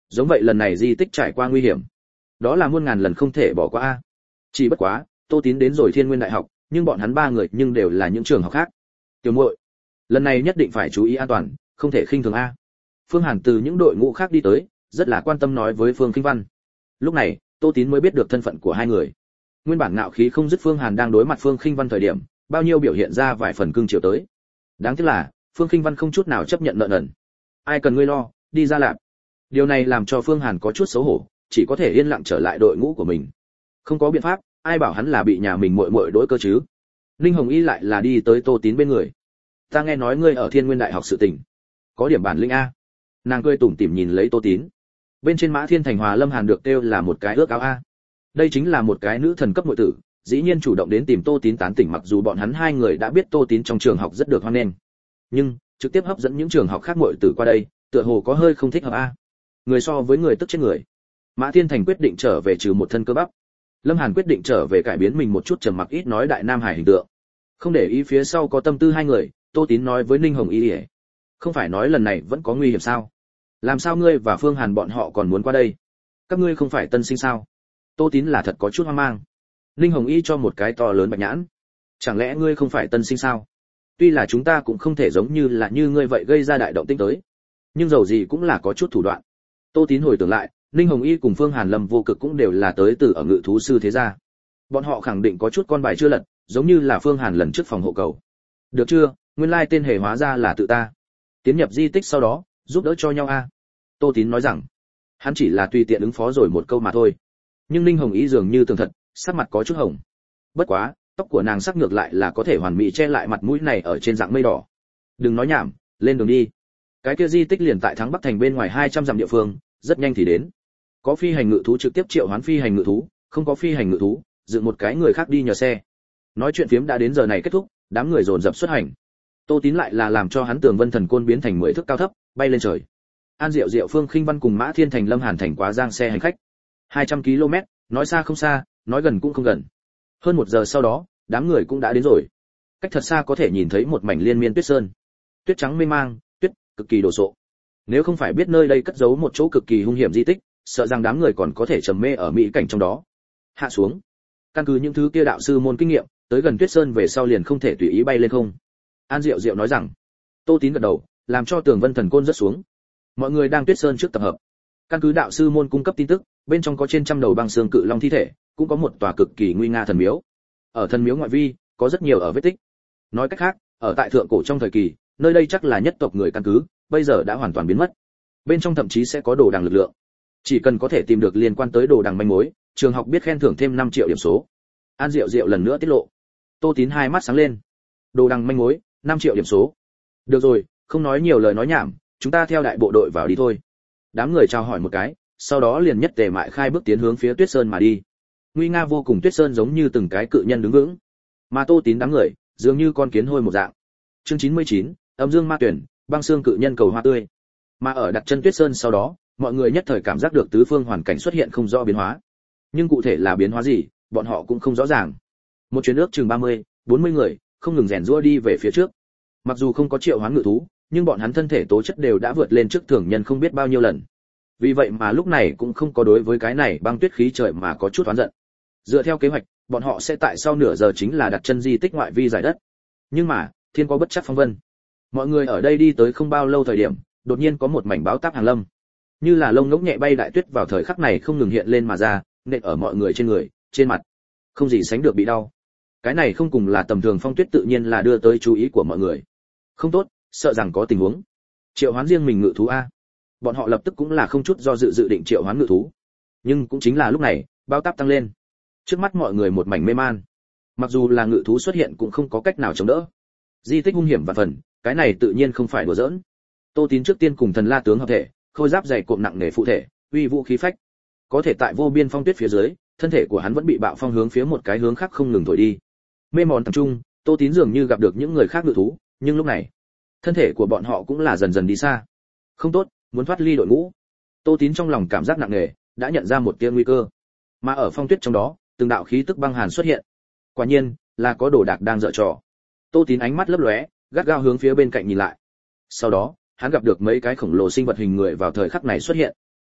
Giống vậy lần này di tích trải qua nguy hiểm, đó là muôn ngàn lần không thể bỏ qua a. Chỉ bất quá, Tô Tín đến rồi Thiên Nguyên Đại học, nhưng bọn hắn ba người nhưng đều là những trường học khác. Tiểu muội, lần này nhất định phải chú ý an toàn, không thể khinh thường a. Phương Hàn từ những đội ngũ khác đi tới, rất là quan tâm nói với Phương Khinh Văn. Lúc này, Tô Tín mới biết được thân phận của hai người. Nguyên bản ngạo khí không dứt Phương Hàn đang đối mặt Phương Khinh Văn thời điểm, bao nhiêu biểu hiện ra vài phần cương chiều tới. Đáng tiếc là, Phương Khinh Văn không chút nào chấp nhận nợ nần. Ai cần ngươi lo, đi ra lạp. Điều này làm cho Phương Hàn có chút xấu hổ, chỉ có thể yên lặng trở lại đội ngũ của mình. Không có biện pháp, ai bảo hắn là bị nhà mình muội muội đối cơ chứ. Ninh Hồng Y lại là đi tới Tô Tín bên người. Ta nghe nói ngươi ở Thiên Nguyên Đại học sự tình, có điểm bản lĩnh a. Nàng cười tủm tỉm nhìn lấy Tô Tín. Bên trên Mã Thiên Thành Hòa Lâm Hàn được kêu là một cái ước áo a. Đây chính là một cái nữ thần cấp muội tử, dĩ nhiên chủ động đến tìm Tô Tín tán tỉnh, mặc dù bọn hắn hai người đã biết Tô Tín trong trường học rất được hoan nghênh, nhưng trực tiếp hấp dẫn những trường học khác muội tử qua đây, tựa hồ có hơi không thích hợp a. Người so với người tức chết người. Mã Thiên Thành quyết định trở về trừ một thân cơ bắp. Lâm Hàn quyết định trở về cải biến mình một chút, trầm mặc ít nói đại nam hải hình tượng. Không để ý phía sau có tâm tư hai người, Tô Tín nói với Ninh Hồng Y, không phải nói lần này vẫn có nguy hiểm sao? Làm sao ngươi và Phương Hàn bọn họ còn muốn qua đây? Các ngươi không phải tân sinh sao? Tô Tín là thật có chút hoang mang. Ninh Hồng Y cho một cái to lớn bạch nhãn. Chẳng lẽ ngươi không phải tân sinh sao? Tuy là chúng ta cũng không thể giống như là như ngươi vậy gây ra đại động tĩnh tới, nhưng dầu gì cũng là có chút thủ đoạn. Tô Tín hồi tưởng lại, Ninh Hồng Y cùng Phương Hàn Lâm Vô Cực cũng đều là tới từ ở Ngự thú sư thế gia. Bọn họ khẳng định có chút con bài chưa lật, giống như là Phương Hàn lần trước phòng hộ cầu. Được chưa, nguyên lai tên hề hóa ra là tự ta. Tiến nhập di tích sau đó, giúp đỡ cho nhau a. Tô Tín nói rằng, hắn chỉ là tùy tiện ứng phó rồi một câu mà thôi. Nhưng Ninh Hồng Y dường như tường thật, sắc mặt có chút hồng. Bất quá, tóc của nàng sắc ngược lại là có thể hoàn mỹ che lại mặt mũi này ở trên dạng mây đỏ. Đừng nói nhảm, lên đường đi. Cái kia di tích liền tại Thắng Bắc thành bên ngoài 200 dặm địa phương, rất nhanh thì đến. Có phi hành ngự thú trực tiếp triệu hoán phi hành ngự thú, không có phi hành ngự thú, dựng một cái người khác đi nhờ xe. Nói chuyện phiếm đã đến giờ này kết thúc, đám người dồn dập xuất hành. Tô Tín lại là làm cho hắn Tường Vân Thần Côn biến thành 10 thước cao thấp, bay lên trời. An Diệu Diệu Phương Khinh Văn cùng Mã Thiên Thành Lâm Hàn Thành quá giang xe hành khách. 200 km, nói xa không xa, nói gần cũng không gần. Hơn 1 giờ sau đó, đám người cũng đã đến rồi. Cách thật xa có thể nhìn thấy một mảnh liên miên tuyết sơn. Tuyết trắng mênh mang, tuyết cực kỳ đồ sộ. Nếu không phải biết nơi đây cất giấu một chỗ cực kỳ hung hiểm di tích, sợ rằng đám người còn có thể trầm mê ở mỹ cảnh trong đó. Hạ xuống. Căn cứ những thứ kia đạo sư môn kinh nghiệm, tới gần tuyết sơn về sau liền không thể tùy ý bay lên không. An Diệu Diệu nói rằng. Tô Tín gật đầu, làm cho Tường Vân Thần Côn rớt xuống. Mọi người đang tuyết sơn trước tập hợp. Căn cứ đạo sư môn cung cấp tin tức, bên trong có trên trăm đầu băng xương cự long thi thể, cũng có một tòa cực kỳ nguy nga thần miếu. Ở thần miếu ngoại vi, có rất nhiều ở vết tích. Nói cách khác, ở tại thượng cổ trong thời kỳ, nơi đây chắc là nhất tộc người căn cứ, bây giờ đã hoàn toàn biến mất. Bên trong thậm chí sẽ có đồ đằng lực lượng. Chỉ cần có thể tìm được liên quan tới đồ đằng manh mối, trường học biết khen thưởng thêm 5 triệu điểm số. An Diệu Diệu lần nữa tiết lộ. Tô Tín hai mắt sáng lên. Đồ đằng manh mối, 5 triệu điểm số. Được rồi, không nói nhiều lời nói nhảm, chúng ta theo đại bộ đội vào đi thôi. Đám người chào hỏi một cái, sau đó liền nhất tề mại khai bước tiến hướng phía Tuyết Sơn mà đi. Nguy nga vô cùng Tuyết Sơn giống như từng cái cự nhân đứng vững, mà Tô Tín đám người dường như con kiến hôi một dạng. Chương 99, Âm Dương Ma Tuyển, băng xương cự nhân cầu hoa tươi. Mà ở đặt chân Tuyết Sơn sau đó, mọi người nhất thời cảm giác được tứ phương hoàn cảnh xuất hiện không rõ biến hóa. Nhưng cụ thể là biến hóa gì, bọn họ cũng không rõ ràng. Một chuyến ước chừng 30, 40 người, không ngừng rèn giũa đi về phía trước. Mặc dù không có triệu hoán ngự thú, nhưng bọn hắn thân thể tố chất đều đã vượt lên trước thường nhân không biết bao nhiêu lần. Vì vậy mà lúc này cũng không có đối với cái này băng tuyết khí trời mà có chút oán giận. Dựa theo kế hoạch, bọn họ sẽ tại sau nửa giờ chính là đặt chân di tích ngoại vi giải đất. Nhưng mà, thiên có bất trắc phong vân. Mọi người ở đây đi tới không bao lâu thời điểm, đột nhiên có một mảnh báo táp hàng lâm. Như là lông ngỗng nhẹ bay đại tuyết vào thời khắc này không ngừng hiện lên mà ra, nện ở mọi người trên người, trên mặt. Không gì sánh được bị đau. Cái này không cùng là tầm thường phong tuyết tự nhiên là đưa tới chú ý của mọi người. Không tốt, sợ rằng có tình huống. Triệu hoán riêng mình ngự thú a. Bọn họ lập tức cũng là không chút do dự định triệu hoán ngự thú. Nhưng cũng chính là lúc này, bao táp tăng lên. Trước mắt mọi người một mảnh mê man. Mặc dù là ngự thú xuất hiện cũng không có cách nào chống đỡ. Di tích hung hiểm và phần, cái này tự nhiên không phải đùa giỡn. Tô Tín trước tiên cùng Thần La tướng hợp thể, khôi giáp dày cộm nặng nề phụ thể, uy vũ khí phách. Có thể tại vô biên phong tuyết phía dưới, thân thể của hắn vẫn bị bạo phong hướng phía một cái hướng khác không ngừng thổi đi. Mê mòn tập trung, Tô Tín dường như gặp được những người khác ngự thú, nhưng lúc này, thân thể của bọn họ cũng là dần dần đi xa. Không tốt, muốn thoát ly đội ngũ. Tô Tín trong lòng cảm giác nặng nề, đã nhận ra một tia nguy cơ. Mà ở phong tuyết trong đó, từng đạo khí tức băng hàn xuất hiện. Quả nhiên, là có đồ đạc đang giở trò. Tô Tín ánh mắt lấp lóe, gắt gao hướng phía bên cạnh nhìn lại. Sau đó, hắn gặp được mấy cái khổng lồ sinh vật hình người vào thời khắc này xuất hiện.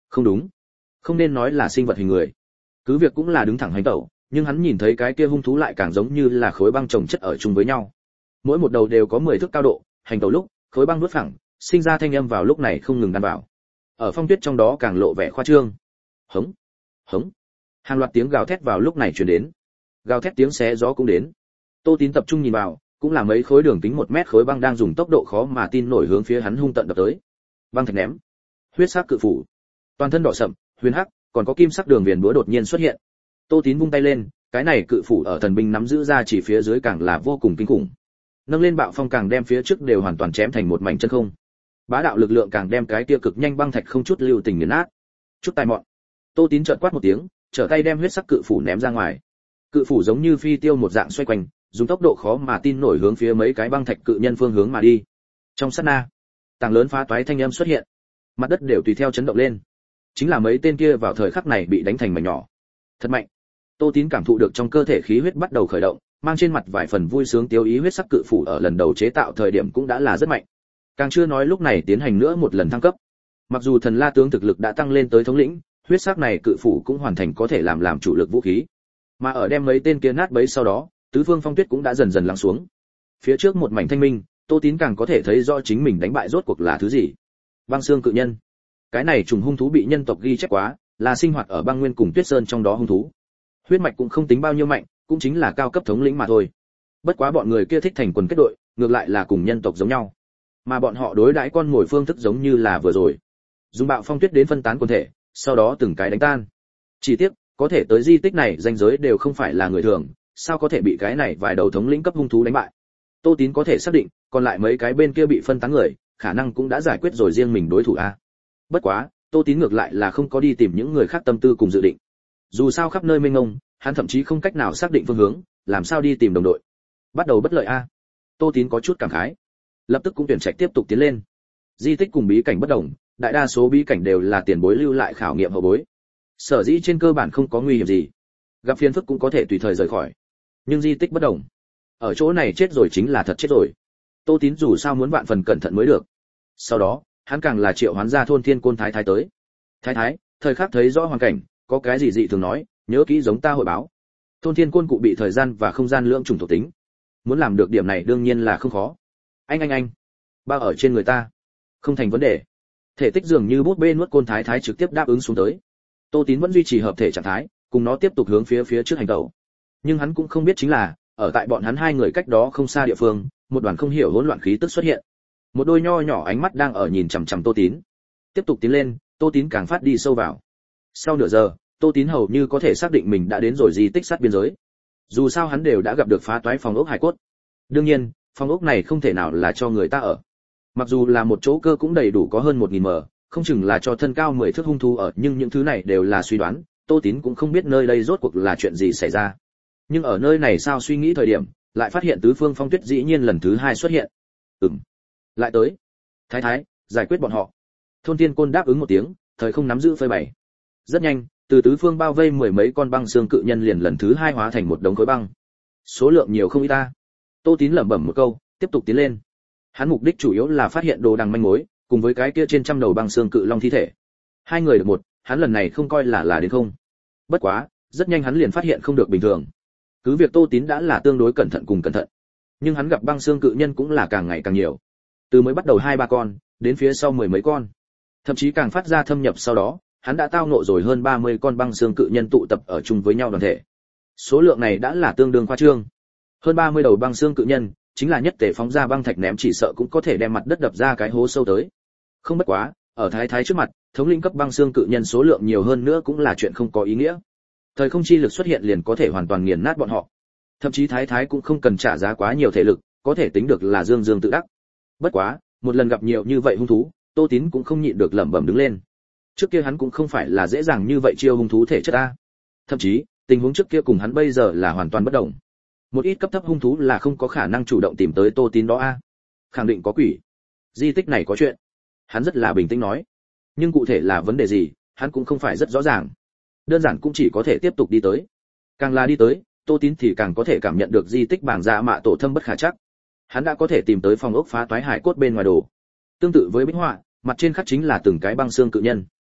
Không đúng, không nên nói là sinh vật hình người. Cứ việc cũng là đứng thẳng hành tẩu, nhưng hắn nhìn thấy cái kia hung thú lại càng giống như là khối băng chồng chất ở chung với nhau. Mỗi một đầu đều có 10 thước cao độ, hành tẩu lúc, khối băng nuốt phẳng, sinh ra thanh âm vào lúc này không ngừng đan vào. Ở phong tuyết trong đó càng lộ vẻ khoa trương. Hống, hống. Hàng loạt tiếng gào thét vào lúc này truyền đến. Gào thét tiếng xé gió cũng đến. Tô Tín tập trung nhìn vào, cũng là mấy khối đường kính 1 mét khối băng đang dùng tốc độ khó mà tin nổi hướng phía hắn hung tận đập tới. Băng thạch ném. Huyết sắc cự phủ. Toàn thân đỏ sậm, huyền hắc, còn có kim sắc đường viền búa đột nhiên xuất hiện. Tô Tín vung tay lên, cái này cự phủ ở thần binh nắm giữ ra chỉ phía dưới càng là vô cùng kinh khủng. Nâng lên bạo phong càng đem phía trước đều hoàn toàn chém thành một mảnh chân không. Bá đạo lực lượng càng đem cái kia cực nhanh băng thạch không chút lưu tình nghiền nát. Chút tai mọn. Tô Tín chợt quát một tiếng, trở tay đem huyết sắc cự phủ ném ra ngoài. Cự phủ giống như phi tiêu một dạng xoay quanh, dùng tốc độ khó mà tin nổi hướng phía mấy cái băng thạch cự nhân phương hướng mà đi. Trong sát na, tảng lớn phá toái thanh âm xuất hiện, mặt đất đều tùy theo chấn động lên. Chính là mấy tên kia vào thời khắc này bị đánh thành mảnh nhỏ. Thật mạnh. Tô Tín cảm thụ được trong cơ thể khí huyết bắt đầu khởi động, mang trên mặt vài phần vui sướng tiêu ý. Huyết sắc cự phủ ở lần đầu chế tạo thời điểm cũng đã là rất mạnh. Càng chưa nói lúc này tiến hành nữa một lần thăng cấp. Mặc dù thần la tướng thực lực đã tăng lên tới thống lĩnh, huyết sắc này cự phủ cũng hoàn thành có thể làm chủ lực vũ khí. Mà ở đem mấy tên kia nát bấy sau đó, tứ phương phong tuyết cũng đã dần dần lắng xuống. Phía trước một mảnh thanh minh, Tô Tín càng có thể thấy rõ chính mình đánh bại rốt cuộc là thứ gì. Băng xương cự nhân. Cái này trùng hung thú bị nhân tộc ghi chép quá, là sinh hoạt ở băng nguyên cùng tuyết sơn trong đó hung thú. Huyết mạch cũng không tính bao nhiêu mạnh, cũng chính là cao cấp thống lĩnh mà thôi. Bất quá bọn người kia thích thành quần kết đội, ngược lại là cùng nhân tộc giống nhau. Mà bọn họ đối đãi con mồi phương thức giống như là vừa rồi, dùng bạo phong tuyết đến phân tán quân thể, sau đó từng cái đánh tan. Chỉ tiếc, có thể tới di tích này danh giới đều không phải là người thường, sao có thể bị cái này vài đầu thống lĩnh cấp hung thú đánh bại. Tô Tín có thể xác định, còn lại mấy cái bên kia bị phân tán người, khả năng cũng đã giải quyết rồi riêng mình đối thủ a. Bất quá, Tô Tín ngược lại là không có đi tìm những người khác tâm tư cùng dự định. Dù sao khắp nơi mênh mông, hắn thậm chí không cách nào xác định phương hướng, làm sao đi tìm đồng đội. Bắt đầu bất lợi a. Tô Tín có chút cảm khái, lập tức cũng tuyển trạch tiếp tục tiến lên. Di tích cùng bí cảnh bất đồng, đại đa số bí cảnh đều là tiền bối lưu lại khảo nghiệm hậu bối. Sở dĩ trên cơ bản không có nguy hiểm gì, gặp phiền phức cũng có thể tùy thời rời khỏi. Nhưng di tích bất đồng, ở chỗ này chết rồi chính là thật chết rồi. Tô Tín dù sao muốn vạn phần cẩn thận mới được. Sau đó, hắn càng là triệu hoán ra thôn Thiên Côn Thái Thái tới. Thái Thái, thời khắc thấy rõ hoàn cảnh, có cái gì dị thường nói, nhớ kỹ giống ta hội báo. Thôn Thiên Côn cụ bị thời gian và không gian lưỡng chủng thuộc tính. Muốn làm được điểm này đương nhiên là không khó. Anh, bao ở trên người ta, không thành vấn đề. Thể tích dường như bút bê nuốt Côn Thái Thái trực tiếp đáp ứng xuống tới. Tô Tín vẫn duy trì hợp thể trạng thái, cùng nó tiếp tục hướng phía trước hành tẩu. Nhưng hắn cũng không biết chính là, ở tại bọn hắn hai người cách đó không xa địa phương, một đoàn không hiểu hỗn loạn khí tức xuất hiện. Một đôi nho nhỏ ánh mắt đang ở nhìn chằm chằm Tô Tín. Tiếp tục tiến lên, Tô Tín càng phát đi sâu vào. Sau nửa giờ, Tô Tín hầu như có thể xác định mình đã đến rồi di tích sát biên giới. Dù sao hắn đều đã gặp được phá toái phòng ốc hải cốt. Đương nhiên, phòng ốc này không thể nào là cho người ta ở. Mặc dù là một chỗ cơ cũng đầy đủ có hơn 1000 m, không chừng là cho thân cao 10 thước hung thú ở, nhưng những thứ này đều là suy đoán, Tô Tín cũng không biết nơi đây rốt cuộc là chuyện gì xảy ra. Nhưng ở nơi này sao suy nghĩ thời điểm, lại phát hiện tứ phương phong tuyết dĩ nhiên lần thứ 2 xuất hiện. Lại tới. Thái Thái, giải quyết bọn họ. Thôn Thiên Côn đáp ứng một tiếng, thời không nắm giữ phơi bày. Rất nhanh, từ tứ phương bao vây 10 mấy con băng xương cự nhân liền lần thứ 2 hóa thành một đống khối băng. Số lượng nhiều không ít ta. Tô Tín lẩm bẩm một câu, tiếp tục tiến lên. Hắn mục đích chủ yếu là phát hiện đồ đằng manh mối, cùng với cái kia trên trăm đầu băng xương cự long thi thể. Hai người được một, hắn lần này không coi là đến không. Bất quá, rất nhanh hắn liền phát hiện không được bình thường. Cứ việc Tô Tín đã là tương đối cẩn thận, nhưng hắn gặp băng xương cự nhân cũng là càng ngày càng nhiều. Từ mới bắt đầu 2-3 con, đến phía sau 10 mấy con. Thậm chí càng phát ra thâm nhập sau đó, hắn đã tao ngộ rồi hơn 30 con băng xương cự nhân tụ tập ở chung với nhau đoàn thể. Số lượng này đã là tương đương khoa trương. Hơn 30 đầu băng xương cự nhân, chính là nhất tề phóng ra băng thạch ném chỉ sợ cũng có thể đem mặt đất đập ra cái hố sâu tới. Không bất quá, ở Thái Thái trước mặt, thống lĩnh cấp băng xương cự nhân số lượng nhiều hơn nữa cũng là chuyện không có ý nghĩa. Thời không chi lực xuất hiện liền có thể hoàn toàn nghiền nát bọn họ. Thậm chí Thái Thái cũng không cần trả giá quá nhiều thể lực, có thể tính được là dương tự đắc. Bất quá, một lần gặp nhiều như vậy hung thú, Tô Tín cũng không nhịn được lẩm bẩm đứng lên. Trước kia hắn cũng không phải là dễ dàng như vậy chiêu hung thú thể chất a. Thậm chí, tình huống trước kia cùng hắn bây giờ là hoàn toàn bất đồng. Một ít cấp thấp hung thú là không có khả năng chủ động tìm tới Tô Tín đó a. Khẳng định có quỷ. Di tích này có chuyện. Hắn rất là bình tĩnh nói. Nhưng cụ thể là vấn đề gì, hắn cũng không phải rất rõ ràng. Đơn giản cũng chỉ có thể tiếp tục đi tới. Càng là đi tới, Tô Tín thì càng có thể cảm nhận được di tích bảng dạ mạ tổ thâm bất khả trắc. Hắn đã có thể tìm tới phòng ốc phá toái hải cốt bên ngoài đồ. Tương tự với bích họa, mặt trên khắc chính là từng cái băng xương cự nhân.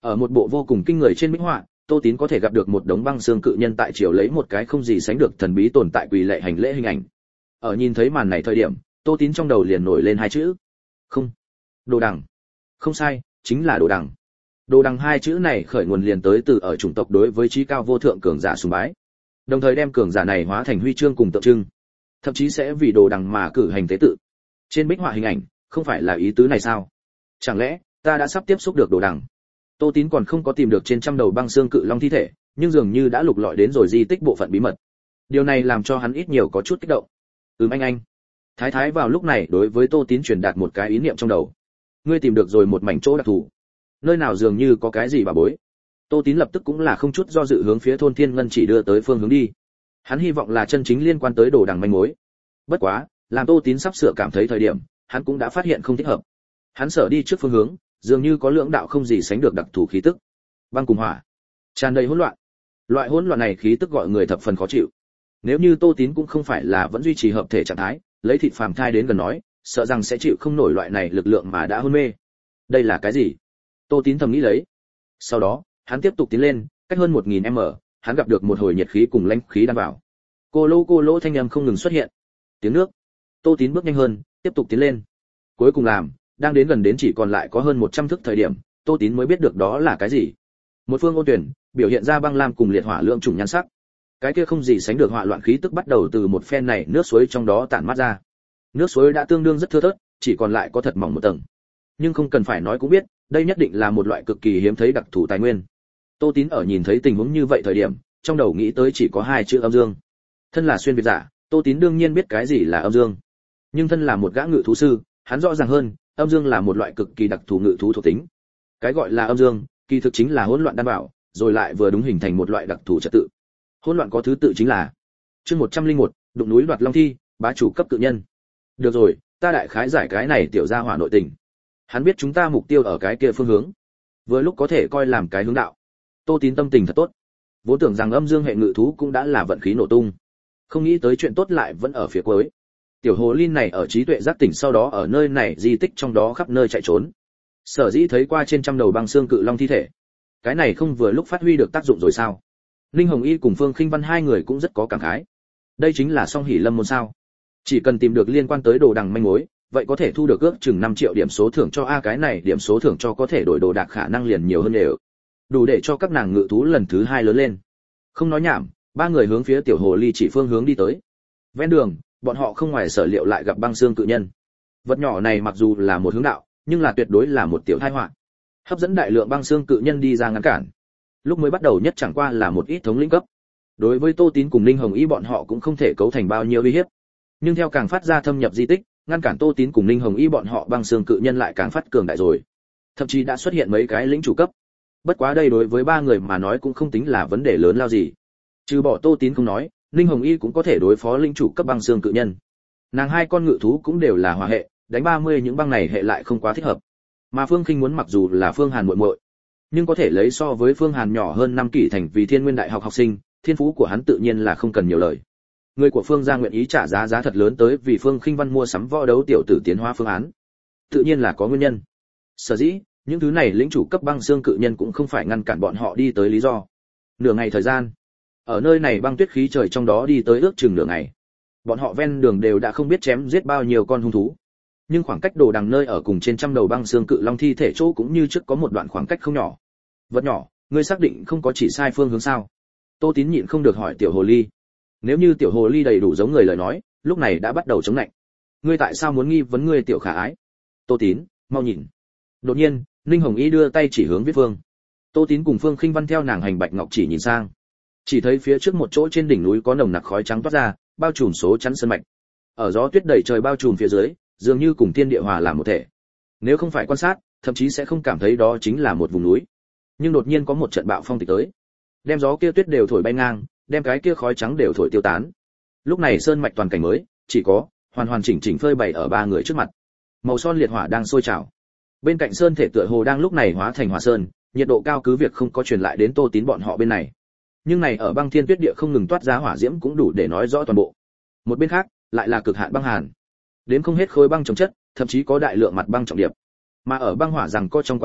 Ở một bộ vô cùng kinh người trên minh họa, Tô Tín có thể gặp được một đống băng xương cự nhân tại chiều lấy một cái không gì sánh được thần bí tồn tại quỳ lạy hành lễ hình ảnh. Ở nhìn thấy màn này thời điểm, Tô Tín trong đầu liền nổi lên hai chữ. Không. Đồ đằng. Không sai, chính là đồ đằng. Đồ đằng hai chữ này khởi nguồn liền tới từ ở chủng tộc đối với trí cao vô thượng cường giả sùng bái. Đồng thời đem cường giả này hóa thành huy chương cùng tượng trưng. Thậm chí sẽ vì đồ đằng mà cử hành tế tự. Trên bích họa hình ảnh, không phải là ý tứ này sao? Chẳng lẽ ta đã sắp tiếp xúc được đồ đằng? Tô Tín còn không có tìm được trên trăm đầu băng xương cự long thi thể, nhưng dường như đã lục lọi đến rồi di tích bộ phận bí mật. Điều này làm cho hắn ít nhiều có chút kích động. Anh. Thái thái vào lúc này đối với Tô Tín truyền đạt một cái ý niệm trong đầu. Ngươi tìm được rồi một mảnh chỗ đặc thù. Nơi nào dường như có cái gì bà bối. Tô Tín lập tức cũng là không chút do dự hướng phía thôn Thiên Ngân chỉ đưa tới phương hướng đi. Hắn hy vọng là chân chính liên quan tới đồ đằng manh mối. Bất quá, làm Tô Tín sắp sửa cảm thấy thời điểm, hắn cũng đã phát hiện không thích hợp. Hắn sở đi trước phương hướng, dường như có lưỡng đạo không gì sánh được đặc thù khí tức. Băng cùng hỏa, tràn đầy hỗn loạn. Loại hỗn loạn này khí tức gọi người thập phần khó chịu. Nếu như Tô Tín cũng không phải là vẫn duy trì hợp thể trạng thái, lấy thịt phàm thai đến gần nói, sợ rằng sẽ chịu không nổi loại này lực lượng mà đã hôn mê. Đây là cái gì? Tô Tín thầm nghĩ lấy. Sau đó, hắn tiếp tục tiến lên, cách hơn 1000m, hắn gặp được một hồi nhiệt khí cùng lãnh khí đan vào. Cô lô thanh âm không ngừng xuất hiện. Tiếng nước. Tô Tín bước nhanh hơn, tiếp tục tiến lên. Cuối cùng đang đến gần đến chỉ còn lại có hơn 100 thước thời điểm, Tô Tín mới biết được đó là cái gì. Một phương ôn tuyển, biểu hiện ra băng lam cùng liệt hỏa lượng chủng nhan sắc. Cái kia không gì sánh được hỏa loạn khí tức bắt đầu từ một phen này nước suối trong đó tản mát ra. Nước suối đã tương đương rất thưa thớt, chỉ còn lại có thật mỏng một tầng. Nhưng không cần phải nói cũng biết, đây nhất định là một loại cực kỳ hiếm thấy đặc thù tài nguyên. Tô Tín ở nhìn thấy tình huống như vậy thời điểm, trong đầu nghĩ tới chỉ có hai chữ âm dương. Thân là xuyên việt giả, Tô Tín đương nhiên biết cái gì là âm dương. Nhưng thân là một gã ngự thú sư, hắn rõ ràng hơn, âm dương là một loại cực kỳ đặc thù ngự thú thuộc tính. Cái gọi là âm dương, kỳ thực chính là hỗn loạn đan bảo, rồi lại vừa đúng hình thành một loại đặc thù trật tự. Hỗn loạn có thứ tự chính là chương 101, đụng núi đoạt long thi, bá chủ cấp tự nhân. Được rồi, ta đại khái giải cái này tiểu gia hỏa nội tình. Hắn biết chúng ta mục tiêu ở cái kia phương hướng, vừa lúc có thể coi làm cái hướng đạo. Tô Tín tâm tình thật tốt. Vốn tưởng rằng âm dương hệ ngự thú cũng đã là vận khí nổ tung, không nghĩ tới chuyện tốt lại vẫn ở phía cuối. Tiểu hồ ly này ở trí tuệ giác tỉnh sau đó ở nơi này di tích trong đó khắp nơi chạy trốn. Sở dĩ thấy qua trên trăm đầu băng xương cự long thi thể, cái này không vừa lúc phát huy được tác dụng rồi sao? Linh Hồng Y cùng Phương Khinh Văn hai người cũng rất có cảm khái. Đây chính là song hỷ lâm môn sao? Chỉ cần tìm được liên quan tới đồ đằng manh mối, vậy có thể thu được ước chừng 5 triệu điểm số thưởng cho a, cái này điểm số thưởng cho có thể đổi đồ đạc khả năng liền nhiều hơn đều. Đủ để cho các nàng ngự thú lần thứ 2 lớn lên. Không nói nhảm, ba người hướng phía tiểu hồ ly chỉ phương hướng đi tới. Ven đường, bọn họ không ngoài sở liệu lại gặp băng xương cự nhân. Vật nhỏ này mặc dù là một hướng đạo, nhưng là tuyệt đối là một tiểu tai họa. Hấp dẫn đại lượng băng xương cự nhân đi ra ngăn cản. Lúc mới bắt đầu nhất chẳng qua là một ít thống lĩnh cấp. Đối với Tô Tín cùng Linh Hồng Y bọn họ cũng không thể cấu thành bao nhiêu uy hiếp. Nhưng theo càng phát ra thâm nhập di tích, ngăn cản Tô Tín cùng Linh Hồng Y bọn họ băng xương cự nhân lại càng phát cường đại rồi. Thậm chí đã xuất hiện mấy cái lĩnh chủ cấp. Bất quá đây đối với ba người mà nói cũng không tính là vấn đề lớn lao gì. Trừ bỏ Tô Tín không nói, Linh Hồng Y cũng có thể đối phó lĩnh chủ cấp băng xương cự nhân. Nàng hai con ngự thú cũng đều là hỏa hệ, đánh 30 những băng này hệ lại không quá thích hợp. Mà Phương Khinh muốn mặc dù là Phương Hàn muội muội, nhưng có thể lấy so với Phương Hàn nhỏ hơn 5 kỷ thành vì Thiên Nguyên Đại học học sinh, thiên phú của hắn tự nhiên là không cần nhiều lời. Người của Phương gia nguyện ý trả giá thật lớn tới vì Phương Khinh Văn mua sắm võ đấu tiểu tử tiến hóa phương án, tự nhiên là có nguyên nhân. Sở dĩ, những thứ này lĩnh chủ cấp băng xương cự nhân cũng không phải ngăn cản bọn họ đi tới lý do. Nửa ngày thời gian, ở nơi này băng tuyết khí trời trong đó đi tới ước chừng nửa ngày. Bọn họ ven đường đều đã không biết chém giết bao nhiêu con hung thú. Nhưng khoảng cách đồ đằng nơi ở cùng trên trăm đầu băng xương cự long thi thể chỗ cũng như trước có một đoạn khoảng cách không nhỏ. Vật nhỏ, ngươi xác định không có chỉ sai phương hướng sao? Tô Tín nhịn không được hỏi tiểu hồ ly. Nếu như tiểu hồ ly đầy đủ giống người lời nói, lúc này đã bắt đầu chống lạnh. Ngươi tại sao muốn nghi vấn ngươi tiểu khả ái? Tô Tín, mau nhìn. Đột nhiên, Ninh Hồng Y đưa tay chỉ hướng Viết Phương. Tô Tín cùng Phương Khinh Văn theo nàng hành bạch ngọc chỉ nhìn sang. Chỉ thấy phía trước một chỗ trên đỉnh núi có nồng nặc khói trắng toát ra, bao trùm số chắn sơn mạch. Ở gió tuyết đầy trời bao trùm phía dưới, dường như cùng thiên địa hòa làm một thể. Nếu không phải quan sát, thậm chí sẽ không cảm thấy đó chính là một vùng núi. Nhưng đột nhiên có một trận bạo phong tịch tới, đem gió kia tuyết đều thổi bay ngang, đem cái kia khói trắng đều thổi tiêu tán. Lúc này sơn mạch toàn cảnh mới, chỉ có hoàn hoàn chỉnh chỉnh phơi bày ở ba người trước mặt. Màu son liệt hỏa đang sôi trào. Bên cạnh sơn thể tựa hồ đang lúc này hóa thành hỏa sơn, nhiệt độ cao cứ việc không có truyền lại đến Tô Tín bọn họ bên này. Nhưng này ở băng thiên tuyết địa không ngừng toát ra hỏa diễm cũng đủ để nói rõ toàn bộ. Một bên khác, lại là cực hạn băng hàn. Đến không hết khối băng chống chất, thậm chí có đại lượng mặt băng trọng điệp. Mà ở băng hỏa rằng co trong quá trình,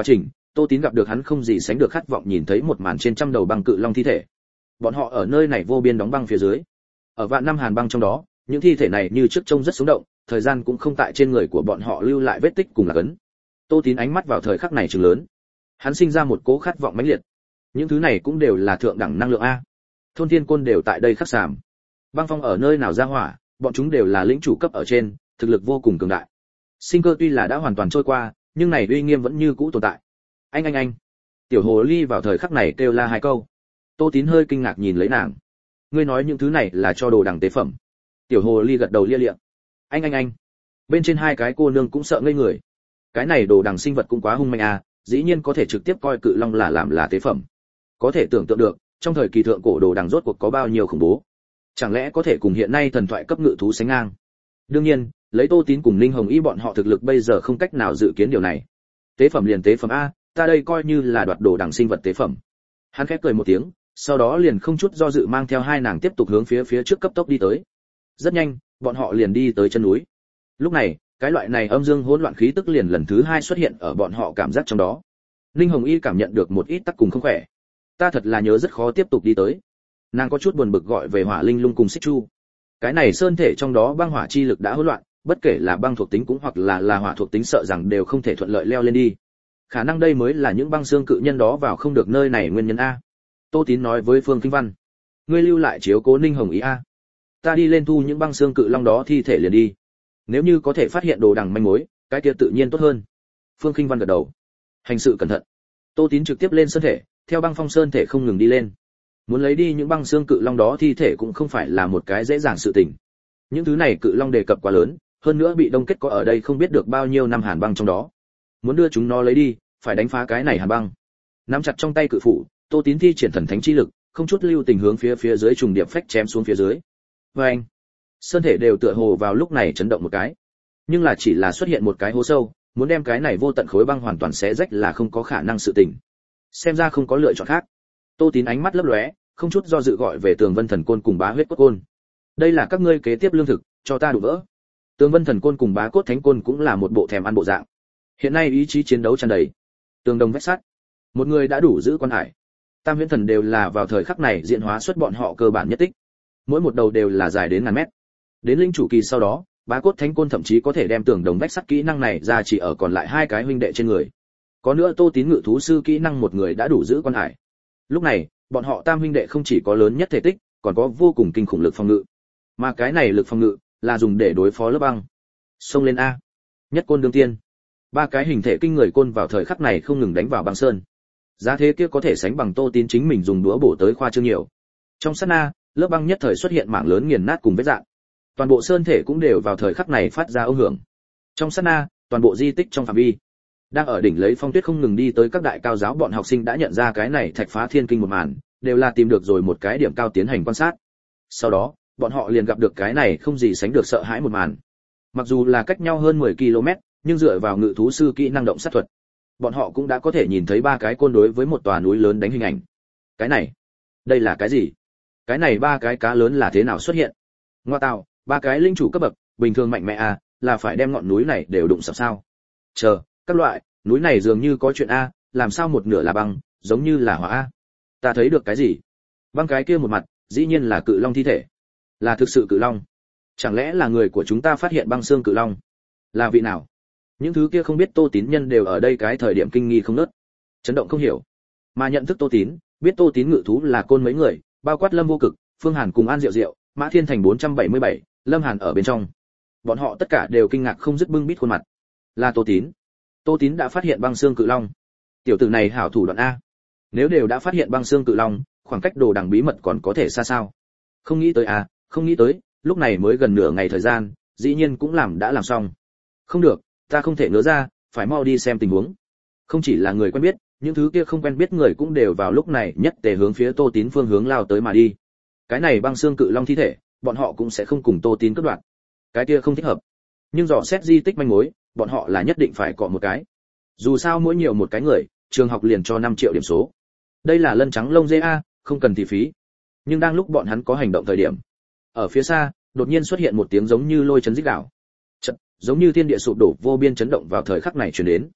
Tô Tín gặp được hắn không gì sánh được khát vọng nhìn thấy một màn trên trăm đầu băng cự long thi thể. Bọn họ ở nơi này vô biên đóng băng phía dưới. Ở vạn năm hàn băng trong đó, những thi thể này như trước trông rất sống động, thời gian cũng không tại trên người của bọn họ lưu lại vết tích cùng là cấn. Tô Tín ánh mắt vào thời khắc này trừng lớn. Hắn sinh ra một cố khát vọng mãnh liệt. Những thứ này cũng đều là thượng đẳng năng lượng a. Thôn thiên côn đều tại đây khắc sàm. Băng phong ở nơi nào ra hỏa, bọn chúng đều là lĩnh chủ cấp ở trên, thực lực vô cùng cường đại. Sinh cơ tuy là đã hoàn toàn trôi qua, nhưng này uy nghiêm vẫn như cũ tồn tại. Anh. Tiểu hồ ly vào thời khắc này kêu la hai câu. Tô Tín hơi kinh ngạc nhìn lấy nàng. Ngươi nói những thứ này là cho đồ đằng tế phẩm? Tiểu hồ ly gật đầu lia lịa. Anh. Bên trên hai cái cô nương cũng sợ ngây người. Cái này đồ đằng sinh vật cũng quá hung manh à, dĩ nhiên có thể trực tiếp coi cự long là làm là tế phẩm. Có thể tưởng tượng được, trong thời kỳ thượng cổ đồ đằng rốt cuộc có bao nhiêu khủng bố. Chẳng lẽ có thể cùng hiện nay thần thoại cấp ngự thú sánh ngang? Đương nhiên, lấy Tô Tín cùng Ninh Hồng Y bọn họ thực lực bây giờ không cách nào dự kiến điều này. Tế phẩm liền tế phẩm a, ta đây coi như là đoạt đồ đằng sinh vật tế phẩm. Hắn khẽ cười một tiếng, sau đó liền không chút do dự mang theo hai nàng tiếp tục hướng phía trước cấp tốc đi tới. Rất nhanh, bọn họ liền đi tới chân núi. Lúc này, cái loại này âm dương hỗn loạn khí tức liền lần thứ hai xuất hiện ở bọn họ cảm giác trong đó. Ninh Hồng Y cảm nhận được một ít tắc cùng không khỏe. Ta thật là nhớ rất khó tiếp tục đi tới. Nàng có chút buồn bực gọi về Hỏa Linh Lung cùng Xích Chu. Cái này sơn thể trong đó băng hỏa chi lực đã hỗn loạn, bất kể là băng thuộc tính cũng hoặc là hỏa thuộc tính sợ rằng đều không thể thuận lợi leo lên đi. Khả năng đây mới là những băng xương cự nhân đó vào không được nơi này nguyên nhân a. Tô Tín nói với Phương Kinh Văn, ngươi lưu lại chiếu cố Ninh Hồng Y a. Ta đi lên thu những băng xương cự long đó thi thể liền đi. Nếu như có thể phát hiện đồ đằng manh mối, cái kia tự nhiên tốt hơn. Phương Kinh Văn gật đầu. Hành sự cẩn thận. Tô Tín trực tiếp lên sơn thể, theo băng phong sơn thể không ngừng đi lên. Muốn lấy đi những băng xương cự long đó thi thể cũng không phải là một cái dễ dàng sự tình. Những thứ này cự long đề cập quá lớn, hơn nữa bị đông kết có ở đây không biết được bao nhiêu năm hàn băng trong đó. Muốn đưa chúng nó lấy đi, phải đánh phá cái này hàn băng. Nắm chặt trong tay cự phủ, Tô Tín thi triển thần thánh chi lực, không chút lưu tình hướng phía dưới trùng điệp phách chém xuống phía dưới. Và anh, sơn thể đều tựa hồ vào lúc này chấn động một cái, nhưng là chỉ là xuất hiện một cái hố sâu, muốn đem cái này vô tận khối băng hoàn toàn xé rách là không có khả năng sự tình. Xem ra không có lựa chọn khác. Tô Tín ánh mắt lấp lóe, không chút do dự gọi về Tường Vân Thần Côn cùng Bá Huyết Cốt Côn. Đây là các ngươi kế tiếp lương thực, cho ta đủ vỡ. Tường Vân Thần Côn cùng Bá Cốt Thánh Côn cũng là một bộ thèm ăn bộ dạng. Hiện nay ý chí chiến đấu tràn đầy. Tường đồng vách sắt, một người đã đủ giữ quan hải. Tam Huyễn Thần đều là vào thời khắc này diễn hóa xuất bọn họ cơ bản nhất tích. Mỗi một đầu đều là dài đến ngàn mét. Đến linh chủ kỳ sau đó, Bá Cốt Thánh Côn thậm chí có thể đem tường đồng vách sắt kỹ năng này ra chỉ ở còn lại hai cái huynh đệ trên người. Có nữa Tô Tín ngự thú sư kỹ năng một người đã đủ giữ quan hải. Lúc này, bọn họ tam huynh đệ không chỉ có lớn nhất thể tích, còn có vô cùng kinh khủng lực phòng ngự. Mà cái này lực phòng ngự là dùng để đối phó lớp băng. Xông lên a. Nhất côn đương tiên. Ba cái hình thể kinh người côn vào thời khắc này không ngừng đánh vào băng sơn. Giá thế kia có thể sánh bằng Tô Tín chính mình dùng đũa bổ tới khoa trương nhiều. Trong sát na, lớp băng nhất thời xuất hiện mảng lớn nghiền nát cùng vết rạn. Toàn bộ sơn thể cũng đều vào thời khắc này phát ra âm hưởng. Trong sát na, toàn bộ di tích trong phạm vi đang ở đỉnh lấy phong tuyết không ngừng đi tới các đại cao giáo bọn học sinh đã nhận ra cái này thạch phá thiên kinh một màn, đều là tìm được rồi một cái điểm cao tiến hành quan sát. Sau đó, bọn họ liền gặp được cái này không gì sánh được sợ hãi một màn. Mặc dù là cách nhau hơn 10 km, nhưng dựa vào ngự thú sư kỹ năng động sát thuật, bọn họ cũng đã có thể nhìn thấy ba cái côn đối với một tòa núi lớn đánh hình ảnh. Cái này, đây là cái gì? Cái này ba cái cá lớn là thế nào xuất hiện? Ngoa tạo, ba cái linh chủ cấp bậc, bình thường mạnh mẽ à, là phải đem ngọn núi này đều đụng sập sao? Chờ, các loại, núi này dường như có chuyện a, làm sao một nửa là băng, giống như là hỏa a. Ta thấy được cái gì? Băng cái kia một mặt, dĩ nhiên là cự long thi thể. Là thực sự cự long. Chẳng lẽ là người của chúng ta phát hiện băng xương cự long? Là vị nào? Những thứ kia không biết Tô Tín nhân đều ở đây cái thời điểm kinh nghi không ngớt, chấn động không hiểu. Mà nhận thức Tô Tín, biết Tô Tín ngự thú là côn mấy người, bao quát Lâm Vô Cực, Phương Hàn cùng An Diệu Diệu, Mã Thiên Thành 477, Lâm Hàn ở bên trong. Bọn họ tất cả đều kinh ngạc không dứt bưng bít khuôn mặt. Là Tô Tín. Tô Tín đã phát hiện băng xương cự long. Tiểu tử này hảo thủ đoạn a. Nếu đều đã phát hiện băng xương cự long, khoảng cách đồ đằng bí mật còn có thể xa sao? Không nghĩ tới a, không nghĩ tới, lúc này mới gần nửa ngày thời gian, dĩ nhiên cũng đã làm xong. Không được, ta không thể ngớ ra, phải mau đi xem tình huống. Không chỉ là người quen biết, những thứ kia không quen biết người cũng đều vào lúc này nhất tề hướng phía Tô Tín phương hướng lao tới mà đi. Cái này băng xương cự long thi thể, bọn họ cũng sẽ không cùng Tô Tín cướp đoạt. Cái kia không thích hợp. Nhưng dò xét di tích manh mối, bọn họ là nhất định phải cọ một cái. Dù sao mỗi nhiều một cái người, trường học liền cho 5 triệu điểm số. Đây là lân trắng lông dê a, không cần thị phí. Nhưng đang lúc bọn hắn có hành động thời điểm, ở phía xa, đột nhiên xuất hiện một tiếng giống như lôi chấn rít gào. Chợt, giống như thiên địa sụp đổ vô biên chấn động vào thời khắc này truyền đến.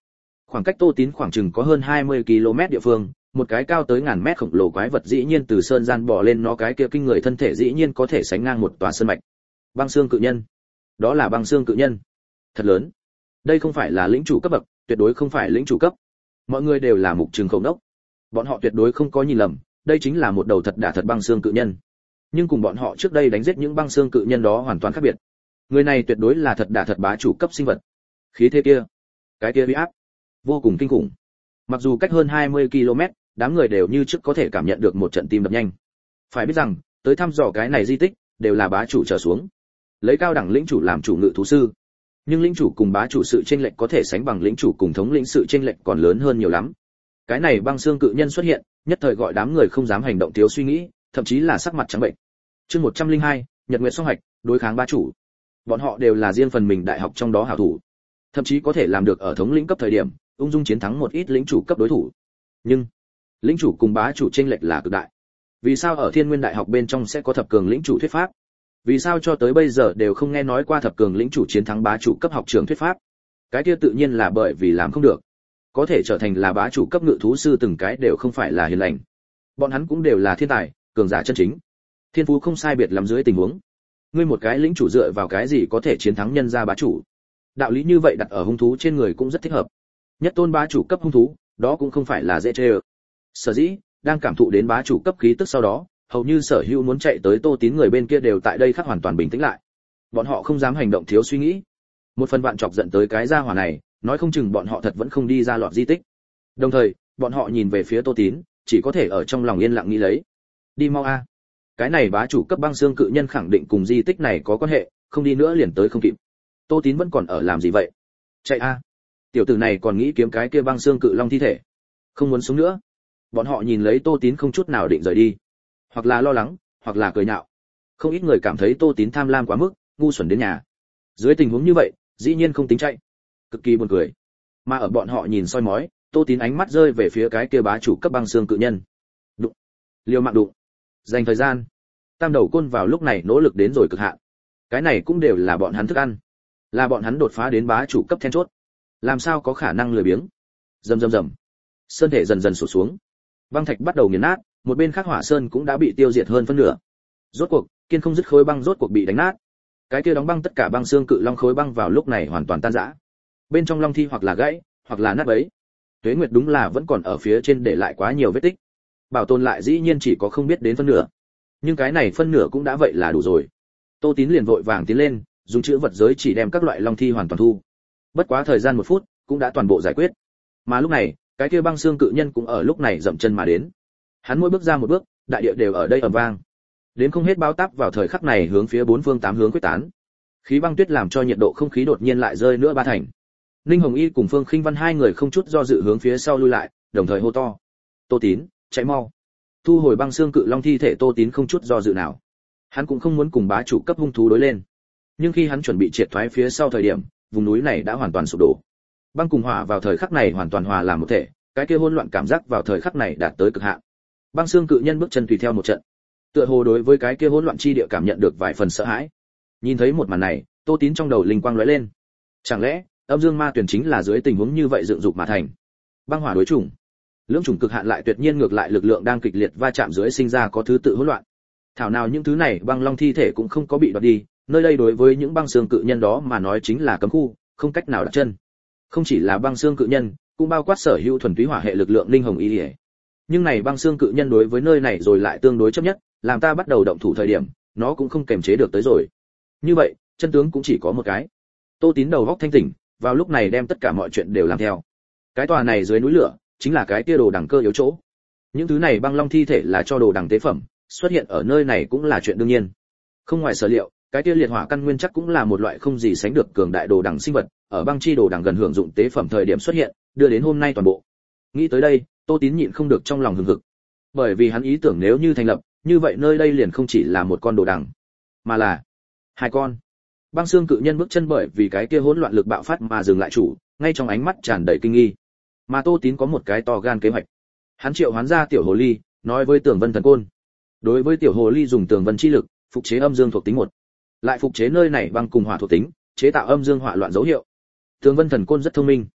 Khoảng cách Tô Tín khoảng chừng có hơn 20 km địa phương, một cái cao tới ngàn mét khổng lồ quái vật dĩ nhiên từ sơn gian bò lên, nó cái kia kinh người thân thể dĩ nhiên có thể sánh ngang một tòa sơn mạch. Băng xương cự nhân. Đó là băng xương cự nhân. Thật lớn. Đây không phải là lĩnh chủ cấp bậc, tuyệt đối không phải lĩnh chủ cấp. Mọi người đều là mục trường khổng đốc. Bọn họ tuyệt đối không có nhìn lầm, đây chính là một đầu thật đả thật băng xương cự nhân. Nhưng cùng bọn họ trước đây đánh giết những băng xương cự nhân đó hoàn toàn khác biệt. Người này tuyệt đối là thật đả thật bá chủ cấp sinh vật. Khí thế kia, cái kia uy áp, vô cùng kinh khủng. Mặc dù cách hơn 20 km, đám người đều như trước có thể cảm nhận được một trận tim đập nhanh. Phải biết rằng, tới thăm dò cái này di tích, đều là bá chủ trở xuống. Lấy cao đẳng lĩnh chủ làm chủ ngự thú sư. Nhưng lĩnh chủ cùng bá chủ sự chênh lệch có thể sánh bằng lĩnh chủ cùng thống lĩnh sự chênh lệch còn lớn hơn nhiều lắm. Cái này băng xương cự nhân xuất hiện, nhất thời gọi đám người không dám hành động thiếu suy nghĩ, thậm chí là sắc mặt trắng bệnh. Chương 102, Nhật Nguyệt song hạch, đối kháng bá chủ. Bọn họ đều là riêng phần mình đại học trong đó hảo thủ, thậm chí có thể làm được ở thống lĩnh cấp thời điểm, ung dung chiến thắng một ít lĩnh chủ cấp đối thủ. Nhưng lĩnh chủ cùng bá chủ chênh lệch là cực đại. Vì sao ở Thiên Nguyên Đại học bên trong sẽ có thập cường lĩnh chủ thuyết pháp? Vì sao cho tới bây giờ đều không nghe nói qua thập cường lĩnh chủ chiến thắng bá chủ cấp học trường thuyết pháp? Cái kia tự nhiên là bởi vì làm không được. Có thể trở thành là bá chủ cấp ngự thú sư từng cái đều không phải là hiền lành. Bọn hắn cũng đều là thiên tài, cường giả chân chính. Thiên phú không sai biệt lắm dưới tình huống. Ngươi một cái lĩnh chủ dựa vào cái gì có thể chiến thắng nhân gia bá chủ? Đạo lý như vậy đặt ở hung thú trên người cũng rất thích hợp. Nhất tôn bá chủ cấp hung thú, đó cũng không phải là dễ chơi. Sở dĩ, đang cảm thụ đến bá chủ cấp khí tức sau đó, hầu như sở hữu muốn chạy tới Tô Tín người bên kia đều tại đây khắc hoàn toàn bình tĩnh lại. Bọn họ không dám hành động thiếu suy nghĩ. Một phần vạn chọc giận tới cái gia hỏa này, nói không chừng bọn họ thật vẫn không đi ra lọt di tích. Đồng thời, bọn họ nhìn về phía Tô Tín, chỉ có thể ở trong lòng yên lặng nghĩ lấy. Đi mau a. Cái này bá chủ cấp băng xương cự nhân khẳng định cùng di tích này có quan hệ, không đi nữa liền tới không kịp. Tô Tín vẫn còn ở làm gì vậy? Chạy a. Tiểu tử này còn nghĩ kiếm cái kia băng xương cự long thi thể. Không muốn sống nữa. Bọn họ nhìn lấy Tô Tín không chút nào định rời đi, hoặc là lo lắng, hoặc là cười nhạo. Không ít người cảm thấy Tô Tín tham lam quá mức, ngu xuẩn đến nhà. Dưới tình huống như vậy, dĩ nhiên không tính chạy, cực kỳ buồn cười. Mà ở bọn họ nhìn soi mói, Tô Tín ánh mắt rơi về phía cái kia bá chủ cấp băng xương cự nhân. Đụng, liều mạng đụng, dành thời gian. Tam đầu côn vào lúc này nỗ lực đến rồi cực hạn. Cái này cũng đều là bọn hắn thức ăn, là bọn hắn đột phá đến bá chủ cấp then chốt. Làm sao có khả năng lười biếng? Rầm rầm rầm. Sơn thể dần dần sụp xuống. Băng thạch bắt đầu nghiền nát, một bên khác hỏa sơn cũng đã bị tiêu diệt hơn phân nửa. Rốt cuộc, kiên không dứt khối băng rốt cuộc bị đánh nát. Cái kia đóng băng tất cả băng xương cự long khối băng vào lúc này hoàn toàn tan rã. Bên trong long thi hoặc là gãy, hoặc là nát bấy. Tuế Nguyệt đúng là vẫn còn ở phía trên để lại quá nhiều vết tích. Bảo tồn lại dĩ nhiên chỉ có không biết đến phân nửa. Nhưng cái này phân nửa cũng đã vậy là đủ rồi. Tô Tín liền vội vàng tiến lên, dùng chữ vật giới chỉ đem các loại long thi hoàn toàn thu. Bất quá thời gian 1 phút, cũng đã toàn bộ giải quyết. Mà lúc này, cái kia băng xương cự nhân cũng ở lúc này dậm chân mà đến. Hắn mỗi bước ra một bước, đại địa đều ở đây ầm vang. Đến không hết báo táp vào thời khắc này hướng phía 4 phương 8 hướng quyết tán. Khí băng tuyết làm cho nhiệt độ không khí đột nhiên lại rơi nữa 3 thành. Ninh Hồng Y cùng Phương Khinh Văn hai người không chút do dự hướng phía sau lui lại, đồng thời hô to: "Tô Tín, chạy mau!" Thu hồi băng xương cự long thi thể, Tô Tín không chút do dự nào. Hắn cũng không muốn cùng bá chủ cấp hung thú đối lên. Nhưng khi hắn chuẩn bị triệt thoái phía sau thời điểm, vùng núi này đã hoàn toàn sụp đổ. Băng cùng hỏa vào thời khắc này hoàn toàn hòa làm một thể, cái kia hỗn loạn cảm giác vào thời khắc này đạt tới cực hạn. Băng xương cự nhân bước chân tùy theo một trận, tựa hồ đối với cái kia hỗn loạn chi địa cảm nhận được vài phần sợ hãi. Nhìn thấy một màn này, Tô Tín trong đầu linh quang lóe lên. Chẳng lẽ âm dương ma tuyển chính là dưới tình huống như vậy dựng dục mà thành? Băng hỏa đối chủng, lưỡng chủng cực hạn lại tuyệt nhiên ngược lại, lực lượng đang kịch liệt va chạm dưới sinh ra có thứ tự hỗn loạn. Thảo nào những thứ này băng long thi thể cũng không có bị đoạt đi, nơi đây đối với những băng xương cự nhân đó mà nói chính là cấm khu, không cách nào đặt chân. Không chỉ là băng xương cự nhân, cũng bao quát sở hữu thuần túy hỏa hệ lực lượng linh hồng y. Nhưng này băng xương cự nhân đối với nơi này rồi lại tương đối chấp nhất, làm ta bắt đầu động thủ thời điểm, nó cũng không kềm chế được tới rồi. Như vậy, chân tướng cũng chỉ có một cái. Tô Tín đầu góc thanh tỉnh, vào lúc này đem tất cả mọi chuyện đều làm theo. Cái tòa này dưới núi lửa, chính là cái kia đồ đằng cơ yếu chỗ. Những thứ này băng long thi thể là cho đồ đằng tế phẩm, xuất hiện ở nơi này cũng là chuyện đương nhiên. Không ngoài sở liệu, cái kia liệt hỏa căn nguyên chắc cũng là một loại không gì sánh được cường đại đồ đằng sinh vật, ở băng chi đồ đằng gần hưởng dụng tế phẩm thời điểm xuất hiện, đưa đến hôm nay toàn bộ. Nghĩ tới đây, Tô Tín nhịn không được trong lòng hừng hực. Bởi vì hắn ý tưởng nếu như thành lập, như vậy nơi đây liền không chỉ là một con đồ đằng, mà là 2 con. Băng xương cự nhân bước chân bởi vì cái kia hỗn loạn lực bạo phát mà dừng lại chủ, ngay trong ánh mắt tràn đầy kinh nghi. Mà Tô Tín có một cái to gan kế hoạch. Hắn triệu hoán ra tiểu hồ ly, nói với Tường Vân thần côn. Đối với tiểu hồ ly dùng tường vân chi lực, phục chế âm dương thuộc tính 1, lại phục chế nơi này băng cùng hỏa thuộc tính, chế tạo âm dương hỏa loạn dấu hiệu. Tường Vân thần côn rất thông minh.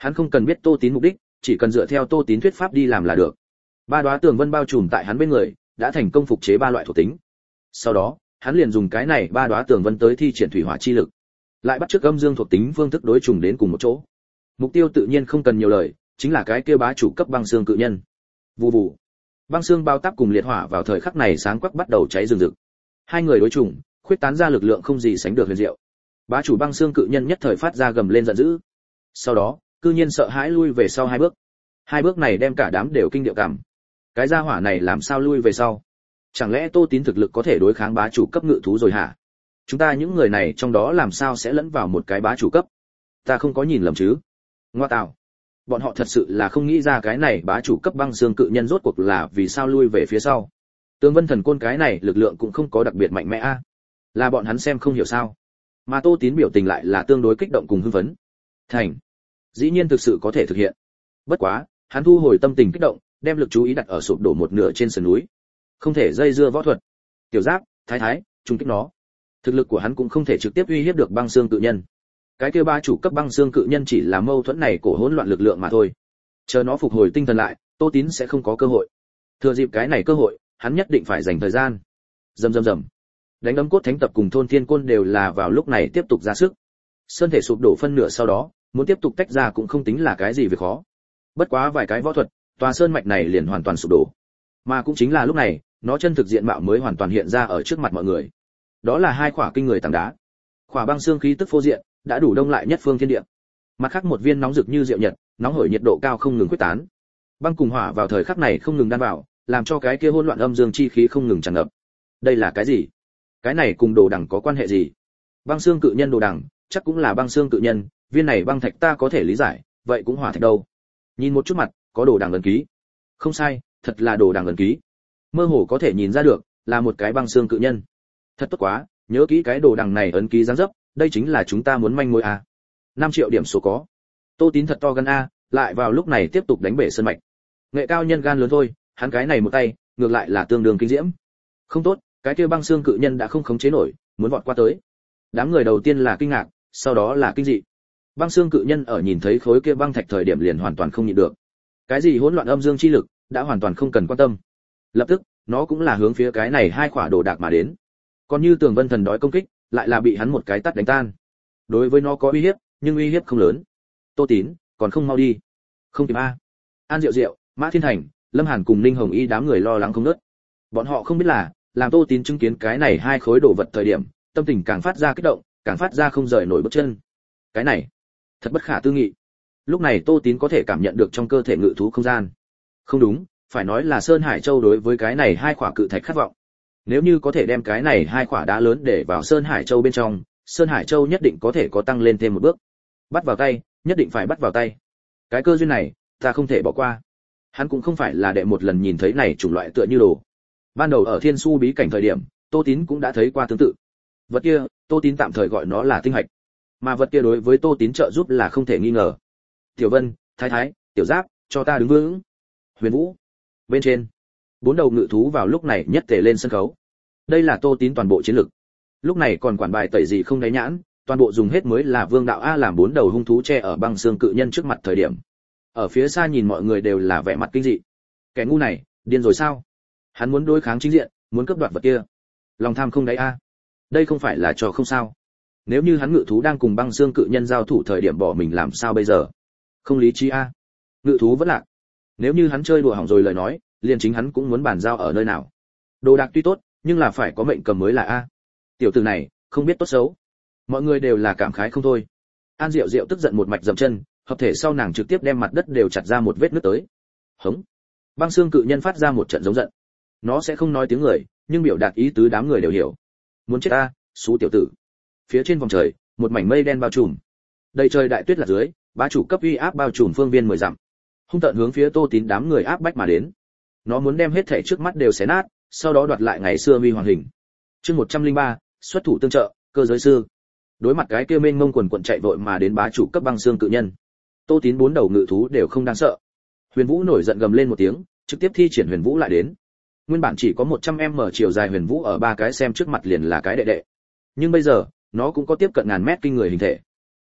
Hắn không cần biết Tô Tín mục đích, chỉ cần dựa theo Tô Tín thuyết pháp đi làm là được. Ba đóa tường vân bao trùm tại hắn bên người, đã thành công phục chế ba loại thuộc tính. Sau đó, hắn liền dùng cái này ba đóa tường vân tới thi triển thủy hỏa chi lực, lại bắt chước âm dương thuộc tính phương thức đối trùng đến cùng một chỗ. Mục tiêu tự nhiên không cần nhiều lời, chính là cái kia bá chủ cấp băng xương cự nhân. Vù vù. Băng xương bao táp cùng liệt hỏa vào thời khắc này sáng quắc bắt đầu cháy rừng rực. Hai người đối trùng, khuyết tán ra lực lượng không gì sánh được huyền diệu. Bá chủ băng xương cự nhân nhất thời phát ra gầm lên giận dữ. Sau đó, cư nhiên sợ hãi lui về sau hai bước. Hai bước này đem cả đám đều kinh điệu cảm. Cái gia hỏa này làm sao lui về sau? Chẳng lẽ Tô Tín thực lực có thể đối kháng bá chủ cấp ngự thú rồi hả? Chúng ta những người này trong đó làm sao sẽ lẫn vào một cái bá chủ cấp? Ta không có nhìn lầm chứ? Ngoa tạo. Bọn họ thật sự là không nghĩ ra cái này bá chủ cấp băng xương cự nhân rốt cuộc là vì sao lui về phía sau. Tương Vân Thần Côn cái này lực lượng cũng không có đặc biệt mạnh mẽ a. Là bọn hắn xem không hiểu sao? Mà Tô Tín biểu tình lại là tương đối kích động cùng hưng phấn. Thành, dĩ nhiên thực sự có thể thực hiện. Bất quá, hắn thu hồi tâm tình kích động, đem lực chú ý đặt ở sụp đổ một nửa trên sườn núi. Không thể dây dưa võ thuật. Tiểu Giáp, Thái Thái, trùng kích nó. Thực lực của hắn cũng không thể trực tiếp uy hiếp được băng xương cự nhân. Cái kia ba chủ cấp băng xương cự nhân chỉ là mâu thuẫn này của hỗn loạn lực lượng mà thôi. Chờ nó phục hồi tinh thần lại, Tô Tín sẽ không có cơ hội. Thừa dịp cái này cơ hội, hắn nhất định phải dành thời gian. Rầm rầm rầm. Đánh đấm cốt thánh tập cùng thôn thiên côn đều là vào lúc này tiếp tục ra sức. Sơn thể sụp đổ phân nửa sau đó, muốn tiếp tục tách ra cũng không tính là cái gì việc khó. Bất quá vài cái võ thuật, tòa sơn mạch này liền hoàn toàn sụp đổ. Mà cũng chính là lúc này, nó chân thực diện mạo mới hoàn toàn hiện ra ở trước mặt mọi người. Đó là hai khỏa kinh người tảng đá. Khỏa băng xương khí tức phô diện, đã đủ đông lại nhất phương thiên địa. Mặt khác một viên nóng rực như diệu nhật, nóng hổi nhiệt độ cao không ngừng quyết tán. Băng cùng hỏa vào thời khắc này không ngừng đan vào, làm cho cái kia hỗn loạn âm dương chi khí không ngừng tràn ngập. Đây là cái gì? Cái này cùng đồ đằng có quan hệ gì? Băng xương cự nhân đồ đằng, chắc cũng là băng xương cự nhân, viên này băng thạch ta có thể lý giải, vậy cũng hỏa thạch đâu? Nhìn một chút mặt, có đồ đằng ấn ký. Không sai, thật là đồ đằng ấn ký. Mơ hồ có thể nhìn ra được, là một cái băng xương cự nhân. Thật tốt quá, nhớ kỹ cái đồ đằng này ấn ký dáng dấp, đây chính là chúng ta muốn manh mối a. 5 triệu điểm số có. Tô Tín thật to gan a, lại vào lúc này tiếp tục đánh bể sơn mạch. Nghệ cao nhân gan lớn thôi, hắn cái này một tay, ngược lại là tương đương kinh diễm. Không tốt, cái kia băng xương cự nhân đã không khống chế nổi, muốn vọt qua tới. Đám người đầu tiên là kinh ngạc, sau đó là kinh dị. Băng xương cự nhân ở nhìn thấy khối kia băng thạch thời điểm liền hoàn toàn không nhịn được. Cái gì hỗn loạn âm dương chi lực, đã hoàn toàn không cần quan tâm. Lập tức, nó cũng là hướng phía cái này hai khỏa đồ đạc mà đến. Còn như Tường Vân Thần đói công kích, lại là bị hắn một cái tát đánh tan. Đối với nó có uy hiếp, nhưng uy hiếp không lớn. Tô Tín, còn không mau đi. Không kịp a. An Diệu Diệu, Mã Thiên Thành, Lâm Hàn cùng Ninh Hồng Y đám người lo lắng không ngớt. Bọn họ không biết là, làm Tô Tín chứng kiến cái này hai khối đồ vật thời điểm, tâm tình càng phát ra kích động, càng phát ra không rời nổi bước chân. Cái này, thật bất khả tư nghị. Lúc này Tô Tín có thể cảm nhận được trong cơ thể ngự thú không gian. Không đúng, phải nói là Sơn Hải Châu đối với cái này hai khỏa cự thạch khát vọng. Nếu như có thể đem cái này hai khỏa đá lớn để vào Sơn Hải Châu bên trong, Sơn Hải Châu nhất định có thể có tăng lên thêm một bước. Bắt vào tay, nhất định phải bắt vào tay. Cái cơ duyên này, ta không thể bỏ qua. Hắn cũng không phải là đệ một lần nhìn thấy này chủng loại tựa như đồ. Ban đầu ở Thiên Su bí cảnh thời điểm, Tô Tín cũng đã thấy qua tương tự. Vật kia, Tô Tín tạm thời gọi nó là tinh hạch. Mà vật kia đối với Tô Tín trợ giúp là không thể nghi ngờ. Tiểu Vân, Thái Thái, Tiểu Giáp, cho ta đứng vững. Huyền Vũ. Bên trên, 4 đầu ngự thú vào lúc này nhất tề lên sân khấu. Đây là Tô Tín toàn bộ chiến lực. Lúc này còn quản bài tẩy gì không đáy nhãn, toàn bộ dùng hết mới là Vương đạo a làm 4 đầu hung thú che ở băng xương cự nhân trước mặt thời điểm. Ở phía xa nhìn mọi người đều là vẻ mặt kinh dị. Kẻ ngu này, điên rồi sao? Hắn muốn đối kháng chính diện, muốn cướp đoạt vật kia. Lòng tham không đáy a. Đây không phải là trò không sao. Nếu như hắn ngự thú đang cùng băng xương cự nhân giao thủ thời điểm bỏ mình làm sao bây giờ? Không lý trí a. Ngự thú vẫn lạc. Nếu như hắn chơi đùa hỏng rồi lời nói, liền chính hắn cũng muốn bàn giao ở nơi nào. Đồ đạc tuy tốt, nhưng là phải có mệnh cầm mới là a. Tiểu tử này, không biết tốt xấu. Mọi người đều là cảm khái không thôi. An Diệu Diệu tức giận một mạch dậm chân, hợp thể sau nàng trực tiếp đem mặt đất đều chặt ra một vết nứt tới. Hống. Băng xương cự nhân phát ra một trận giống giận. Nó sẽ không nói tiếng người, nhưng biểu đạt ý tứ đám người đều hiểu. Muốn chết ta, xú tiểu tử. Phía trên vòng trời, một mảnh mây đen bao trùm. Đầy trời đại tuyết là dưới, bá chủ cấp uy áp bao trùm phương viên 10 dặm. Hung tợn hướng phía Tô Tín đám người áp bách mà đến. Nó muốn đem hết thể trước mắt đều xé nát, sau đó đoạt lại ngày xưa uy hoàng hình. Chương 103, xuất thủ tương trợ, cơ giới sư. Đối mặt cái kia mênh mông quần quần chạy vội mà đến bá chủ cấp băng xương cự nhân, Tô Tín 4 đầu ngự thú đều không đáng sợ. Huyền Vũ nổi giận gầm lên một tiếng, trực tiếp thi triển Huyền Vũ lại đến. Nguyên bản chỉ có 100m chiều dài Huyền Vũ ở ba cái xem trước mặt liền là cái đệ đệ. Nhưng bây giờ, nó cũng có tiếp cận ngàn mét kinh người hình thể.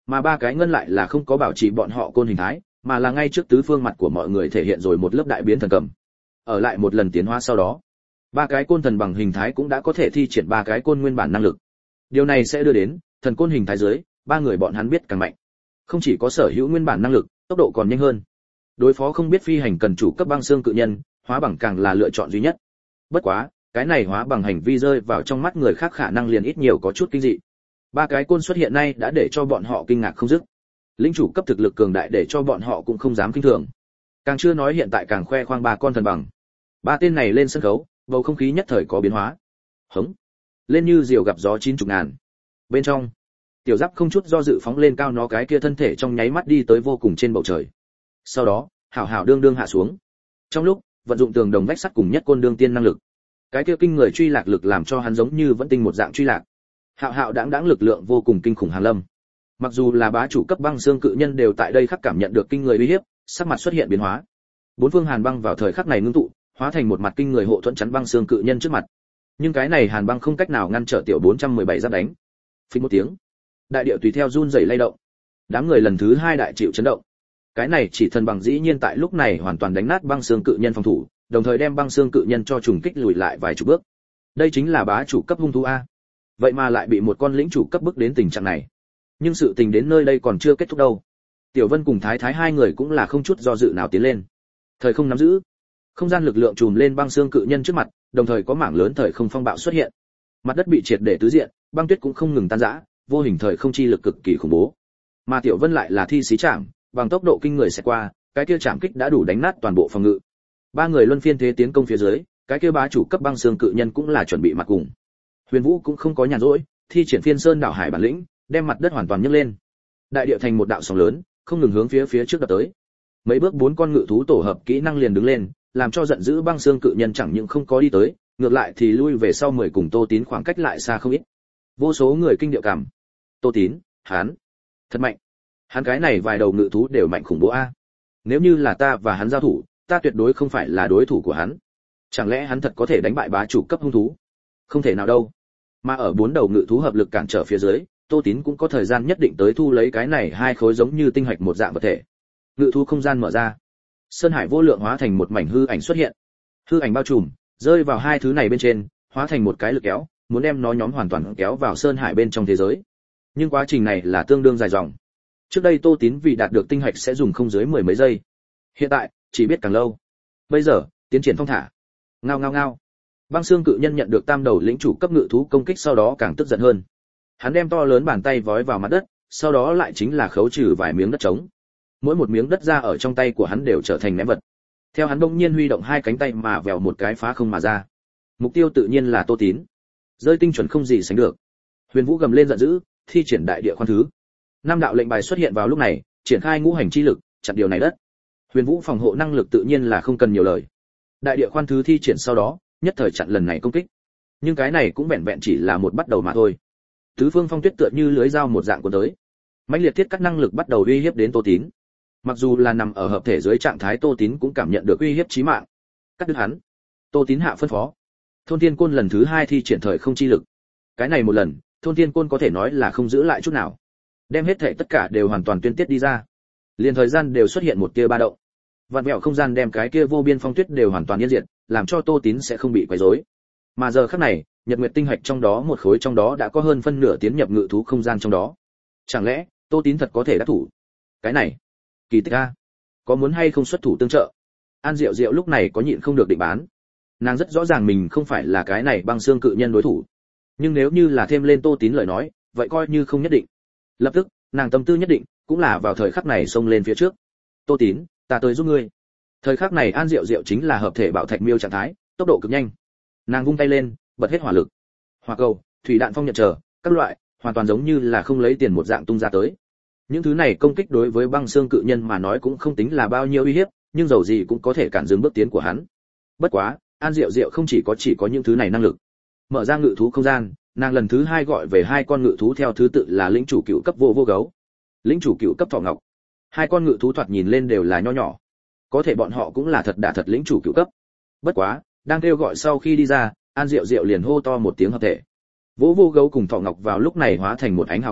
Mà ba cái ngân lại là không có bảo trì bọn họ côn hình thái, mà là ngay trước tứ phương mặt của mọi người thể hiện rồi một lớp đại biến thần cầm. Ở lại một lần tiến hóa sau đó, ba cái côn thần bằng hình thái cũng đã có thể thi triển ba cái côn nguyên bản năng lực. Điều này sẽ đưa đến thần côn hình thái dưới, ba người bọn hắn biết càng mạnh. Không chỉ có sở hữu nguyên bản năng lực, tốc độ còn nhanh hơn. Đối phó không biết phi hành cần chủ cấp băng xương cự nhân, hóa bằng càng là lựa chọn duy nhất. Bất quá, cái này hóa bằng hành vi rơi vào trong mắt người khác khả năng liền ít nhiều có chút kinh dị. Ba cái côn xuất hiện nay đã để cho bọn họ kinh ngạc không dứt. Lĩnh chủ cấp thực lực cường đại để cho bọn họ cũng không dám kinh thường. Càng chưa nói hiện tại càng khoe khoang ba con thần bằng. Ba tên này lên sân khấu, bầu không khí nhất thời có biến hóa. Hống, lên như diều gặp gió 90 ngàn. Bên trong, tiểu giáp không chút do dự phóng lên cao nó cái kia thân thể trong nháy mắt đi tới vô cùng trên bầu trời. Sau đó, hảo hảo đương đương hạ xuống. Trong lúc vận dụng tường đồng vách sắt cùng nhất côn đương tiên năng lực, cái kia kinh người truy lạc lực làm cho hắn giống như vẫn tinh một dạng truy lạc. Hạo hạo đãng lực lượng vô cùng kinh khủng hàn lâm. Mặc dù là bá chủ cấp băng xương cự nhân đều tại đây khắc cảm nhận được kinh người uy hiếp, sắc mặt xuất hiện biến hóa. Bốn phương hàn băng vào thời khắc này ngưng tụ, hóa thành một mặt kinh người hộ thuẫn chắn băng xương cự nhân trước mặt. Nhưng cái này hàn băng không cách nào ngăn trở tiểu 417 giáp đánh. Phình một tiếng, đại địa tùy theo run rẩy lay động. Đám người lần thứ hai đại chịu chấn động. Cái này chỉ thần bằng dĩ nhiên tại lúc này hoàn toàn đánh nát băng xương cự nhân phòng thủ, đồng thời đem băng xương cự nhân cho trùng kích lùi lại vài chục bước. Đây chính là bá chủ cấp hung thú a. Vậy mà lại bị một con lĩnh chủ cấp bức đến tình trạng này. Nhưng sự tình đến nơi đây còn chưa kết thúc đâu. Tiểu Vân cùng Thái Thái hai người cũng là không chút do dự nào tiến lên. Thời không nắm giữ, không gian lực lượng trùm lên băng xương cự nhân trước mặt, đồng thời có mảng lớn thời không phong bạo xuất hiện. Mặt đất bị triệt để tứ diện, băng tuyết cũng không ngừng tan rã, vô hình thời không chi lực cực kỳ khủng bố. Mà Tiểu Vân lại là thi xí chạm, bằng tốc độ kinh người sẽ qua, cái kia chạm kích đã đủ đánh nát toàn bộ phòng ngự. Ba người luân phiên thế tiến công phía dưới, cái kia bá chủ cấp băng xương cự nhân cũng là chuẩn bị mặt cùng. Huyền Vũ cũng không có nhàn rỗi, thi triển Phiên Sơn đảo hải bản lĩnh, đem mặt đất hoàn toàn nhấc lên. Đại địa thành một đạo sóng lớn, không ngừng hướng phía trước đập tới. Mấy bước bốn con ngự thú tổ hợp kỹ năng liền đứng lên, làm cho giận dữ băng xương cự nhân chẳng những không có đi tới, ngược lại thì lui về sau 10 cùng Tô Tín khoảng cách lại xa không ít. Vô số người kinh điệu cảm. Tô Tín, hắn thật mạnh. Hắn cái này vài đầu ngự thú đều mạnh khủng bố a. Nếu như là ta và hắn giao thủ, ta tuyệt đối không phải là đối thủ của hắn. Chẳng lẽ hắn thật có thể đánh bại bá chủ cấp hung thú? Không thể nào đâu. Mà ở bốn đầu ngự thú hợp lực cản trở phía dưới, Tô Tín cũng có thời gian nhất định tới thu lấy cái này hai khối giống như tinh hạch một dạng vật thể. Ngự thú không gian mở ra, sơn hải vô lượng hóa thành một mảnh hư ảnh xuất hiện. Hư ảnh bao trùm, rơi vào hai thứ này bên trên, hóa thành một cái lực kéo, muốn đem nó nhóm hoàn toàn kéo vào sơn hải bên trong thế giới. Nhưng quá trình này là tương đương dài dòng. Trước đây Tô Tín vì đạt được tinh hạch sẽ dùng không dưới 10 mấy giây. Hiện tại, chỉ biết càng lâu. Bây giờ, tiến triển thong thả. Ngao ngao ngao. Băng xương cự nhân nhận được tam đầu lĩnh chủ cấp ngự thú công kích sau đó càng tức giận hơn. Hắn đem to lớn bàn tay vói vào mặt đất, sau đó lại chính là khấu trừ vài miếng đất trống. Mỗi một miếng đất ra ở trong tay của hắn đều trở thành ném vật. Theo hắn bỗng nhiên huy động hai cánh tay mà vèo một cái phá không mà ra. Mục tiêu tự nhiên là Tô Tín. Rơi tinh chuẩn không gì sánh được. Huyền Vũ gầm lên giận dữ, thi triển đại địa khoan thứ. Năm đạo lệnh bài xuất hiện vào lúc này, triển khai ngũ hành chi lực, chặn điều này đất. Huyền Vũ phòng hộ năng lực tự nhiên là không cần nhiều lời. Đại địa khoan thứ thi triển sau đó, nhất thời chặn lần này công kích. Nhưng cái này cũng vẹn vẹn chỉ là một bắt đầu mà thôi. Tứ phương phong tuyết tựa như lưới dao một dạng của tới. Mãnh liệt thiết cắt năng lực bắt đầu uy hiếp đến Tô Tín. Mặc dù là nằm ở hợp thể dưới trạng thái Tô Tín cũng cảm nhận được uy hiếp chí mạng. Cắt đứt hắn. Tô Tín hạ phân phó. Thôn Thiên Côn lần thứ hai thi triển thời không chi lực. Cái này một lần, Thôn Thiên Côn có thể nói là không giữ lại chút nào. Đem hết thể tất cả đều hoàn toàn tuyên tiết đi ra. Liền thời gian đều xuất hiện một tia ba động. Vạn vẹo không gian đem cái kia vô biên phong tuyết đều hoàn toàn yên diệt, làm cho Tô Tín sẽ không bị quấy rối. Mà giờ khắc này, Nhật Nguyệt tinh hạch trong đó một khối trong đó đã có hơn phân nửa tiến nhập ngự thú không gian trong đó. Chẳng lẽ, Tô Tín thật có thể đắc thủ? Cái này, kỳ tích a. Có muốn hay không xuất thủ tương trợ? An Diệu Diệu lúc này có nhịn không được định bán. Nàng rất rõ ràng mình không phải là cái này băng xương cự nhân đối thủ. Nhưng nếu như là thêm lên Tô Tín lời nói, vậy coi như không nhất định. Lập tức, nàng tâm tư nhất định, cũng là vào thời khắc này xông lên phía trước. Tô Tín, ta tới giúp ngươi. Thời khắc này An Diệu Diệu chính là hợp thể bạo thạch miêu trạng thái, tốc độ cực nhanh. Nàng vung tay lên, bật hết hỏa lực. Hỏa cầu, thủy đạn phong nhận trở, các loại, hoàn toàn giống như là không lấy tiền một dạng tung ra tới. Những thứ này công kích đối với băng xương cự nhân mà nói cũng không tính là bao nhiêu uy hiếp, nhưng dầu gì cũng có thể cản dừng bước tiến của hắn. Bất quá, An Diệu Diệu không chỉ có những thứ này năng lực. Mở ra ngự thú không gian, nàng lần thứ hai gọi về hai con ngự thú theo thứ tự là lĩnh chủ cựu cấp vô vô gấu, lĩnh chủ cựu cấp thỏ ngọc. Hai con ngự thú thoạt nhìn lên đều là nho nhỏ, có thể bọn họ cũng là thật đả thật lĩnh chủ cựu cấp. Bất quá, đang kêu gọi sau khi đi ra, An Diệu Diệu liền hô to một tiếng hợp thể. Vô vô gấu cùng thỏ ngọc vào lúc này hóa thành một ánh hào quang,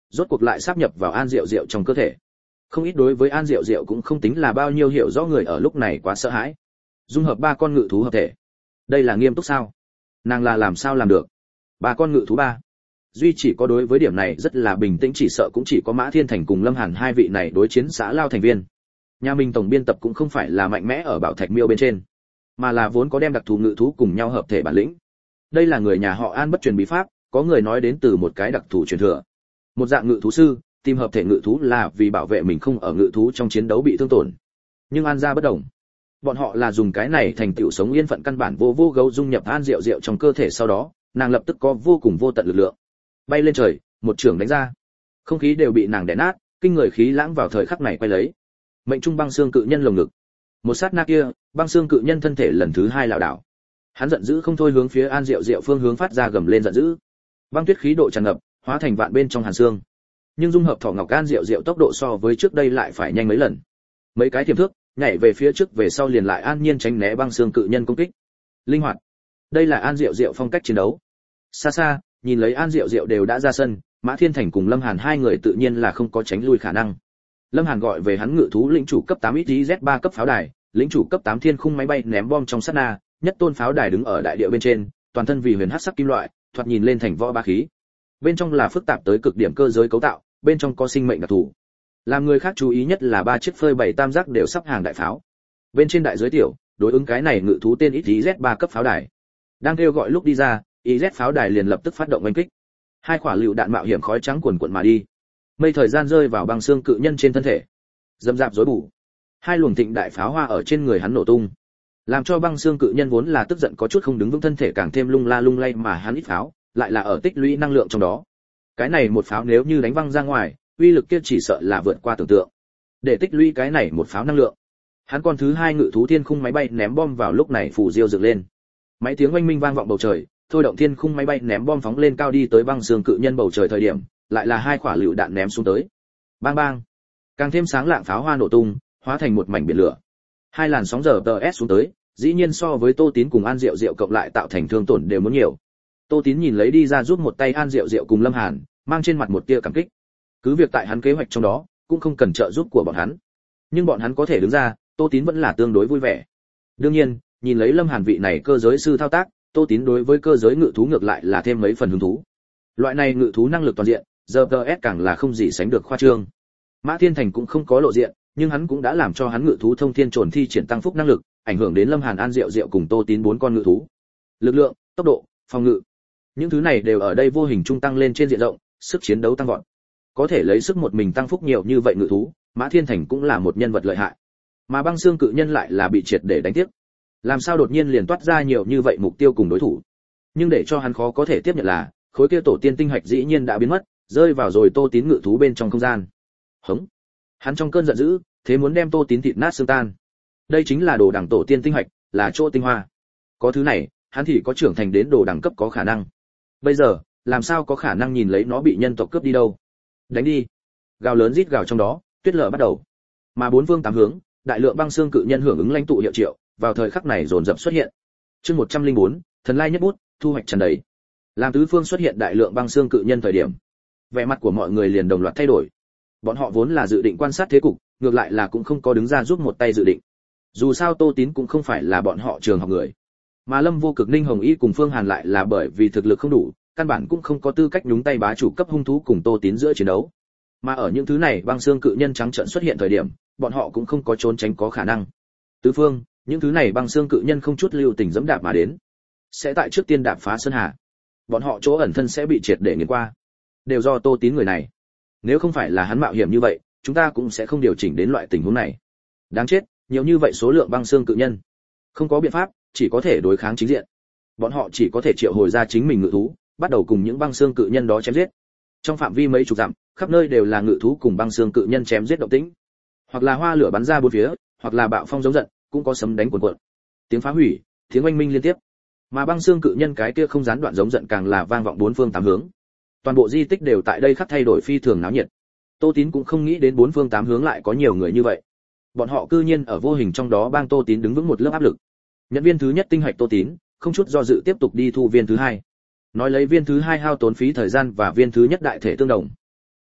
rốt cuộc lại sáp nhập vào An Diệu Diệu trong cơ thể. Không ít đối với An Diệu Diệu cũng không tính là bao nhiêu hiểu rõ người ở lúc này quá sợ hãi. Dung hợp 3 con ngự thú hợp thể. Đây là nghiêm túc sao? Nàng là làm sao làm được? 3 con ngự thú ba. Duy chỉ có đối với điểm này rất là bình tĩnh, chỉ sợ cũng chỉ có Mã Thiên Thành cùng Lâm Hàn hai vị này đối chiến xã lao thành viên. Nhà mình tổng biên tập cũng không phải là mạnh mẽ ở Bảo Thạch Miêu bên trên, mà là vốn có đem đặc thù ngự thú cùng nhau hợp thể bản lĩnh. Đây là người nhà họ An bất truyền bí pháp, có người nói đến từ một cái đặc thù truyền thừa. Một dạng ngự thú sư, tìm hợp thể ngự thú là vì bảo vệ mình không ở ngự thú trong chiến đấu bị thương tổn. Nhưng An gia bất đồng. Bọn họ là dùng cái này thành tựu sống yên phận căn bản vô gấu dung nhập An Diệu Diệu trong cơ thể, sau đó, nàng lập tức có vô cùng vô tận lực lượng. Bay lên trời, một chưởng đánh ra. Không khí đều bị nàng đè nát, kinh người khí lãng vào thời khắc này quay lấy. Mệnh trung băng xương cự nhân lồng ngực. Một sát na kia, băng xương cự nhân thân thể lần thứ 2 lảo đảo. Hắn giận dữ không thôi hướng phía An Diệu Diệu phương hướng phát ra gầm lên giận dữ. Băng tuyết khí độ tràn ngập, hóa thành vạn bên trong hàn xương. Nhưng dung hợp thỏ ngọc An Diệu Diệu tốc độ so với trước đây lại phải nhanh mấy lần. Mấy cái tiềm thước, nhảy về phía trước về sau liền lại an nhiên tránh né băng xương cự nhân công kích. Linh hoạt. Đây là An Diệu Diệu phong cách chiến đấu. Xa xa, nhìn lấy An Diệu Diệu đều đã ra sân, Mã Thiên Thành cùng Lâm Hàn hai người tự nhiên là không có tránh lui khả năng. Lâm Hàn gọi về hắn ngự thú lĩnh chủ cấp 8 XYZ3 cấp pháo đài, lĩnh chủ cấp 8 thiên khung máy bay ném bom trong sát na, nhất tôn pháo đài đứng ở đại địa bên trên, toàn thân vì huyền hắc sắc kim loại, thoạt nhìn lên thành võ ba khí. Bên trong là phức tạp tới cực điểm cơ giới cấu tạo, bên trong có sinh mệnh đặc thù. Làm người khác chú ý nhất là 3 chiếc phơi bày tam giác đều sắp hàng đại pháo. Bên trên đại giới tiểu, đối ứng cái này ngự thú tên XYZ3 cấp pháo đài. Đang kêu gọi lúc đi ra, YZ pháo đài liền lập tức phát động oanh kích. 2 quả lựu đạn mạo hiểm khói trắng cuồn cuộn mà đi. Mây thời gian rơi vào băng xương cự nhân trên thân thể, dầm dạp rối bù. 2 luồng thịnh đại pháo hoa ở trên người hắn nổ tung, làm cho băng xương cự nhân vốn là tức giận có chút không đứng vững thân thể càng thêm lung la lung lay, mà hắn ít pháo lại là ở tích lũy năng lượng trong đó. Cái này một pháo nếu như đánh văng ra ngoài, uy lực kia chỉ sợ là vượt qua tưởng tượng. Để tích lũy cái này một pháo năng lượng, hắn con thứ 2 ngự thú thiên khung máy bay ném bom vào lúc này phù diêu dựng lên. Máy tiếng oanh minh vang vọng bầu trời, thôi động thiên khung máy bay ném bom phóng lên cao đi tới băng xương cự nhân bầu trời thời điểm, lại là 2 quả lựu đạn ném xuống tới. Bang bang, càng thêm sáng lạng pháo hoa nổ tung, hóa thành một mảnh biển lửa. 2 làn sóng giờ TS xuống tới, dĩ nhiên so với Tô Tín cùng An Diệu Diệu cộng lại tạo thành thương tổn đều muốn nhiều. Tô Tín nhìn lấy đi ra giúp một tay An Diệu Diệu cùng Lâm Hàn, mang trên mặt một tia cảm kích. Cứ việc tại hắn kế hoạch trong đó, cũng không cần trợ giúp của bọn hắn, nhưng bọn hắn có thể đứng ra, Tô Tín vẫn là tương đối vui vẻ. Đương nhiên, nhìn lấy Lâm Hàn vị này cơ giới sư thao tác, Tô Tín đối với cơ giới ngự thú ngược lại là thêm mấy phần hứng thú. Loại này ngự thú năng lực toàn diện, giờ TS càng là không gì sánh được khoa trương. Mã Thiên Thành cũng không có lộ diện, nhưng hắn cũng đã làm cho hắn ngự thú thông thiên trồn thi triển tăng phúc năng lực, ảnh hưởng đến Lâm Hàn, An Diệu Diệu cùng Tô Tín 4 con ngự thú. Lực lượng, tốc độ, phòng ngự, những thứ này đều ở đây vô hình trung tăng lên trên diện rộng, sức chiến đấu tăng vọt. Có thể lấy sức một mình tăng phúc nhiều như vậy ngự thú, Mã Thiên Thành cũng là một nhân vật lợi hại. Mà băng xương cự nhân lại là bị triệt để đánh tiếc. Làm sao đột nhiên liền toát ra nhiều như vậy mục tiêu cùng đối thủ? Nhưng để cho hắn khó có thể tiếp nhận là, khối kia tổ tiên tinh hạch dĩ nhiên đã biến mất, rơi vào rồi Tô Tín ngự thú bên trong không gian. Hống! Hắn trong cơn giận dữ, thế muốn đem Tô Tín thịt nát xương tan. Đây chính là đồ đẳng tổ tiên tinh hạch, là chỗ tinh hoa. Có thứ này, hắn thì có trưởng thành đến đồ đẳng cấp có khả năng. Bây giờ, làm sao có khả năng nhìn lấy nó bị nhân tộc cướp đi đâu? Đánh đi! Gào lớn rít gào trong đó, tuyết lở bắt đầu. Mà 4 phương 8 hướng, đại lượng băng xương cự nhân hưởng ứng lãnh tụ hiệu triệu, vào thời khắc này dồn dập xuất hiện. Chương 104, thần lai nhất bút, thu hoạch tràn đầy. Làm tứ phương xuất hiện đại lượng băng xương cự nhân thời điểm, vẻ mặt của mọi người liền đồng loạt thay đổi. Bọn họ vốn là dự định quan sát thế cục, ngược lại là cũng không có đứng ra giúp một tay dự định. Dù sao Tô Tín cũng không phải là bọn họ trường học người, mà Lâm Vô Cực, Ninh Hồng Y cùng Phương Hàn lại là bởi vì thực lực không đủ, căn bản cũng không có tư cách nhúng tay bá chủ cấp hung thú cùng Tô Tín giữa chiến đấu. Mà ở những thứ này băng xương cự nhân trắng trợn xuất hiện thời điểm, bọn họ cũng không có trốn tránh có khả năng. Tứ phương, những thứ này băng xương cự nhân không chút lưu tình dẫm đạp mà đến, sẽ tại trước tiên đạp phá sơn hà. Bọn họ chỗ ẩn thân sẽ bị triệt để nghiền qua, đều do Tô Tín người này. Nếu không phải là hắn mạo hiểm như vậy, chúng ta cũng sẽ không điều chỉnh đến loại tình huống này. Đáng chết, nhiều như vậy số lượng băng xương cự nhân, không có biện pháp, chỉ có thể đối kháng chính diện. Bọn họ chỉ có thể triệu hồi ra chính mình ngự thú, bắt đầu cùng những băng xương cự nhân đó chém giết. Trong phạm vi mấy chục dặm, khắp nơi đều là ngự thú cùng băng xương cự nhân chém giết động tĩnh, hoặc là hoa lửa bắn ra bốn phía, hoặc là bạo phong giống giận, cũng có sấm đánh cuồn cuộn. Tiếng phá hủy, tiếng oanh minh liên tiếp. Mà băng xương cự nhân cái kia không gián đoạn giống giận càng là vang vọng 4 phương 8 hướng. Toàn bộ di tích đều tại đây khắc thay đổi phi thường náo nhiệt. Tô Tín cũng không nghĩ đến 4 phương 8 hướng lại có nhiều người như vậy. Bọn họ cư nhiên ở vô hình trong đó bang Tô Tín đứng vững một lớp áp lực. Nhận viên thứ nhất tinh hạch Tô Tín, không chút do dự tiếp tục đi thu viên thứ hai. Nói lấy viên thứ hai hao tốn phí thời gian và viên thứ nhất đại thể tương đồng.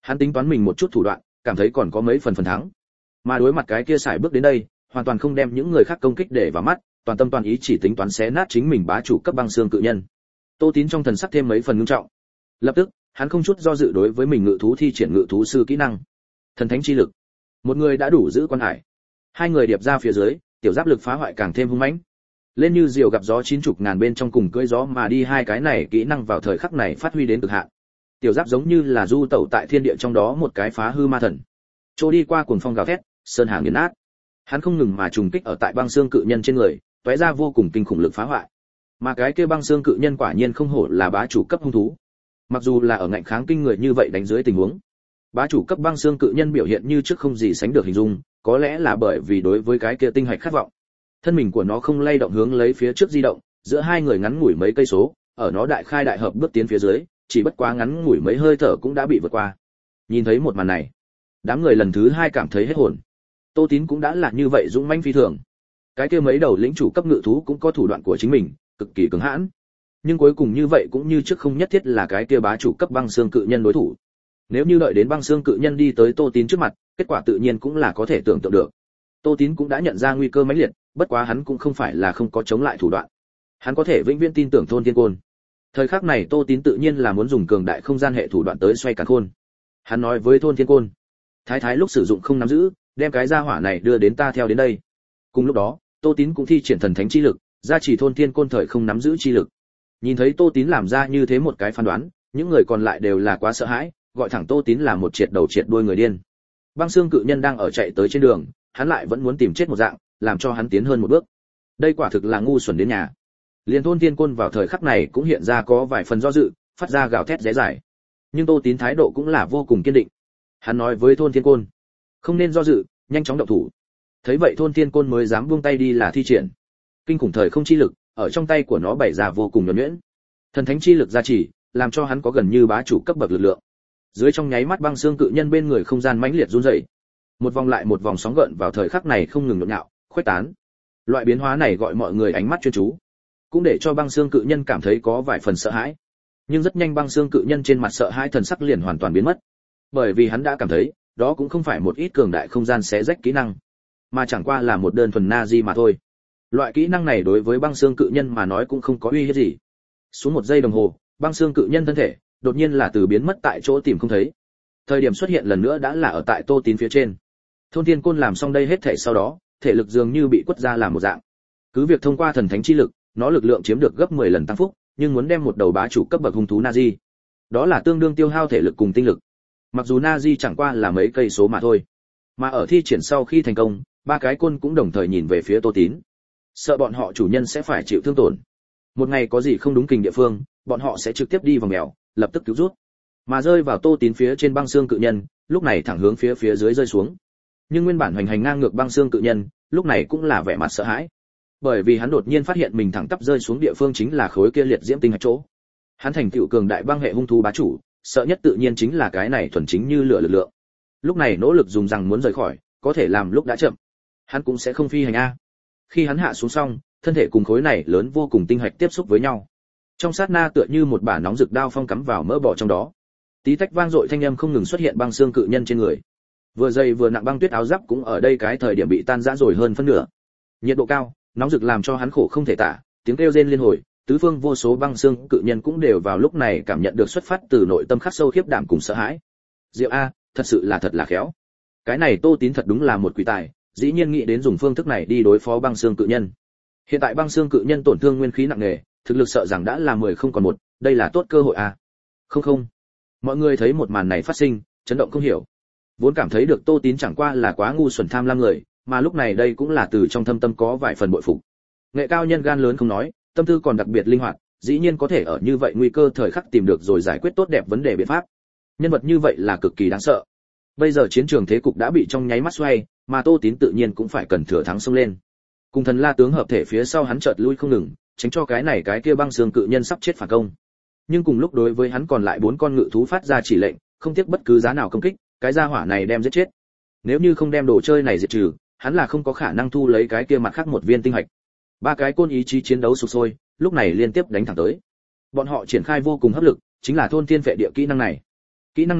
Hắn tính toán mình một chút thủ đoạn, cảm thấy còn có mấy phần thắng. Mà đối mặt cái kia sải bước đến đây, hoàn toàn không đem những người khác công kích để vào mắt, toàn tâm toàn ý chỉ tính toán xé nát chính mình bá chủ cấp băng xương cự nhân. Tô Tín trong thần sắc thêm mấy phần ngưng trọng. Lập tức, hắn không chút do dự đối với mình ngự thú thi triển ngự thú sư kỹ năng. Thần thánh chi lực. Một người đã đủ giữ quan hải. Hai người điệp ra phía dưới, tiểu giáp lực phá hoại càng thêm hung mãnh. Lên như diều gặp gió 90 ngàn bên trong cùng cưỡi gió mà đi, hai cái này kỹ năng vào thời khắc này phát huy đến cực hạn. Tiểu giáp giống như là du tẩu tại thiên địa trong đó một cái phá hư ma thần. Trôi đi qua cuồng phong gào thét, sơn hà nghiền nát. Hắn không ngừng mà trùng kích ở tại băng xương cự nhân trên người, tóe ra vô cùng kinh khủng lực phá hoại. Mà cái kia băng xương cự nhân quả nhiên không hổ là bá chủ cấp hung thú. Mặc dù là ở ngạnh kháng kinh người như vậy đánh dưới tình huống, bá chủ cấp băng xương cự nhân biểu hiện như trước không gì sánh được hình dung, có lẽ là bởi vì đối với cái kia tinh hạch khát vọng. Thân mình của nó không lay động hướng lấy phía trước di động, giữa hai người ngắn ngủi mấy cây số, ở nó đại khai đại hợp bước tiến phía dưới, chỉ bất quá ngắn ngủi mấy hơi thở cũng đã bị vượt qua. Nhìn thấy một màn này, đám người lần thứ hai cảm thấy hết hồn. Tô Tín cũng đã là như vậy dũng mãnh phi thường. Cái kia mấy đầu lĩnh chủ cấp ngự thú cũng có thủ đoạn của chính mình, cực kỳ cứng hãn. Nhưng cuối cùng như vậy cũng như trước không nhất thiết là cái kia bá chủ cấp băng xương cự nhân đối thủ. Nếu như đợi đến băng xương cự nhân đi tới Tô Tín trước mặt, kết quả tự nhiên cũng là có thể tưởng tượng được. Tô Tín cũng đã nhận ra nguy cơ mãnh liệt, bất quá hắn cũng không phải là không có chống lại thủ đoạn. Hắn có thể vĩnh viễn tin tưởng Thôn Thiên Côn. Thời khắc này Tô Tín tự nhiên là muốn dùng cường đại không gian hệ thủ đoạn tới xoay càn khôn. Hắn nói với Thôn Thiên Côn, thái thái lúc sử dụng không nắm giữ, đem cái gia hỏa này đưa đến ta theo đến đây. Cùng lúc đó, Tô Tín cũng thi triển thần thánh chi lực, gia trì Thôn Thiên Côn thời không nắm giữ chi lực. Nhìn thấy Tô Tín làm ra như thế một cái phán đoán, những người còn lại đều là quá sợ hãi, gọi thẳng Tô Tín là một triệt đầu triệt đuôi người điên. Băng xương cự nhân đang ở chạy tới trên đường, hắn lại vẫn muốn tìm chết một dạng, làm cho hắn tiến hơn một bước. Đây quả thực là ngu xuẩn đến nhà. Liên Thôn Thiên Côn vào thời khắc này cũng hiện ra có vài phần do dự, phát ra gào thét rẽ dài. Nhưng Tô Tín thái độ cũng là vô cùng kiên định. Hắn nói với Thôn Thiên Côn, không nên do dự, nhanh chóng động thủ. Thấy vậy Thôn Thiên Côn mới dám buông tay đi là thi triển kinh khủng thời không chi lực, ở trong tay của nó bày ra vô cùng nhuần nhuyễn. Thần thánh chi lực gia trì, làm cho hắn có gần như bá chủ cấp bậc lực lượng. Dưới trong nháy mắt băng xương cự nhân bên người không gian mãnh liệt run rẩy. Một vòng lại một vòng sóng gợn vào thời khắc này không ngừng nhộn nhạo, khuếch tán. Loại biến hóa này gọi mọi người ánh mắt chuyên chú, cũng để cho băng xương cự nhân cảm thấy có vài phần sợ hãi. Nhưng rất nhanh băng xương cự nhân trên mặt sợ hãi thần sắc liền hoàn toàn biến mất, bởi vì hắn đã cảm thấy, đó cũng không phải một ít cường đại không gian xé rách kỹ năng, mà chẳng qua là một đơn thuần Nazi mà thôi. Loại kỹ năng này đối với băng xương cự nhân mà nói cũng không có uy hiếp gì. Xuống một giây đồng hồ, băng xương cự nhân thân thể đột nhiên là từ biến mất tại chỗ tìm không thấy. Thời điểm xuất hiện lần nữa đã là ở tại Tô Tín phía trên. Thôn Thiên Côn làm xong đây hết thể sau đó, thể lực dường như bị quất ra làm một dạng. Cứ việc thông qua thần thánh chi lực, nó lực lượng chiếm được gấp 10 lần tăng phúc, nhưng muốn đem một đầu bá chủ cấp bậc hung thú Nazi, đó là tương đương tiêu hao thể lực cùng tinh lực. Mặc dù Nazi chẳng qua là mấy cây số mà thôi, mà ở thi triển sau khi thành công, ba cái côn cũng đồng thời nhìn về phía Tô Tín, sợ bọn họ chủ nhân sẽ phải chịu thương tổn. Một ngày có gì không đúng kình địa phương, bọn họ sẽ trực tiếp đi vào mèo, lập tức cứu rút. Mà rơi vào Tô Tín phía trên băng xương cự nhân, lúc này thẳng hướng phía dưới rơi xuống. Nhưng nguyên bản hoành hành ngang ngược băng xương cự nhân, lúc này cũng là vẻ mặt sợ hãi, bởi vì hắn đột nhiên phát hiện mình thẳng tắp rơi xuống địa phương chính là khối kia liệt diễm tinh hạch chỗ. Hắn thành tựu cường đại băng hệ hung thú bá chủ, sợ nhất tự nhiên chính là cái này thuần chính như lửa lực lượng. Lúc này nỗ lực dùng rằng muốn rời khỏi, có thể làm lúc đã chậm. Hắn cũng sẽ không phi hành a. Khi hắn hạ xuống xong, thân thể cùng khối này lớn vô cùng tinh hạch tiếp xúc với nhau. Trong sát na tựa như một bả nóng rực đao phong cắm vào mỡ bò trong đó. Tí tách vang dội thanh âm không ngừng xuất hiện băng xương cự nhân trên người. Vừa dày vừa nặng băng tuyết áo giáp cũng ở đây cái thời điểm bị tan rã rồi hơn phân nửa. Nhiệt độ cao, nóng rực làm cho hắn khổ không thể tả, tiếng kêu rên liên hồi, tứ phương vô số băng xương cự nhân cũng đều vào lúc này cảm nhận được xuất phát từ nội tâm khắc sâu khiếp đảm cùng sợ hãi. Diệu a, thật sự là thật là khéo. Cái này Tô Tín thật đúng là một quỷ tài, dĩ nhiên nghĩ đến dùng phương thức này đi đối phó băng xương cự nhân. Hiện tại băng xương cự nhân tổn thương nguyên khí nặng nề, thực lực sợ rằng đã là 10 không còn một, đây là tốt cơ hội a. Không. Mọi người thấy một màn này phát sinh, chấn động không hiểu. Vốn cảm thấy được Tô Tín chẳng qua là quá ngu xuẩn tham lam người, mà lúc này đây cũng là từ trong thâm tâm có vài phần bội phục. Nghệ cao nhân gan lớn không nói, tâm tư còn đặc biệt linh hoạt, dĩ nhiên có thể ở như vậy nguy cơ thời khắc tìm được rồi giải quyết tốt đẹp vấn đề biện pháp. Nhân vật như vậy là cực kỳ đáng sợ. Bây giờ chiến trường thế cục đã bị trong nháy mắt xoay, mà Tô Tín tự nhiên cũng phải cần thừa thắng xông lên. Cùng thần la tướng hợp thể phía sau hắn chợt lui không ngừng, tránh cho cái này cái kia băng xương cự nhân sắp chết phản công. Nhưng cùng lúc đối với hắn còn lại 4 con ngự thú phát ra chỉ lệnh, không tiếc bất cứ giá nào công kích, cái gia hỏa này đem giết chết. Nếu như không đem đồ chơi này diệt trừ, hắn là không có khả năng thu lấy cái kia mặt khác một viên tinh hạch. Ba cái côn ý chí chiến đấu sục sôi, lúc này liên tiếp đánh thẳng tới. Bọn họ triển khai vô cùng hấp lực, chính là thôn thiên phệ địa kỹ năng này. Kỹ năng này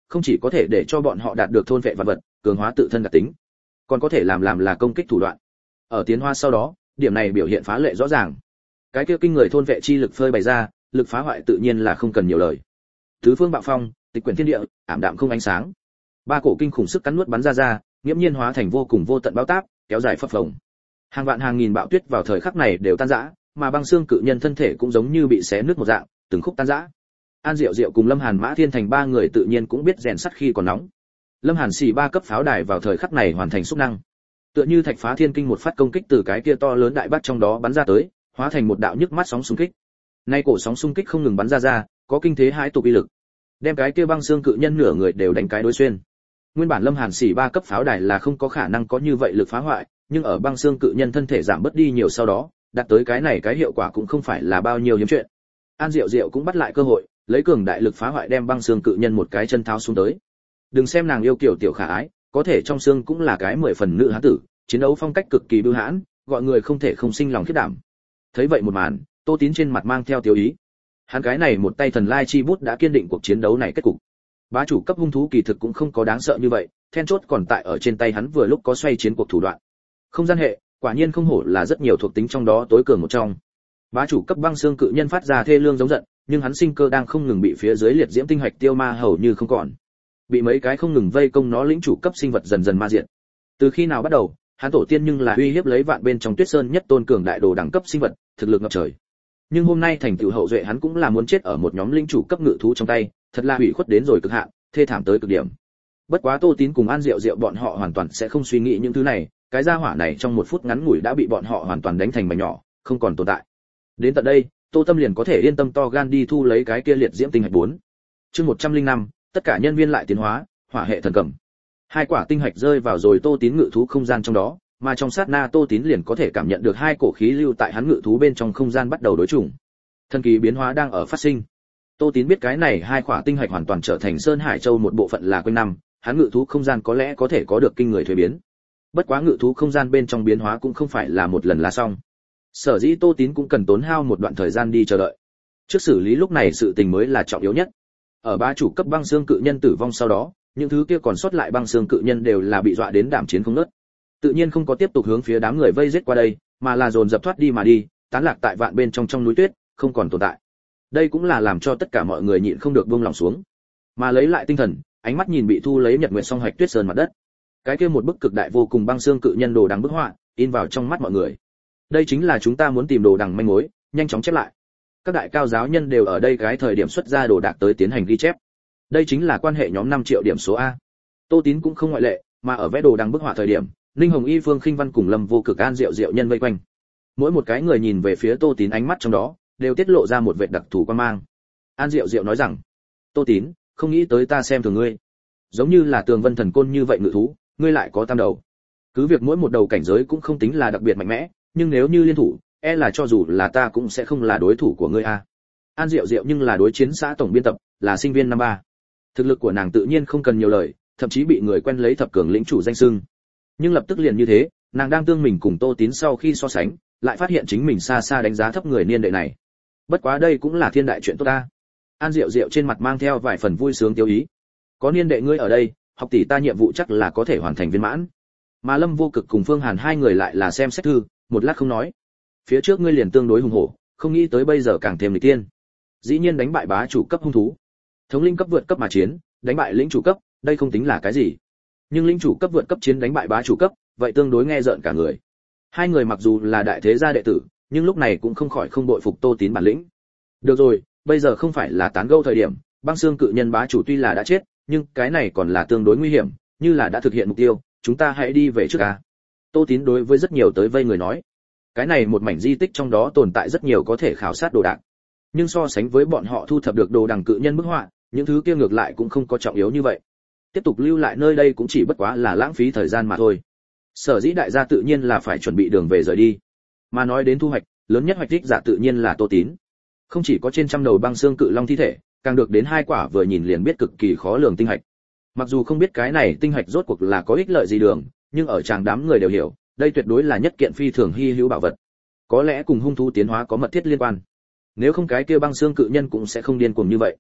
không chỉ có thể để cho bọn họ đạt được thôn vệ vật vật, cường hóa tự thân đặc tính, còn có thể làm là công kích thủ đoạn. Ở tiến hóa sau đó, điểm này biểu hiện phá lệ rõ ràng. Cái kia kinh người thôn vệ chi lực phơi bày ra, lực phá hoại tự nhiên là không cần nhiều lời. Tứ phương bạo phong, tịch quyển thiên địa, ảm đạm không ánh sáng. Ba cổ kinh khủng sức cắn nuốt bắn ra, nghiễm nhiên hóa thành vô cùng vô tận bão táp, kéo dài phập phồng. Hàng vạn hàng nghìn bão tuyết vào thời khắc này đều tan rã, mà băng xương cự nhân thân thể cũng giống như bị xé nứt một dạng, từng khúc tan rã. An Diệu Diệu cùng Lâm Hàn Mã Thiên Thành ba người tự nhiên cũng biết rèn sắt khi còn nóng. Lâm Hàn xì ba cấp pháo đài vào thời khắc này hoàn thành xúc năng. Tựa như thạch phá thiên kinh một phát công kích từ cái kia to lớn đại bác trong đó bắn ra tới, hóa thành một đạo nhức mắt sóng xung kích. Nay cổ sóng xung kích không ngừng bắn ra, có kinh thế hãi tục uy lực, đem cái kia băng xương cự nhân nửa người đều đánh cái đối xuyên. Nguyên bản Lâm Hàn xỉ 3 cấp pháo đài là không có khả năng có như vậy lực phá hoại, nhưng ở băng xương cự nhân thân thể giảm bớt đi nhiều sau đó, đạt tới cái này cái hiệu quả cũng không phải là bao nhiêu hiếm chuyện. An Diệu Diệu cũng bắt lại cơ hội, lấy cường đại lực phá hoại đem băng xương cự nhân một cái chân tháo xuống tới. Đừng xem nàng yêu kiều tiểu khả ái, có thể trong xương cũng là cái 10 phần nữ hán tử, chiến đấu phong cách cực kỳ bưu hãn, gọi người không thể không sinh lòng khiếp đảm. Thấy vậy một màn, Tô Tín trên mặt mang theo tiêu ý. Hắn cái này một tay thần lai chi bút đã kiên định cuộc chiến đấu này kết cục. Bá chủ cấp hung thú kỳ thực cũng không có đáng sợ như vậy, then chốt còn tại ở trên tay hắn vừa lúc có xoay chiến cuộc thủ đoạn. Không gian hệ, quả nhiên không hổ là rất nhiều thuộc tính trong đó tối cường một trong. Bá chủ cấp băng xương cự nhân phát ra thê lương giống giận, nhưng hắn sinh cơ đang không ngừng bị phía dưới liệt diễm tinh hạch tiêu ma hầu như không còn. Bị mấy cái không ngừng vây công nó lĩnh chủ cấp sinh vật dần dần ma diệt. Từ khi nào bắt đầu, hắn tổ tiên nhưng là uy hiếp lấy vạn bên trong Tuyết Sơn nhất tôn cường đại đồ đẳng cấp sinh vật, thực lực ngập trời. Nhưng hôm nay thành tựu hậu duệ hắn cũng là muốn chết ở một nhóm linh chủ cấp ngự thú trong tay, thật là hủy khuất đến rồi cực hạn, thê thảm tới cực điểm. Bất quá Tô Tín cùng An Diệu Diệu bọn họ hoàn toàn sẽ không suy nghĩ những thứ này, cái gia hỏa này trong một phút ngắn ngủi đã bị bọn họ hoàn toàn đánh thành mảnh nhỏ, không còn tồn tại. Đến tận đây, Tô Tâm liền có thể yên tâm to gan đi thu lấy cái kia liệt diễm tinh hạch 4. Chương 105, tất cả nhân viên lại tiến hóa, hỏa hệ thần cầm. Hai quả tinh hạch rơi vào rồi Tô Tín ngự thú không gian trong đó, mà trong sát na Tô Tín liền có thể cảm nhận được hai cổ khí lưu tại hắn ngự thú bên trong không gian bắt đầu đối chủng. Thần kỳ biến hóa đang ở phát sinh. Tô Tín biết cái này hai quả tinh hạch hoàn toàn trở thành Sơn Hải Châu một bộ phận là quanh năm, hắn ngự thú không gian có lẽ có thể có được kinh người thuế biến. Bất quá ngự thú không gian bên trong biến hóa cũng không phải là một lần là xong. Sở dĩ Tô Tín cũng cần tốn hao một đoạn thời gian đi chờ đợi. Trước xử lý lúc này sự tình mới là trọng yếu nhất. Ở bá chủ cấp băng xương cự nhân tử vong sau đó, những thứ kia còn sót lại băng xương cự nhân đều là bị dọa đến đảm chiến không ngớt. Tự nhiên không có tiếp tục hướng phía đám người vây giết qua đây, mà là dồn dập thoát đi mà đi, tán lạc tại vạn bên trong núi tuyết, không còn tồn tại. Đây cũng là làm cho tất cả mọi người nhịn không được buông lòng xuống, mà lấy lại tinh thần, ánh mắt nhìn bị thu lấy Nhật Nguyệt Song Hạch Tuyết Sơn mặt đất. Cái kia một bức cực đại vô cùng băng xương cự nhân đồ đằng bức họa, in vào trong mắt mọi người. Đây chính là chúng ta muốn tìm đồ đằng manh mối, nhanh chóng chép lại. Các đại cao giáo nhân đều ở đây cái thời điểm xuất ra đồ đạc tới tiến hành ghi chép. Đây chính là quan hệ nhóm 5 triệu điểm số A. Tô Tín cũng không ngoại lệ, mà ở vẽ đồ đằng bức họa thời điểm, Ninh Hồng Y, Phương Khinh Văn cùng Lâm Vô Cực, An Diệu Diệu nhân vây quanh. Mỗi một cái người nhìn về phía Tô Tín ánh mắt trong đó đều tiết lộ ra một vẻ đặc thù quan mang. An Diệu Diệu nói rằng: "Tô Tín, không nghĩ tới ta xem thường ngươi. Giống như là Tường Vân Thần Côn như vậy ngự thú, ngươi lại có tam đầu. Cứ việc mỗi một đầu cảnh giới cũng không tính là đặc biệt mạnh mẽ, nhưng nếu như liên thủ, e là cho dù là ta cũng sẽ không là đối thủ của ngươi a." An Diệu Diệu nhưng là đối chiến xã tổng biên tập, là sinh viên năm 3. Thực lực của nàng tự nhiên không cần nhiều lời, thậm chí bị người quen lấy thập cường lĩnh chủ danh xưng. Nhưng lập tức liền như thế, nàng đang tương mình cùng Tô Tín sau khi so sánh, lại phát hiện chính mình xa xa đánh giá thấp người niên đệ này. Bất quá đây cũng là thiên đại chuyện tốt ta. An Diệu Diệu trên mặt mang theo vài phần vui sướng tiêu ý. Có niên đệ ngươi ở đây, học tỷ ta nhiệm vụ chắc là có thể hoàn thành viên mãn. Mà Lâm Vô Cực cùng Phương Hàn hai người lại là xem xét thư, một lát không nói. Phía trước ngươi liền tương đối hùng hổ, không nghĩ tới bây giờ càng thêm nghịch tiên. Dĩ nhiên đánh bại bá chủ cấp hung thú, thống linh cấp vượt cấp mà chiến, đánh bại lĩnh chủ cấp, đây không tính là cái gì. Nhưng lĩnh chủ cấp vượt cấp chiến đánh bại bá chủ cấp, vậy tương đối nghe rợn cả người. Hai người mặc dù là đại thế gia đệ tử, nhưng lúc này cũng không khỏi không bội phục Tô Tín bản lĩnh. Được rồi, bây giờ không phải là tán gẫu thời điểm, băng xương cự nhân bá chủ tuy là đã chết, nhưng cái này còn là tương đối nguy hiểm, như là đã thực hiện mục tiêu, chúng ta hãy đi về trước a. Tô Tín đối với rất nhiều tới vây người nói, cái này một mảnh di tích trong đó tồn tại rất nhiều có thể khảo sát đồ đạc, nhưng so sánh với bọn họ thu thập được đồ đằng cự nhân bức họa, những thứ kia ngược lại cũng không có trọng yếu như vậy. Tiếp tục lưu lại nơi đây cũng chỉ bất quá là lãng phí thời gian mà thôi. Sở dĩ đại gia tự nhiên là phải chuẩn bị đường về rời đi. Mà nói đến thu hoạch, lớn nhất hoạch đích giả tự nhiên là Tô Tín. Không chỉ có trên trăm đầu băng xương cự long thi thể, càng được đến hai quả vừa nhìn liền biết cực kỳ khó lường tinh hạch. Mặc dù không biết cái này tinh hạch rốt cuộc là có ích lợi gì đường, nhưng ở chàng đám người đều hiểu, đây tuyệt đối là nhất kiện phi thường hi hữu bảo vật. Có lẽ cùng hung thú tiến hóa có mật thiết liên quan. Nếu không cái kia băng xương cự nhân cũng sẽ không điên cuồng như vậy.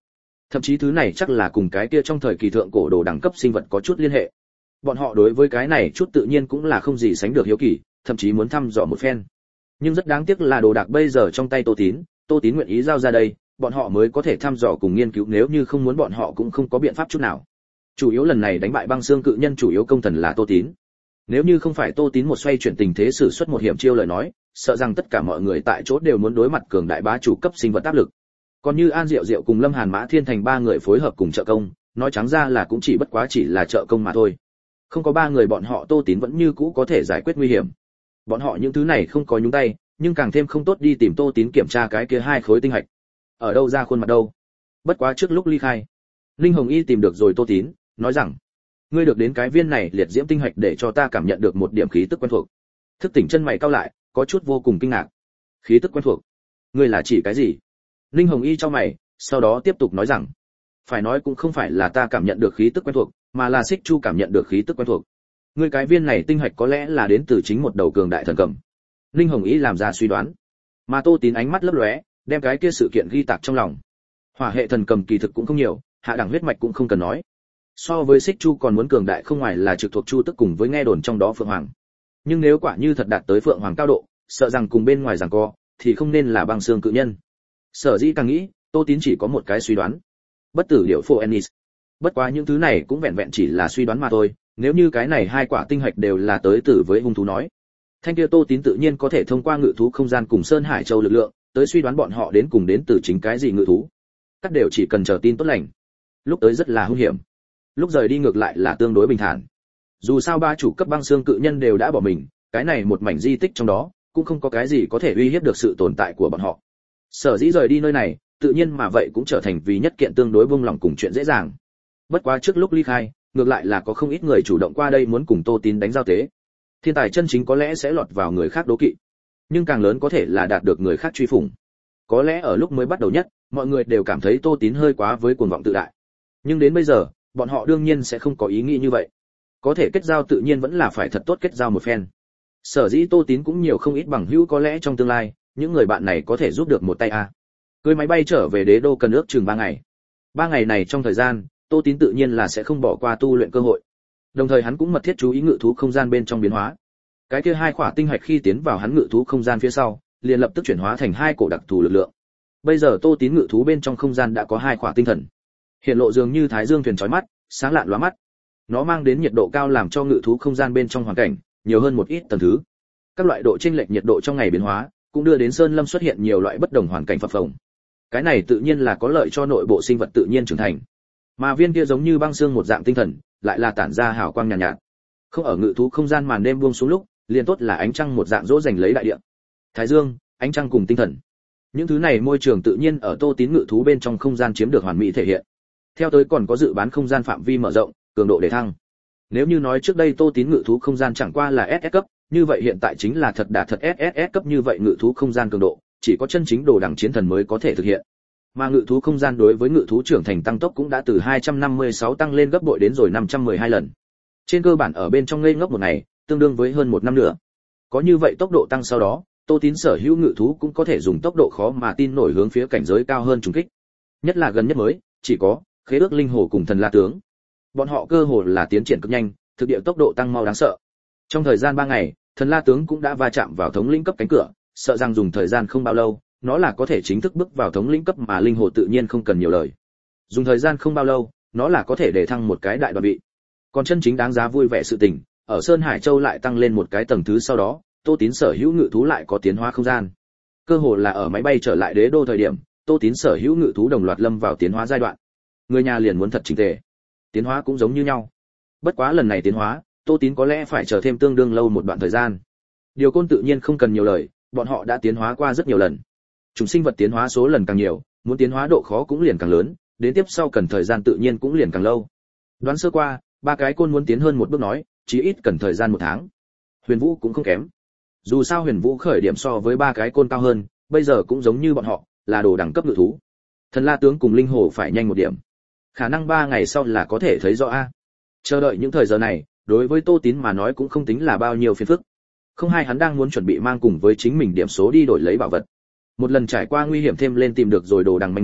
Thậm chí thứ này chắc là cùng cái kia trong thời kỳ thượng cổ đồ đẳng cấp sinh vật có chút liên hệ. Bọn họ đối với cái này chút tự nhiên cũng là không gì sánh được hiếu kỳ, thậm chí muốn thăm dò một phen. Nhưng rất đáng tiếc là đồ đạc bây giờ trong tay Tô Tín nguyện ý giao ra đây, bọn họ mới có thể thăm dò cùng nghiên cứu, nếu như không muốn bọn họ cũng không có biện pháp chút nào. Chủ yếu lần này đánh bại băng xương cự nhân chủ yếu công thần là Tô Tín. Nếu như không phải Tô Tín một xoay chuyển tình thế sử xuất một hiểm chiêu lời nói, sợ rằng tất cả mọi người tại chỗ đều muốn đối mặt cường đại bá chủ cấp sinh vật áp lực. Còn như An Diệu Diệu cùng Lâm Hàn Mã Thiên Thành ba người phối hợp cùng trợ công, nói trắng ra là cũng chỉ bất quá chỉ là trợ công mà thôi. Không có ba người bọn họ Tô Tín vẫn như cũ có thể giải quyết nguy hiểm. Bọn họ những thứ này không có nhúng tay, nhưng càng thêm không tốt đi tìm Tô Tín kiểm tra cái kia hai khối tinh hạch. Ở đâu ra khuôn mặt đâu? Bất quá trước lúc ly khai, Linh Hồng Y tìm được rồi Tô Tín, nói rằng: "Ngươi được đến cái viên này liệt diễm tinh hạch để cho ta cảm nhận được một điểm khí tức quen thuộc." Thức Tỉnh chân mày cau lại, có chút vô cùng kinh ngạc. "Khí tức quen thuộc? Ngươi là chỉ cái gì?" Linh Hồng Y chau mày, sau đó tiếp tục nói rằng: "Phải nói cũng không phải là ta cảm nhận được khí tức quen thuộc, mà là Xích Chu cảm nhận được khí tức quen thuộc. Ngươi cái viên này tinh hạch có lẽ là đến từ chính một đầu cường đại thần cầm." Linh Hồng Y làm ra suy đoán, mà Tô Tín ánh mắt lấp lóe, đem cái kia sự kiện ghi tạc trong lòng. Hỏa hệ thần cầm kỳ thực cũng không nhiều, hạ đẳng huyết mạch cũng không cần nói. So với Xích Chu còn muốn cường đại không ngoài là trực thuộc Chu Tức cùng với nghe đồn trong đó Phượng Hoàng. Nhưng nếu quả như thật đạt tới Phượng Hoàng cao độ, sợ rằng cùng bên ngoài giằng co, thì không nên là băng xương cự nhân. Sở dĩ càng nghĩ, Tô Tín chỉ có một cái suy đoán. Bất tử điểu phổ Ennis. Bất quá những thứ này cũng vẹn vẹn chỉ là suy đoán mà thôi, nếu như cái này hai quả tinh hạch đều là tới từ với hung thú nói. Thanh kia Tô Tín tự nhiên có thể thông qua ngự thú không gian cùng Sơn Hải Châu lực lượng, tới suy đoán bọn họ đến cùng đến từ chính cái gì ngự thú. Các đều chỉ cần chờ tin tốt lành. Lúc tới rất là hung hiểm, lúc rời đi ngược lại là tương đối bình thản. Dù sao ba chủ cấp băng xương cự nhân đều đã bỏ mình, cái này một mảnh di tích trong đó cũng không có cái gì có thể uy hiếp được sự tồn tại của bọn họ. Sở dĩ rời đi nơi này, tự nhiên mà vậy cũng trở thành vì nhất kiện tương đối buông lòng cùng chuyện dễ dàng. Bất quá trước lúc ly khai, ngược lại là có không ít người chủ động qua đây muốn cùng Tô Tín đánh giao tế. Thiên tài chân chính có lẽ sẽ lọt vào người khác đố kỵ, nhưng càng lớn có thể là đạt được người khác truy phủng. Có lẽ ở lúc mới bắt đầu nhất, mọi người đều cảm thấy Tô Tín hơi quá với cuồng vọng tự đại. Nhưng đến bây giờ, bọn họ đương nhiên sẽ không có ý nghĩ như vậy. Có thể kết giao tự nhiên vẫn là phải thật tốt kết giao một phen. Sở dĩ Tô Tín cũng nhiều không ít bằng hữu, có lẽ trong tương lai, những người bạn này có thể giúp được một tay a. Cưới máy bay trở về đế đô cần ước chừng 3 ngày. 3 ngày này trong thời gian, Tô Tín tự nhiên là sẽ không bỏ qua tu luyện cơ hội. Đồng thời hắn cũng mật thiết chú ý ngự thú không gian bên trong biến hóa. Cái kia hai quả tinh hạch khi tiến vào hắn ngự thú không gian phía sau, liền lập tức chuyển hóa thành hai cổ đặc thù lực lượng. Bây giờ Tô Tín ngự thú bên trong không gian đã có hai quả tinh thần. Hiện lộ dường như thái dương thuyền chói mắt, sáng lạn lóa mắt. Nó mang đến nhiệt độ cao làm cho ngự thú không gian bên trong hoàn cảnh nhiều hơn một ít tầng thứ. Các loại độ chênh lệch nhiệt độ trong ngày biến hóa, cũng đưa đến sơn lâm xuất hiện nhiều loại bất đồng hoàn cảnh phập phồng. Cái này tự nhiên là có lợi cho nội bộ sinh vật tự nhiên trưởng thành. Mà viên kia giống như băng xương một dạng tinh thần, lại là tản ra hào quang nhàn nhạt. Không ở ngự thú không gian màn đêm buông xuống lúc, liền tốt là ánh trăng một dạng dỗ dành lấy đại địa. Thái dương, ánh trăng cùng tinh thần. Những thứ này môi trường tự nhiên ở Tô Tín ngự thú bên trong không gian chiếm được hoàn mỹ thể hiện. Theo tới còn có dự bán không gian phạm vi mở rộng, cường độ để thăng. Nếu như nói trước đây Tô Tín ngự thú không gian chẳng qua là SS cấp, như vậy hiện tại chính là thật đả thật SSS cấp, như vậy ngự thú không gian cường độ, chỉ có chân chính đồ đẳng chiến thần mới có thể thực hiện. Mà ngự thú không gian đối với ngự thú trưởng thành tăng tốc cũng đã từ 256 tăng lên gấp bội đến rồi 512 lần. Trên cơ bản ở bên trong ngây ngốc một ngày, tương đương với hơn một năm nữa. Có như vậy tốc độ tăng sau đó, Tô Tín sở hữu ngự thú cũng có thể dùng tốc độ khó mà tin nổi hướng phía cảnh giới cao hơn trùng kích. Nhất là gần nhất mới, chỉ có Khế Ước Linh Hồ cùng Thần La Tướng. Bọn họ cơ hồ là tiến triển cực nhanh, thực địa tốc độ tăng mau đáng sợ. Trong thời gian 3 ngày, Thần La Tướng cũng đã va chạm vào thống lĩnh cấp cánh cửa, sợ rằng dùng thời gian không bao lâu, nó là có thể chính thức bước vào thống lĩnh cấp, mà Linh Hồ tự nhiên không cần nhiều lời. Dùng thời gian không bao lâu, nó là có thể để thăng một cái đại đoạn bị. Còn chân chính đáng giá vui vẻ sự tình, ở Sơn Hải Châu lại tăng lên một cái tầng thứ sau đó, Tô Tín sở hữu ngự thú lại có tiến hóa không gian. Cơ hồ là ở máy bay trở lại đế đô thời điểm, Tô Tín sở hữu ngự thú đồng loạt lâm vào tiến hóa giai đoạn. Người nhà liền muốn thật chỉnh tề. Tiến hóa cũng giống như nhau. Bất quá lần này tiến hóa, Tô Tín có lẽ phải chờ thêm tương đương lâu một đoạn thời gian. Điều Côn tự nhiên không cần nhiều lời, bọn họ đã tiến hóa qua rất nhiều lần. Chúng sinh vật tiến hóa số lần càng nhiều, muốn tiến hóa độ khó cũng liền càng lớn, đến tiếp sau cần thời gian tự nhiên cũng liền càng lâu. Đoán sơ qua, 3 cái côn muốn tiến hơn một bước nói, chí ít cần thời gian 1 tháng. Huyền Vũ cũng không kém. Dù sao Huyền Vũ khởi điểm so với 3 cái côn cao hơn, bây giờ cũng giống như bọn họ, là đồ đẳng cấp ngự thú. Thần La Tướng cùng Linh Hồ phải nhanh một điểm. Khả năng 3 ngày sau là có thể thấy rõ a. Chờ đợi những thời giờ này, đối với Tô Tín mà nói cũng không tính là bao nhiêu phiền phức. Không hay hắn đang muốn chuẩn bị mang cùng với chính mình điểm số đi đổi lấy bảo vật. Một lần trải qua nguy hiểm thêm lên tìm được rồi đồ đằng manh mối,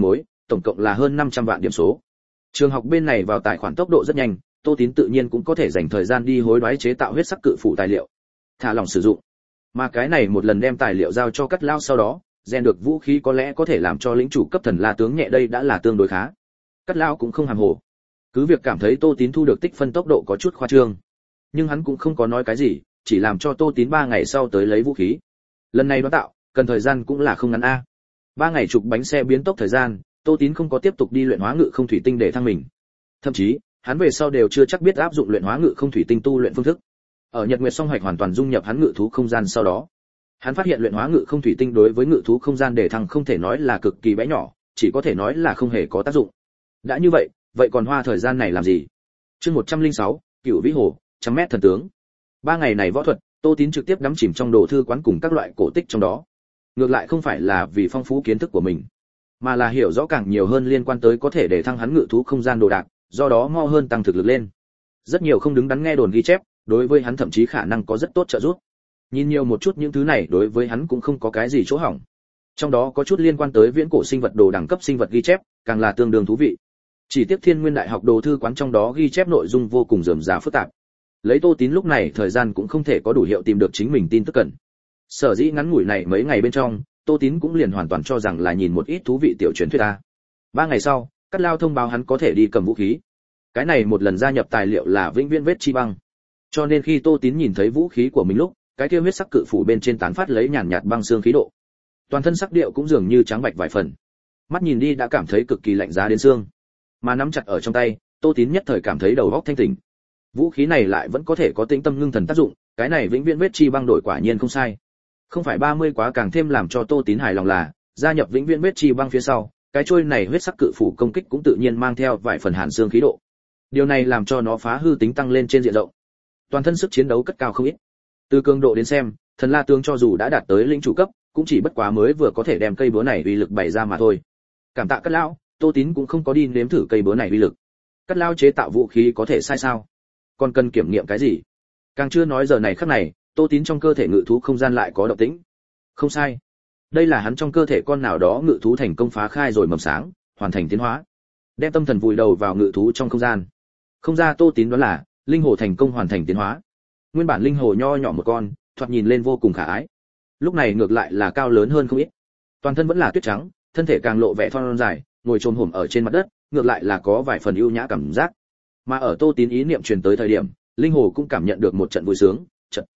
tổng cộng là hơn 500 vạn điểm số. Trường học bên này vào tài khoản tốc độ rất nhanh, Tô Tín tự nhiên cũng có thể dành thời gian đi hối đoái chế tạo huyết sắc cự phủ tài liệu, thả lỏng sử dụng. Mà cái này một lần đem tài liệu giao cho Cắt Lao sau đó, rèn được vũ khí có lẽ có thể làm cho lĩnh chủ cấp thần la tướng nhẹ đây đã là tương đối khá. Cắt Lao cũng không hàm hồ, cứ việc cảm thấy Tô Tín thu được tích phân tốc độ có chút khoa trương, nhưng hắn cũng không có nói cái gì, chỉ làm cho Tô Tín 3 ngày sau tới lấy vũ khí. Lần này đoán tạo, cần thời gian cũng là không ngắn a. 3 ngày chụp bánh xe biến tốc thời gian, Tô Tín không có tiếp tục đi luyện hóa ngự không thủy tinh để thăng mình. Thậm chí, hắn về sau đều chưa chắc biết áp dụng luyện hóa ngự không thủy tinh tu luyện phương thức. Ở Nhật Nguyệt Song Hoạch hoàn toàn dung nhập hắn ngự thú không gian sau đó, hắn phát hiện luyện hóa ngự không thủy tinh đối với ngự thú không gian để thăng không thể nói là cực kỳ bé nhỏ, chỉ có thể nói là không hề có tác dụng. Đã như vậy còn hoa thời gian này làm gì? Chương 106, Cửu Vĩ Hồ, trăm mét thần tướng. 3 ngày này võ thuật, Tô Tín trực tiếp đắm chìm trong đồ thư quán cùng các loại cổ tích trong đó. Ngược lại không phải là vì phong phú kiến thức của mình, mà là hiểu rõ càng nhiều hơn liên quan tới có thể để thăng hắn ngự thú không gian đồ đạc, do đó mo hơn tăng thực lực lên. Rất nhiều không đứng đắn nghe đồn ghi chép, đối với hắn thậm chí khả năng có rất tốt trợ giúp. Nhìn nhiều một chút những thứ này đối với hắn cũng không có cái gì chỗ hỏng. Trong đó có chút liên quan tới viễn cổ sinh vật đồ đẳng cấp sinh vật ghi chép, càng là tương đương thú vị. Chỉ tiếc Thiên Nguyên Đại học đồ thư quán trong đó ghi chép nội dung vô cùng rườm rà phức tạp. Lấy Tô Tín lúc này thời gian cũng không thể có đủ hiệu tìm được chính mình tin tức cần. Sở dĩ ngắn ngủi này mấy ngày bên trong, Tô Tín cũng liền hoàn toàn cho rằng là nhìn một ít thú vị tiểu truyền thuyết ta. 3 ngày sau, Cắt Lao thông báo hắn có thể đi cầm vũ khí. Cái này một lần gia nhập tài liệu là vĩnh viễn vết chi băng. Cho nên khi Tô Tín nhìn thấy vũ khí của mình lúc, cái kia huyết sắc cự phủ bên trên tán phát lấy nhàn nhạt băng xương khí độ. Toàn thân sắc điệu cũng dường như trắng bạch vài phần. Mắt nhìn đi đã cảm thấy cực kỳ lạnh giá đến xương. Mà nắm chặt ở trong tay, Tô Tín nhất thời cảm thấy đầu óc thanh tỉnh. Vũ khí này lại vẫn có thể có tĩnh tâm ngưng thần tác dụng, cái này vĩnh viễn vết chi băng đổi quả nhiên không sai. Không phải 30 quá càng thêm làm cho Tô Tín hài lòng là, gia nhập vĩnh viễn vết chi băng phía sau, cái trôi này huyết sắc cự phủ công kích cũng tự nhiên mang theo vài phần hàn xương khí độ. Điều này làm cho nó phá hư tính tăng lên trên diện rộng. Toàn thân sức chiến đấu cất cao không ít. Từ cường độ đến xem, thần la tướng cho dù đã đạt tới lĩnh chủ cấp, cũng chỉ bất quá mới vừa có thể đem cây búa này uy lực bày ra mà thôi. Cảm tạ Cắt Lão, Tô Tín cũng không có đi nếm thử cây búa này uy lực. Cắt Lão chế tạo vũ khí có thể sai sao? Còn cần kiểm nghiệm cái gì? Càng chưa nói giờ này khắc này, Tô Tín trong cơ thể ngự thú không gian lại có động tĩnh. Không sai, đây là hắn trong cơ thể con nào đó ngự thú thành công phá khai rồi mầm sáng, hoàn thành tiến hóa. Đem tâm thần vùi đầu vào ngự thú trong không gian. Không ra Tô Tín đó là linh hồ thành công hoàn thành tiến hóa. Nguyên bản linh hồ nho nhỏ một con, thoạt nhìn lên vô cùng khả ái. Lúc này ngược lại là cao lớn hơn không ít. Toàn thân vẫn là tuyết trắng, thân thể càng lộ vẻ thon dài, ngồi chồm hổm ở trên mặt đất, ngược lại là có vài phần ưu nhã cảm giác. Mà ở Tô Tín ý niệm truyền tới thời điểm, linh hồ cũng cảm nhận được một trận vui sướng.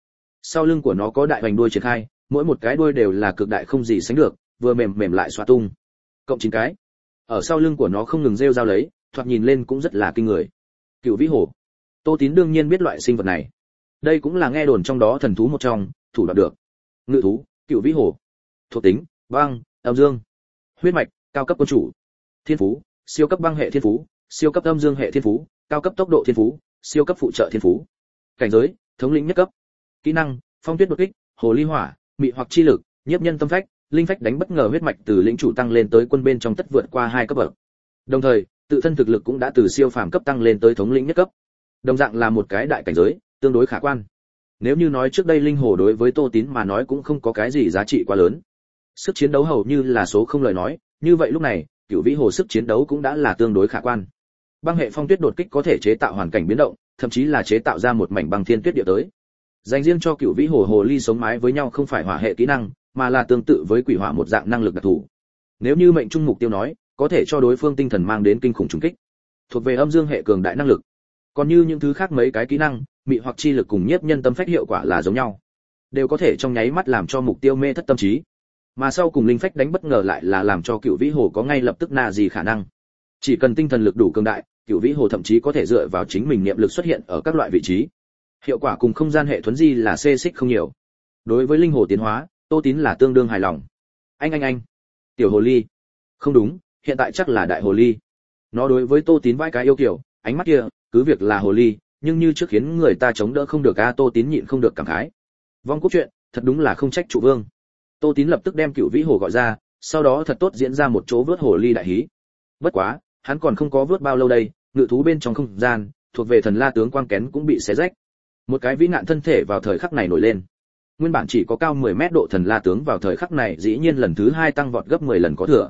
Sau lưng của nó có đại hoành đuôi triển khai, mỗi một cái đuôi đều là cực đại không gì sánh được, vừa mềm mềm lại xóa tung. Cộng 9 cái. Ở sau lưng của nó không ngừng rêu rao lấy, thoạt nhìn lên cũng rất là kinh người. Cửu Vĩ Hồ. Tô Tín đương nhiên biết loại sinh vật này. Đây cũng là nghe đồn trong đó thần thú một trong, thủ đoạt được. Ngự thú, Cửu Vĩ Hồ. Thuộc tính, băng, âm dương. Huyết mạch, cao cấp quân chủ. Thiên phú, siêu cấp băng hệ thiên phú, siêu cấp âm dương hệ thiên phú, cao cấp tốc độ thiên phú, siêu cấp phụ trợ thiên phú. Cảnh giới, thống lĩnh nhất cấp. Kỹ năng, phong tuyết đột kích, hồ ly hỏa, mị hoặc chi lực, nhiếp nhân tâm phách, linh phách đánh bất ngờ huyết mạch từ lĩnh chủ tăng lên tới quân bên trong tất vượt qua 2 cấp bậc. Đồng thời, tự thân thực lực cũng đã từ siêu phàm cấp tăng lên tới thống lĩnh nhất cấp. Đồng dạng là một cái đại cảnh giới, tương đối khả quan. Nếu như nói trước đây linh hồ đối với Tô Tín mà nói cũng không có cái gì giá trị quá lớn. Sức chiến đấu hầu như là số không lời nói, như vậy lúc này, Cửu Vĩ Hồ sức chiến đấu cũng đã là tương đối khả quan. Băng hệ phong tuyết đột kích có thể chế tạo hoàn cảnh biến động, thậm chí là chế tạo ra một mảnh băng thiên tuyết địa tới. Dành riêng cho Cửu Vĩ Hồ hồ ly sống mái với nhau không phải hỏa hệ kỹ năng, mà là tương tự với quỷ hỏa một dạng năng lực đặc thù. Nếu như mệnh trung mục tiêu nói, có thể cho đối phương tinh thần mang đến kinh khủng trùng kích. Thuộc về âm dương hệ cường đại năng lực. Còn như những thứ khác mấy cái kỹ năng, mị hoặc chi lực cùng nhiếp nhân tâm phách hiệu quả là giống nhau, đều có thể trong nháy mắt làm cho mục tiêu mê thất tâm trí. Mà sau cùng linh phách đánh bất ngờ lại là làm cho Cửu Vĩ Hồ có ngay lập tức nà gì khả năng. Chỉ cần tinh thần lực đủ cường đại, Cửu Vĩ Hồ thậm chí có thể dựa vào chính mình niệm lực xuất hiện ở các loại vị trí. Hiệu quả cùng không gian hệ thuấn di là xê xích không nhiều. Đối với linh hồ tiến hóa, Tô Tín là tương đương hài lòng. Anh, tiểu hồ ly. Không đúng, hiện tại chắc là đại hồ ly. Nó đối với Tô Tín vãi cái yêu kiểu, ánh mắt kia, cứ việc là hồ ly, nhưng như trước khiến người ta chống đỡ không được a. Tô Tín nhịn không được cảm khái. Vong cốt truyện, thật đúng là không trách trụ vương. Tô Tín lập tức đem Cửu Vĩ Hồ gọi ra, sau đó thật tốt diễn ra một chỗ vớt hồ ly đại hí. Bất quá, hắn còn không có vớt bao lâu đây, ngự thú bên trong không gian, thuộc về thần la tướng quang kén cũng bị xé rách. Một cái vĩ nạn thân thể vào thời khắc này nổi lên. Nguyên bản chỉ có cao 10 mét độ thần la tướng vào thời khắc này dĩ nhiên lần thứ 2 tăng vọt gấp 10 lần có thừa.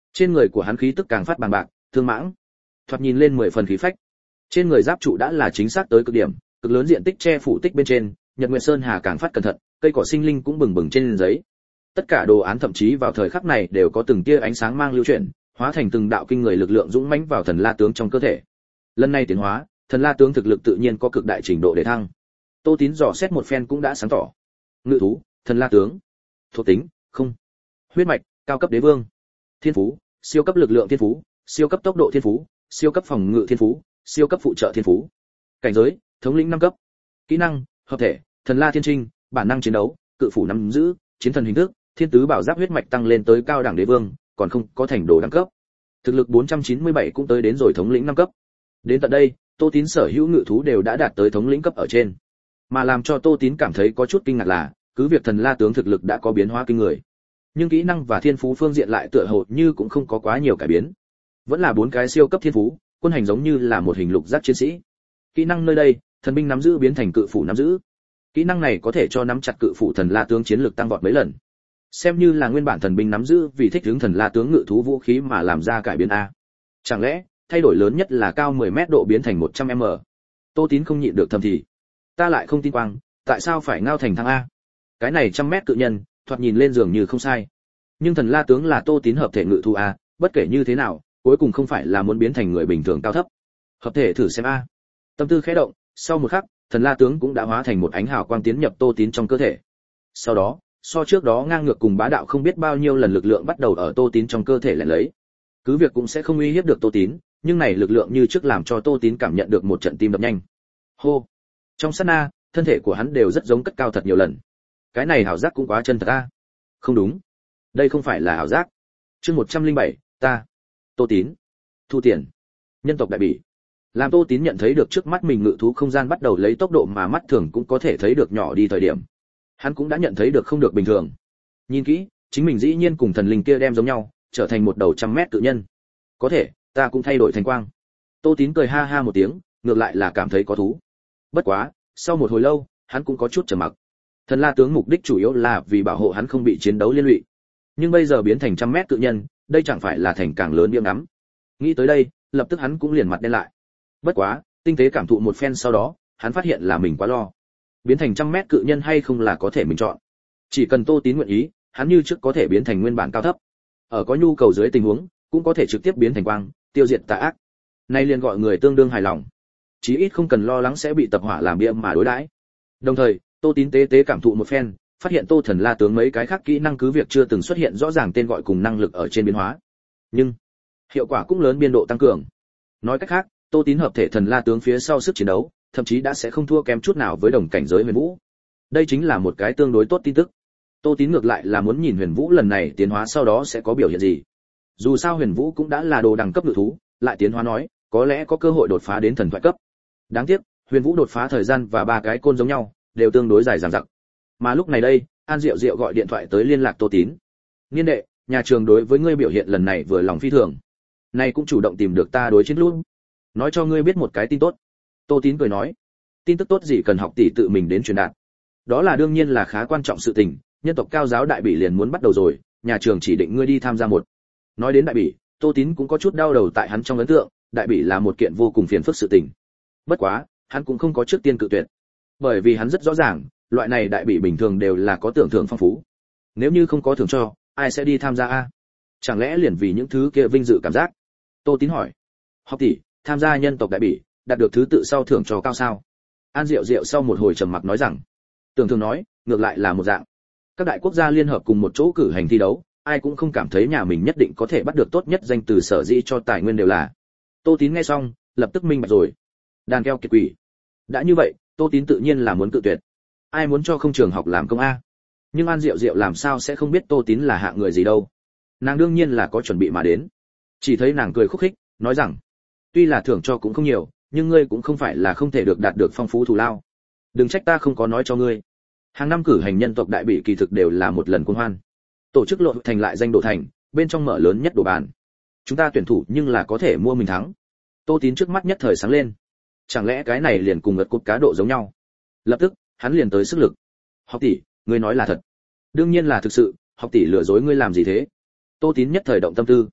Trên người của hắn khí tức càng phát bằng bạc, thương mãng, thoạt nhìn lên 10 phần khí phách. Trên người giáp trụ đã là chính xác tới cực điểm, cực lớn diện tích che phủ tích bên trên, Nhật Nguyệt Sơn Hà càng phát cẩn thận, cây cỏ sinh linh cũng bừng bừng trên giấy. Tất cả đồ án thậm chí vào thời khắc này đều có từng tia ánh sáng mang lưu chuyển, hóa thành từng đạo kinh người lực lượng dũng mãnh vào thần la tướng trong cơ thể. Lần này tiến hóa, thần la tướng thực lực tự nhiên có cực đại trình độ để thăng. Tô Tín dò xét một phen cũng đã sáng tỏ. Ngự thú, thần la tướng. Thuộc tính, không. Huyết mạch, cao cấp đế vương. Thiên phú, siêu cấp lực lượng thiên phú, siêu cấp tốc độ thiên phú, siêu cấp phòng ngự thiên phú, siêu cấp phụ trợ thiên phú. Cảnh giới, thống lĩnh 5 cấp. Kỹ năng, hợp thể, thần la thiên trinh, bản năng chiến đấu, cự phủ nắm giữ, chiến thần hình thức, thiên tứ bảo giáp huyết mạch tăng lên tới cao đẳng đế vương, còn không có thành đồ đẳng cấp. Thực lực 497 cũng tới đến rồi thống lĩnh 5 cấp. Đến tận đây, Tô Tín sở hữu ngự thú đều đã đạt tới thống lĩnh cấp ở trên. Mà làm cho Tô Tín cảm thấy có chút kinh ngạc là, cứ việc thần la tướng thực lực đã có biến hóa kinh người, nhưng kỹ năng và thiên phú phương diện lại tựa hồ như cũng không có quá nhiều cải biến. Vẫn là 4 cái siêu cấp thiên phú, quân hành giống như là một hình lục giác chiến sĩ. Kỹ năng nơi đây, thần binh nắm giữ biến thành cự phủ nắm giữ. Kỹ năng này có thể cho nắm chặt cự phủ thần la tướng chiến lực tăng vọt mấy lần. Xem như là nguyên bản thần binh nắm giữ vì thích ứng thần la tướng ngự thú vũ khí mà làm ra cải biến a. Chẳng lẽ, thay đổi lớn nhất là cao 10 mét độ biến thành 100m. Tô Tín không nhịn được thầm thì. Ta lại không tin quang, tại sao phải ngao thành thăng a? Cái này 100m cự nhân, thoạt nhìn lên dường như không sai. Nhưng thần la tướng là Tô Tín hợp thể ngự thú a, bất kể như thế nào, cuối cùng không phải là muốn biến thành người bình thường cao thấp. Hợp thể thử xem a. Tâm tư khẽ động, sau một khắc, thần la tướng cũng đã hóa thành một ánh hào quang tiến nhập Tô Tín trong cơ thể. Sau đó, so trước đó ngang ngược cùng bá đạo không biết bao nhiêu lần lực lượng bắt đầu ở Tô Tín trong cơ thể lại lấy. Cứ việc cũng sẽ không uy hiếp được Tô Tín, nhưng này lực lượng như trước làm cho Tô Tín cảm nhận được một trận tim đập nhanh. Hô. Trong sát na, thân thể của hắn đều rất giống cất cao thật nhiều lần. Cái này ảo giác cũng quá chân thật a. Không đúng, đây không phải là ảo giác. Chương 107, ta. Tô Tín. Thu tiền. Nhân tộc đại bỉ. Làm Tô Tín nhận thấy được trước mắt mình ngự thú không gian bắt đầu lấy tốc độ mà mắt thường cũng có thể thấy được nhỏ đi thời điểm. Hắn cũng đã nhận thấy được không được bình thường. Nhìn kỹ, chính mình dĩ nhiên cùng thần linh kia đem giống nhau, trở thành một đầu 100m cự nhân. Có thể, ta cũng thay đổi thành quang. Tô Tín cười ha ha một tiếng, ngược lại là cảm thấy có thú. Bất quá, sau một hồi lâu, hắn cũng có chút trầm mặc. Thần la tướng mục đích chủ yếu là vì bảo hộ hắn không bị chiến đấu liên lụy. Nhưng bây giờ biến thành 100m cự nhân, đây chẳng phải là thành càng lớn biếng ngắm. Nghĩ tới đây, lập tức hắn cũng liền mặt đen lại. Bất quá, tinh tế cảm thụ một phen sau đó, hắn phát hiện là mình quá lo. Biến thành 100m cự nhân hay không là có thể mình chọn. Chỉ cần Tô Tín nguyện ý, hắn như trước có thể biến thành nguyên bản cao thấp. Ở có nhu cầu dưới tình huống, cũng có thể trực tiếp biến thành quang, tiêu diệt tà ác. Nay liền gọi người tương đương hài lòng. Chí ít không cần lo lắng sẽ bị tập hỏa làm bia mà đối đãi. Đồng thời, Tô Tín tế tế cảm thụ một phen, phát hiện Tô Thần La tướng mấy cái khác kỹ năng cứ việc chưa từng xuất hiện rõ ràng tên gọi cùng năng lực ở trên biến hóa, nhưng hiệu quả cũng lớn biên độ tăng cường. Nói cách khác, Tô Tín hợp thể thần la tướng phía sau sức chiến đấu, thậm chí đã sẽ không thua kém chút nào với đồng cảnh giới Huyền Vũ. Đây chính là một cái tương đối tốt tin tức. Tô Tín ngược lại là muốn nhìn Huyền Vũ lần này tiến hóa sau đó sẽ có biểu hiện gì. Dù sao Huyền Vũ cũng đã là đồ đẳng cấp ngự thú, lại tiến hóa nói, có lẽ có cơ hội đột phá đến thần thoại cấp. Đáng tiếc, Huyền Vũ đột phá thời gian và 3 cái côn giống nhau, đều tương đối dài dằng dặc. Mà lúc này đây, An Diệu Diệu gọi điện thoại tới liên lạc Tô Tín. "Niên đệ, nhà trường đối với ngươi biểu hiện lần này vừa lòng phi thường. Nay cũng chủ động tìm được ta đối chiến luôn. Nói cho ngươi biết một cái tin tốt." Tô Tín cười nói, "Tin tức tốt gì cần học tỷ tự mình đến truyền đạt. Đó là đương nhiên là khá quan trọng sự tình, nhân tộc cao giáo đại bỉ liền muốn bắt đầu rồi, nhà trường chỉ định ngươi đi tham gia một." Nói đến đại bỉ, Tô Tín cũng có chút đau đầu tại hắn trong ấn tượng, đại bỉ là một kiện vô cùng phiền phức sự tình. Bất quá, hắn cũng không có trước tiên cự tuyệt. Bởi vì hắn rất rõ ràng, loại này đại bỉ bình thường đều là có tưởng thưởng phong phú. Nếu như không có thưởng cho, ai sẽ đi tham gia a? Chẳng lẽ liền vì những thứ kia vinh dự cảm giác? Tô Tín hỏi. "Học tỷ, tham gia nhân tộc đại bỉ, đạt được thứ tự sau thưởng cho cao sao?" An Diệu Diệu sau một hồi trầm mặc nói rằng, tưởng thường nói, ngược lại là một dạng. Các đại quốc gia liên hợp cùng một chỗ cử hành thi đấu, ai cũng không cảm thấy nhà mình nhất định có thể bắt được tốt nhất danh từ sở dĩ cho tài nguyên đều là. Tô Tín nghe xong, lập tức minh bạch rồi. Đàn keo kiệt quỷ. Đã như vậy, Tô Tín tự nhiên là muốn cự tuyệt. Ai muốn cho không trường học làm công a? Nhưng An Diệu Diệu làm sao sẽ không biết Tô Tín là hạng người gì đâu. Nàng đương nhiên là có chuẩn bị mà đến. Chỉ thấy nàng cười khúc khích, nói rằng, tuy là thưởng cho cũng không nhiều, nhưng ngươi cũng không phải là không thể được đạt được phong phú thù lao. Đừng trách ta không có nói cho ngươi. Hàng năm cử hành nhân tộc đại bỉ kỳ thực đều là một lần cuồng hoan. Tổ chức lộ thành lại danh đổ thành, bên trong mở lớn nhất đồ bàn. Chúng ta tuyển thủ nhưng là có thể mua mình thắng. Tô Tín trước mắt nhất thời sáng lên. Chẳng lẽ cái này liền cùng ngật cột cá độ giống nhau? Lập tức, hắn liền tới sức lực. "Học tỷ, ngươi nói là thật?" "Đương nhiên là thực sự, học tỷ lừa dối ngươi làm gì thế?" Tô Tín nhất thời động tâm tư.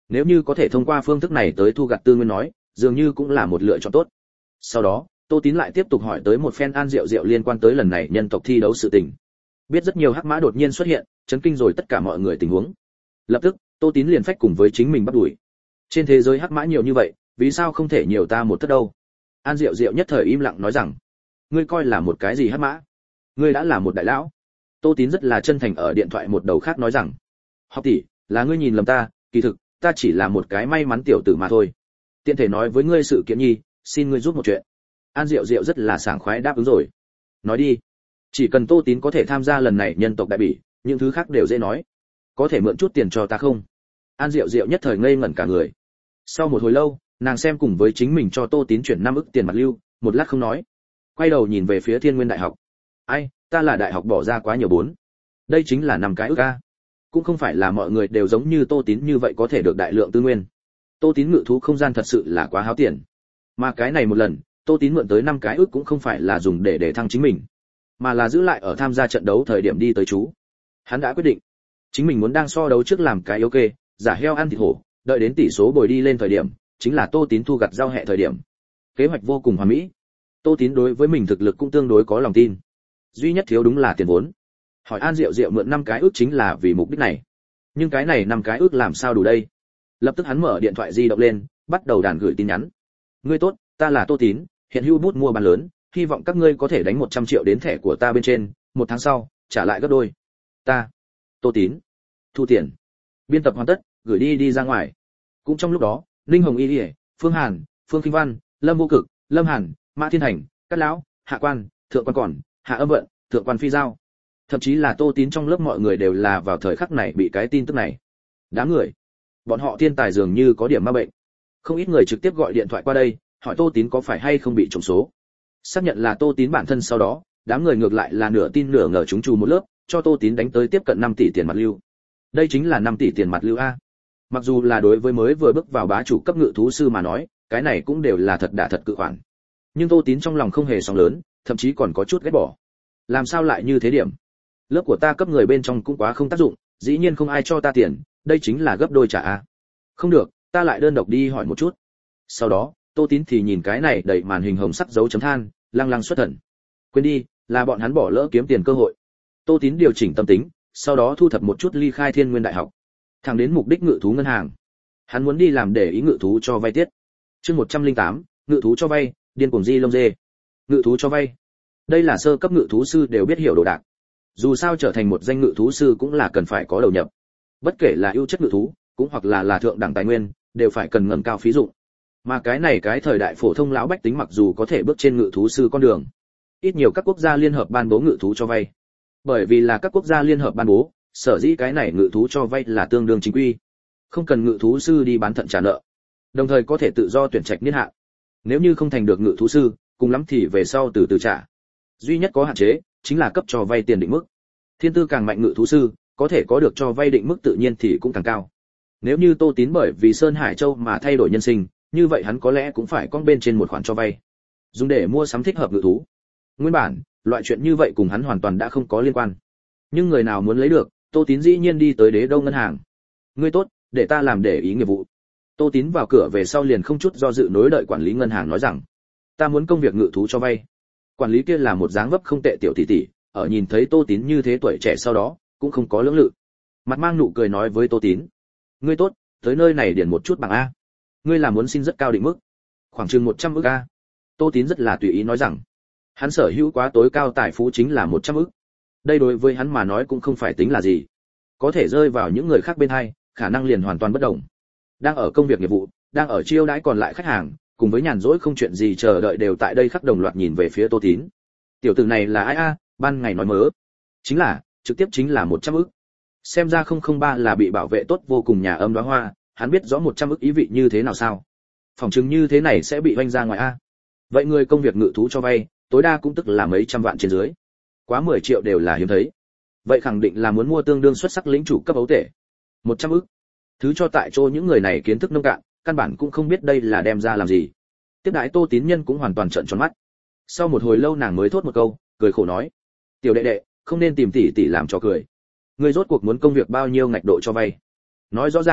Nếu như có thể thông qua phương thức này tới thu gặt tư nguyên nói, dường như cũng là một lựa chọn tốt. Sau đó, Tô Tín lại tiếp tục hỏi tới một phen An Diệu Diệu liên quan tới lần này nhân tộc thi đấu sự tình. Biết rất nhiều hắc mã đột nhiên xuất hiện, chấn kinh rồi tất cả mọi người tình huống. Lập tức, Tô Tín liền phách cùng với chính mình bắt đuổi. Trên thế giới hắc mã nhiều như vậy, vì sao không thể nhiều ta một tất đâu? An Diệu Diệu nhất thời im lặng nói rằng, ngươi coi là một cái gì hắc mã? Ngươi đã là một đại lão. Tô Tín rất là chân thành ở điện thoại một đầu khác nói rằng, học tỷ, là ngươi nhìn lầm ta, kỳ thực ta chỉ là một cái may mắn tiểu tử mà thôi. Tiện thể nói với ngươi sự kiện nhi, xin ngươi giúp một chuyện. An Diệu Diệu rất là sảng khoái đáp ứng rồi. Nói đi. Chỉ cần Tô Tín có thể tham gia lần này nhân tộc đại bỉ, những thứ khác đều dễ nói. Có thể mượn chút tiền cho ta không? An Diệu Diệu nhất thời ngây ngẩn cả người. Sau một hồi lâu, nàng xem cùng với chính mình cho Tô Tín chuyển 5 ức tiền mặt lưu, một lát không nói. Quay đầu nhìn về phía Thiên Nguyên Đại học. Ai, ta là đại học bỏ ra quá nhiều bốn. Đây chính là 5 cái ức a. Cũng không phải là mọi người đều giống như Tô Tín như vậy có thể được đại lượng tư nguyên. Tô Tín ngự thú không gian thật sự là quá háo tiền. Mà cái này một lần, Tô Tín mượn tới 5 cái ức cũng không phải là dùng để thăng chính mình, mà là giữ lại ở tham gia trận đấu thời điểm đi tới chú. Hắn đã quyết định, chính mình muốn đang so đấu trước làm cái yếu kê, giả heo ăn thịt hổ, đợi đến tỷ số bồi đi lên thời điểm, chính là Tô Tín thu gặt giao hệ thời điểm. Kế hoạch vô cùng hoàn mỹ. Tô Tín đối với mình thực lực cũng tương đối có lòng tin. Duy nhất thiếu đúng là tiền vốn. Hỏi An Diệu Diệu mượn 5 cái ức chính là vì mục đích này. Nhưng cái này 5 cái ức làm sao đủ đây? Lập tức hắn mở điện thoại di động lên, bắt đầu đàn gửi tin nhắn. Ngươi tốt, ta là Tô Tín, hiện hữu bút mua bán lớn, hy vọng các ngươi có thể đánh 100 triệu đến thẻ của ta bên trên, 1 tháng sau trả lại gấp đôi. Ta, Tô Tín, thu tiền. Biên tập hoàn tất, gửi đi ra ngoài. Cũng trong lúc đó, Linh Hồng Y, Phương Hàn, Phương Kinh Văn, Lâm Vô Cực, Lâm Hàn, Mã Thiên Thành, Cát lão, Hạ Quan, Thượng Quan Còn, Hạ Âm Vận, Thượng Quan Phi Giao. Thậm chí là Tô Tín trong lớp mọi người đều là vào thời khắc này bị cái tin tức này. Đám người, bọn họ thiên tài dường như có điểm ma bệnh. Không ít người trực tiếp gọi điện thoại qua đây, hỏi Tô Tín có phải hay không bị trộm số. Xác nhận là Tô Tín bản thân sau đó, đám người ngược lại là nửa tin nửa ngờ chúng trù một lớp, cho Tô Tín đánh tới tiếp cận 5 tỷ tiền mặt lưu. Đây chính là 5 tỷ tiền mặt lưu a. Mặc dù là đối với mới vừa bước vào bá chủ cấp ngự thú sư mà nói, cái này cũng đều là thật đả thật cự khoản. Nhưng Tô Tín trong lòng không hề sóng lớn, thậm chí còn có chút ghét bỏ. Làm sao lại như thế điểm? Lớp của ta cấp người bên trong cũng quá không tác dụng, dĩ nhiên không ai cho ta tiền, đây chính là gấp đôi trả a. Không được, ta lại đơn độc đi hỏi một chút. Sau đó, Tô Tín thì nhìn cái này đẩy màn hình hồng sắc dấu chấm than, lăng lăng xuất thần. Quên đi, là bọn hắn bỏ lỡ kiếm tiền cơ hội. Tô Tín điều chỉnh tâm tính, sau đó thu thập một chút ly khai Thiên Nguyên Đại học, thẳng đến mục đích ngự thú ngân hàng. Hắn muốn đi làm để ý ngự thú cho vay tiết. Chương 108, ngự thú cho vay, điên cuồng di lông dê. Ngự thú cho vay. Đây là sơ cấp ngự thú sư đều biết hiểu đồ đạc. Dù sao trở thành một danh ngự thú sư cũng là cần phải có đầu nhập. Bất kể là ưu chất ngự thú, cũng hoặc là thượng đẳng tài nguyên, đều phải cần ngẩng cao phí dụng. Mà cái này cái thời đại phổ thông lão bách tính mặc dù có thể bước trên ngự thú sư con đường, ít nhiều các quốc gia liên hợp ban bố ngự thú cho vay. Bởi vì là các quốc gia liên hợp ban bố, sở dĩ cái này ngự thú cho vay là tương đương chính quy. Không cần ngự thú sư đi bán thận trả nợ. Đồng thời có thể tự do tuyển trạch niên hạn. Nếu như không thành được ngự thú sư, cùng lắm thì về sau từ từ trả. Duy nhất có hạn chế chính là cấp cho vay tiền định mức. Thiên tư càng mạnh ngự thú sư, có thể có được cho vay định mức tự nhiên thì cũng càng cao. Nếu như Tô Tín bởi vì Sơn Hải Châu mà thay đổi nhân sinh, như vậy hắn có lẽ cũng phải con bên trên một khoản cho vay, dùng để mua sắm thích hợp ngự thú. Nguyên bản, loại chuyện như vậy cùng hắn hoàn toàn đã không có liên quan. Nhưng người nào muốn lấy được, Tô Tín dĩ nhiên đi tới Đế Đô ngân hàng. Ngươi tốt, để ta làm để ý nghiệp vụ. Tô Tín vào cửa về sau liền không chút do dự nối đợi quản lý ngân hàng nói rằng, ta muốn công việc ngự thú cho vay. Quản lý kia là một dáng vấp không tệ tiểu tỷ tỷ, ở nhìn thấy Tô Tín như thế tuổi trẻ sau đó, cũng không có lưỡng lự. Mặt mang nụ cười nói với Tô Tín, ngươi tốt, tới nơi này điền một chút bằng a. Ngươi là muốn xin rất cao định mức, khoảng chừng 100 ức a. Tô Tín rất là tùy ý nói rằng, hắn sở hữu quá tối cao tài phú chính là 100 ức. Đây đối với hắn mà nói cũng không phải tính là gì, có thể rơi vào những người khác bên hai, khả năng liền hoàn toàn bất đồng. Đang ở công việc nghiệp vụ, đang ở chiêu đãi còn lại khách hàng, cùng với nhàn rỗi không chuyện gì chờ đợi đều tại đây khắc đồng loạt nhìn về phía Tô Tín. Tiểu tử này là ai a? Ban ngày nói mớ, chính là trực tiếp chính là 100 ức. Xem ra 003 là bị bảo vệ tốt vô cùng nhà âm đóa hoa, hắn biết rõ 100 ức ý vị như thế nào sao? Phòng chứng như thế này sẽ bị vanh ra ngoài a. Vậy người công việc ngự thú cho vay, tối đa cũng tức là mấy trăm vạn trên dưới. Quá 10 triệu đều là hiếm thấy. Vậy khẳng định là muốn mua tương đương xuất sắc lĩnh chủ cấp ấu tể. 100 ức. Thứ cho tại chỗ những người này kiến thức nông cạn, căn bản cũng không biết đây là đem ra làm gì. Tiếp đãi Tô Tín nhân cũng hoàn toàn trợn tròn mắt. Sau một hồi lâu nàng mới thốt một câu, cười khổ nói: "Tiểu đệ đệ, không nên tìm tỷ tỷ làm trò cười. Ngươi rốt cuộc muốn công việc bao nhiêu ngạch độ cho vay? Nói rõ ràng,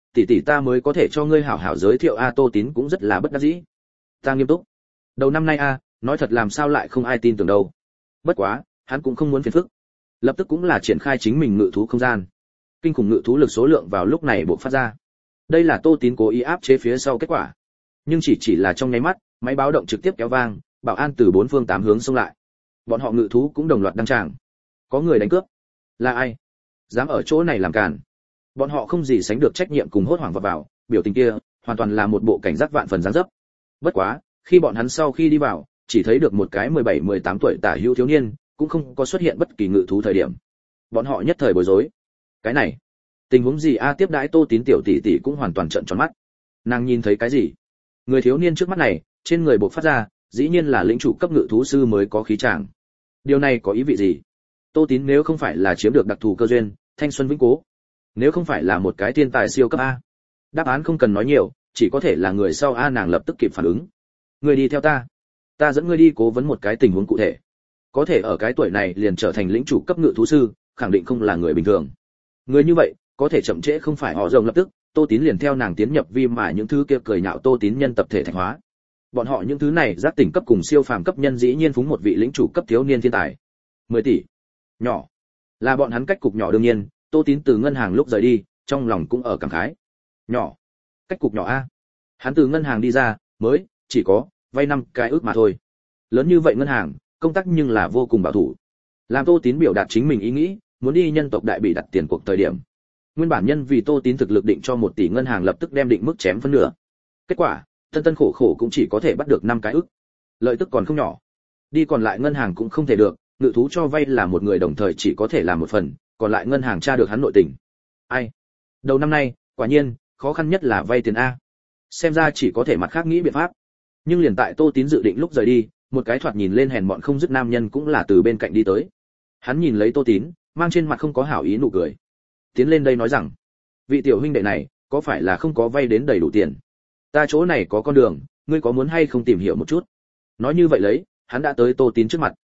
tỷ tỷ ta mới có thể cho ngươi hảo hảo giới thiệu a. Tô Tín cũng rất là bất đắc dĩ. Ta nghiêm túc. Đầu năm nay a, nói thật làm sao lại không ai tin tưởng đâu. Bất quá, hắn cũng không muốn phiền phức. Lập tức cũng là triển khai chính mình ngự thú không gian. Kinh khủng ngự thú lực số lượng vào lúc này bộc phát ra. Đây là Tô Tín cố ý áp chế phía sau kết quả. Nhưng chỉ là trong nháy mắt, máy báo động trực tiếp kéo vang, bảo an từ bốn phương tám hướng xông lại. Bọn họ ngự thú cũng đồng loạt đăng tràng. Có người đánh cướp. Là ai? Dám ở chỗ này làm càn. Bọn họ không gì sánh được trách nhiệm cùng hốt hoảng vào, biểu tình kia, hoàn toàn là một bộ cảnh giác vạn phần dáng dấp. Bất quá, khi bọn hắn sau khi đi vào, chỉ thấy được một cái 17-18 tuổi tả hữu thiếu niên, cũng không có xuất hiện bất kỳ ngự thú thời điểm. Bọn họ nhất thời bối rối. Cái này, tình huống gì a? Tiếp đãi Tô Tín tiểu tỷ tỷ cũng hoàn toàn trợn tròn mắt. Nàng nhìn thấy cái gì? Người thiếu niên trước mắt này, trên người bộc phát ra, dĩ nhiên là lĩnh chủ cấp ngự thú sư mới có khí tràng. Điều này có ý vị gì? Tô Tín nếu không phải là chiếm được đặc thù cơ duyên, thanh xuân vĩnh cố, nếu không phải là một cái thiên tài siêu cấp a. Đáp án không cần nói nhiều, chỉ có thể là người sau a. Nàng lập tức kịp phản ứng. Người đi theo ta dẫn ngươi đi cố vấn một cái tình huống cụ thể. Có thể ở cái tuổi này liền trở thành lĩnh chủ cấp ngự thú sư, khẳng định không là người bình thường. Người như vậy, có thể chậm trễ không phải họ rồng. Lập tức, Tô Tín liền theo nàng tiến nhập vi mà những thứ kia cười nhạo Tô Tín nhân tập thể thành hóa. Bọn họ những thứ này giác tỉnh cấp cùng siêu phàm cấp nhân dĩ nhiên phúng một vị lĩnh chủ cấp thiếu niên thiên tài. 10 tỷ. Nhỏ. Là bọn hắn cách cục nhỏ đương nhiên, Tô Tín từ ngân hàng lúc rời đi, trong lòng cũng ở cảm khái. Nhỏ. Cách cục nhỏ a. Hắn từ ngân hàng đi ra, mới chỉ có vay 5 cái ước mà thôi. Lớn như vậy ngân hàng, công tác nhưng là vô cùng bảo thủ. Làm Tô Tín biểu đạt chính mình ý nghĩ, muốn đi nhân tộc đại bị đặt tiền cuộc thời điểm. Nguyên bản nhân vì Tô Tín thực lực định cho 1 tỷ ngân hàng lập tức đem định mức chém phân nửa. Kết quả, tân khổ khổ cũng chỉ có thể bắt được 5 cái ức. Lợi tức còn không nhỏ. Đi còn lại ngân hàng cũng không thể được, ngự thú cho vay là một người đồng thời chỉ có thể làm một phần, còn lại ngân hàng tra được hắn nội tình. Ai? Đầu năm nay, quả nhiên, khó khăn nhất là vay tiền a. Xem ra chỉ có thể mặt khác nghĩ biện pháp. Nhưng liền tại Tô Tín dự định lúc rời đi, một cái thoạt nhìn lên hèn mọn không dứt nam nhân cũng là từ bên cạnh đi tới. Hắn nhìn lấy Tô Tín, mang trên mặt không có hảo ý nụ cười. Tiến lên đây nói rằng, vị tiểu huynh đệ này, có phải là không có vay đến đầy đủ tiền? Ta chỗ này có con đường, ngươi có muốn hay không tìm hiểu một chút? Nói như vậy lấy, hắn đã tới Tô Tín trước mặt.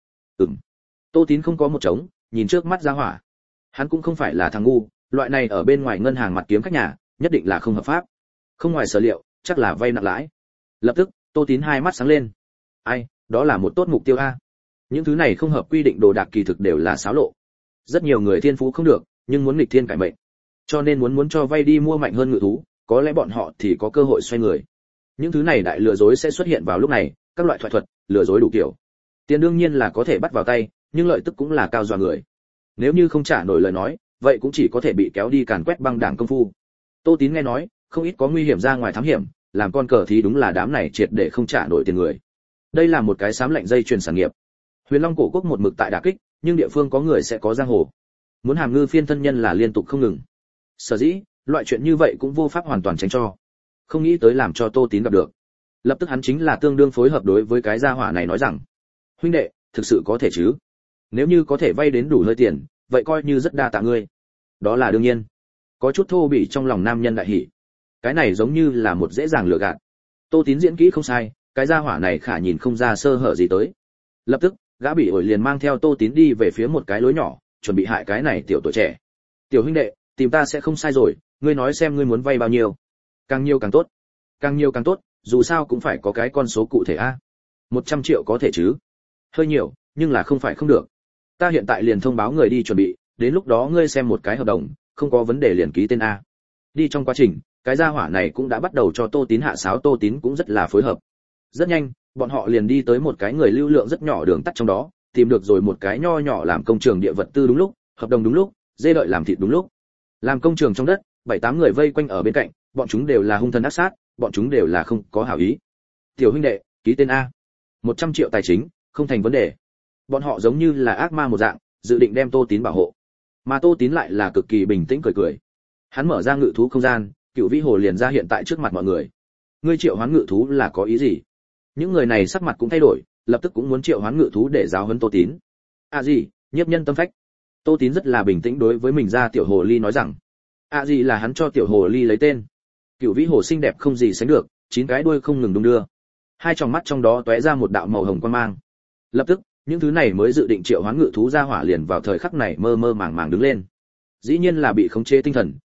Tô Tín không có một trống, nhìn trước mắt ra hỏa. Hắn cũng không phải là thằng ngu, loại này ở bên ngoài ngân hàng mặt kiếm khách nhà, nhất định là không hợp pháp. Không ngoài sở liệu, chắc là vay nặng lãi. Lập tức, Tô Tín hai mắt sáng lên. Ai, đó là một tốt mục tiêu a. Những thứ này không hợp quy định đồ đạc kỳ thực đều là xáo lộ. Rất nhiều người thiên phú không được, nhưng muốn nghịch thiên cải mệnh. Cho nên muốn cho vay đi mua mạnh hơn ngự thú, có lẽ bọn họ thì có cơ hội xoay người. Những thứ này đại lừa dối sẽ xuất hiện vào lúc này, các loại thoại thuật, lừa dối đủ kiểu. Tiền đương nhiên là có thể bắt vào tay, nhưng lợi tức cũng là cao dọa người. Nếu như không trả nổi lời nói, vậy cũng chỉ có thể bị kéo đi càn quét băng đảng công phu. Tô Tín nghe nói, không ít có nguy hiểm ra ngoài thám hiểm, làm con cờ thì đúng là đám này triệt để không trả nổi tiền người. Đây là một cái xám lạnh dây chuyền sản nghiệp. Huyền Long cổ quốc một mực tại đả kích, nhưng địa phương có người sẽ có giang hồ. Muốn hàm ngư phiên thân nhân là liên tục không ngừng. Sở dĩ, loại chuyện như vậy cũng vô pháp hoàn toàn tránh cho. Không nghĩ tới làm cho Tô Tín gặp được. Lập tức hắn chính là tương đương phối hợp đối với cái gia hỏa này nói rằng: "Huynh đệ, thực sự có thể chứ? Nếu như có thể vay đến đủ hơi tiền, vậy coi như rất đa tạ ngươi." Đó là đương nhiên. Có chút thô bỉ trong lòng nam nhân đại hỉ. Cái này giống như là một dễ dàng lừa gạt. Tô Tín diễn kỹ không sai, cái gia hỏa này khả nhìn không ra sơ hở gì tới. Lập tức, gã bị ổi liền mang theo Tô Tín đi về phía một cái lối nhỏ, chuẩn bị hại cái này tiểu tuổi trẻ. "Tiểu huynh đệ, tìm ta sẽ không sai rồi, ngươi nói xem ngươi muốn vay bao nhiêu?" "Càng nhiều càng tốt." "Càng nhiều càng tốt, dù sao cũng phải có cái con số cụ thể a." 100 triệu có thể chứ? "Hơi nhiều, nhưng là không phải không được. Ta hiện tại liền thông báo người đi chuẩn bị, đến lúc đó ngươi xem một cái hợp đồng, không có vấn đề liền ký tên a." Đi trong quá trình, cái gia hỏa này cũng đã bắt đầu cho Tô Tín hạ sáo, Tô Tín cũng rất là phối hợp. Rất nhanh, bọn họ liền đi tới một cái người lưu lượng rất nhỏ đường tắt trong đó, tìm được rồi một cái nho nhỏ làm công trường địa vật tư đúng lúc, hợp đồng đúng lúc, dê đợi làm thịt đúng lúc. Làm công trường trong đất, 7-8 người vây quanh ở bên cạnh, bọn chúng đều là hung thần ác sát, bọn chúng đều là không có hảo ý. "Tiểu huynh đệ, ký tên a. 100 triệu tài chính, không thành vấn đề." Bọn họ giống như là ác ma một dạng, dự định đem Tô Tín bảo hộ. Mà Tô Tín lại là cực kỳ bình tĩnh cười cười. Hắn mở ra ngự thú không gian, Cựu Vĩ Hồ liền ra hiện tại trước mặt mọi người. "Ngươi triệu hoán ngự thú là có ý gì?" Những người này sắc mặt cũng thay đổi, lập tức cũng muốn triệu hoán ngự thú để giáo huấn Tô Tín. Gì, nhiếp nhân tâm phách." Tô Tín rất là bình tĩnh đối với mình ra tiểu hồ ly nói rằng. Gì là hắn cho tiểu hồ ly lấy tên. Cựu Vĩ Hồ xinh đẹp không gì sánh được, 9 cái đuôi không ngừng đung đưa. Hai tròng mắt trong đó tóe ra một đạo màu hồng quang mang. Lập tức, những thứ này mới dự định triệu hoán ngự thú ra hỏa liền vào thời khắc này mơ mơ màng màng đứng lên. Dĩ nhiên là bị khống chế tinh thần,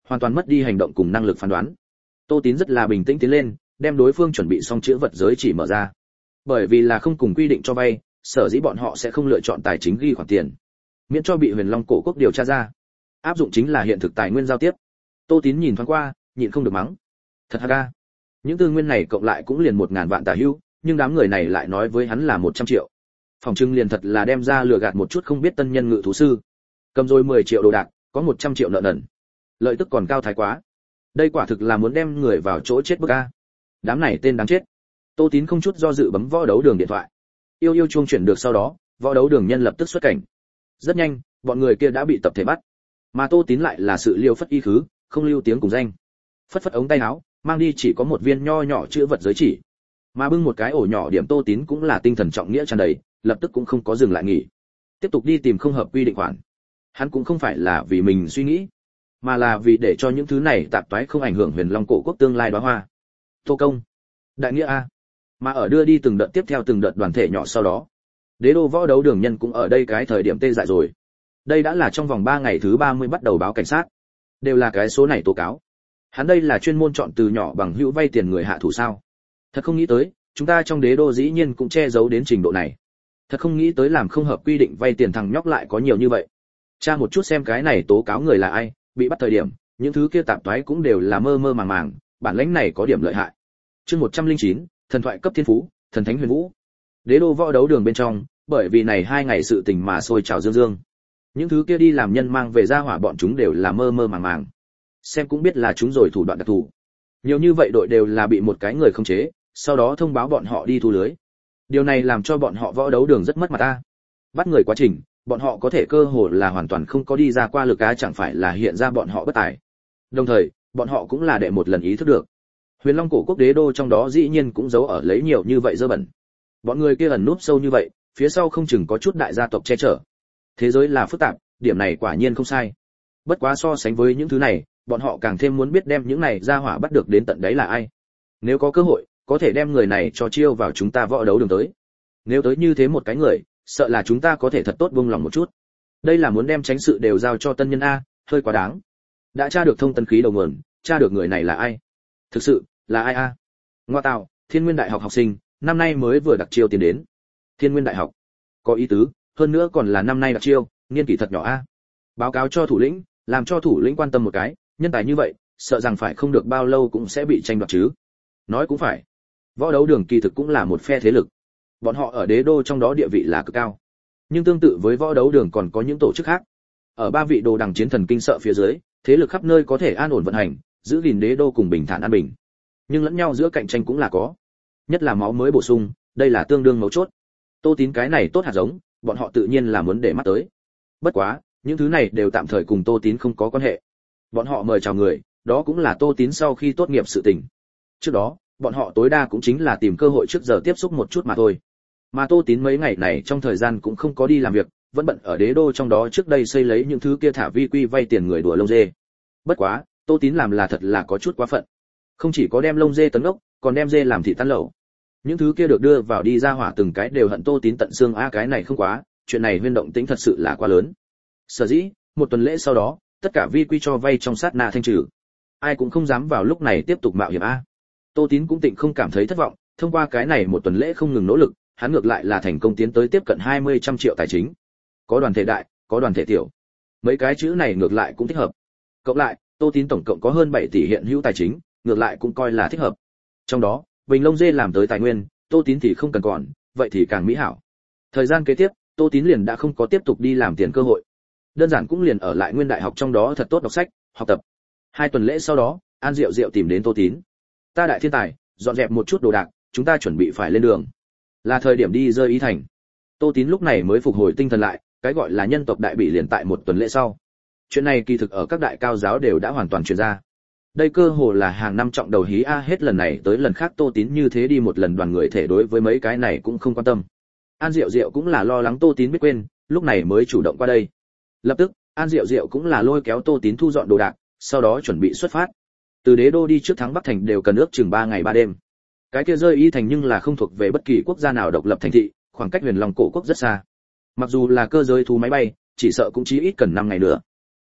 hoàn toàn mất đi hành động cùng năng lực phán đoán. Tô Tín rất là bình tĩnh tiến lên, đem đối phương chuẩn bị xong chữ vật giới chỉ mở ra. Bởi vì là không cùng quy định cho vay, sở dĩ bọn họ sẽ không lựa chọn tài chính ghi khoản tiền, miễn cho bị Huyền Long Cổ Quốc điều tra ra. Áp dụng chính là hiện thực tài nguyên giao tiếp. Tô Tín nhìn thoáng qua, nhịn không được mắng. Thật ha. Những tư nguyên này cộng lại cũng liền 1000 vạn tà hữu, nhưng đám người này lại nói với hắn là 100 triệu. Phòng trưng liền thật là đem ra lừa gạt một chút không biết tân nhân ngự thú sư. Cầm rồi 10 triệu đồ đạc, có 100 triệu nợ nần. Lợi tức còn cao thái quá. Đây quả thực là muốn đem người vào chỗ chết bức a. Đám này tên đáng chết. Tô Tín không chút do dự bấm võ đấu đường điện thoại. Yêu chuông chuyển được sau đó, võ đấu đường nhân lập tức xuất cảnh. Rất nhanh, bọn người kia đã bị tập thể bắt. Mà Tô Tín lại là sự liêu phất y khứ, không lưu tiếng cùng danh. Phất phất ống tay áo, mang đi chỉ có một viên nho nhỏ chữ vật giới chỉ. Mà bưng một cái ổ nhỏ điểm Tô Tín cũng là tinh thần trọng nghĩa tràn đầy, lập tức cũng không có dừng lại nghỉ. Tiếp tục đi tìm không hợp quy định khoản. Hắn cũng không phải là vì mình suy nghĩ, mà là vì để cho những thứ này tạp toái không ảnh hưởng Huyền Long Cổ Quốc tương lai đóa hoa. Tô công, đại nghĩa a. Mà ở đưa đi từng đợt tiếp theo từng đợt đoàn thể nhỏ sau đó, Đế đô võ đấu đường nhân cũng ở đây cái thời điểm tê dại rồi. Đây đã là trong vòng 3 ngày thứ 30 bắt đầu báo cảnh sát. Đều là cái số này tố cáo. Hắn đây là chuyên môn chọn từ nhỏ bằng hữu vay tiền người hạ thủ sao? Thật không nghĩ tới, chúng ta trong đế đô dĩ nhiên cũng che giấu đến trình độ này. Thật không nghĩ tới làm không hợp quy định vay tiền thằng nhóc lại có nhiều như vậy. Tra một chút xem cái này tố cáo người là ai, bị bắt thời điểm, những thứ kia tạp toái cũng đều là mơ mơ màng màng, bản lĩnh này có điểm lợi hại. Chương 109, thần thoại cấp thiên phú, thần thánh huyền vũ. Đế đô võ đấu đường bên trong, bởi vì này 2 ngày sự tình mà sôi trào dương dương. Những thứ kia đi làm nhân mang về ra hỏa bọn chúng đều là mơ mơ màng màng. Xem cũng biết là chúng rồi thủ đoạn đặc thù. Nhiều như vậy đội đều là bị một cái người khống chế, sau đó thông báo bọn họ đi thu lưới. Điều này làm cho bọn họ võ đấu đường rất mất mặt ta. Bắt người quá trình, bọn họ có thể cơ hồ là hoàn toàn không có đi ra qua lực cá, chẳng phải là hiện ra bọn họ bất tài. Đồng thời, bọn họ cũng là đệ một lần ý thức được. Huyền Long Cổ Quốc đế đô trong đó dĩ nhiên cũng giấu ở lấy nhiều như vậy dơ bẩn. Bọn người kia ẩn núp sâu như vậy, phía sau không chừng có chút đại gia tộc che chở. Thế giới là phức tạp, điểm này quả nhiên không sai. Bất quá so sánh với những thứ này, bọn họ càng thêm muốn biết đem những này ra hỏa bắt được đến tận đấy là ai. Nếu có cơ hội, có thể đem người này cho chiêu vào chúng ta võ đấu đường tới. Nếu tới như thế một cái người, sợ là chúng ta có thể thật tốt buông lòng một chút. Đây là muốn đem tránh sự đều giao cho tân nhân a, hơi quá đáng. Đã tra được thông tân khí đầu nguồn, tra được người này là ai? Thực sự, là ai a? Ngoa tạo, Thiên Nguyên Đại học học sinh, năm nay mới vừa đặc chiêu tiến đến. Thiên Nguyên Đại học, có ý tứ, hơn nữa còn là năm nay đặc chiêu, niên kỷ thật nhỏ a. Báo cáo cho thủ lĩnh, làm cho thủ lĩnh quan tâm một cái, nhân tài như vậy, sợ rằng phải không được bao lâu cũng sẽ bị tranh đoạt chứ. Nói cũng phải. Võ đấu đường kỳ thực cũng là một phe thế lực. Bọn họ ở đế đô trong đó địa vị là cực cao. Nhưng tương tự với võ đấu đường còn có những tổ chức khác. Ở 3 vị đồ đằng chiến thần kinh sợ phía dưới, thế lực khắp nơi có thể an ổn vận hành, giữ gìn đế đô cùng bình thản an bình. Nhưng lẫn nhau giữa cạnh tranh cũng là có. Nhất là máu mới bổ sung, đây là tương đương mấu chốt. Tô Tín cái này tốt hạt giống, bọn họ tự nhiên là muốn để mắt tới. Bất quá, những thứ này đều tạm thời cùng Tô Tín không có quan hệ. Bọn họ mời chào người, đó cũng là Tô Tín sau khi tốt nghiệp sự tình. Trước đó, bọn họ tối đa cũng chính là tìm cơ hội trước giờ tiếp xúc một chút mà thôi. Mà Tô Tín mấy ngày này trong thời gian cũng không có đi làm việc, vẫn bận ở đế đô trong đó trước đây xây lấy những thứ kia thả vi quy vay tiền người đùa lông dê. Bất quá, Tô Tín làm là thật là có chút quá phận. Không chỉ có đem lông dê tấn ốc, còn đem dê làm thịt tan lẩu. Những thứ kia được đưa vào đi ra hỏa từng cái đều hận Tô Tín tận xương a, cái này không quá, chuyện này huyên động tĩnh thật sự là quá lớn. Sở dĩ, một tuần lễ sau đó, tất cả vi quy cho vay trong sát na thanh trừ. Ai cũng không dám vào lúc này tiếp tục mạo hiểm a. Tô Tín cũng tịnh không cảm thấy thất vọng, thông qua cái này một tuần lễ không ngừng nỗ lực, hắn ngược lại là thành công tiến tới tiếp cận 20 trăm triệu tài chính. Có đoàn thể đại, có đoàn thể tiểu. Mấy cái chữ này ngược lại cũng thích hợp. Cộng lại, Tô Tín tổng cộng có hơn 7 tỷ hiện hữu tài chính, ngược lại cũng coi là thích hợp. Trong đó, bình lông dê làm tới tài nguyên, Tô Tín thì không cần còn, vậy thì càng mỹ hảo. Thời gian kế tiếp, Tô Tín liền đã không có tiếp tục đi làm tiền cơ hội. Đơn giản cũng liền ở lại Nguyên Đại học trong đó thật tốt đọc sách, học tập. 2 tuần lễ sau đó, An Diệu Diệu tìm đến Tô Tín. Ta đại thiên tài, dọn dẹp một chút đồ đạc, chúng ta chuẩn bị phải lên đường. Là thời điểm đi rơi ý thành. Tô Tín lúc này mới phục hồi tinh thần lại, cái gọi là nhân tộc đại bị liền tại 1 tuần lễ sau. Chuyện này kỳ thực ở các đại cao giáo đều đã hoàn toàn truyền ra. Đây cơ hồ là hàng năm trọng đầu hí a, hết lần này tới lần khác Tô Tín như thế đi một lần đoàn người thể đối với mấy cái này cũng không quan tâm. An Diệu Diệu cũng là lo lắng Tô Tín biết quên, lúc này mới chủ động qua đây. Lập tức, An Diệu Diệu cũng là lôi kéo Tô Tín thu dọn đồ đạc, sau đó chuẩn bị xuất phát. Từ đế đô đi trước thắng Bắc thành đều cần ước chừng 3 ngày 3 đêm. Cái kia rơi y thành nhưng là không thuộc về bất kỳ quốc gia nào độc lập thành thị, khoảng cách Huyền Long Cổ Quốc rất xa. Mặc dù là cơ giới thú máy bay, chỉ sợ cũng chí ít cần 5 ngày nữa.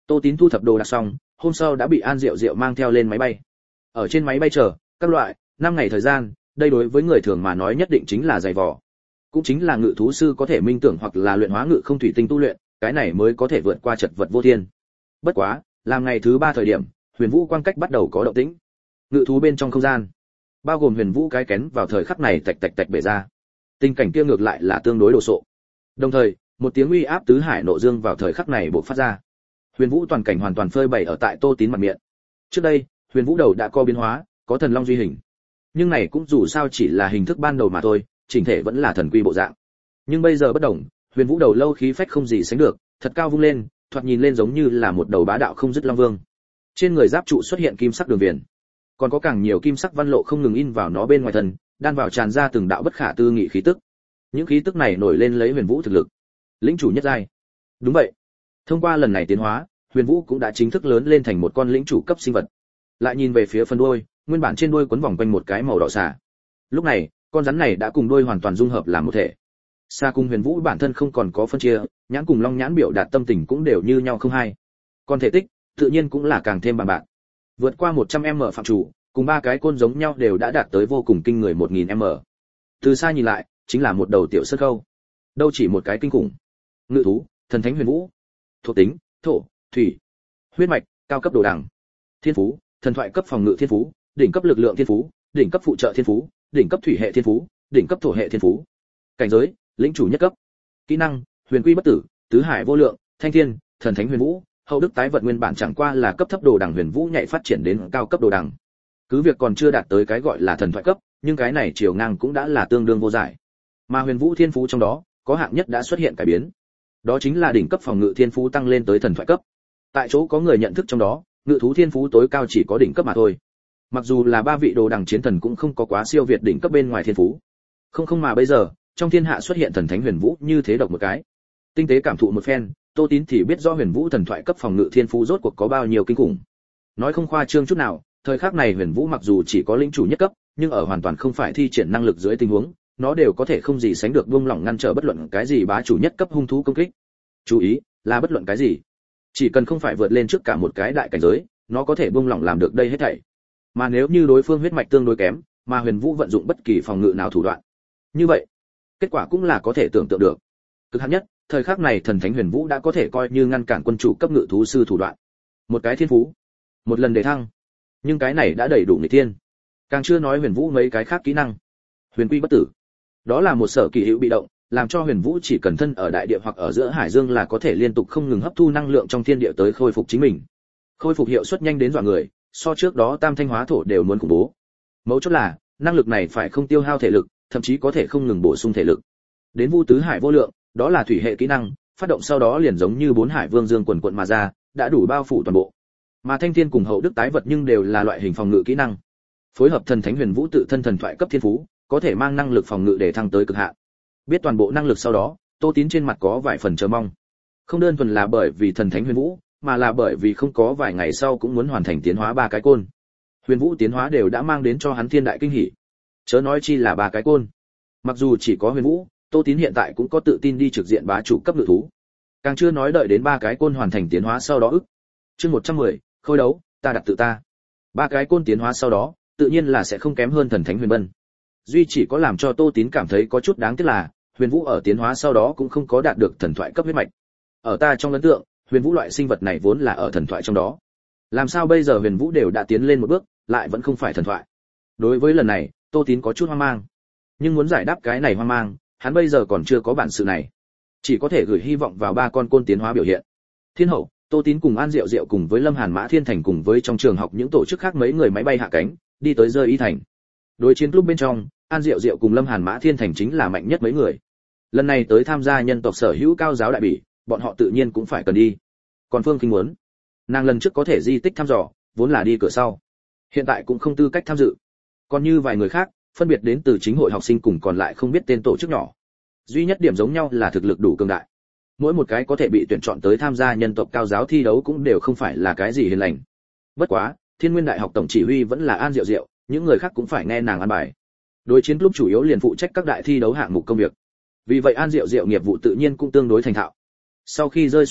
Tô Tín thu thập đồ đạc xong, hôm sau đã bị An Diệu Diệu mang theo lên máy bay. Ở trên máy bay chờ các loại 5 ngày thời gian, đây đối với người thường mà nói nhất định chính là dày vò. Cũng chính là ngự thú sư có thể minh tưởng hoặc là luyện hóa ngự không thủy tinh tu luyện, cái này mới có thể vượt qua chật vật vô thiên. Bất quá, làm ngày thứ 3 thời điểm, Huyền Vũ quang cách bắt đầu có động tĩnh. Ngự thú bên trong không gian, bao gồm Huyền Vũ cái kén vào thời khắc này tạch tạch tạch bể ra. Tình cảnh kia ngược lại là tương đối đồ sộ. Đồng thời, một tiếng uy áp tứ hải nộ dương vào thời khắc này bộc phát ra. Huyền Vũ toàn cảnh hoàn toàn phơi bày ở tại Tô Tín mặt miệng. Trước đây, Huyền Vũ đầu đã có biến hóa, có thần long duy hình. Nhưng này cũng dù sao chỉ là hình thức ban đầu mà thôi, chỉnh thể vẫn là thần quy bộ dạng. Nhưng bây giờ bất đồng, Huyền Vũ đầu lâu khí phách không gì sánh được, thật cao vung lên, thoạt nhìn lên giống như là một đầu bá đạo không dứt long vương. Trên người giáp trụ xuất hiện kim sắc đường viền, còn có càng nhiều kim sắc văn lộ không ngừng in vào nó bên ngoài thân, đan vào tràn ra từng đạo bất khả tư nghị khí tức. Những khí tức này nổi lên lấy Huyền Vũ thực lực, lĩnh chủ nhất giai. Đúng vậy, thông qua lần này tiến hóa, Huyền Vũ cũng đã chính thức lớn lên thành một con lĩnh chủ cấp sinh vật. Lại nhìn về phía phần đuôi, nguyên bản trên đuôi quấn vòng quanh một cái màu đỏ xà. Lúc này, con rắn này đã cùng đuôi hoàn toàn dung hợp làm một thể. Xà cùng Huyền Vũ bản thân không còn có phân chia, nhãn cùng long nhãn biểu đạt tâm tình cũng đều như nhau không hai. Còn thể tích, tự nhiên cũng là càng thêm bằng bạc. Vượt qua 100m phạm chủ, cùng ba cái côn giống nhau đều đã đạt tới vô cùng kinh người 1000m. Từ xa nhìn lại, chính là một đầu tiểu sơn khâu. Đâu chỉ một cái kinh khủng. Ngự thú, thần thánh Huyền Vũ. Thuộc tính, thổ, thủy. Huyết mạch, cao cấp đồ đẳng. Thiên phú, thần thoại cấp phòng ngự thiên phú, đỉnh cấp lực lượng thiên phú, đỉnh cấp phụ trợ thiên phú, đỉnh cấp thủy hệ thiên phú, đỉnh cấp thổ hệ thiên phú. Cảnh giới, lĩnh chủ nhất cấp. Kỹ năng, huyền quy bất tử, tứ hải vô lượng, thanh thiên, thần thánh Huyền Vũ. Hậu đức tái vật nguyên bản chẳng qua là cấp thấp đồ đẳng Huyền Vũ nhạy phát triển đến cao cấp đồ đẳng. Cứ việc còn chưa đạt tới cái gọi là thần thoại cấp, nhưng cái này chiều ngang cũng đã là tương đương vô giải. Mà Huyền Vũ thiên phú trong đó, có hạng nhất đã xuất hiện cải biến. Đó chính là đỉnh cấp phòng ngự thiên phú tăng lên tới thần thoại cấp. Tại chỗ có người nhận thức trong đó, ngự thú thiên phú tối cao chỉ có đỉnh cấp mà thôi. Mặc dù là ba vị đồ đẳng chiến thần cũng không có quá siêu việt đỉnh cấp bên ngoài thiên phú. Không mà bây giờ, trong thiên hạ xuất hiện thần thánh Huyền Vũ như thế độc một cái. Tinh tế cảm thụ một phen, Tô Tín thì biết rõ Huyền Vũ thần thoại cấp phòng ngự thiên phú rốt cuộc có bao nhiêu kinh khủng. Nói không khoa trương chút nào, thời khắc này Huyền Vũ mặc dù chỉ có lĩnh chủ nhất cấp, nhưng ở hoàn toàn không phải thi triển năng lực dưới tình huống, nó đều có thể không gì sánh được buông lỏng ngăn trở bất luận cái gì bá chủ nhất cấp hung thú công kích. Chú ý, là bất luận cái gì. Chỉ cần không phải vượt lên trước cả một cái đại cảnh giới, nó có thể buông lỏng làm được đây hết thảy. Mà nếu như đối phương huyết mạch tương đối kém, mà Huyền Vũ vận dụng bất kỳ phòng ngự nào thủ đoạn, như vậy, kết quả cũng là có thể tưởng tượng được. Cực hạn nhất, thời khắc này thần thánh Huyền Vũ đã có thể coi như ngăn cản quân chủ cấp ngự thú sư thủ đoạn. Một cái thiên phú, một lần đề thăng. Nhưng cái này đã đầy đủ nghịch thiên. Càng chưa nói Huyền Vũ mấy cái khác kỹ năng. Huyền quy bất tử, đó là một sở kỳ hữu bị động, làm cho Huyền Vũ chỉ cần thân ở đại địa hoặc ở giữa hải dương là có thể liên tục không ngừng hấp thu năng lượng trong thiên địa tới khôi phục chính mình. Khôi phục hiệu suất nhanh đến dọa người, so trước đó tam thanh hóa thổ đều muốn khủng bố. Mấu chốt là, năng lực này phải không tiêu hao thể lực, thậm chí có thể không ngừng bổ sung thể lực. Đến Vu tứ hải vô lượng, đó là thủy hệ kỹ năng, phát động sau đó liền giống như bốn hải vương dương quần quận mà ra, đã đủ bao phủ toàn bộ. Mà thanh thiên cùng hậu đức tái vật nhưng đều là loại hình phòng ngự kỹ năng. Phối hợp thần thánh Huyền Vũ tự thân thần thoại cấp thiên phú, có thể mang năng lực phòng ngự để thăng tới cực hạn. Biết toàn bộ năng lực sau đó, Tô Tín trên mặt có vài phần chờ mong. Không đơn thuần là bởi vì thần thánh Huyền Vũ, mà là bởi vì không có vài ngày sau cũng muốn hoàn thành tiến hóa ba cái côn. Huyền Vũ tiến hóa đều đã mang đến cho hắn thiên đại kinh hỉ. Chớ nói chi là ba cái côn. Mặc dù chỉ có Huyền Vũ, Tô Tín hiện tại cũng có tự tin đi trực diện bá chủ cấp ngự thú. Càng chưa nói đợi đến ba cái côn hoàn thành tiến hóa sau đó ức. Chương 110, khôi đấu, ta đặt tự ta. Ba cái côn tiến hóa sau đó, tự nhiên là sẽ không kém hơn thần thánh Huyền Bân. Duy chỉ có làm cho Tô Tín cảm thấy có chút đáng tiếc là, Huyền Vũ ở tiến hóa sau đó cũng không có đạt được thần thoại cấp huyết mạch. Ở ta trong ấn tượng, Huyền Vũ loại sinh vật này vốn là ở thần thoại trong đó. Làm sao bây giờ Huyền Vũ đều đã tiến lên một bước, lại vẫn không phải thần thoại? Đối với lần này, Tô Tín có chút hoang mang. Nhưng muốn giải đáp cái này hoang mang, hắn bây giờ còn chưa có bản sự này. Chỉ có thể gửi hy vọng vào ba con côn tiến hóa biểu hiện. Thiên hậu, Tô Tín cùng An Diệu Diệu cùng với Lâm Hàn Mã Thiên Thành cùng với trong trường học những tổ chức khác mấy người máy bay hạ cánh, đi tới rơi y thành. Đối chiến lúc bên trong, An Diệu Diệu cùng Lâm Hàn Mã Thiên Thành chính là mạnh nhất mấy người. Lần này tới tham gia nhân tộc sở hữu cao giáo đại bỉ, bọn họ tự nhiên cũng phải cần đi. Còn Phương Kinh muốn, nàng lần trước có thể di tích thăm dò, vốn là đi cửa sau, hiện tại cũng không tư cách tham dự. Còn như vài người khác, phân biệt đến từ chính hội học sinh cùng còn lại không biết tên tổ chức nhỏ. Duy nhất điểm giống nhau là thực lực đủ cường đại. Mỗi một cái có thể bị tuyển chọn tới tham gia nhân tộc cao giáo thi đấu cũng đều không phải là cái gì hiền lành. Bất quá, Thiên Nguyên Đại học tổng chỉ huy vẫn là An Diệu Diệu, những người khác cũng phải nghe nàng an bài. Đối chiến lúc chủ yếu liền phụ trách các đại thi đấu hạng mục công việc. Vì vậy An Diệu Diệu nghiệp vụ tự nhiên cũng tương đối thành thạo. Sau khi rơi xuống đất,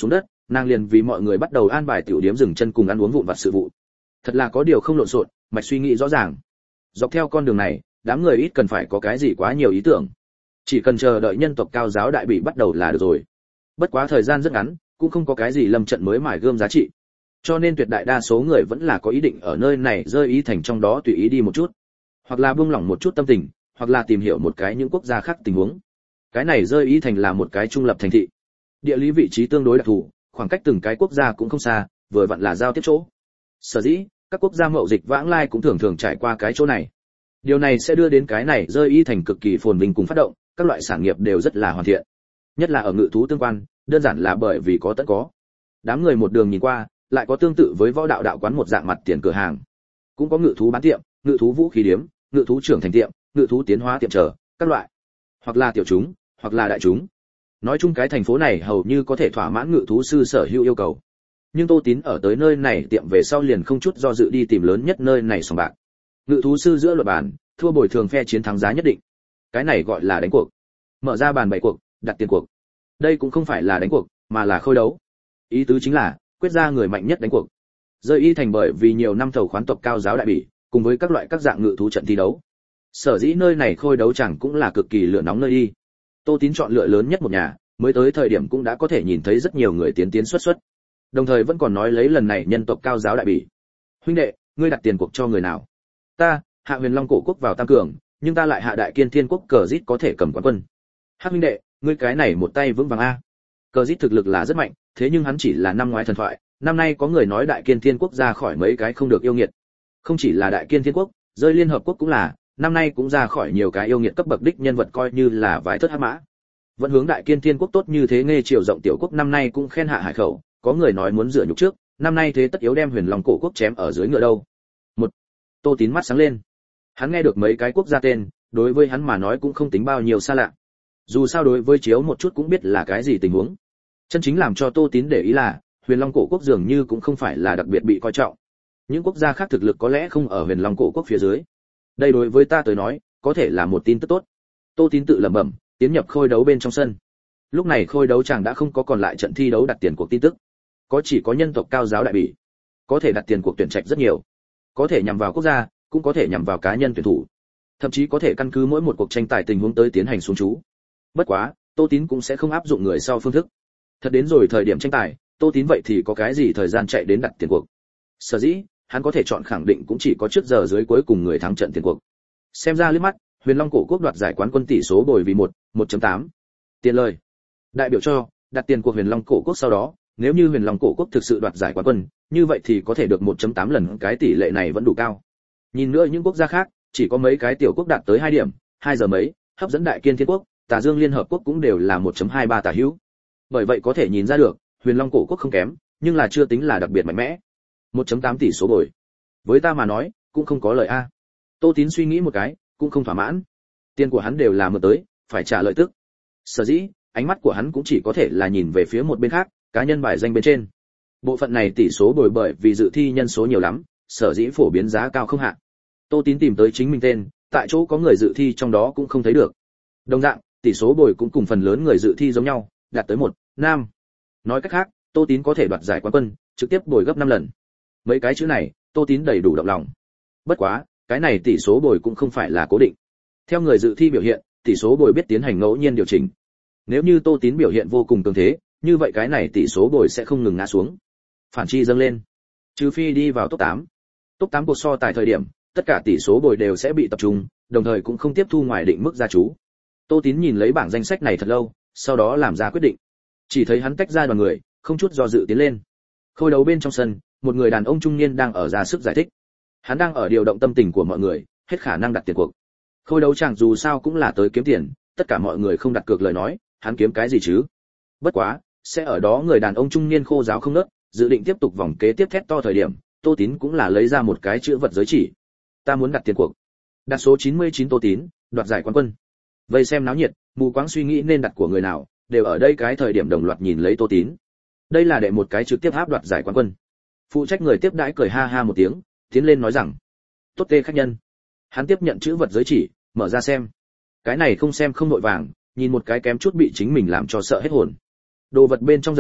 nàng liền vì mọi người bắt đầu an bài tiểu điểm dừng chân cùng ăn uống vụn vặt sự vụ. Thật là có điều không lộn xộn, mạch suy nghĩ rõ ràng. Dọc theo con đường này, đám người ít cần phải có cái gì quá nhiều ý tưởng, chỉ cần chờ đợi nhân tộc cao giáo đại bị bắt đầu là được rồi. Bất quá thời gian rất ngắn, cũng không có cái gì lâm trận mới mài gươm giá trị, cho nên tuyệt đại đa số người vẫn là có ý định ở nơi này rơi ý thành trong đó tùy ý đi một chút, hoặc là buông lỏng một chút tâm tình, hoặc là tìm hiểu một cái những quốc gia khác tình huống. Cái này rơi ý thành là một cái trung lập thành thị, địa lý vị trí tương đối đặc thù, khoảng cách từng cái quốc gia cũng không xa, vừa vặn là giao tiếp chỗ. Sở dĩ các quốc gia mậu dịch vãng lai cũng thường thường trải qua cái chỗ này. Điều này sẽ đưa đến cái này rơi ý thành cực kỳ phồn vinh cùng phát động, các loại sản nghiệp đều rất là hoàn thiện, nhất là ở ngự thú tương quan, đơn giản là bởi vì có tất có. Đám người một đường nhìn qua, lại có tương tự với võ đạo đạo quán một dạng mặt tiền cửa hàng, cũng có ngự thú bán tiệm, ngự thú vũ khí điếm, ngự thú trưởng thành tiệm, ngự thú tiến hóa tiệm chờ các loại, hoặc là tiểu chúng, hoặc là đại chúng. Nói chung cái thành phố này hầu như có thể thỏa mãn ngự thú sư sở hữu yêu cầu. Nhưng Tô Tín ở tới nơi này tiệm về sau liền không chút do dự đi tìm lớn nhất nơi này sòng bạc. Ngự thú sư giữa luật bàn, thua bồi thường phe chiến thắng giá nhất định. Cái này gọi là đánh cuộc. Mở ra bàn bày cuộc, đặt tiền cuộc. Đây cũng không phải là đánh cuộc, mà là khôi đấu. Ý tứ chính là quyết ra người mạnh nhất đánh cuộc. Rơi y thành bởi vì nhiều năm thầu khoán tộc cao giáo đại bỉ, cùng với các loại các dạng ngự thú trận thi đấu. Sở dĩ nơi này khôi đấu chẳng cũng là cực kỳ lửa nóng nơi đi. Tô Tín chọn lựa lớn nhất một nhà, mới tới thời điểm cũng đã có thể nhìn thấy rất nhiều người tiến xuất. Đồng thời vẫn còn nói lấy lần này nhân tộc cao giáo đại bỉ. Huynh đệ, ngươi đặt tiền cuộc cho người nào? Ta, hạ Huyền Long cổ quốc vào tam cường, nhưng ta lại hạ Đại Kiên Thiên quốc cờ rít có thể cầm quán quân. Hắc huynh đệ, ngươi cái này một tay vững vàng a. Cờ rít thực lực là rất mạnh, thế nhưng hắn chỉ là năm ngoái thần thoại, năm nay có người nói Đại Kiên Thiên quốc ra khỏi mấy cái không được yêu nghiệt. Không chỉ là Đại Kiên Thiên quốc, rơi Liên hợp quốc cũng là, năm nay cũng ra khỏi nhiều cái yêu nghiệt cấp bậc đích nhân vật coi như là vái thất hắc mã. Vẫn hướng Đại Kiên Thiên quốc tốt như thế nghe chiều rộng tiểu quốc năm nay cũng khen hạ hải khẩu, có người nói muốn rửa nhục trước, năm nay thế tất yếu đem Huyền Long cổ quốc chém ở dưới ngựa đâu. Một, Tô Tín mắt sáng lên. Hắn nghe được mấy cái quốc gia tên, đối với hắn mà nói cũng không tính bao nhiêu xa lạ. Dù sao đối với chiếu một chút cũng biết là cái gì tình huống. Chân chính làm cho Tô Tín để ý là, Huyền Long cổ quốc dường như cũng không phải là đặc biệt bị coi trọng. Những quốc gia khác thực lực có lẽ không ở Huyền Long cổ quốc phía dưới. Đây đối với ta tới nói, có thể là một tin tức tốt. Tô Tín tự lẩm bẩm, tiến nhập khôi đấu bên trong sân. Lúc này khôi đấu chàng đã không có còn lại trận thi đấu đặt tiền cuộc tin tức. Chỉ có nhân tộc cao giáo đại bỉ. Có thể đặt tiền cuộc tuyển trạch rất nhiều. Có thể nhằm vào quốc gia, cũng có thể nhằm vào cá nhân tuyển thủ. Thậm chí có thể căn cứ mỗi một cuộc tranh tài tình huống tới tiến hành xuống chú. Bất quá, Tô Tín cũng sẽ không áp dụng người sau phương thức. Thật đến rồi thời điểm tranh tài, Tô Tín vậy thì có cái gì thời gian chạy đến đặt tiền cuộc. Sở dĩ, hắn có thể chọn khẳng định cũng chỉ có trước giờ dưới cuối cùng người thắng trận tiền cuộc. Xem ra liếc mắt, Huyền Long cổ quốc đoạt giải quán quân tỷ số bồi vì 1.8. Tiền lời. Đại biểu cho, đặt tiền cuộc Huyền Long cổ quốc sau đó, nếu như Huyền Long cổ quốc thực sự đoạt giải quán quân, như vậy thì có thể được 1.8 lần, cái tỷ lệ này vẫn đủ cao. Nhìn nữa những quốc gia khác, chỉ có mấy cái tiểu quốc đạt tới 2 điểm, 2 giờ mấy, hấp dẫn Đại Kiên Thiên quốc, Tà Dương Liên hợp quốc cũng đều là 1.23 tả hữu. Bởi vậy có thể nhìn ra được, Huyền Long cổ quốc không kém, nhưng là chưa tính là đặc biệt mạnh mẽ. 1.8 tỷ số bồi. Với ta mà nói, cũng không có lời a. Tô Tín suy nghĩ một cái, cũng không thỏa mãn. Tiền của hắn đều là mượn tới, phải trả lợi tức. Sở dĩ, ánh mắt của hắn cũng chỉ có thể là nhìn về phía một bên khác, cá nhân bài danh bên trên. Bộ phận này tỷ số bồi bởi vì dự thi nhân số nhiều lắm, sở dĩ phổ biến giá cao không hạn. Tô Tín tìm tới chính mình tên, tại chỗ có người dự thi trong đó cũng không thấy được. Đồng dạng, tỷ số bồi cũng cùng phần lớn người dự thi giống nhau, đạt tới 1, 5. Nói cách khác, Tô Tín có thể đoạt giải quán quân, trực tiếp bồi gấp 5 lần. Mấy cái chữ này, Tô Tín đầy đủ động lòng. Bất quá, cái này tỷ số bồi cũng không phải là cố định. Theo người dự thi biểu hiện, tỷ số bồi biết tiến hành ngẫu nhiên điều chỉnh. Nếu như Tô Tín biểu hiện vô cùng cường thế, như vậy cái này tỷ số bồi sẽ không ngừng ngã xuống. Phản chi dâng lên. Trừ phi đi vào top 8. Top 8 cuộc so tài thời điểm, tất cả tỷ số bồi đều sẽ bị tập trung, đồng thời cũng không tiếp thu ngoài định mức gia chú. Tô Tín nhìn lấy bảng danh sách này thật lâu, sau đó làm ra quyết định. Chỉ thấy hắn tách ra đoàn người, không chút do dự tiến lên. Khôi đấu bên trong sân, một người đàn ông trung niên đang ở ra sức giải thích. Hắn đang ở điều động tâm tình của mọi người, hết khả năng đặt tiền cuộc. Khôi đấu chẳng dù sao cũng là tới kiếm tiền, tất cả mọi người không đặt cược lời nói, hắn kiếm cái gì chứ? Bất quá, sẽ ở đó người đàn ông trung niên khô giáo không nớt, dự định tiếp tục vòng kế tiếp thét to thời điểm, Tô Tín cũng là lấy ra một cái chữ vật giới chỉ. Ta muốn đặt tiền cuộc. Đặt số 99 Tô Tín, đoạt giải quán quân. Vây xem náo nhiệt, mù quáng suy nghĩ nên đặt của người nào, đều ở đây cái thời điểm đồng loạt nhìn lấy Tô Tín. Đây là đệ một cái trực tiếp áp đoạt giải quán quân. Phụ trách người tiếp đãi cười ha ha một tiếng, tiến lên nói rằng: "Tốt tê khách nhân." Hắn tiếp nhận chữ vật giới chỉ, mở ra xem. Cái này không xem không nội vàng, nhìn một cái kém chút bị chính mình làm cho sợ hết hồn. Đồ vật bên trong rậm rạp,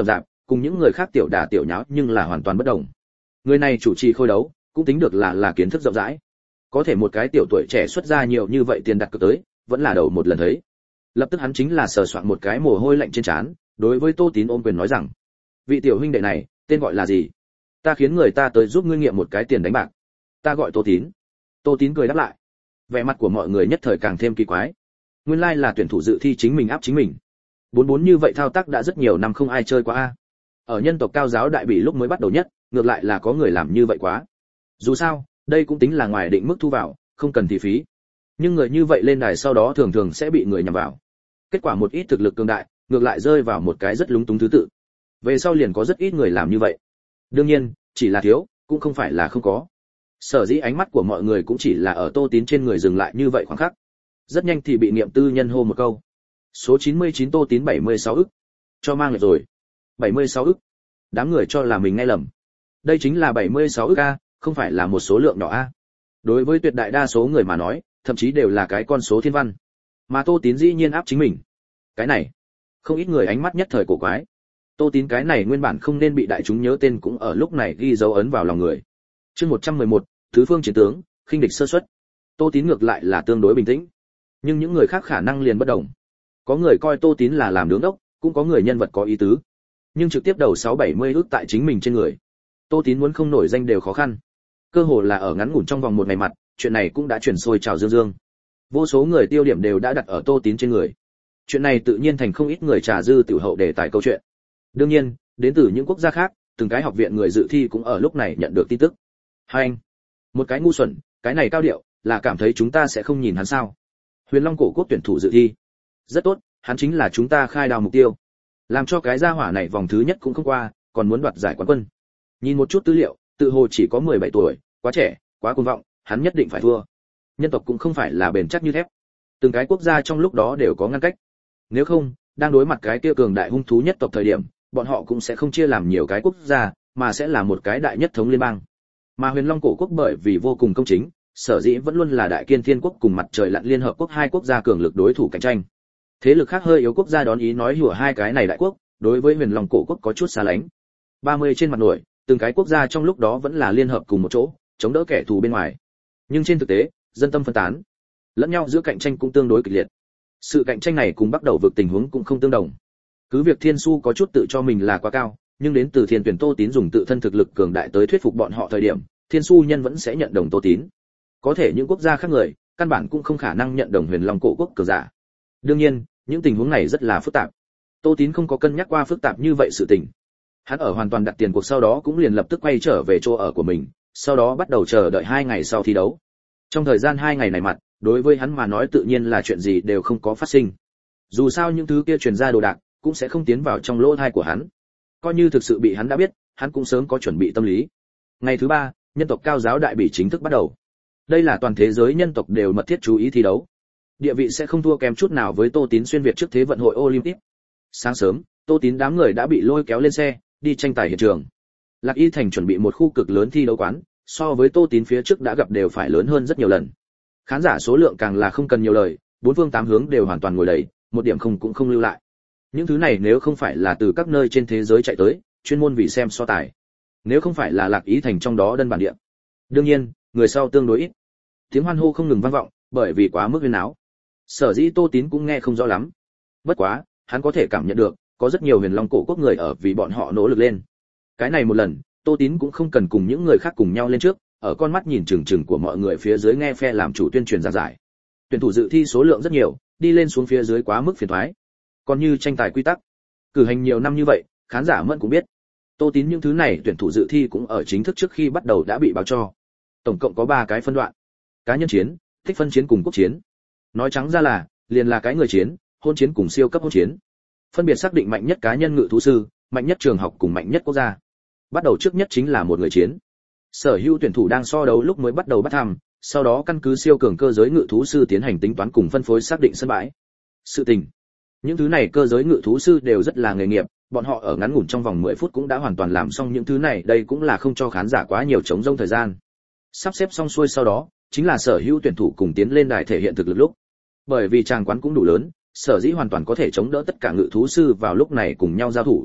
cùng những người khác tiểu đả tiểu nháo nhưng là hoàn toàn bất đồng. Người này chủ trì khôi đấu, cũng tính được là kiến thức rộng rãi. Có thể một cái tiểu tuổi trẻ xuất ra nhiều như vậy tiền đặt cược tới, vẫn là đầu một lần thấy. Lập tức hắn chính là sờ soạn một cái mồ hôi lạnh trên trán, đối với Tô Tín ôm quyền nói rằng: "Vị tiểu huynh đệ này, tên gọi là gì? Ta khiến người ta tới giúp ngươi nghiệm một cái tiền đánh bạc." "Ta gọi Tô Tín." Tô Tín cười đáp lại. Vẻ mặt của mọi người nhất thời càng thêm kỳ quái. Nguyên lai là tuyển thủ dự thi chính mình áp chính mình. Bốn như vậy thao tác đã rất nhiều năm không ai chơi qua a. Ở nhân tộc cao giáo đại bị lúc mới bắt đầu nhất, ngược lại là có người làm như vậy quá. Dù sao, đây cũng tính là ngoài định mức thu vào, không cần thị phí. Nhưng người như vậy lên đài sau đó thường thường sẽ bị người nhằm vào. Kết quả một ít thực lực cường đại, ngược lại rơi vào một cái rất lúng túng thứ tự. Về sau liền có rất ít người làm như vậy. Đương nhiên, chỉ là thiếu, cũng không phải là không có. Sở dĩ ánh mắt của mọi người cũng chỉ là ở Tô Tín trên người dừng lại như vậy khoảng khắc. Rất nhanh thì bị niệm tư nhân hô một câu. Số 99 Tô Tín 76 ức. Cho mang lại rồi. 76 ức. Đám người cho là mình nghe lầm. Đây chính là 76 ức a, không phải là một số lượng nhỏ a. Đối với tuyệt đại đa số người mà nói, thậm chí đều là cái con số thiên văn. Mà Tô Tín dĩ nhiên áp chính mình. Cái này, không ít người ánh mắt nhất thời cổ quái. Tô Tín cái này nguyên bản không nên bị đại chúng nhớ tên cũng ở lúc này ghi dấu ấn vào lòng người. Chương 111, tứ phương chiến tướng, khinh địch sơ suất. Tô Tín ngược lại là tương đối bình tĩnh, nhưng những người khác khả năng liền bất đồng. Có người coi Tô Tín là làm đứng đốc, cũng có người nhân vật có ý tứ. Nhưng trực tiếp đầu 670 ước tại chính mình trên người. Tô Tín muốn không nổi danh đều khó khăn. Cơ hồ là ở ngắn ngủn trong vòng một ngày mặt, chuyện này cũng đã chuyển sôi trào dương dương. Vô số người tiêu điểm đều đã đặt ở Tô Tín trên người. Chuyện này tự nhiên thành không ít người trà dư tiểu hậu để tài câu chuyện. Đương nhiên, đến từ những quốc gia khác, từng cái học viện người dự thi cũng ở lúc này nhận được tin tức. Hai anh, một cái ngu xuẩn, cái này cao điệu, là cảm thấy chúng ta sẽ không nhìn hắn sao? Huyền Long cổ quốc tuyển thủ dự thi. Rất tốt, hắn chính là chúng ta khai đào mục tiêu. Làm cho cái gia hỏa này vòng thứ nhất cũng không qua, còn muốn đoạt giải quán quân. Nhìn một chút tư liệu, tự hồ chỉ có 17 tuổi, quá trẻ, quá cuồng vọng, hắn nhất định phải thua. Nhân tộc cũng không phải là bền chắc như thép. Từng cái quốc gia trong lúc đó đều có ngăn cách. Nếu không, đang đối mặt cái kia cường đại hung thú nhất tộc thời điểm, bọn họ cũng sẽ không chia làm nhiều cái quốc gia, mà sẽ là một cái đại nhất thống liên bang. Mà Huyền Long cổ quốc bởi vì vô cùng công chính, sở dĩ vẫn luôn là Đại Kiên Thiên quốc cùng Mặt Trời Lặn Liên hợp quốc hai quốc gia cường lực đối thủ cạnh tranh. Thế lực khác hơi yếu quốc gia đón ý nói hùa hai cái này đại quốc, đối với Huyền Long cổ quốc có chút xa lánh. 30 trên mặt nổi, từng cái quốc gia trong lúc đó vẫn là liên hợp cùng một chỗ, chống đỡ kẻ thù bên ngoài. Nhưng trên thực tế, dân tâm phân tán, lẫn nhau giữa cạnh tranh cũng tương đối kịch liệt. Sự cạnh tranh này cùng bắt đầu vực tình huống cũng không tương đồng. Cứ việc Thiên Su có chút tự cho mình là quá cao, nhưng đến từ Thiên Tuyển Tô Tín dùng tự thân thực lực cường đại tới thuyết phục bọn họ thời điểm, Thiên Su nhân vẫn sẽ nhận đồng Tô Tín. Có thể những quốc gia khác người, căn bản cũng không khả năng nhận đồng Huyền Long cổ quốc cường giả. Đương nhiên, những tình huống này rất là phức tạp. Tô Tín không có cân nhắc qua phức tạp như vậy sự tình. Hắn ở hoàn toàn đặt tiền cuộc sau đó cũng liền lập tức quay trở về chỗ ở của mình, sau đó bắt đầu chờ đợi 2 ngày sau thi đấu. Trong thời gian 2 ngày này mặt, đối với hắn mà nói tự nhiên là chuyện gì đều không có phát sinh. Dù sao những thứ kia truyền ra đồ đạc cũng sẽ không tiến vào trong lỗ tai của hắn. Coi như thực sự bị hắn đã biết, hắn cũng sớm có chuẩn bị tâm lý. Ngày thứ 3, nhân tộc cao giáo đại bỉ chính thức bắt đầu. Đây là toàn thế giới nhân tộc đều mật thiết chú ý thi đấu. Địa vị sẽ không thua kém chút nào với Tô Tín xuyên việt trước thế vận hội Olympic. Sáng sớm, Tô Tín đám người đã bị lôi kéo lên xe, đi tranh tài hiện trường. Lạc Y Thành chuẩn bị một khu cực lớn thi đấu quán, so với Tô Tín phía trước đã gặp đều phải lớn hơn rất nhiều lần. Khán giả số lượng càng là không cần nhiều lời, bốn phương tám hướng đều hoàn toàn ngồi đầy, một điểm không cũng không lưu lại. Những thứ này nếu không phải là từ các nơi trên thế giới chạy tới, chuyên môn vì xem so tài. Nếu không phải là Lạc Y Thành trong đó đơn bản địa. Đương nhiên, người sau tương đối ít. Tiếng hoan hô không ngừng vang vọng, bởi vì quá mức huyên náo. Sở dĩ Tô Tín cũng nghe không rõ lắm. Bất quá, hắn có thể cảm nhận được, có rất nhiều Huyền Long cổ quốc người ở vì bọn họ nỗ lực lên. Cái này một lần, Tô Tín cũng không cần cùng những người khác cùng nhau lên trước, ở con mắt nhìn chừng chừng của mọi người phía dưới nghe phe làm chủ tuyên truyền giảng giải. Tuyển thủ dự thi số lượng rất nhiều, đi lên xuống phía dưới quá mức phiền toái. Còn như tranh tài quy tắc, cử hành nhiều năm như vậy, khán giả mẫn cũng biết. Tô Tín những thứ này tuyển thủ dự thi cũng ở chính thức trước khi bắt đầu đã bị báo cho. Tổng cộng có 3 cái phân đoạn: cá nhân chiến, tích phân chiến cùng quốc chiến. Nói trắng ra là, liền là cái người chiến, hôn chiến cùng siêu cấp hôn chiến. Phân biệt xác định mạnh nhất cá nhân ngự thú sư, mạnh nhất trường học cùng mạnh nhất quốc gia. Bắt đầu trước nhất chính là một người chiến. Sở hữu tuyển thủ đang so đấu lúc mới bắt đầu bắt thăm, sau đó căn cứ siêu cường cơ giới ngự thú sư tiến hành tính toán cùng phân phối xác định sân bãi. Sự tình, những thứ này cơ giới ngự thú sư đều rất là nghề nghiệp, bọn họ ở ngắn ngủn trong vòng 10 phút cũng đã hoàn toàn làm xong những thứ này, đây cũng là không cho khán giả quá nhiều trống rỗng thời gian. Sắp xếp xong xuôi sau đó, chính là sở hữu tuyển thủ cùng tiến lên đài thể hiện thực lực lúc. Bởi vì tràng quán cũng đủ lớn, sở dĩ hoàn toàn có thể chống đỡ tất cả ngự thú sư vào lúc này cùng nhau giao thủ.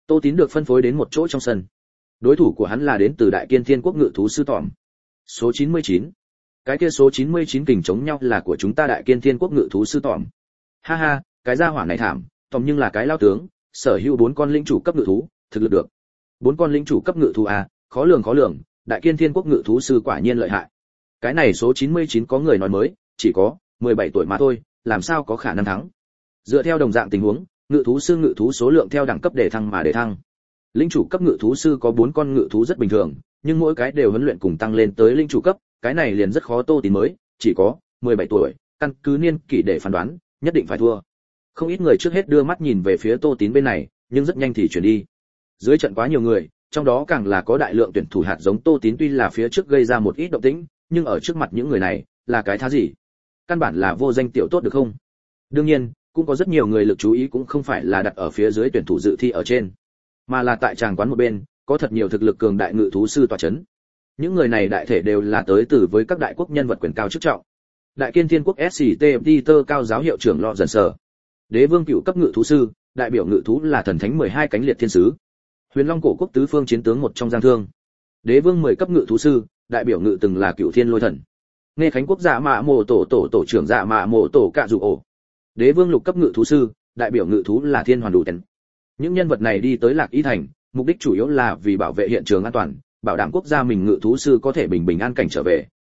Tô Tín được phân phối đến một chỗ trong sân. Đối thủ của hắn là đến từ Đại Kiên Thiên Quốc ngự thú sư Tỏm. Số 99. Cái kia số 99 kình chống nhau là của chúng ta Đại Kiên Thiên Quốc ngự thú sư Tỏm. Ha ha, cái gia hỏa này thảm, Tỏm nhưng là cái lao tướng, sở hữu 4 con lĩnh chủ cấp ngự thú, thực lực được. 4 con lĩnh chủ cấp ngự thú à, khó lường, Đại Kiên Thiên Quốc ngự thú sư quả nhiên lợi hại. Cái này số 99 có người nói mới, chỉ có 17 tuổi mà thôi, làm sao có khả năng thắng. Dựa theo đồng dạng tình huống, ngự thú số lượng theo đẳng cấp để thăng mà để thăng. Lĩnh chủ cấp ngự thú sư có 4 con ngự thú rất bình thường, nhưng mỗi cái đều huấn luyện cùng tăng lên tới lĩnh chủ cấp, cái này liền rất khó. Tô Tín mới chỉ có 17 tuổi, căn cứ niên kỷ để phán đoán, nhất định phải thua. Không ít người trước hết đưa mắt nhìn về phía Tô Tín bên này, nhưng rất nhanh thì chuyển đi. Dưới trận quá nhiều người, trong đó càng là có đại lượng tuyển thủ hạt giống. Tô Tín tuy là phía trước gây ra một ít động tĩnh, nhưng ở trước mặt những người này, là cái thá gì? Căn bản là vô danh tiểu tốt được không? Đương nhiên, cũng có rất nhiều người lực chú ý cũng không phải là đặt ở phía dưới tuyển thủ dự thi ở trên, mà là tại tràng quán một bên, có thật nhiều thực lực cường đại ngự thú sư tọa chấn. Những người này đại thể đều là tới từ với các đại quốc nhân vật quyền cao chức trọng. Đại Kiên Thiên Quốc SCT Peter cao giáo hiệu trưởng Lọ Dần Sở. Đế vương cựu cấp ngự thú sư, đại biểu ngự thú là thần thánh 12 cánh liệt thiên sứ. Huyền Long cổ quốc tứ phương chiến tướng một trong Giang Thương. Đế vương 10 cấp ngự thú sư, đại biểu ngự từng là cựu thiên lôi thần. Nghe Khánh quốc Dạ Mạ Mộ tổ trưởng Dạ Mạ Mộ tổ Cạ Dụ Ổ. Đế vương lục cấp ngự thú sư, đại biểu ngự thú là thiên hoàn đủ tần. Những nhân vật này đi tới Lạc Y thành, mục đích chủ yếu là vì bảo vệ hiện trường an toàn, bảo đảm quốc gia mình ngự thú sư có thể bình an cảnh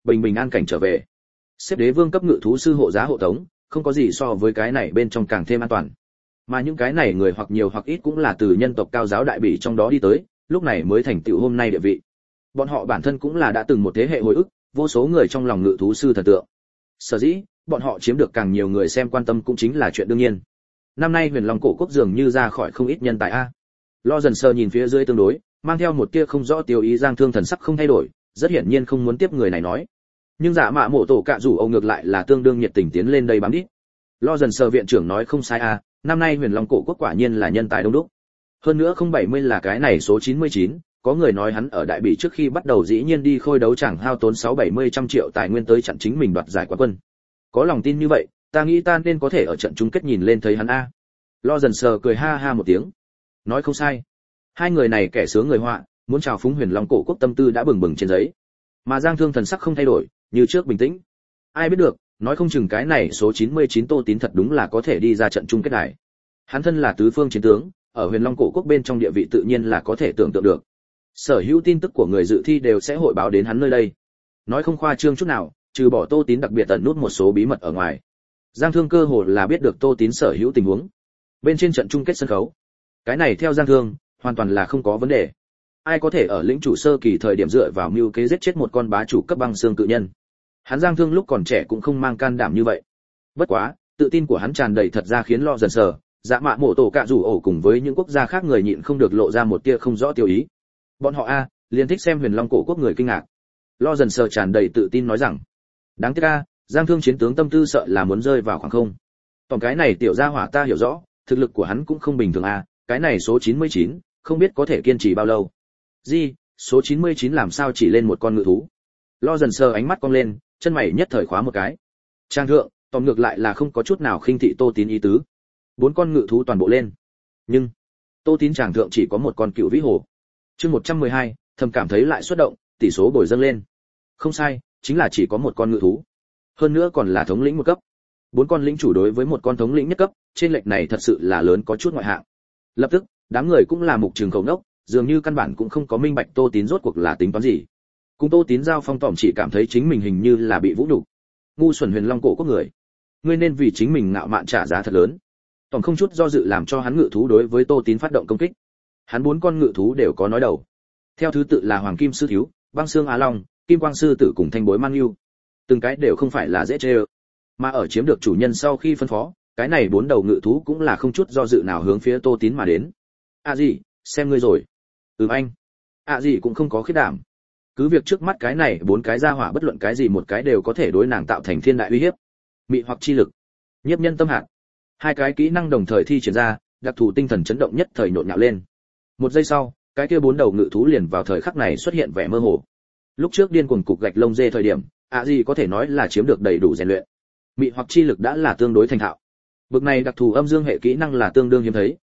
trở về. Xếp đế vương cấp ngự thú sư hộ giá hộ tống, không có gì so với cái này bên trong càng thêm an toàn. Mà những cái này người hoặc nhiều hoặc ít cũng là từ nhân tộc cao giáo đại bỉ trong đó đi tới, lúc này mới thành tựu hôm nay địa vị. Bọn họ bản thân cũng là đã từng một thế hệ hồi ức, vô số người trong lòng ngự thú sư thần tượng. Sở dĩ, bọn họ chiếm được càng nhiều người xem quan tâm cũng chính là chuyện đương nhiên. Năm nay Huyền Long cổ quốc dường như ra khỏi không ít nhân tài a. Lo Dần Sơ nhìn phía dưới tương đối, mang theo một tia không rõ tiêu ý. Giang Thương thần sắc không thay đổi, rất hiển nhiên không muốn tiếp người này nói. Nhưng Dạ Mạ Mộ tổ Cạ Dụ Âu ngược lại là tương đương nhiệt tình tiến lên đây bám đít. Lo Dần Sơ viện trưởng nói không sai a, năm nay Huyền Long cổ quốc quả nhiên là nhân tài đông đúc. Hơn nữa 070 là cái này số 99, có người nói hắn ở đại bỉ trước khi bắt đầu dĩ nhiên đi khôi đấu chẳng hao tốn 670 trăm triệu tài nguyên tới chặn chính mình đoạt giải quán quân. Có lòng tin như vậy, ta nghĩ ta nên có thể ở trận chung kết nhìn lên thấy hắn a. Lo Dần Sờ cười ha ha một tiếng. Nói không sai. Hai người này kẻ sướng người họa, muốn chào phúng Huyền Long cổ quốc tâm tư đã bừng bừng trên giấy. Mà Giang Thương thần sắc không thay đổi, như trước bình tĩnh. Ai biết được, nói không chừng cái này số 99 Tô Tín thật đúng là có thể đi ra trận chung kết này. Hắn thân là tứ phương chiến tướng, ở Huyền Long cổ quốc bên trong địa vị tự nhiên là có thể tưởng tượng được. Sở hữu tin tức của người dự thi đều sẽ hội báo đến hắn nơi đây. Nói không khoa trương chút nào, trừ bỏ Tô Tín đặc biệt ẩn nút một số bí mật ở ngoài, Giang Thương cơ hồ là biết được Tô Tín sở hữu tình huống. Bên trên trận chung kết sân khấu, cái này theo Giang Thương, hoàn toàn là không có vấn đề. Ai có thể ở lĩnh chủ sơ kỳ thời điểm dựa vào mưu kế giết chết một con bá chủ cấp băng xương cự nhân? Hắn Giang Thương lúc còn trẻ cũng không mang can đảm như vậy. Bất quá, tự tin của hắn tràn đầy thật ra khiến Lo Dần Sờ, Dạ Mạ Mộ tổ Cạ Dụ Ổ cùng với những quốc gia khác người nhịn không được lộ ra một tia không rõ tiêu ý. Bọn họ liền thích xem Huyền Long cổ quốc người kinh ngạc. Lo Dần Sờ tràn đầy tự tin nói rằng, đáng tiếc Giang Thương chiến tướng tâm tư sợ là muốn rơi vào khoảng không. Còn cái này tiểu gia hỏa ta hiểu rõ, thực lực của hắn cũng không bình thường cái này số 99, không biết có thể kiên trì bao lâu. Gì, số 99 làm sao chỉ lên một con ngự thú? Lo Dần Sờ ánh mắt cong lên, chân mày nhất thời khóa một cái. Trang thượng, tóm ngược lại là không có chút nào khinh thị Tô Tín ý tứ. 4 con ngự thú toàn bộ lên. Nhưng, Tô Tín tràng thượng chỉ có một con cựu vĩ hồ. Chương 112, thầm cảm thấy lại xuất động, tỷ số bồi dâng lên. Không sai, chính là chỉ có một con ngự thú. Hơn nữa còn là thống lĩnh một cấp. 4 con lĩnh chủ đối với một con thống lĩnh nhất cấp, trên lệch này thật sự là lớn có chút ngoại hạng. Lập tức, đám người cũng là mục trường khẩu nốc, dường như căn bản cũng không có minh bạch Tô Tín rốt cuộc là tính toán gì. Cùng Tô Tín giao phong tỏm chỉ cảm thấy chính mình hình như là bị vũ nhục. Ngu xuẩn Huyền Long cổ quốc người, ngươi nên vì chính mình ngạo mạn trả giá thật lớn. Tỏm không chút do dự làm cho hắn ngự thú đối với Tô Tín phát động công kích. Hắn 4 con ngự thú đều có nói đầu. Theo thứ tự là Hoàng Kim Sư Thiếu, Băng Xương Á Long, Kim Quang Sư Tử cùng Thanh Bối Mang Nưu. Từng cái đều không phải là dễ chơi. Mà ở chiếm được chủ nhân sau khi phân phó, cái này 4 đầu ngự thú cũng là không chút do dự nào hướng phía Tô Tín mà đến. Gì, xem ngươi rồi. Anh. Gì cũng không có khiết đảm. Cứ việc trước mắt cái này 4 cái gia hỏa bất luận cái gì một cái đều có thể đối nàng tạo thành thiên đại uy hiếp. Mị hoặc chi lực, nhiếp nhân tâm hạt. Hai cái kỹ năng đồng thời thi triển ra, đặc thù tinh thần chấn động nhất thời nhộn nhạo lên. Một giây sau, cái kia 4 đầu ngự thú liền vào thời khắc này xuất hiện vẻ mơ hồ. Lúc trước điên cuồng cục gạch lông dê thời điểm, gì có thể nói là chiếm được đầy đủ rèn luyện. Mị hoặc chi lực đã là tương đối thành thạo. Bực này đặc thù âm dương hệ kỹ năng là tương đương hiếm thấy,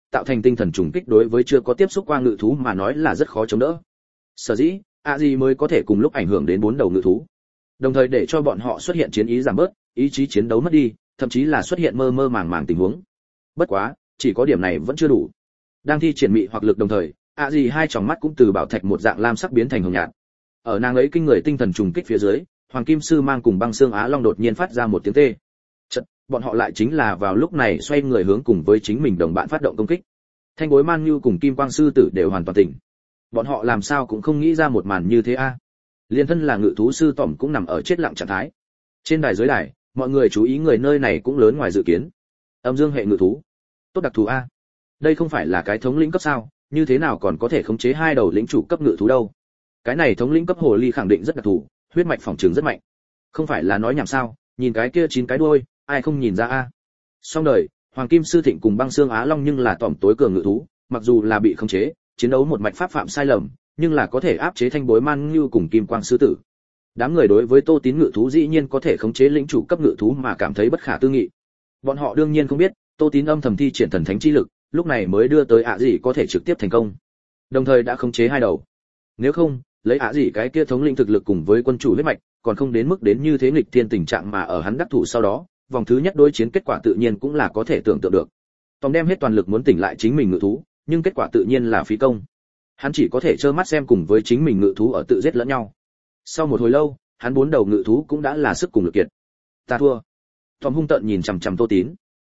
tạo thành tinh thần trùng kích đối với chưa có tiếp xúc qua ngự thú mà nói là rất khó chống đỡ. Sở dĩ, gì mới có thể cùng lúc ảnh hưởng đến 4 đầu ngự thú, đồng thời để cho bọn họ xuất hiện chiến ý giảm bớt, ý chí chiến đấu mất đi, thậm chí là xuất hiện mơ mơ màng màng tình huống. Bất quá, chỉ có điểm này vẫn chưa đủ. Đang thi triển mị hoặc lực đồng thời, gì hai tròng mắt cũng từ bảo thạch một dạng lam sắc biến thành hồng nhạt. Ở nàng ấy kinh người tinh thần trùng kích phía dưới, Hoàng Kim Sư Mang cùng Băng Xương Á Long đột nhiên phát ra một tiếng tê. Chợt, bọn họ lại chính là vào lúc này xoay người hướng cùng với chính mình đồng bạn phát động công kích. Thanh Bối Man Nhu cùng Kim Quang Sư Tử đều hoàn toàn tỉnh. Bọn họ làm sao cũng không nghĩ ra một màn như thế a. Liên thân là ngự thú sư Tỏm cũng nằm ở chết lặng trạng thái. Trên đài dưới đài, mọi người chú ý người nơi này cũng lớn ngoài dự kiến. Âm dương hệ ngự thú, tốt đặc thù a. Đây không phải là cái thống lĩnh cấp sao, như thế nào còn có thể khống chế 2 đầu lĩnh chủ cấp ngự thú đâu? Cái này thống lĩnh cấp hồ ly khẳng định rất đặc thù, huyết mạch phòng trường rất mạnh. Không phải là nói nhảm sao, nhìn cái kia 9 cái đuôi, ai không nhìn ra a. Xong đời, Hoàng Kim Sư Thịnh cùng Băng Xương Á Long nhưng là Tỏm tối cường ngự thú, mặc dù là bị khống chế, chiến đấu một mạch pháp phạm sai lầm, nhưng là có thể áp chế Thanh Bối Man Nhu cùng Kim Quang Sư Tử. Đám người đối với Tô Tín ngự thú dĩ nhiên có thể khống chế lĩnh chủ cấp ngự thú mà cảm thấy bất khả tư nghị. Bọn họ đương nhiên không biết, Tô Tín âm thầm thi triển thần thánh chi lực, lúc này mới đưa tới gì có thể trực tiếp thành công. Đồng thời đã khống chế 2 đầu. Nếu không, lấy gì cái kia thống lĩnh thực lực cùng với quân chủ huyết mạch, còn không đến mức đến như thế nghịch thiên tình trạng mà ở hắn đắc thủ sau đó, vòng thứ nhất đối chiến kết quả tự nhiên cũng là có thể tưởng tượng được. Tom đem hết toàn lực muốn tỉnh lại chính mình ngự thú, nhưng kết quả tự nhiên là phí công. Hắn chỉ có thể trơ mắt xem cùng với chính mình ngự thú ở tự giết lẫn nhau. Sau một hồi lâu, hắn 4 đầu ngự thú cũng đã là sức cùng lực kiệt. Ta thua. Tom hung tợn nhìn chằm chằm Tô Tín.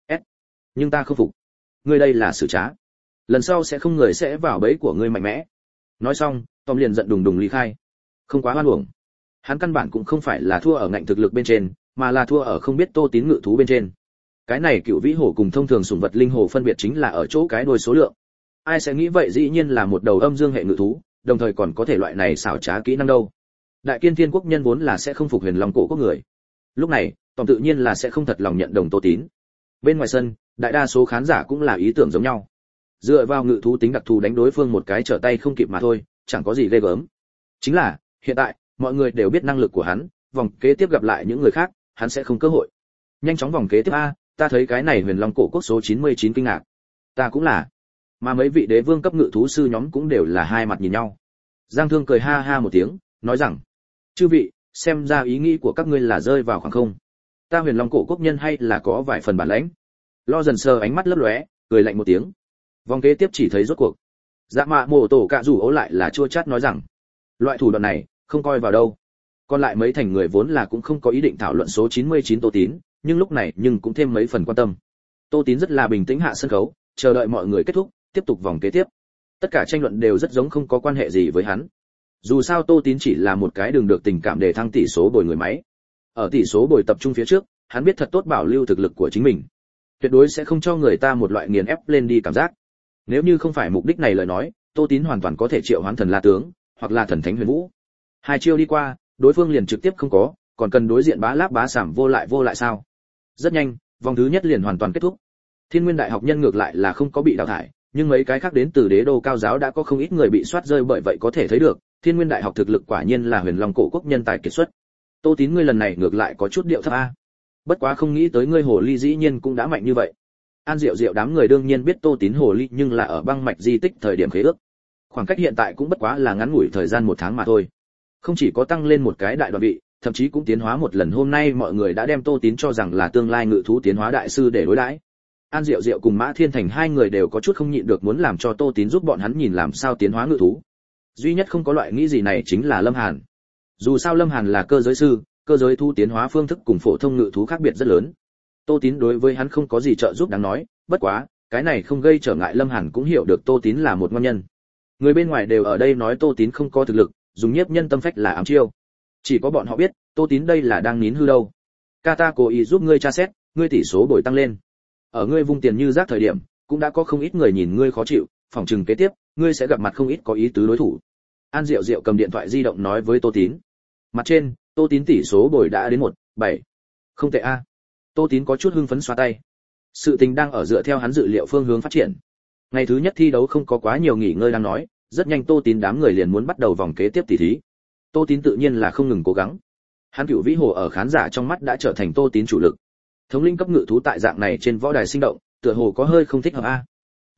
Nhưng ta không phục. Ngươi đây là xử trá. Lần sau sẽ không người sẽ vào bẫy của ngươi mạnh mẽ. Nói xong, Tom liền giận đùng đùng ly khai. Không quá hoan uổng. Hắn căn bản cũng không phải là thua ở ngạnh thực lực bên trên, mà là thua ở không biết Tô Tín ngự thú bên trên. Cái này cựu vĩ hổ cùng thông thường sủng vật linh hổ phân biệt chính là ở chỗ cái đuôi số lượng. Ai sẽ nghĩ vậy, dĩ nhiên là một đầu âm dương hệ ngự thú, đồng thời còn có thể loại này xảo trá kỹ năng đâu. Đại Kiên Thiên quốc nhân vốn là sẽ không phục Huyền Long cổ quốc người. Lúc này, Tom tự nhiên là sẽ không thật lòng nhận đồng Tô Tín. Bên ngoài sân, đại đa số khán giả cũng là ý tưởng giống nhau. Dựa vào ngự thú tính đặc thù đánh đối phương một cái trở tay không kịp mà thôi, chẳng có gì ghê gớm. Chính là, hiện tại, mọi người đều biết năng lực của hắn, vòng kế tiếp gặp lại những người khác, hắn sẽ không cơ hội. Nhanh chóng vòng kế tiếp a, ta thấy cái này Huyền Long cổ quốc số 99 kinh ngạc. Ta cũng là. Mà mấy vị đế vương cấp ngự thú sư nhóm cũng đều là hai mặt nhìn nhau. Giang Thương cười ha ha một tiếng, nói rằng: "Chư vị, xem ra ý nghĩ của các ngươi là rơi vào khoảng không. Ta Huyền Long cổ quốc nhân hay là có vài phần bản lãnh." Lo dần sờ ánh mắt lấp lóe, cười lạnh một tiếng. Vòng kế tiếp chỉ thấy rốt cuộc. Dạ Mạ Mộ Tổ Cạ Rủ Ố lại là chua chát nói rằng: "Loại thủ đoạn này, không coi vào đâu." Còn lại mấy thành người vốn là cũng không có ý định thảo luận số 99 Tô Tín, nhưng lúc này nhưng cũng thêm mấy phần quan tâm. Tô Tín rất là bình tĩnh hạ sân khấu, chờ đợi mọi người kết thúc, tiếp tục vòng kế tiếp. Tất cả tranh luận đều rất giống không có quan hệ gì với hắn. Dù sao Tô Tín chỉ là một cái đường được tình cảm để thăng tỷ số bồi người máy. Ở tỷ số bồi tập trung phía trước, hắn biết thật tốt bảo lưu thực lực của chính mình. Tuyệt đối sẽ không cho người ta một loại nghiền ép lên đi cảm giác. Nếu như không phải mục đích này lời nói, Tô Tín hoàn toàn có thể triệu hoán thần La tướng, hoặc là thần thánh huyền vũ. 2 chiêu đi qua, đối phương liền trực tiếp không có, còn cần đối diện bá láp bá sảm vô lại sao? Rất nhanh, vòng thứ nhất liền hoàn toàn kết thúc. Thiên Nguyên Đại học nhân ngược lại là không có bị đào thải, nhưng mấy cái khác đến từ đế đô cao giáo đã có không ít người bị soát rơi, bởi vậy có thể thấy được, Thiên Nguyên Đại học thực lực quả nhiên là Huyền Long cổ quốc nhân tài kiệt xuất. Tô Tín ngươi lần này ngược lại có chút điệu thấp a. Bất quá không nghĩ tới ngươi hồ ly dĩ nhiên cũng đã mạnh như vậy. An Diệu Diệu đám người đương nhiên biết Tô Tín hồ ly, nhưng là ở băng mạch di tích thời điểm khế ước. Khoảng cách hiện tại cũng bất quá là ngắn ngủi thời gian 1 tháng mà thôi. Không chỉ có tăng lên một cái đại đoạn vị, thậm chí cũng tiến hóa một lần. Hôm nay mọi người đã đem Tô Tín cho rằng là tương lai ngự thú tiến hóa đại sư để đối đãi. An Diệu Diệu cùng Mã Thiên Thành hai người đều có chút không nhịn được muốn làm cho Tô Tín giúp bọn hắn nhìn làm sao tiến hóa ngự thú. Duy nhất không có loại nghĩ gì này chính là Lâm Hàn. Dù sao Lâm Hàn là cơ giới sư, cơ giới thú tiến hóa phương thức cùng phổ thông ngự thú khác biệt rất lớn. Tô Tín đối với hắn không có gì trợ giúp đáng nói, bất quá, cái này không gây trở ngại. Lâm Hàn cũng hiểu được Tô Tín là một ngon nhân. Người bên ngoài đều ở đây nói Tô Tín không có thực lực, dùng nhiếp nhân tâm phách là ám chiêu. Chỉ có bọn họ biết, Tô Tín đây là đang nín hư đâu. Kata cố ý giúp ngươi tra xét, ngươi tỷ số bồi tăng lên. Ở ngươi vung tiền như rác thời điểm, cũng đã có không ít người nhìn ngươi khó chịu, phỏng chừng kế tiếp, ngươi sẽ gặp mặt không ít có ý tứ đối thủ. An Diệu Diệu cầm điện thoại di động nói với Tô Tín. Mặt trên, Tô Tín tỷ số bồi đã đến 1-7. Không tệ a. Tô Tín có chút hưng phấn xoa tay. Sự tình đang ở dựa theo hắn dự liệu phương hướng phát triển. Ngày thứ nhất thi đấu không có quá nhiều nghỉ ngơi đang nói, rất nhanh Tô Tín đám người liền muốn bắt đầu vòng kế tiếp tỷ thí. Tô Tín tự nhiên là không ngừng cố gắng. Hắn cựu vĩ hồ ở khán giả trong mắt đã trở thành Tô Tín chủ lực. Thống lĩnh cấp ngự thú tại dạng này trên võ đài sinh động, tựa hồ có hơi không thích hợp a.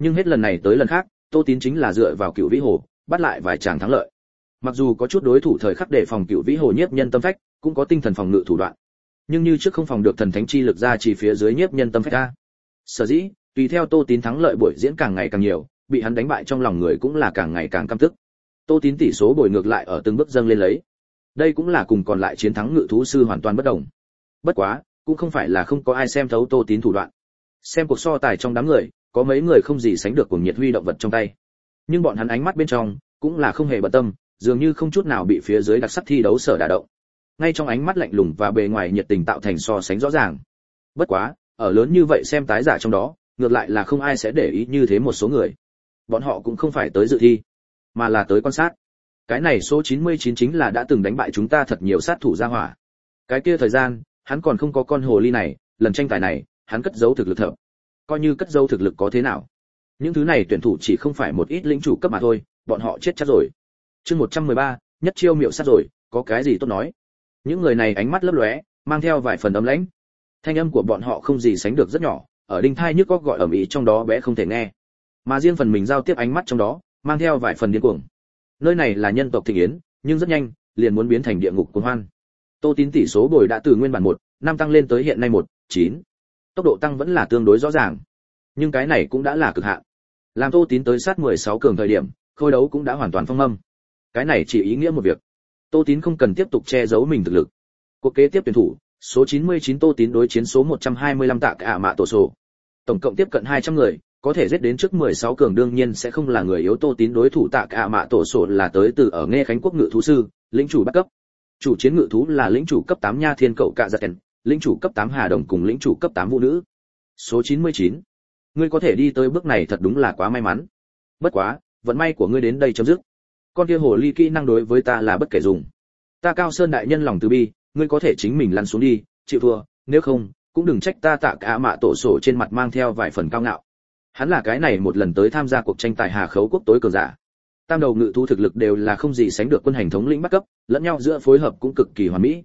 Nhưng hết lần này tới lần khác, Tô Tín chính là dựa vào Cựu Vĩ Hồ, bắt lại vài tràng thắng lợi. Mặc dù có chút đối thủ thời khắc đề phòng Cựu Vĩ Hồ nhiếp nhân tâm phách, cũng có tinh thần phòng ngự thủ đoạn. Nhưng như trước không phòng được thần thánh chi lực ra chỉ phía dưới nhiếp nhân tâm phách ra. Sở dĩ, tùy theo Tô Tín thắng lợi buổi diễn càng ngày càng nhiều, bị hắn đánh bại trong lòng người cũng là càng ngày càng căm tức. Tô Tín tỷ số bồi ngược lại ở từng bước dâng lên lấy. Đây cũng là cùng còn lại chiến thắng ngự thú sư hoàn toàn bất đồng. Bất quá, cũng không phải là không có ai xem thấu Tô Tín thủ đoạn. Xem cuộc so tài trong đám người, có mấy người không gì sánh được cuồng nhiệt huy động vật trong tay. Nhưng bọn hắn ánh mắt bên trong cũng là không hề bận tâm, dường như không chút nào bị phía dưới đặc sắc thi đấu sở đả động. Ngay trong ánh mắt lạnh lùng và bề ngoài nhiệt tình tạo thành so sánh rõ ràng. Bất quá, ở lớn như vậy xem tái giả trong đó, ngược lại là không ai sẽ để ý như thế một số người. Bọn họ cũng không phải tới dự thi, mà là tới quan sát. Cái này số 99 chính là đã từng đánh bại chúng ta thật nhiều sát thủ gia hỏa. Cái kia thời gian, hắn còn không có con hồ ly này, lần tranh tài này, hắn cất giấu thực lực thợ. Coi như cất giấu thực lực có thế nào? Những thứ này tuyển thủ chỉ không phải một ít lĩnh chủ cấp mà thôi, bọn họ chết chắc rồi. Chương 113, nhất chiêu miệu sát rồi, có cái gì tốt nói. Những người này ánh mắt lấp lóe, mang theo vài phần ấm lãnh. Thanh âm của bọn họ không gì sánh được rất nhỏ, ở đinh thai nhức óc gọi ầm ĩ trong đó bé không thể nghe. Mà riêng phần mình giao tiếp ánh mắt trong đó, mang theo vài phần điên cuồng. Nơi này là nhân tộc thịnh yến, nhưng rất nhanh, liền muốn biến thành địa ngục cuồng hoan. Tô Tín tỷ số bồi đã từ nguyên bản 1-5 tăng lên tới hiện nay 1-9. Tốc độ tăng vẫn là tương đối rõ ràng, nhưng cái này cũng đã là cực hạn. Làm Tô Tín tới sát 16 cường thời điểm, khôi đấu cũng đã hoàn toàn phong âm. Cái này chỉ ý nghĩa một việc, Tô Tín không cần tiếp tục che giấu mình thực lực. Cuộc kế tiếp tuyển thủ, số 99 Tô Tín đối chiến số 125 Tạ Cả Mạ Tổ Sổ. Tổng cộng tiếp cận 200 người, có thể giết đến trước 16 cường đương nhiên sẽ không là người yếu. Tô Tín đối thủ Tạ Cả Mạ Tổ Sổ là tới từ ở Nghe Khánh Quốc ngự thú sư, lĩnh chủ bắt cấp. Chủ chiến ngự thú là lĩnh chủ cấp 8 Nha Thiên Cậu Cạ Giật, lĩnh chủ cấp 8 Hà Đồng cùng lĩnh chủ cấp 8 Vũ Nữ. Số 99. Ngươi có thể đi tới bước này thật đúng là quá may mắn. Bất quá, vận may của ngươi đến đây chấm dứt. Con kia hồ ly kỹ năng đối với ta là bất kể dùng. Ta Cao Sơn đại nhân lòng từ bi, ngươi có thể chính mình lăn xuống đi, chịu thua, nếu không, cũng đừng trách ta. Tạ Cả Mạ Tổ Sổ trên mặt mang theo vài phần cao ngạo. Hắn là cái này một lần tới tham gia cuộc tranh tài Hà Khấu Quốc tối cường giả. Tam đầu ngự thú thực lực đều là không gì sánh được quân hành thống lĩnh bắt cấp, lẫn nhau giữa phối hợp cũng cực kỳ hoàn mỹ.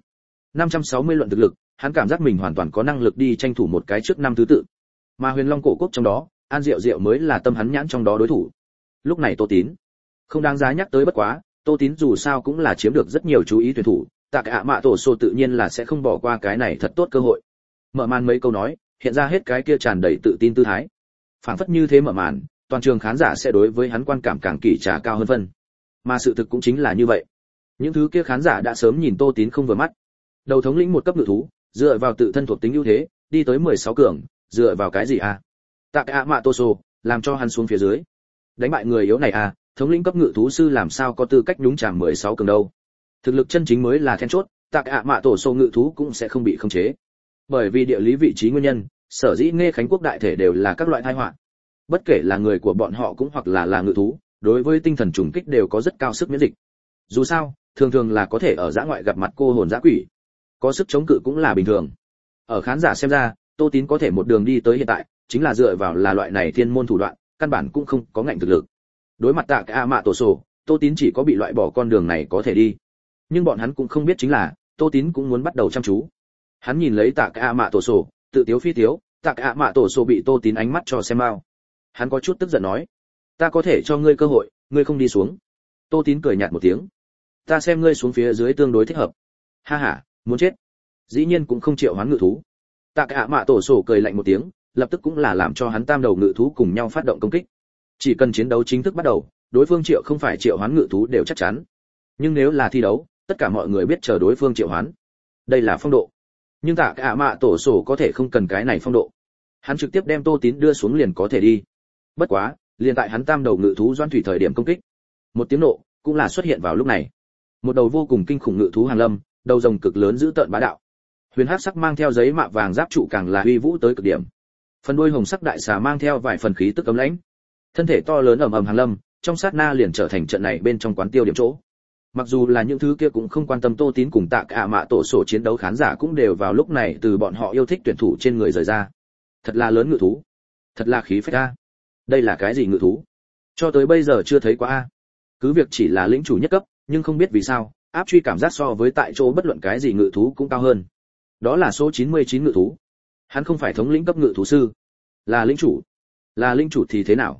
560 luận thực lực, hắn cảm giác mình hoàn toàn có năng lực đi tranh thủ một cái trước năm thứ tự. Mà Huyền Long cổ quốc trong đó, An Diệu Diệu mới là tâm hắn nhãn trong đó đối thủ. Lúc này Tô Tín, không đáng giá nhắc tới bất quá, Tô Tín dù sao cũng là chiếm được rất nhiều chú ý tuyển thủ, Tạ Cả Mạ Tổ Sổ tự nhiên là sẽ không bỏ qua cái này thật tốt cơ hội. Mở màn mấy câu nói, hiện ra hết cái kia tràn đầy tự tin tư thái. Phảng phất như thế mở màn, toàn trường khán giả sẽ đối với hắn quan cảm càng kỳ trà cao hơn phân. Mà sự thực cũng chính là như vậy. Những thứ kia khán giả đã sớm nhìn Tô Tín không vừa mắt. Đầu thống lĩnh một cấp ngự thú, dựa vào tự thân thuộc tính ưu thế, đi tới 16 cường, dựa vào cái gì à? Tạ Cả Mạ Tổ Sổ, làm cho hắn xuống phía dưới. Đánh bại người yếu này à, thống lĩnh cấp ngự thú sư làm sao có tư cách nhúng chàm 16 cường đâu? Thực lực chân chính mới là then chốt, Tạ Cả Mạ Tổ Sổ ngự thú cũng sẽ không bị khống chế. Bởi vì địa lý vị trí nguyên nhân, sở dĩ Nghe Khánh Quốc đại thể đều là các loại tai họa. Bất kể là người của bọn họ cũng hoặc là ngự thú, đối với tinh thần trùng kích đều có rất cao sức miễn dịch. Dù sao, thường thường là có thể ở dã ngoại gặp mặt cô hồn dã quỷ, có sức chống cự cũng là bình thường. Ở khán giả xem ra, Tô Tín có thể một đường đi tới hiện tại, chính là dựa vào là loại này thiên môn thủ đoạn, căn bản cũng không có ngạnh thực lực. Đối mặt Tạ Cả Mạ Tổ Sổ, Tô Tín chỉ có bị loại bỏ con đường này có thể đi. Nhưng bọn hắn cũng không biết chính là, Tô Tín cũng muốn bắt đầu chăm chú. Hắn nhìn lấy Tạ Cả Mạ Tổ Sổ, tự tiếu phi tiếu, Tạ Cả Mạ Tổ Sổ bị Tô Tín ánh mắt cho xem bao. Hắn có chút tức giận nói, ta có thể cho ngươi cơ hội, ngươi không đi xuống. Tô Tín cười nhạt một tiếng, ta xem ngươi xuống phía dưới tương đối thích hợp. Ha ha, muốn chết. Dĩ nhiên cũng không triệu hoán ngự thú. Tạ Cả Mạ Tổ Sổ cười lạnh một tiếng, lập tức cũng là làm cho hắn tam đầu ngự thú cùng nhau phát động công kích. Chỉ cần chiến đấu chính thức bắt đầu, đối phương triệu không phải triệu hoán ngự thú đều chắc chắn. Nhưng nếu là thi đấu, tất cả mọi người biết chờ đối phương triệu hoán. Đây là phong độ. Nhưng Tạ Cả Mạ Tổ Sổ có thể không cần cái này phong độ. Hắn trực tiếp đem Tô Tín đưa xuống liền có thể đi. Bất quá, liền tại hắn tam đầu ngự thú doan thủy thời điểm công kích, một tiếng nộ cũng là xuất hiện vào lúc này. Một đầu vô cùng kinh khủng ngự thú hàng lâm, đầu rồng cực lớn dữ tợn bá đạo. Huyền hắc sắc mang theo giấy mạ vàng giáp trụ càng là uy vũ tới cực điểm. Phần đuôi hồng sắc đại xà mang theo vài phần khí tức cấm lãnh. Thân thể to lớn ầm ầm hàng lâm, trong sát na liền trở thành trận này bên trong quán tiêu điểm chỗ. Mặc dù là những thứ kia cũng không quan tâm Tô Tín cùng Tạ Cả Mạ Tổ Sổ chiến đấu, khán giả cũng đều vào lúc này từ bọn họ yêu thích tuyển thủ trên người rời ra. Thật là lớn ngự thú, thật là khí phách a. Đây là cái gì ngự thú? Cho tới bây giờ chưa thấy qua a. Cứ việc chỉ là lĩnh chủ nhất cấp, nhưng không biết vì sao, áp truy cảm giác so với tại chỗ bất luận cái gì ngự thú cũng cao hơn. Đó là số 99 ngự thú. Hắn không phải thống lĩnh cấp ngự thú sư, là lĩnh chủ. Là lĩnh chủ thì thế nào?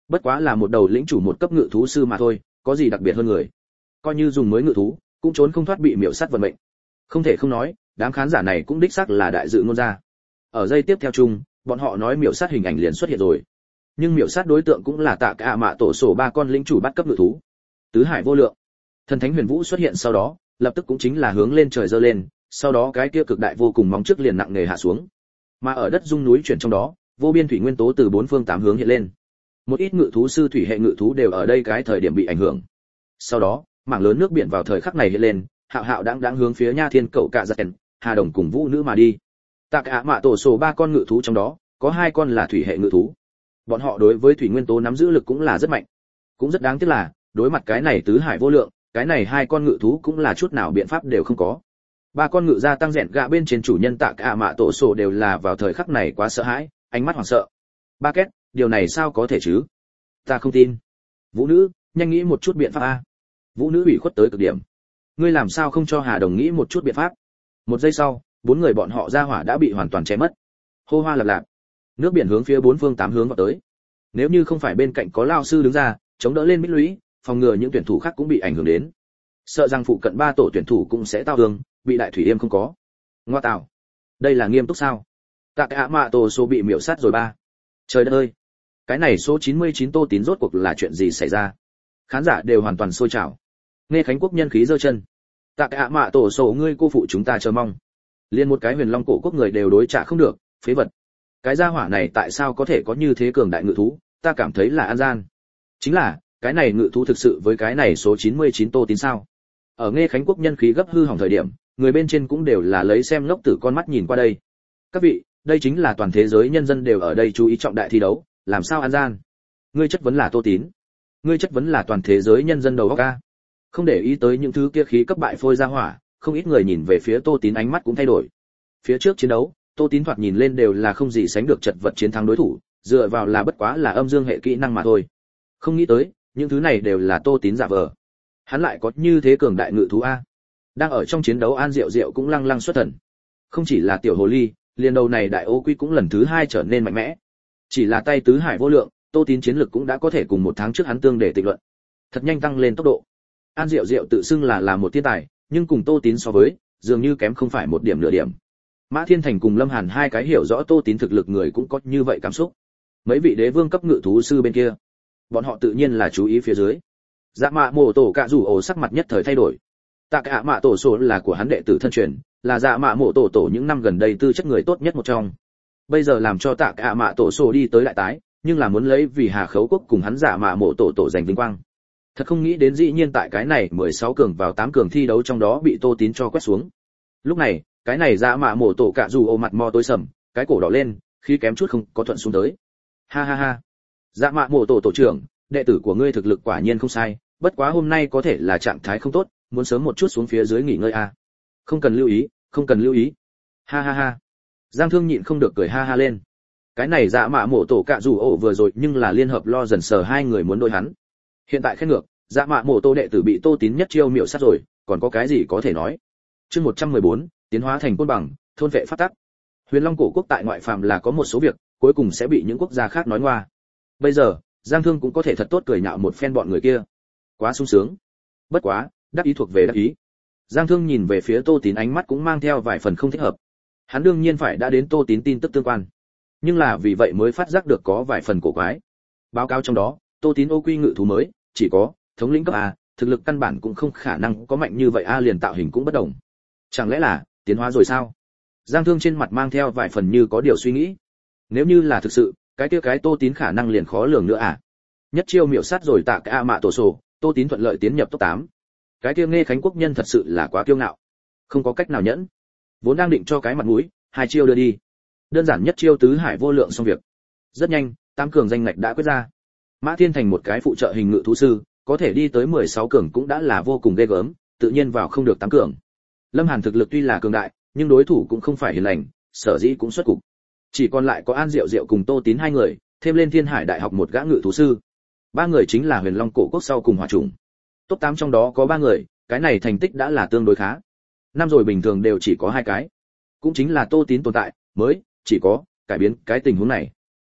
Bất quá là một đầu lĩnh chủ một cấp ngự thú sư mà thôi, có gì đặc biệt hơn người. Coi như dùng mới ngự thú, cũng trốn không thoát bị miểu sát vận mệnh. Không thể không nói, đám khán giả này cũng đích xác là đại dự ngôn gia. Ở giây tiếp theo chung, bọn họ nói miểu sát hình ảnh liền xuất hiện rồi. Nhưng miểu sát đối tượng cũng là Tạ Cả Mạ Tổ Sổ ba con lĩnh chủ bắt cấp ngự thú. Tứ hải vô lượng, thần thánh huyền vũ xuất hiện sau đó, lập tức cũng chính là hướng lên trời giơ lên, sau đó cái kia cực đại vô cùng móng trước liền nặng nề hạ xuống. Mà ở đất rung núi chuyển trong đó, vô biên thủy nguyên tố từ bốn phương tám hướng hiện lên. Một ít ngự thú sư thủy hệ ngự thú đều ở đây cái thời điểm bị ảnh hưởng. Sau đó, mảng lớn nước biển vào thời khắc này hiện lên, hạo hạo đang hướng phía Nha Thiên Cậu Cạ Giật Hà Đồng cùng Vũ Nữ mà đi. Tạ Cả Mạ Tổ Sổ ba con ngự thú trong đó, có hai con là thủy hệ ngự thú. Bọn họ đối với thủy nguyên tố nắm giữ lực cũng là rất mạnh. Cũng rất đáng tiếc là, đối mặt cái này tứ hải vô lượng, cái này hai con ngự thú cũng là chút nào biện pháp đều không có. Ba con ngự gia tăng rèn gạ bên trên chủ nhân Tạ Cả Mạ Tổ Sổ đều là vào thời khắc này quá sợ hãi, ánh mắt hoảng sợ. Ba két, điều này sao có thể chứ? Ta không tin. Vũ Nữ, nhanh nghĩ một chút biện pháp a. Vũ Nữ ủy khuất tới cực điểm. Ngươi làm sao không cho Hà Đồng nghĩ một chút biện pháp? Một giây sau, bốn người bọn họ ra hỏa đã bị hoàn toàn che mất. Hô hoa lập lạp, nước biển hướng phía bốn phương tám hướng vào tới. Nếu như không phải bên cạnh có lao sư đứng ra chống đỡ lên bích lũy, phòng ngừa những tuyển thủ khác cũng bị ảnh hưởng đến, sợ rằng phụ cận ba tổ tuyển thủ cũng sẽ tao thương, bị đại thủy yêm không có. Ngoa tạo, đây là nghiêm túc sao? Tạ Cả Mạ Tổ Sổ bị miểu sát rồi ba. Trời đất ơi, cái này số 99 Tô Tín rốt cuộc là chuyện gì xảy ra? Khán giả đều hoàn toàn sôi trào. Nghe Khánh Quốc nhân khí giơ chân. Tạ Cả Mạ Tổ Sổ ngươi cô phụ chúng ta chờ mong. Liên một cái Huyền Long cổ quốc người đều đối trả không được, phế vật. Cái gia hỏa này tại sao có thể có như thế cường đại ngự thú, ta cảm thấy là an gian. Chính là, cái này ngự thú thực sự với cái này số 99 Tô Tín sao? Ở Nghe Khánh Quốc nhân khí gấp hư hỏng thời điểm, người bên trên cũng đều là lấy xem ngốc tử con mắt nhìn qua đây. Các vị, đây chính là toàn thế giới nhân dân đều ở đây chú ý trọng đại thi đấu, làm sao an gian? Ngươi chất vấn là Tô Tín, ngươi chất vấn là toàn thế giới nhân dân đầu óc a. Không để ý tới những thứ kia khí cấp bại phôi ra hỏa, không ít người nhìn về phía Tô Tín ánh mắt cũng thay đổi. Phía trước chiến đấu, Tô Tín thoạt nhìn lên đều là không gì sánh được chật vật chiến thắng đối thủ, dựa vào là bất quá là âm dương hệ kỹ năng mà thôi. Không nghĩ tới, những thứ này đều là Tô Tín giả vờ. Hắn lại có như thế cường đại ngự thú a. Đang ở trong chiến đấu An Diệu Diệu cũng lăng lăng xuất thần. Không chỉ là tiểu hồ ly, liền đầu này đại ô quy cũng lần thứ hai trở nên mạnh mẽ. Chỉ là tay tứ hải vô lượng, Tô Tín chiến lực cũng đã có thể cùng một tháng trước hắn tương để tịch luận. Thật nhanh tăng lên tốc độ. An Diệu Diệu tự xưng là một thiên tài, nhưng cùng Tô Tín so với, dường như kém không phải một điểm nửa điểm. Mã Thiên Thành cùng Lâm Hàn hai cái hiểu rõ Tô Tín thực lực người cũng có như vậy cảm xúc. Mấy vị đế vương cấp ngự thú sư bên kia, bọn họ tự nhiên là chú ý phía dưới. Dạ Mạ Mộ Tổ Cạ Rủ Ổ sắc mặt nhất thời thay đổi. Tạ Cả Mạ Tổ Sổ là của hắn đệ tử thân truyền, là Dạ Mạ Mộ Tổ những năm gần đây tư chất người tốt nhất một trong. Bây giờ làm cho Tạ Cả Mạ Tổ Sổ đi tới đại tái, nhưng là muốn lấy vì Hà Khấu Quốc cùng hắn Dạ Mạ Mộ Tổ giành vinh quang. Thật không nghĩ đến dĩ nhiên tại cái này 16 cường vào 8 cường thi đấu trong đó bị Tô Tín cho quét xuống. Lúc này, cái này Dạ Mạ Mộ Tổ Cạ Rủ Ổ mặt mo tối sầm, cái cổ đỏ lên, khí kém chút không có thuận xuống tới. Ha ha ha. Dạ Mạ Mộ Tổ trưởng, đệ tử của ngươi thực lực quả nhiên không sai, bất quá hôm nay có thể là trạng thái không tốt, muốn sớm một chút xuống phía dưới nghỉ ngơi a. Không cần lưu ý, không cần lưu ý. Ha ha ha. Giang Thương nhịn không được cười ha ha lên. Cái này Dạ Mạ Mộ Tổ Cạ Rủ Ổ vừa rồi nhưng là liên hợp lo dần sờ hai người muốn đối hắn. Hiện tại khen ngược, Dạ Mạ Mộ Tổ đệ tử bị Tô Tín nhất chiêu miểu sát rồi, còn có cái gì có thể nói. Chương 114, tiến hóa thành côn bằng, thôn vệ pháp tắc. Huyền Long cổ quốc tại ngoại phàm là có một số việc, cuối cùng sẽ bị những quốc gia khác nói ngoa. Bây giờ, Giang Thương cũng có thể thật tốt cười nhạo một phen bọn người kia. Quá sung sướng. Bất quá, đắc ý thuộc về đắc ý. Giang Thương nhìn về phía Tô Tín ánh mắt cũng mang theo vài phần không thích hợp. Hắn đương nhiên phải đã đến Tô Tín tin tức tương quan, nhưng là vì vậy mới phát giác được có vài phần cổ quái. Báo cáo trong đó, Tô Tín ô quy ngự thú mới, chỉ có thống lĩnh cấp A, thực lực căn bản cũng không khả năng có mạnh như vậy A, liền tạo hình cũng bất đồng. Chẳng lẽ là tiến hóa rồi sao? Giang Thương trên mặt mang theo vài phần như có điều suy nghĩ. Nếu như là thực sự, cái kia cái Tô Tín khả năng liền khó lường nữa à? Nhất chiêu miểu sát rồi Tạ Cả Mạ Tổ Sổ, Tô Tín thuận lợi tiến nhập top 8. Cái kia Nghe Khánh Quốc nhân thật sự là quá kiêu ngạo, không có cách nào nhẫn. Vốn đang định cho cái mặt mũi, hai chiêu đưa đi. Đơn giản nhất chiêu tứ hải vô lượng xong việc. Rất nhanh, tam cường danh ngạch đã quyết ra. Mã Thiên Thành một cái phụ trợ hình ngự thú sư, có thể đi tới 16 cường cũng đã là vô cùng ghê gớm, tự nhiên vào không được tám cường. Lâm Hàn thực lực tuy là cường đại, nhưng đối thủ cũng không phải hiền lành, sở dĩ cũng xuất cục. Chỉ còn lại có An Diệu Diệu cùng Tô Tín hai người, thêm lên Thiên Hải Đại học một gã ngự thú sư. Ba người chính là Huyền Long cổ quốc sau cùng hòa chủng. Top 8 trong đó có 3 người, cái này thành tích đã là tương đối khá. Năm rồi bình thường đều chỉ có 2 cái. Cũng chính là Tô Tín tồn tại, mới chỉ có cải biến cái tình huống này.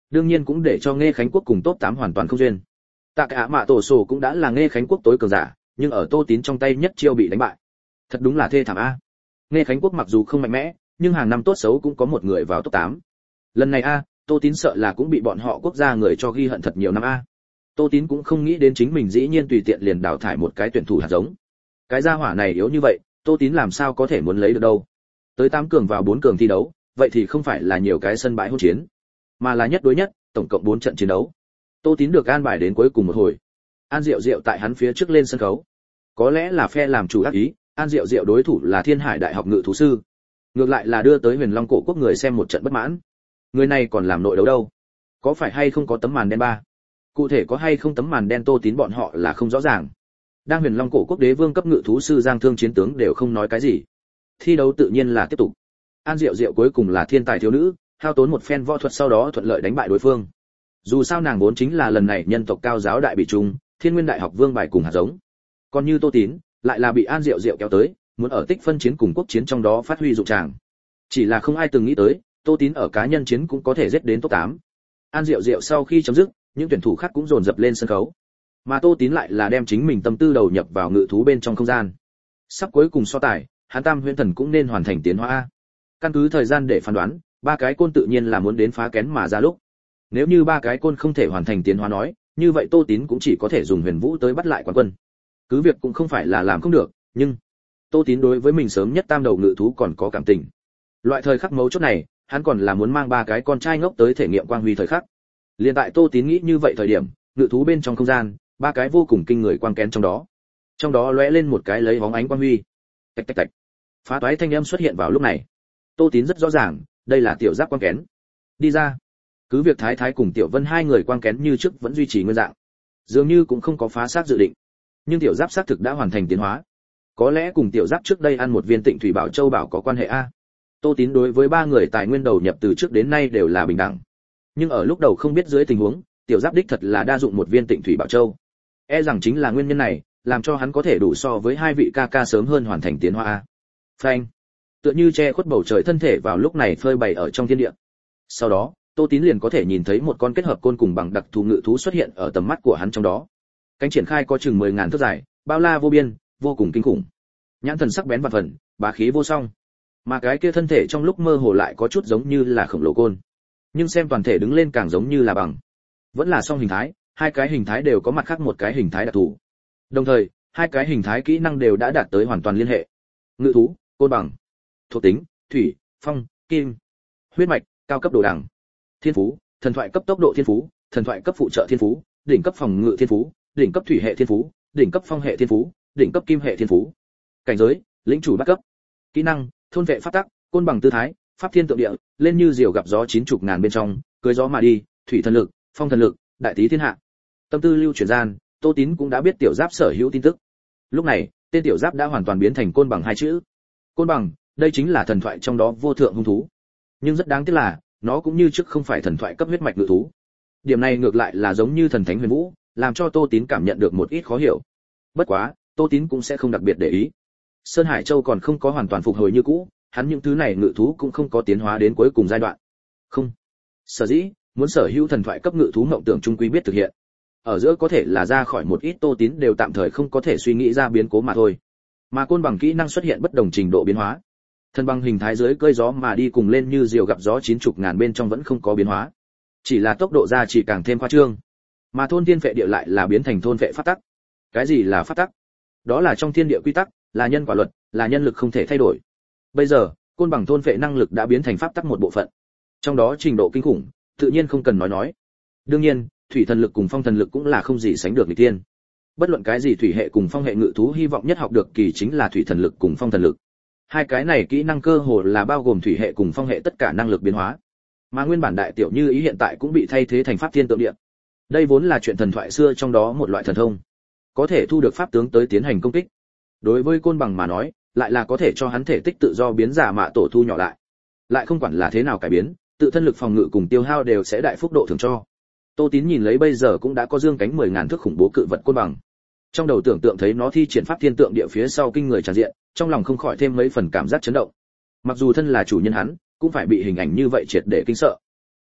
đương nhiên cũng để cho Nghe Khánh Quốc cùng top 8 hoàn toàn không duyên. Tạ Cả Mạ Tổ Sổ cũng đã là Nghe Khánh Quốc tối cường giả, nhưng ở Tô Tín trong tay nhất chiêu bị đánh bại. Thật đúng là thê thảm a. Nghe Khánh Quốc mặc dù không mạnh mẽ, nhưng hàng năm tốt xấu cũng có một người vào top 8. Lần này a, Tô Tín sợ là cũng bị bọn họ quốc gia người cho ghi hận thật nhiều năm a. Tô Tín cũng không nghĩ đến chính mình dĩ nhiên tùy tiện liền đào thải một cái tuyển thủ hạt giống. Cái gia hỏa này yếu như vậy, Tô Tín làm sao có thể muốn lấy được đâu. Tới 8 cường vào 4 cường thi đấu, vậy thì không phải là nhiều cái sân bãi hỗn chiến, mà là nhất đối nhất, tổng cộng 4 trận chiến đấu. Tô Tín được an bài đến cuối cùng một hồi. An Diệu Diệu tại hắn phía trước lên sân khấu. Có lẽ là phe làm chủ ác ý, An Diệu Diệu đối thủ là Thiên Hải Đại học ngự thú sư. Ngược lại là đưa tới Huyền Long Cổ Quốc người xem một trận bất mãn. Người này còn làm nội đấu đâu? Có phải hay không có tấm màn đen ba? Cụ thể có hay không tấm màn đen Tô Tín bọn họ là không rõ ràng. Đang Huyền Long Cổ Quốc đế vương cấp ngự thú sư Giang Thương chiến tướng đều không nói cái gì. Thi đấu tự nhiên là tiếp tục. An Diệu Diệu cuối cùng là thiên tài thiếu nữ, hao tốn một phen võ thuật sau đó thuận lợi đánh bại đối phương. Dù sao nàng vốn chính là lần này nhân tộc cao giáo đại bị trung, Thiên Nguyên Đại học vương bài cùng hạt giống. Còn như Tô Tín, lại là bị An Diệu Diệu kéo tới, muốn ở tích phân chiến cùng quốc chiến trong đó phát huy dụng tràng. Chỉ là không ai từng nghĩ tới, Tô Tín ở cá nhân chiến cũng có thể giết đến top 8. An Diệu Diệu sau khi chấm dứt, những tuyển thủ khác cũng dồn dập lên sân khấu. Mà Tô Tín lại là đem chính mình tâm tư đầu nhập vào ngự thú bên trong không gian. Sắp cuối cùng so tài, hắn Tam Huyễn Thần cũng nên hoàn thành tiến hóa. Căn cứ thời gian để phán đoán, ba cái côn tự nhiên là muốn đến phá kén mà ra lúc. Nếu như ba cái côn không thể hoàn thành tiến hóa nói, như vậy Tô Tín cũng chỉ có thể dùng Huyền Vũ tới bắt lại quán quân. Cứ việc cũng không phải là làm không được, nhưng Tô Tín đối với mình sớm nhất tam đầu ngự thú còn có cảm tình. Loại thời khắc mấu chốt này, hắn còn là muốn mang ba cái con trai ngốc tới thể nghiệm quang huy thời khắc. Liên tại Tô Tín nghĩ như vậy thời điểm, ngự thú bên trong không gian, ba cái vô cùng kinh người quang kén trong đó lóe lên một cái lấy bóng ánh quang huy. Tạch tạch tạch. Phá toái thanh âm xuất hiện vào lúc này. Tô Tín rất rõ ràng, đây là tiểu giáp quang kén. Đi ra. Cứ việc Thái Thái cùng Tiểu Vân hai người quang kén như trước vẫn duy trì nguyên dạng, dường như cũng không có phá xác dự định. Nhưng tiểu giáp xác thực đã hoàn thành tiến hóa. Có lẽ cùng tiểu giáp trước đây ăn một viên Tịnh Thủy Bảo Châu bảo có quan hệ a. Tô Tín đối với ba người tài nguyên đầu nhập từ trước đến nay đều là bình đẳng. Nhưng ở lúc đầu không biết dưới tình huống, tiểu giáp đích thật là đa dụng một viên Tịnh Thủy Bảo Châu. E rằng chính là nguyên nhân này, làm cho hắn có thể đủ so với hai vị ca ca sớm hơn hoàn thành tiến hóa a. Phanh. Tựa như che khuất bầu trời thân thể vào lúc này phơi bày ở trong thiên địa. Sau đó, Tô Tín liền có thể nhìn thấy một con kết hợp côn cùng bằng đặc thù ngự thú xuất hiện ở tầm mắt của hắn trong đó. Cánh triển khai có chừng 10.000 thước dài, bao la vô biên, vô cùng kinh khủng. Nhãn thần sắc bén và phần, bá khí vô song. Mà cái kia thân thể trong lúc mơ hồ lại có chút giống như là khổng lồ côn, nhưng xem toàn thể đứng lên càng giống như là bằng. Vẫn là song hình thái, hai cái hình thái đều có mặt khác một cái hình thái đặc thù. Đồng thời, hai cái hình thái kỹ năng đều đã đạt tới hoàn toàn liên hệ. Ngự thú, côn bằng. Thuộc tính, thủy, phong, kim. Huyết mạch, cao cấp đồ đẳng. Thiên phú, thần thoại cấp tốc độ thiên phú, thần thoại cấp phụ trợ thiên phú, đỉnh cấp phòng ngự thiên phú, đỉnh cấp thủy hệ thiên phú, đỉnh cấp phong hệ thiên phú, đỉnh cấp kim hệ thiên phú. Cảnh giới, lĩnh chủ bắt cấp. Kỹ năng, thôn vệ pháp tắc, côn bằng tư thái, pháp thiên tượng địa, lên như diều gặp gió 90 ngàn bên trong, cưỡi gió mà đi, thủy thần lực, phong thần lực, đại tý thiên hạ. Tâm tư lưu chuyển gian, Tô Tín cũng đã biết tiểu giáp sở hữu tin tức. Lúc này, tên tiểu giáp đã hoàn toàn biến thành côn bằng hai chữ. Côn bằng, đây chính là thần thoại trong đó vô thượng hung thú. Nhưng rất đáng tiếc là, nó cũng như trước không phải thần thoại cấp huyết mạch ngự thú. Điểm này ngược lại là giống như thần thánh huyền vũ, làm cho Tô Tín cảm nhận được một ít khó hiểu. Bất quá, Tô Tín cũng sẽ không đặc biệt để ý. Sơn Hải Châu còn không có hoàn toàn phục hồi như cũ, hắn những thứ này ngự thú cũng không có tiến hóa đến cuối cùng giai đoạn. Không. Sở dĩ, muốn sở hữu thần thoại cấp ngự thú mộng tưởng trung quy biết thực hiện. Ở giữa có thể là ra khỏi một ít Tô Tín đều tạm thời không có thể suy nghĩ ra biến cố mà thôi. Mà côn bằng kỹ năng xuất hiện bất đồng trình độ biến hóa. Thân bằng hình thái dưới cơi gió mà đi cùng lên như diều gặp gió 90 ngàn bên trong vẫn không có biến hóa. Chỉ là tốc độ ra chỉ càng thêm khoa trương. Mà thôn thiên vệ địa lại là biến thành thôn vệ pháp tắc. Cái gì là pháp tắc? Đó là trong thiên địa quy tắc, là nhân quả luật, là nhân lực không thể thay đổi. Bây giờ, côn bằng thôn vệ năng lực đã biến thành pháp tắc một bộ phận. Trong đó trình độ kinh khủng, tự nhiên không cần nói. Đương nhiên, thủy thần lực cùng phong thần lực cũng là không gì sánh được nghịch tiên. Bất luận cái gì thủy hệ cùng phong hệ ngự thú hy vọng nhất học được kỳ chính là thủy thần lực cùng phong thần lực. Hai cái này kỹ năng cơ hồ là bao gồm thủy hệ cùng phong hệ tất cả năng lực biến hóa. Mà nguyên bản đại tiểu như ý hiện tại cũng bị thay thế thành pháp thiên tượng địa. Đây vốn là chuyện thần thoại xưa trong đó một loại thần thông, có thể thu được pháp tướng tới tiến hành công kích. Đối với côn bằng mà nói, lại là có thể cho hắn thể tích tự do biến giả mạ tổ thu nhỏ lại không quản là thế nào cải biến, tự thân lực phòng ngự cùng tiêu hao đều sẽ đại phúc độ thưởng cho. Tô Tín nhìn lấy bây giờ cũng đã có dương cánh 10.000 thước khủng bố cự vật côn bằng. Trong đầu tưởng tượng thấy nó thi triển pháp thiên tượng địa phía sau kinh người tràn diện, trong lòng không khỏi thêm mấy phần cảm giác chấn động. Mặc dù thân là chủ nhân hắn, cũng phải bị hình ảnh như vậy triệt để kinh sợ.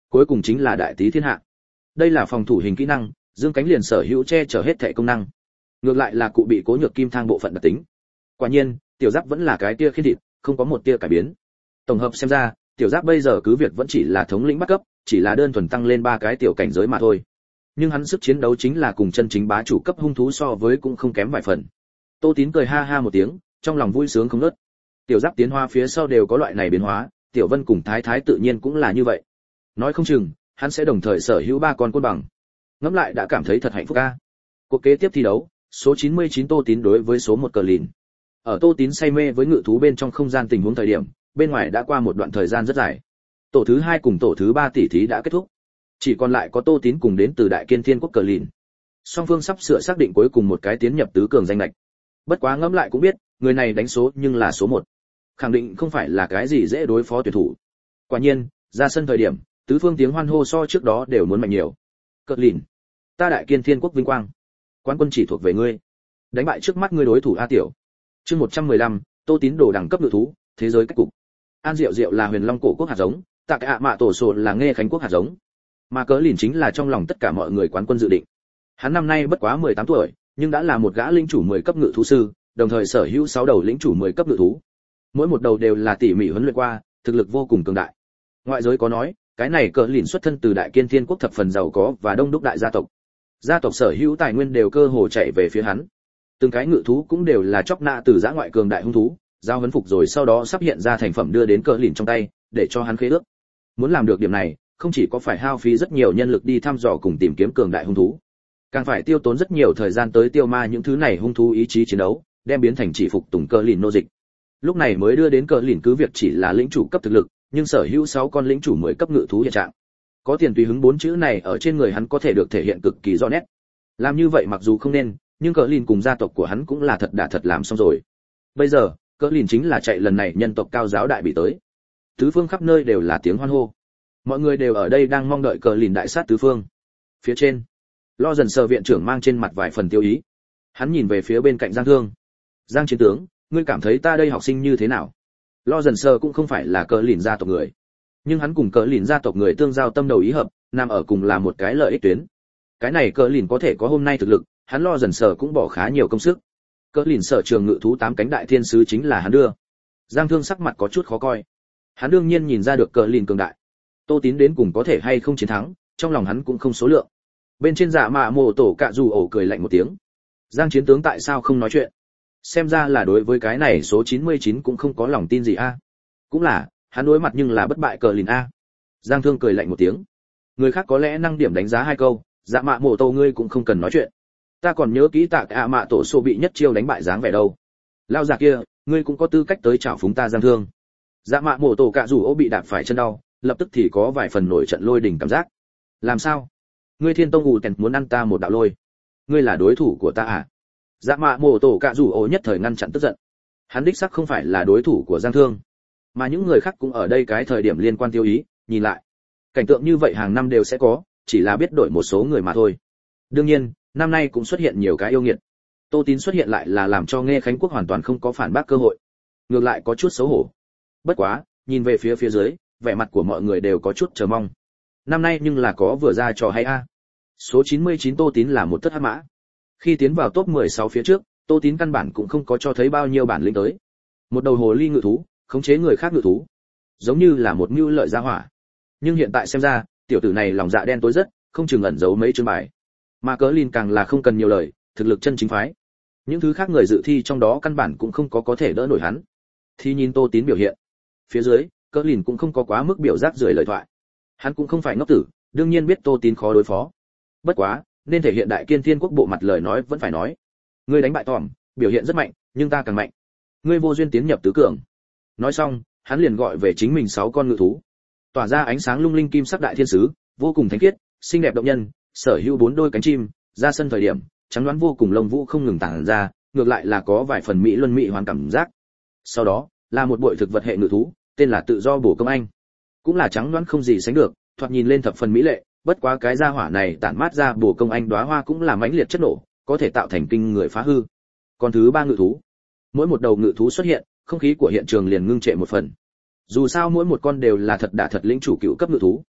Cuối cùng chính là đại tý thiên hạ. Đây là phòng thủ hình kỹ năng, dương cánh liền sở hữu che chở hết thảy công năng. Ngược lại là cụ bị cố nhược kim thang bộ phận đặc tính. Quả nhiên, tiểu giáp vẫn là cái tia khiên thịt, không có một tia cải biến. Tổng hợp xem ra, tiểu giáp bây giờ cứ việc vẫn chỉ là thống lĩnh bắt cấp, chỉ là đơn thuần tăng lên 3 cái tiểu cảnh giới mà thôi. Nhưng hắn sức chiến đấu chính là cùng chân chính bá chủ cấp hung thú so với cũng không kém vài phần. Tô Tín cười ha ha một tiếng, trong lòng vui sướng không ngớt. Tiểu giáp tiến hóa phía sau đều có loại này biến hóa, Tiểu Vân cùng Thái Thái tự nhiên cũng là như vậy. Nói không chừng, hắn sẽ đồng thời sở hữu 3 con côn bằng. Ngẫm lại đã cảm thấy thật hạnh phúc a. Cuộc kế tiếp thi đấu, số 99 Tô Tín đối với số 1 Cờ Lìn. Ở Tô Tín say mê với ngự thú bên trong không gian tình huống thời điểm, bên ngoài đã qua một đoạn thời gian rất dài. Tổ thứ 2 cùng tổ thứ 3 tỷ thí đã kết thúc. Chỉ còn lại có Tô Tín cùng đến từ Đại Kiên Thiên Quốc Cờ Lìn. Song phương sắp sửa xác định cuối cùng một cái tiến nhập tứ cường danh lệch. Bất quá ngẫm lại cũng biết, người này đánh số nhưng là số 1. Khẳng định không phải là cái gì dễ đối phó tuyển thủ. Quả nhiên, ra sân thời điểm, tứ phương tiếng hoan hô so trước đó đều muốn mạnh nhiều. Cờ Lìn, ta Đại Kiên Thiên Quốc vinh quang. Quán quân chỉ thuộc về ngươi. Đánh bại trước mắt ngươi đối thủ A Tiểu. Chương 115, Tô Tín đồ đẳng cấp ngự thú, thế giới cách cục. An Diệu Diệu là Huyền Long cổ quốc hạt giống, Tạ Cả Mạ Tổ Sổ là Nghe Khánh quốc hạt giống. Mà Cờ Lìn chính là trong lòng tất cả mọi người quán quân dự định. Hắn năm nay bất quá 18 tuổi, nhưng đã là một gã lĩnh chủ 10 cấp ngự thú sư, đồng thời sở hữu 6 đầu lĩnh chủ 10 cấp ngự thú. Mỗi một đầu đều là tỉ mỉ huấn luyện qua, thực lực vô cùng cường đại. Ngoại giới có nói, cái này Cờ Lìn xuất thân từ Đại Kiên Thiên Quốc thập phần giàu có và đông đúc đại gia tộc. Gia tộc sở hữu tài nguyên đều cơ hồ chạy về phía hắn. Từng cái ngự thú cũng đều là chóc nạ từ giã ngoại cường đại hung thú, giao huấn phục rồi sau đó sắp hiện ra thành phẩm đưa đến Cờ Lìn trong tay, để cho hắn khế ước. Muốn làm được điểm này, không chỉ có phải hao phí rất nhiều nhân lực đi thăm dò cùng tìm kiếm cường đại hung thú, càng phải tiêu tốn rất nhiều thời gian tới tiêu ma những thứ này hung thú ý chí chiến đấu, đem biến thành chỉ phục tùng Cờ Lìn nô dịch. Lúc này mới đưa đến Cờ Lìn cứ việc chỉ là lĩnh chủ cấp thực lực, nhưng sở hữu 6 con lĩnh chủ 10 cấp ngự thú hiện trạng. Có tiền tùy hứng 4 chữ này ở trên người hắn có thể được thể hiện cực kỳ rõ nét. Làm như vậy mặc dù không nên, nhưng Cờ Lìn cùng gia tộc của hắn cũng là thật đã thật làm xong rồi. Bây giờ, Cờ Lìn chính là chạy lần này nhân tộc cao giáo đại bị tới. Tứ phương khắp nơi đều là tiếng hoan hô. Mọi người đều ở đây đang mong đợi Cờ Lìn đại sát tứ phương. Phía trên, Lo Dần Sờ viện trưởng mang trên mặt vài phần tiêu ý. Hắn nhìn về phía bên cạnh Giang Thương. Giang chiến tướng, ngươi cảm thấy ta đây học sinh như thế nào? Lo Dần Sờ cũng không phải là Cờ Lìn gia tộc người, nhưng hắn cùng Cờ Lìn gia tộc người tương giao tâm đầu ý hợp, nằm ở cùng là một cái lợi ích tuyến. Cái này Cờ Lìn có thể có hôm nay thực lực, hắn Lo Dần Sờ cũng bỏ khá nhiều công sức. Cờ Lìn sở trường ngự thú 8 cánh đại thiên sứ chính là hắn đưa. Giang Thương sắc mặt có chút khó coi. Hắn đương nhiên nhìn ra được Cờ Lìn cường đại. Tô Tín đến cùng có thể hay không chiến thắng, trong lòng hắn cũng không số lượng. Bên trên Dạ Mạ Mộ Tổ Cạ Dù ổ cười lạnh một tiếng. Giang chiến tướng tại sao không nói chuyện? Xem ra là đối với cái này số 99 cũng không có lòng tin gì a. Cũng là, hắn đối mặt nhưng là bất bại Cờ Lìn a. Giang Thương cười lạnh một tiếng. Người khác có lẽ năng điểm đánh giá 2 câu, Dạ Mạ Mộ Tổ ngươi cũng không cần nói chuyện. Ta còn nhớ kỹ Tạ Cả Mạ Tổ Sô bị nhất chiêu đánh bại dáng vẻ đâu. Lao già kia, ngươi cũng có tư cách tới chảo phúng ta Giang Thương. Dạ Mạ Mộ Tổ Cạ Dù ổ bị đạp phải chân đau, lập tức thì có vài phần nổi trận lôi đình cảm giác. Làm sao? Ngươi Thiên Tông ù tèn muốn ăn ta một đạo lôi? Ngươi là đối thủ của ta à? Dạ Mạ Mộ Tổ Cạ Dù ổ nhất thời ngăn chặn tức giận. Hắn đích xác không phải là đối thủ của Giang Thương, mà những người khác cũng ở đây cái thời điểm liên quan tiêu ý, nhìn lại. Cảnh tượng như vậy hàng năm đều sẽ có, chỉ là biết đổi một số người mà thôi. Đương nhiên, năm nay cũng xuất hiện nhiều cái yêu nghiệt. Tô Tín xuất hiện lại là làm cho Nghe Khánh quốc hoàn toàn không có phản bác cơ hội. Ngược lại có chút xấu hổ. Bất quá, nhìn về phía dưới, vẻ mặt của mọi người đều có chút chờ mong. Năm nay nhưng là có vừa ra trò hay a. Số 99 Tô Tín là một thất hắc mã. Khi tiến vào top 16 phía trước, Tô Tín căn bản cũng không có cho thấy bao nhiêu bản lĩnh tới. Một đầu hồ ly ngự thú, khống chế người khác ngự thú, giống như là một mưu lợi gia hỏa. Nhưng hiện tại xem ra, tiểu tử này lòng dạ đen tối rất, không chừng ẩn giấu mấy chương bài. Mà Cờ Lìn càng là không cần nhiều lời, thực lực chân chính phái. Những thứ khác người dự thi trong đó căn bản cũng không có thể đỡ nổi hắn. Thì nhìn Tô Tín biểu hiện. Phía dưới, Cờ Lìn cũng không có quá mức biểu giác rưởi lời thoại. Hắn cũng không phải ngốc tử, đương nhiên biết Tô Tín khó đối phó. Bất quá, nên thể hiện Đại Kiên Thiên Quốc bộ mặt lời nói vẫn phải nói. Ngươi đánh bại Tòm, biểu hiện rất mạnh, nhưng ta càng mạnh. Ngươi vô duyên tiến nhập tứ cường. Nói xong, hắn liền gọi về chính mình 6 con ngự thú. Tỏa ra ánh sáng lung linh kim sắc đại thiên sứ, vô cùng thánh khiết, xinh đẹp động nhân, sở hữu 4 đôi cánh chim, ra sân thời điểm, trắng đoán vô cùng lông vũ không ngừng tản ra, ngược lại là có vài phần mỹ luân mỹ hoàn cảm giác. Sau đó, là một bội thực vật hệ ngự thú, tên là Tự Do Bổ Công Anh. Cũng là trắng đoán không gì sánh được, thoạt nhìn lên thập phần mỹ lệ, bất quá cái gia hỏa này tản mát ra Bổ Công Anh đóa hoa cũng là mãnh liệt chất nổ, có thể tạo thành kinh người phá hư. Còn thứ 3 ngự thú, mỗi một đầu ngự thú xuất hiện, không khí của hiện trường liền ngưng trệ một phần. Dù sao mỗi một con đều là thật đả thật lĩnh chủ cựu cấp ngự thú.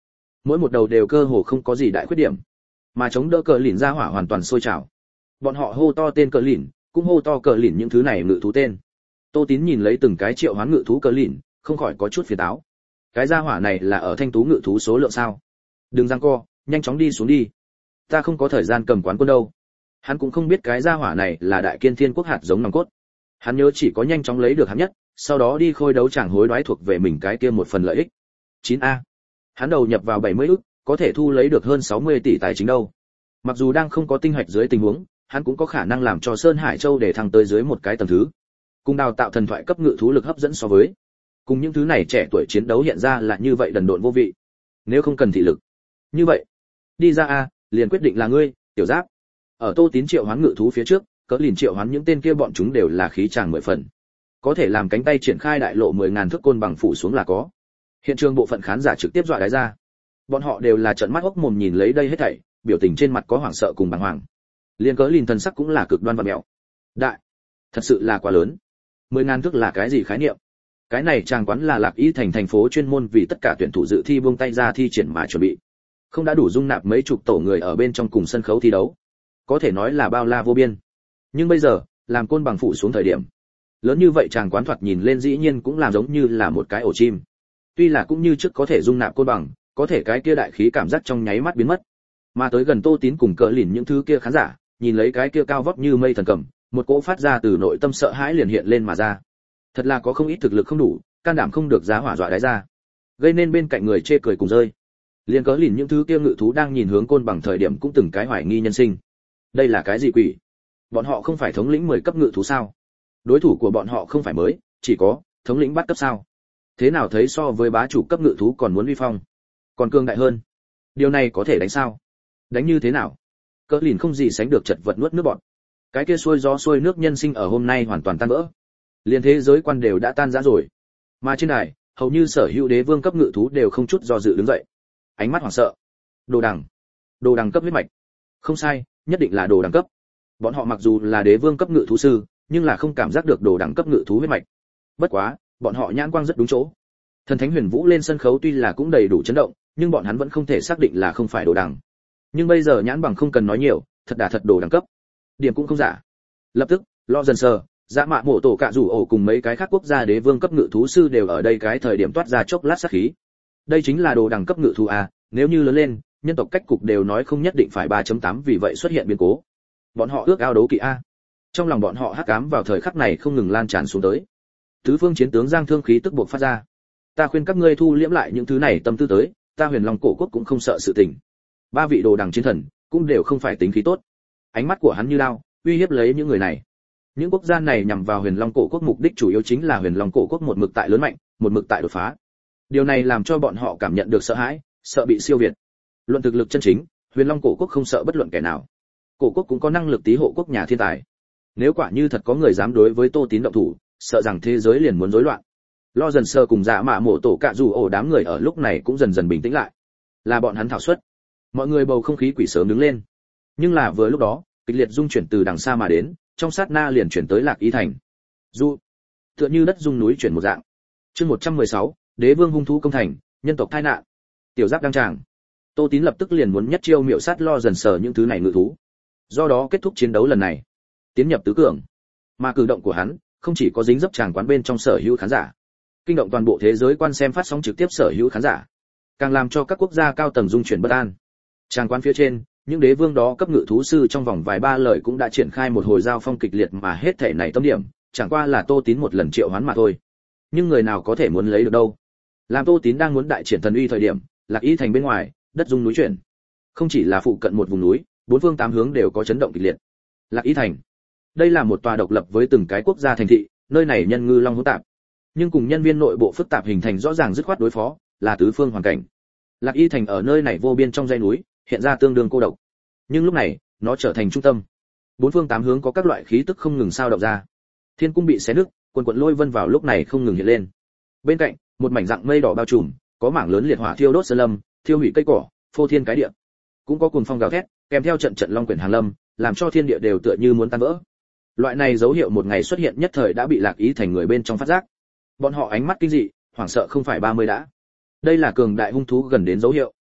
mỗi một đầu đều cơ hồ không có gì đại khuyết điểm, mà chống đỡ cờ lìn ra hỏa hoàn toàn sôi trào. Bọn họ hô to tên cờ lìn, cũng hô to cờ lìn những thứ này ngự thú tên. Tô Tín nhìn lấy từng cái triệu hoán ngự thú cờ lìn, không khỏi có chút phiền táo. Cái gia hỏa này là ở thanh tú ngự thú số lượng sao? Đừng giằng co, nhanh chóng đi xuống đi. Ta không có thời gian cầm quán quân đâu. Hắn cũng không biết cái gia hỏa này là đại kiên thiên quốc hạt giống nòng cốt. Hắn nhớ chỉ có nhanh chóng lấy được hạng nhất, sau đó đi khôi đấu chẳng hối đoái thuộc về mình cái kia một phần lợi ích. 9A. Hắn đầu nhập vào 70 ức, có thể thu lấy được hơn 60 tỷ tài chính đâu. Mặc dù đang không có tinh hạch dưới tình huống, hắn cũng có khả năng làm cho Sơn Hải Châu để thăng tới dưới một cái tầng thứ. Cùng đào tạo thần thoại cấp ngự thú lực hấp dẫn so với. Cùng những thứ này trẻ tuổi chiến đấu hiện ra là như vậy đần độn vô vị. Nếu không cần thị lực. Như vậy, đi ra a, liền quyết định là ngươi, Tiểu Giáp. Ở Tô Tín triệu hoán ngự thú phía trước, cỡ liền triệu hoán những tên kia bọn chúng đều là khí tràng 10 phần. Có thể làm cánh tay triển khai đại lộ 10.000 thước côn bằng phủ xuống là có. Hiện trường bộ phận khán giả trực tiếp dọa đái ra. Bọn họ đều là trợn mắt hốc mồm nhìn lấy đây hết thảy, biểu tình trên mặt có hoảng sợ cùng bàng hoàng. Liên cỡ liền thần sắc cũng là cực đoan và mẹo. Đại, thật sự là quá lớn. 10.000 thước là cái gì khái niệm? Cái này chàng quán là Lạc Y thành thành phố chuyên môn vì tất cả tuyển thủ dự thi buông tay ra thi triển mà chuẩn bị. Không đã đủ dung nạp mấy chục tổ người ở bên trong cùng sân khấu thi đấu. Có thể nói là bao la vô biên. Nhưng bây giờ, làm côn bằng phụ xuống thời điểm, lớn như vậy chàng quán thoạt nhìn lên dĩ nhiên cũng làm giống như là một cái ổ chim. Tuy là cũng như trước có thể dung nạp côn bằng, có thể cái kia đại khí cảm giác trong nháy mắt biến mất. Mà tới gần Tô Tín cùng cỡ lìn những thứ kia khán giả, nhìn lấy cái kia cao vóc như mây thần cầm, một cỗ phát ra từ nội tâm sợ hãi liền hiện lên mà ra. Thật là có không ít thực lực không đủ, can đảm không được giá hỏa dọa đáy ra, gây nên bên cạnh người chê cười cùng rơi. Liên cỡ lìn những thứ kia ngự thú đang nhìn hướng côn bằng thời điểm cũng từng cái hoài nghi nhân sinh. Đây là cái gì quỷ? Bọn họ không phải thống lĩnh 10 cấp ngự thú sao? Đối thủ của bọn họ không phải mới, chỉ có thống lĩnh bắt cấp sao? Thế nào thấy so với bá chủ cấp ngự thú còn muốn uy phong, còn cường đại hơn? Điều này có thể đánh sao? Đánh như thế nào? Cỡ lìn không gì sánh được chật vật nuốt nước bọt. Cái kia xuôi gió xuôi nước nhân sinh ở hôm nay hoàn toàn tan vỡ. Liên thế giới quan đều đã tan rã rồi. Mà trên đài, hầu như sở hữu đế vương cấp ngự thú đều không chút do dự đứng dậy. Ánh mắt hoảng sợ. Đồ đằng cấp huyết mạch. Không sai, nhất định là đồ đẳng cấp. Bọn họ mặc dù là đế vương cấp ngự thú sư, nhưng là không cảm giác được đồ đẳng cấp ngự thú huyết mạch. Bất quá, bọn họ nhãn quang rất đúng chỗ. Thần thánh huyền vũ lên sân khấu tuy là cũng đầy đủ chấn động, nhưng bọn hắn vẫn không thể xác định là không phải đồ đẳng. Nhưng bây giờ nhãn bằng không cần nói nhiều, thật đã thật đồ đẳng cấp. Điểm cũng không giả. Lập tức, lo dần sờ, dạ mạ mổ tổ cạ rủ ổ cùng mấy cái khác quốc gia đế vương cấp ngự thú sư đều ở đây cái thời điểm toát ra chốc lát sát khí. Đây chính là đồ đẳng cấp ngự thú a, nếu như lớn lên, nhân tộc cách cục đều nói không nhất định phải 3.8 vì vậy xuất hiện biến cố. Bọn họ ước ao đấu kỵ a. Trong lòng bọn họ hắc ám vào thời khắc này không ngừng lan tràn xuống tới. Tứ phương chiến tướng giang thương khí tức buộc phát ra. Ta khuyên các ngươi thu liễm lại những thứ này tâm tư tới, ta Huyền Long cổ quốc cũng không sợ sự tình. Ba vị đồ đằng chiến thần cũng đều không phải tính khí tốt. Ánh mắt của hắn như lao, uy hiếp lấy những người này. Những quốc gia này nhằm vào Huyền Long cổ quốc mục đích chủ yếu chính là Huyền Long cổ quốc một mực tại lớn mạnh, một mực tại đột phá. Điều này làm cho bọn họ cảm nhận được sợ hãi, sợ bị siêu việt. Luận thực lực chân chính, Huyền Long cổ quốc không sợ bất luận kẻ nào. Cổ quốc cũng có năng lực tí hộ quốc nhà thiên tài. Nếu quả như thật có người dám đối với Tô Tín động thủ, sợ rằng thế giới liền muốn rối loạn. Lo dần sơ cùng dạ mạ mổ tổ cạ dù ổ đám người ở lúc này cũng dần dần bình tĩnh lại. Là bọn hắn thảo suất. Mọi người bầu không khí quỷ sớm đứng lên. Nhưng là vừa lúc đó, kịch liệt dung chuyển từ đằng xa mà đến, trong sát na liền chuyển tới Lạc Y thành. Du, tựa như đất rung núi chuyển một dạng. Chương 116, Đế vương hung thú công thành, nhân tộc tai nạn. Tiểu Giáp đăng tràng. Tô Tín lập tức liền muốn nhất chiêu miệu sát lo dần sờ những thứ này ngự thú. Do đó kết thúc chiến đấu lần này, tiến nhập tứ cường. Mà cử động của hắn không chỉ có dính dấp tràng quán bên trong sở hữu khán giả, kinh động toàn bộ thế giới quan xem phát sóng trực tiếp sở hữu khán giả, càng làm cho các quốc gia cao tầng dung chuyển bất an. Tràng quán phía trên, những đế vương đó cấp ngự thú sư trong vòng vài ba lời cũng đã triển khai một hồi giao phong kịch liệt mà hết thể này tâm điểm, chẳng qua là Tô Tín một lần triệu hoán mà thôi. Nhưng người nào có thể muốn lấy được đâu? Làm Tô Tín đang muốn đại triển thần uy thời điểm, Lạc Y thành bên ngoài, đất rung núi chuyển. Không chỉ là phụ cận một vùng núi, bốn phương tám hướng đều có chấn động kịch liệt. Lạc Y thành, đây là một tòa độc lập với từng cái quốc gia thành thị, nơi này nhân ngư long hỗn tạp, nhưng cùng nhân viên nội bộ phức tạp hình thành rõ ràng dứt khoát đối phó, là tứ phương hoàn cảnh. Lạc Y thành ở nơi này vô biên trong dãy núi, hiện ra tương đương cô độc. Nhưng lúc này, nó trở thành trung tâm. Bốn phương tám hướng có các loại khí tức không ngừng sao động ra. Thiên cung bị xé nứt, quần quần lôi vân vào lúc này không ngừng hiện lên. Bên cạnh, một mảnh dạng mây đỏ bao trùm, có mảng lớn liệt hỏa thiêu đốt sơn lâm, thiêu hủy cây cỏ, phô thiên cái địa. Cũng có cuồng phong gào thét, kèm theo trận trận long quyển hàng lâm, làm cho thiên địa đều tựa như muốn tan vỡ. Loại này dấu hiệu một ngày xuất hiện nhất thời đã bị Lạc Y thành người bên trong phát giác. Bọn họ ánh mắt kinh dị, hoảng sợ không phải 30 đã. Đây là cường đại hung thú gần đến dấu hiệu.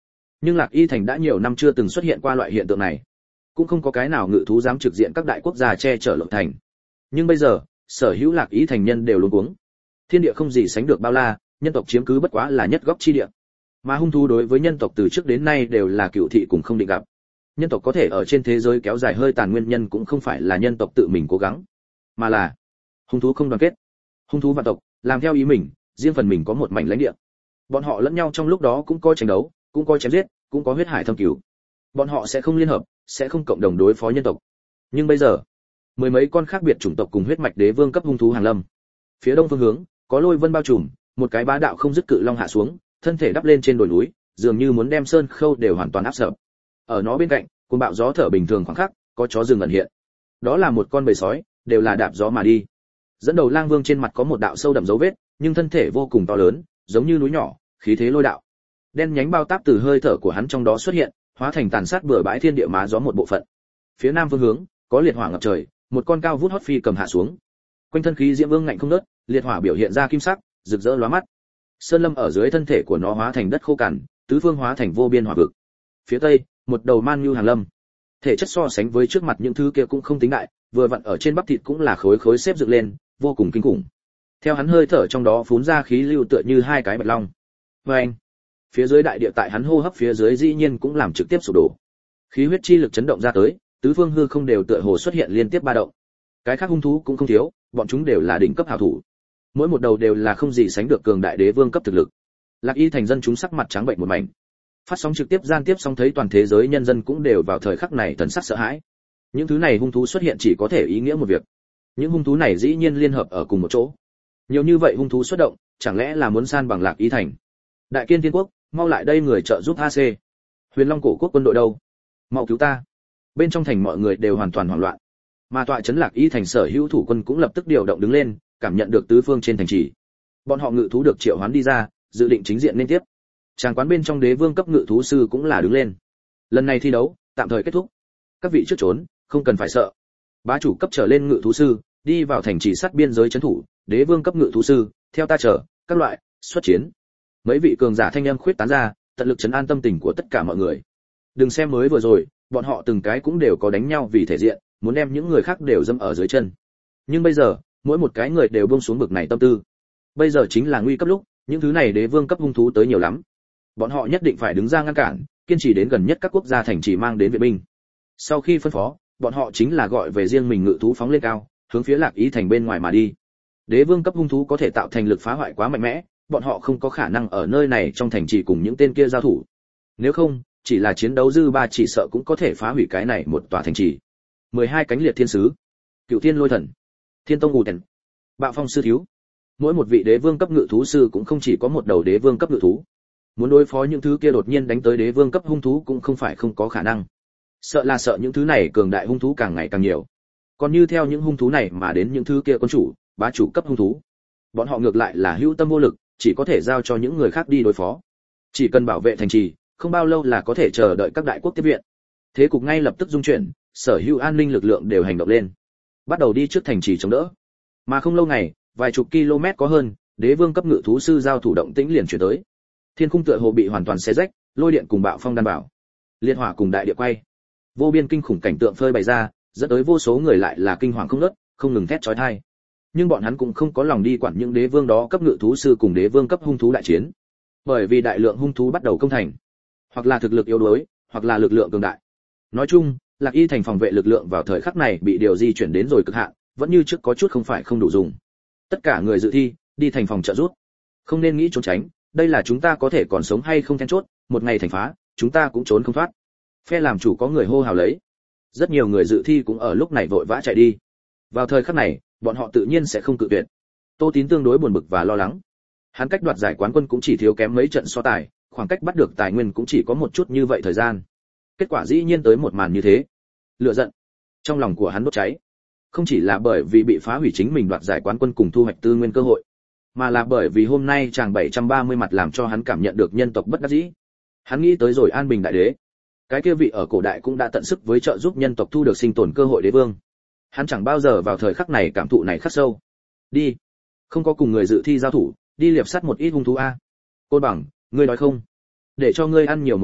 Nhưng Lạc Y thành đã nhiều năm chưa từng xuất hiện qua loại hiện tượng này, cũng không có cái nào ngự thú dám trực diện các đại quốc gia che chở Lộc thành. Nhưng bây giờ, sở hữu Lạc Y thành nhân đều luống cuống. Thiên địa không gì sánh được bao la, nhân tộc chiếm cứ bất quá là nhất góc chi địa. Mà hung thú đối với nhân tộc từ trước đến nay đều là cựu thị cùng không định gặp. Nhân tộc có thể ở trên thế giới kéo dài hơi tàn nguyên nhân cũng không phải là nhân tộc tự mình cố gắng, mà là hung thú không đoàn kết. Hung thú và tộc làm theo ý mình, riêng phần mình có một mảnh lãnh địa. Bọn họ lẫn nhau trong lúc đó cũng có tranh đấu, cũng có chém giết, cũng có huyết hải thâm cửu. Bọn họ sẽ không liên hợp, sẽ không cộng đồng đối phó nhân tộc. Nhưng bây giờ, mười mấy con khác biệt chủng tộc cùng huyết mạch đế vương cấp hung thú hàng lâm. Phía đông phương hướng, có lôi vân bao trùm, một cái bá đạo không dứt cự long hạ xuống, thân thể đắp lên trên đồi núi, dường như muốn đem sơn khâu đều hoàn toàn áp sập. Ở nó bên cạnh, cuồng bạo gió thở bình thường khoảng khắc, có chó rừng ẩn hiện. Đó là một con bầy sói, đều là đạp gió mà đi. Dẫn đầu lang vương trên mặt có một đạo sâu đậm dấu vết, nhưng thân thể vô cùng to lớn, giống như núi nhỏ, khí thế lôi đạo. Đen nhánh bao táp từ hơi thở của hắn trong đó xuất hiện, hóa thành tàn sát bừa bãi thiên địa má gió một bộ phận. Phía nam phương hướng, có liệt hỏa ngập trời, một con cao vút hót phi cầm hạ xuống. Quanh thân khí diễm vương ngạnh không ngớt, liệt hỏa biểu hiện ra kim sắc, rực rỡ lóa mắt. Sơn lâm ở dưới thân thể của nó hóa thành đất khô cằn, tứ phương hóa thành vô biên hỏa vực. Phía tây, một đầu man nhu hàng lâm. Thể chất so sánh với trước mặt những thứ kia cũng không tính đại, vừa vặn ở trên bắp thịt cũng là khối khối xếp dựng lên, vô cùng kinh khủng. Theo hắn hơi thở trong đó phún ra khí lưu tựa như hai cái bạch long. Oeng! Phía dưới đại địa tại hắn hô hấp phía dưới dĩ nhiên cũng làm trực tiếp sụp đổ. Khí huyết chi lực chấn động ra tới, tứ phương hư không đều tựa hồ xuất hiện liên tiếp ba động. Cái khác hung thú cũng không thiếu, bọn chúng đều là đỉnh cấp hảo thủ. Mỗi một đầu đều là không gì sánh được cường đại đế vương cấp thực lực. Lạc Y thành dân chúng sắc mặt trắng bệnh một mảnh. Phát sóng trực tiếp gian tiếp sóng thấy toàn thế giới nhân dân cũng đều vào thời khắc này thần sắc sợ hãi. Những thứ này hung thú xuất hiện chỉ có thể ý nghĩa một việc. Những hung thú này dĩ nhiên liên hợp ở cùng một chỗ. Nhiều như vậy hung thú xuất động, chẳng lẽ là muốn san bằng Lạc Y thành? Đại Kiên Thiên Quốc, mau lại đây người trợ giúp AC. Huyền Long cổ quốc quân đội đâu? Mau cứu ta. Bên trong thành mọi người đều hoàn toàn hoảng loạn. Mà tọa trấn Lạc Y thành sở hữu thủ quân cũng lập tức điều động đứng lên, cảm nhận được tứ phương trên thành trì. Bọn họ ngự thú được triệu hoán đi ra, dự định chính diện nên tiếp. Tràng quán bên trong đế vương cấp ngự thú sư cũng là đứng lên. Lần này thi đấu tạm thời kết thúc. Các vị trước trốn, không cần phải sợ. Bá chủ cấp trở lên ngự thú sư, đi vào thành trì sát biên giới trấn thủ, đế vương cấp ngự thú sư, theo ta chờ, các loại, xuất chiến. Mấy vị cường giả thanh âm khuyết tán ra, tận lực trấn an tâm tình của tất cả mọi người. Đừng xem mới vừa rồi, bọn họ từng cái cũng đều có đánh nhau vì thể diện, muốn đem những người khác đều dẫm ở dưới chân. Nhưng bây giờ, mỗi một cái người đều buông xuống bực này tâm tư. Bây giờ chính là nguy cấp lúc, những thứ này đế vương cấp hung thú tới nhiều lắm. Bọn họ nhất định phải đứng ra ngăn cản, kiên trì đến gần nhất các quốc gia thành trì mang đến viện binh. Sau khi phân phó, bọn họ chính là gọi về riêng mình ngự thú phóng lên cao, hướng phía Lạc Y thành bên ngoài mà đi. Đế vương cấp hung thú có thể tạo thành lực phá hoại quá mạnh mẽ, bọn họ không có khả năng ở nơi này trong thành trì cùng những tên kia giao thủ. Nếu không, chỉ là chiến đấu dư ba chỉ sợ cũng có thể phá hủy cái này một tòa thành trì. 12 cánh liệt thiên sứ, Cựu Thiên Lôi Thần, Thiên Tông Ngù Tần, Bạo Phong sư thiếu. Mỗi một vị đế vương cấp ngự thú sư cũng không chỉ có một đầu đế vương cấp ngự thú. Muốn đối phó những thứ kia đột nhiên đánh tới đế vương cấp hung thú cũng không phải không có khả năng. Sợ là sợ những thứ này cường đại hung thú càng ngày càng nhiều. Còn như theo những hung thú này mà đến những thứ kia quân chủ, bá chủ cấp hung thú, bọn họ ngược lại là hữu tâm vô lực, chỉ có thể giao cho những người khác đi đối phó. Chỉ cần bảo vệ thành trì, không bao lâu là có thể chờ đợi các đại quốc tiếp viện. Thế cục ngay lập tức dung chuyển, sở hữu an ninh lực lượng đều hành động lên, bắt đầu đi trước thành trì chống đỡ. Mà không lâu ngày, vài chục km có hơn, đế vương cấp ngự thú sư giao thủ động tĩnh liền chuyển tới. Thiên khung tựa hồ bị hoàn toàn xé rách, lôi điện cùng bạo phong đan bảo, liên hỏa cùng đại địa quay, vô biên kinh khủng cảnh tượng phơi bày ra, dẫn tới vô số người lại là kinh hoàng không ngớt, không ngừng thét chói tai. Nhưng bọn hắn cũng không có lòng đi quản những đế vương đó cấp ngự thú sư cùng đế vương cấp hung thú đại chiến, bởi vì đại lượng hung thú bắt đầu công thành, hoặc là thực lực yếu đuối, hoặc là lực lượng cường đại. Nói chung, Lạc Y thành phòng vệ lực lượng vào thời khắc này bị điều di chuyển đến rồi cực hạn, vẫn như trước có chút không phải không đủ dùng. Tất cả người dự thi, đi thành phòng trợ rút. Không nên nghĩ trốn tránh, đây là chúng ta có thể còn sống hay không then chốt, một ngày thành phá, chúng ta cũng trốn không thoát. Phe làm chủ có người hô hào lấy. Rất nhiều người dự thi cũng ở lúc này vội vã chạy đi. Vào thời khắc này, bọn họ tự nhiên sẽ không cự tuyệt. Tô Tín tương đối buồn bực và lo lắng. Hắn cách đoạt giải quán quân cũng chỉ thiếu kém mấy trận so tài, khoảng cách bắt được tài nguyên cũng chỉ có một chút như vậy thời gian. Kết quả dĩ nhiên tới một màn như thế. Lửa giận trong lòng của hắn đốt cháy. Không chỉ là bởi vì bị phá hủy chính mình đoạt giải quán quân cùng thu hoạch tư nguyên cơ hội, mà là bởi vì hôm nay chàng 730 mặt làm cho hắn cảm nhận được nhân tộc bất đắc dĩ. Hắn nghĩ tới rồi An Bình đại đế, cái kia vị ở cổ đại cũng đã tận sức với trợ giúp nhân tộc thu được sinh tồn cơ hội đế vương. Hắn chẳng bao giờ vào thời khắc này cảm thụ này khắc sâu. Đi, không có cùng người dự thi giao thủ, đi liệp sát một ít hung thú a. Côn Bằng, ngươi nói không? Để cho ngươi ăn nhiều một điểm,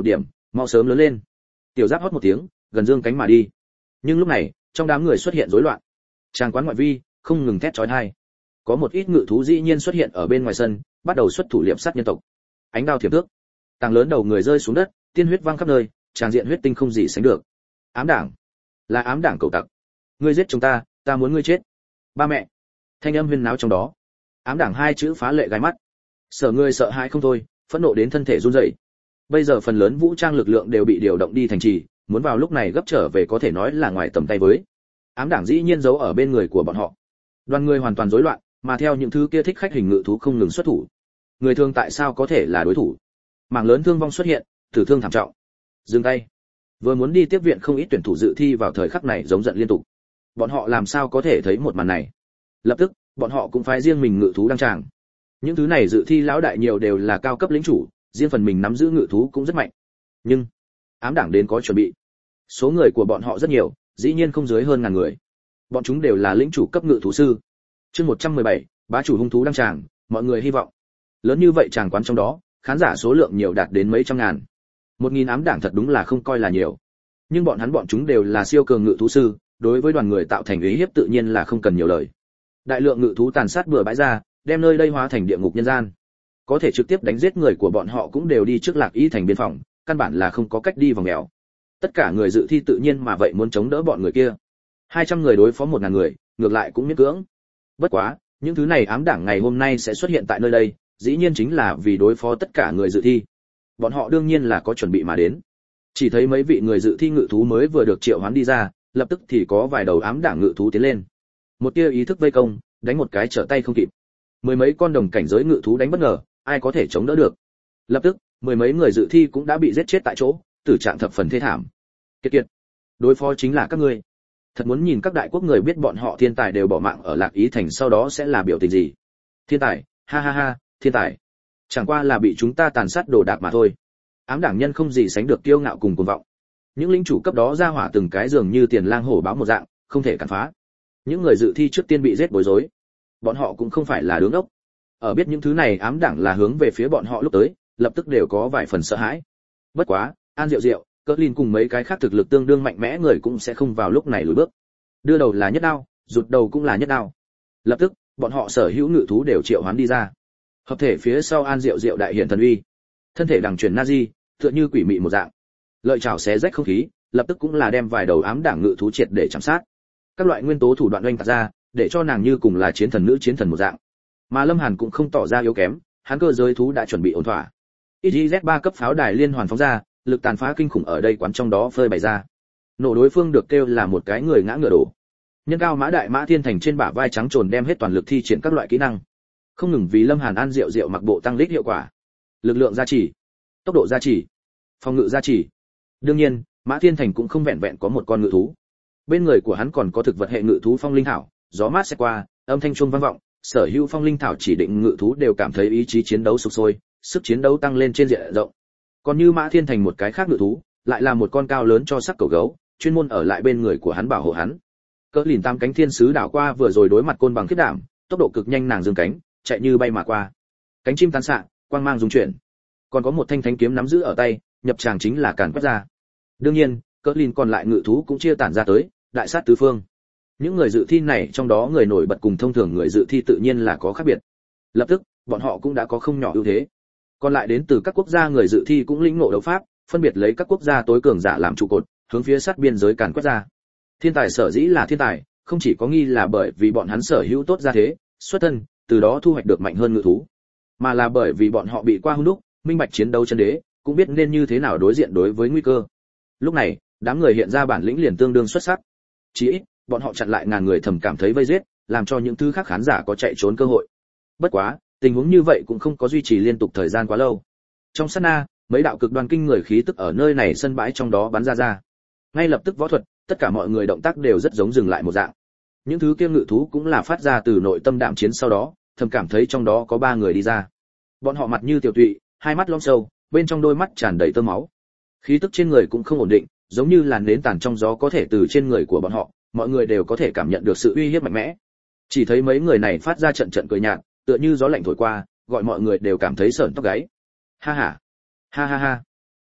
mau sớm lớn lên. Tiểu Giáp hót một tiếng, gần dương cánh mà đi. Nhưng lúc này, trong đám người xuất hiện rối loạn. Tràng quán ngoại vi không ngừng thét chói tai. Có một ít ngự thú dĩ nhiên xuất hiện ở bên ngoài sân, bắt đầu xuất thủ liệp sát nhân tộc. Ánh đao thiểm thước, tàng lớn đầu người rơi xuống đất, tiên huyết văng khắp nơi, tràng diện huyết tinh không gì sánh được. Ám đảng, là ám đảng cẩu tặc. Ngươi giết chúng ta muốn ngươi chết. Ba mẹ. Thanh âm huyên náo trong đó. Ám đảng hai chữ phá lệ gai mắt. Sở ngươi sợ hãi không thôi, phẫn nộ đến thân thể run rẩy. Bây giờ phần lớn vũ trang lực lượng đều bị điều động đi thành trì, muốn vào lúc này gấp trở về có thể nói là ngoài tầm tay với. Ám đảng dĩ nhiên giấu ở bên người của bọn họ. Đoàn người hoàn toàn rối loạn, mà theo những thứ kia thích khách hình ngự thú không ngừng xuất thủ. Người thường tại sao có thể là đối thủ? Mảng lớn thương vong xuất hiện, tử thương thảm trọng. Dừng tay. Vừa muốn đi tiếp viện không ít tuyển thủ dự thi vào thời khắc này giống giận liên tục. Bọn họ làm sao có thể thấy một màn này? Lập tức, bọn họ cũng phái riêng mình ngự thú đăng tràng. Những thứ này dự thi lão đại nhiều đều là cao cấp lĩnh chủ, riêng phần mình nắm giữ ngự thú cũng rất mạnh. Nhưng ám đảng đến có chuẩn bị. Số người của bọn họ rất nhiều, dĩ nhiên không dưới hơn ngàn người. Bọn chúng đều là lĩnh chủ cấp ngự thú sư. Chương 117, bá chủ hung thú đăng tràng, mọi người hy vọng. Lớn như vậy tràng quán trong đó, khán giả số lượng nhiều đạt đến mấy trăm ngàn. 1000 ám đảng thật đúng là không coi là nhiều. Nhưng bọn chúng đều là siêu cường ngự thú sư, đối với đoàn người tạo thành uy hiếp tự nhiên là không cần nhiều lời. Đại lượng ngự thú tàn sát bừa bãi ra, đem nơi đây hóa thành địa ngục nhân gian. Có thể trực tiếp đánh giết người của bọn họ cũng đều đi trước Lạc Ý thành biên phòng, căn bản là không có cách đi vòng mèo. Tất cả người dự thi tự nhiên mà vậy muốn chống đỡ bọn người kia. 200 người đối phó 1000 người, ngược lại cũng miễn cưỡng. Bất quá, những thứ này ám đảng ngày hôm nay sẽ xuất hiện tại nơi đây, dĩ nhiên chính là vì đối phó tất cả người dự thi. Bọn họ đương nhiên là có chuẩn bị mà đến. Chỉ thấy mấy vị người dự thi ngự thú mới vừa được triệu hoán đi ra, lập tức thì có vài đầu ám đảng ngự thú tiến lên. Một tia ý thức vây công, đánh một cái trở tay không kịp. Mười mấy con đồng cảnh giới ngự thú đánh bất ngờ, ai có thể chống đỡ được. Lập tức, mười mấy người dự thi cũng đã bị giết chết tại chỗ, tử trạng thập phần thê thảm. Kiệt, đối phó chính là các ngươi. Thật muốn nhìn các đại quốc người biết bọn họ thiên tài đều bỏ mạng ở Lạc Ý thành sau đó sẽ là biểu tình gì. Thiên tài, ha ha ha, thiên tài. Chẳng qua là bị chúng ta tàn sát đồ đạc mà thôi. Ám đảng nhân không gì sánh được kiêu ngạo cùng cuồng vọng. Những lính chủ cấp đó ra hỏa từng cái dường như tiền lang hổ báo một dạng, không thể cản phá. Những người dự thi trước tiên bị giết bối rối. Bọn họ cũng không phải là đứng ốc. Ở biết những thứ này ám đảng là hướng về phía bọn họ lúc tới, lập tức đều có vài phần sợ hãi. Bất quá, An Diệu Diệu, Cutline cùng mấy cái khác thực lực tương đương mạnh mẽ người cũng sẽ không vào lúc này lùi bước. Đưa đầu là nhất đao, rụt đầu cũng là nhất đao. Lập tức, bọn họ sở hữu ngự thú đều triệu hoán đi ra. Hợp thể phía sau An Diệu Diệu đại hiện thần uy. Thân thể đằng chuyển Nazi, tựa như quỷ mị một dạng. Lợi chảo xé rách không khí, lập tức cũng là đem vài đầu ám đảng ngự thú triệt để chạm sát. Các loại nguyên tố thủ đoạn oanh tạc ra, để cho nàng như cùng là chiến thần nữ chiến thần một dạng. Mà Lâm Hàn cũng không tỏ ra yếu kém, hắn cơ giới thú đã chuẩn bị ổn thỏa. IZ3 cấp pháo đài liên hoàn phóng ra, lực tàn phá kinh khủng ở đây quán trong đó phơi bày ra. Nổ đối phương được kêu là một cái người ngã ngựa đổ. Nhân cao mã đại mã thiên thành trên bả vai trắng trồn đem hết toàn lực thi triển các loại kỹ năng. Không ngừng vì Lâm Hàn An Diệu Diệu mặc bộ tăng lít hiệu quả. Lực lượng gia trì, tốc độ gia trì, phòng ngự gia trì. Đương nhiên, Mã Thiên Thành cũng không vẹn vẹn có một con ngự thú. Bên người của hắn còn có thực vật hệ ngự thú phong linh thảo, gió mát sẽ qua, âm thanh chuông vang vọng, sở hữu phong linh thảo chỉ định ngự thú đều cảm thấy ý chí chiến đấu sục sôi, sức chiến đấu tăng lên trên diện rộng. Còn như Mã Thiên Thành một cái khác ngự thú, lại là một con cao lớn cho sắc cầu gấu, chuyên môn ở lại bên người của hắn bảo hộ hắn. Cỡ lìn tam cánh thiên sứ đảo qua vừa rồi đối mặt côn bằng khiết đảm, tốc độ cực nhanh nàng dương cánh, chạy như bay mà qua. Cánh chim tán xạ, quang mang dung chuyển. Còn có một thanh thánh kiếm nắm giữ ở tay, nhập tràng chính là càn quét ra. Đương nhiên, cỡ lìn còn lại ngự thú cũng chia tản ra tới, đại sát tứ phương. Những người dự thi này trong đó người nổi bật cùng thông thường người dự thi tự nhiên là có khác biệt. Lập tức, bọn họ cũng đã có không nhỏ ưu thế. Còn lại đến từ các quốc gia người dự thi cũng lĩnh ngộ đấu pháp, phân biệt lấy các quốc gia tối cường giả làm trụ cột, hướng phía sát biên giới càn quét ra. Thiên tài sở dĩ là thiên tài, không chỉ có nghi là bởi vì bọn hắn sở hữu tốt gia thế, xuất thân, từ đó thu hoạch được mạnh hơn ngự thú, mà là bởi vì bọn họ bị qua hun đúc, minh bạch chiến đấu chân đế, cũng biết nên như thế nào đối diện đối với nguy cơ. Lúc này, đám người hiện ra bản lĩnh liền tương đương xuất sắc. Chỉ ít, bọn họ chặn lại ngàn người thầm cảm thấy vây giết, làm cho những thứ khác khán giả có chạy trốn cơ hội. Bất quá, tình huống như vậy cũng không có duy trì liên tục thời gian quá lâu. Trong sát na, mấy đạo cực đoan kinh người khí tức ở nơi này sân bãi trong đó bắn ra. Ngay lập tức võ thuật, tất cả mọi người động tác đều rất giống dừng lại một dạng. Những thứ kia ngự thú cũng là phát ra từ nội tâm đạm chiến, sau đó, thầm cảm thấy trong đó có 3 người đi ra. Bọn họ mặt như tiểu tụy, hai mắt lõm sâu, bên trong đôi mắt tràn đầy tơ máu. Khí tức trên người cũng không ổn định, giống như làn nến tàn trong gió có thể từ trên người của bọn họ, mọi người đều có thể cảm nhận được sự uy hiếp mạnh mẽ. Chỉ thấy mấy người này phát ra trận trận cười nhạt, tựa như gió lạnh thổi qua, gọi mọi người đều cảm thấy sởn tóc gáy. Ha ha, ha ha ha.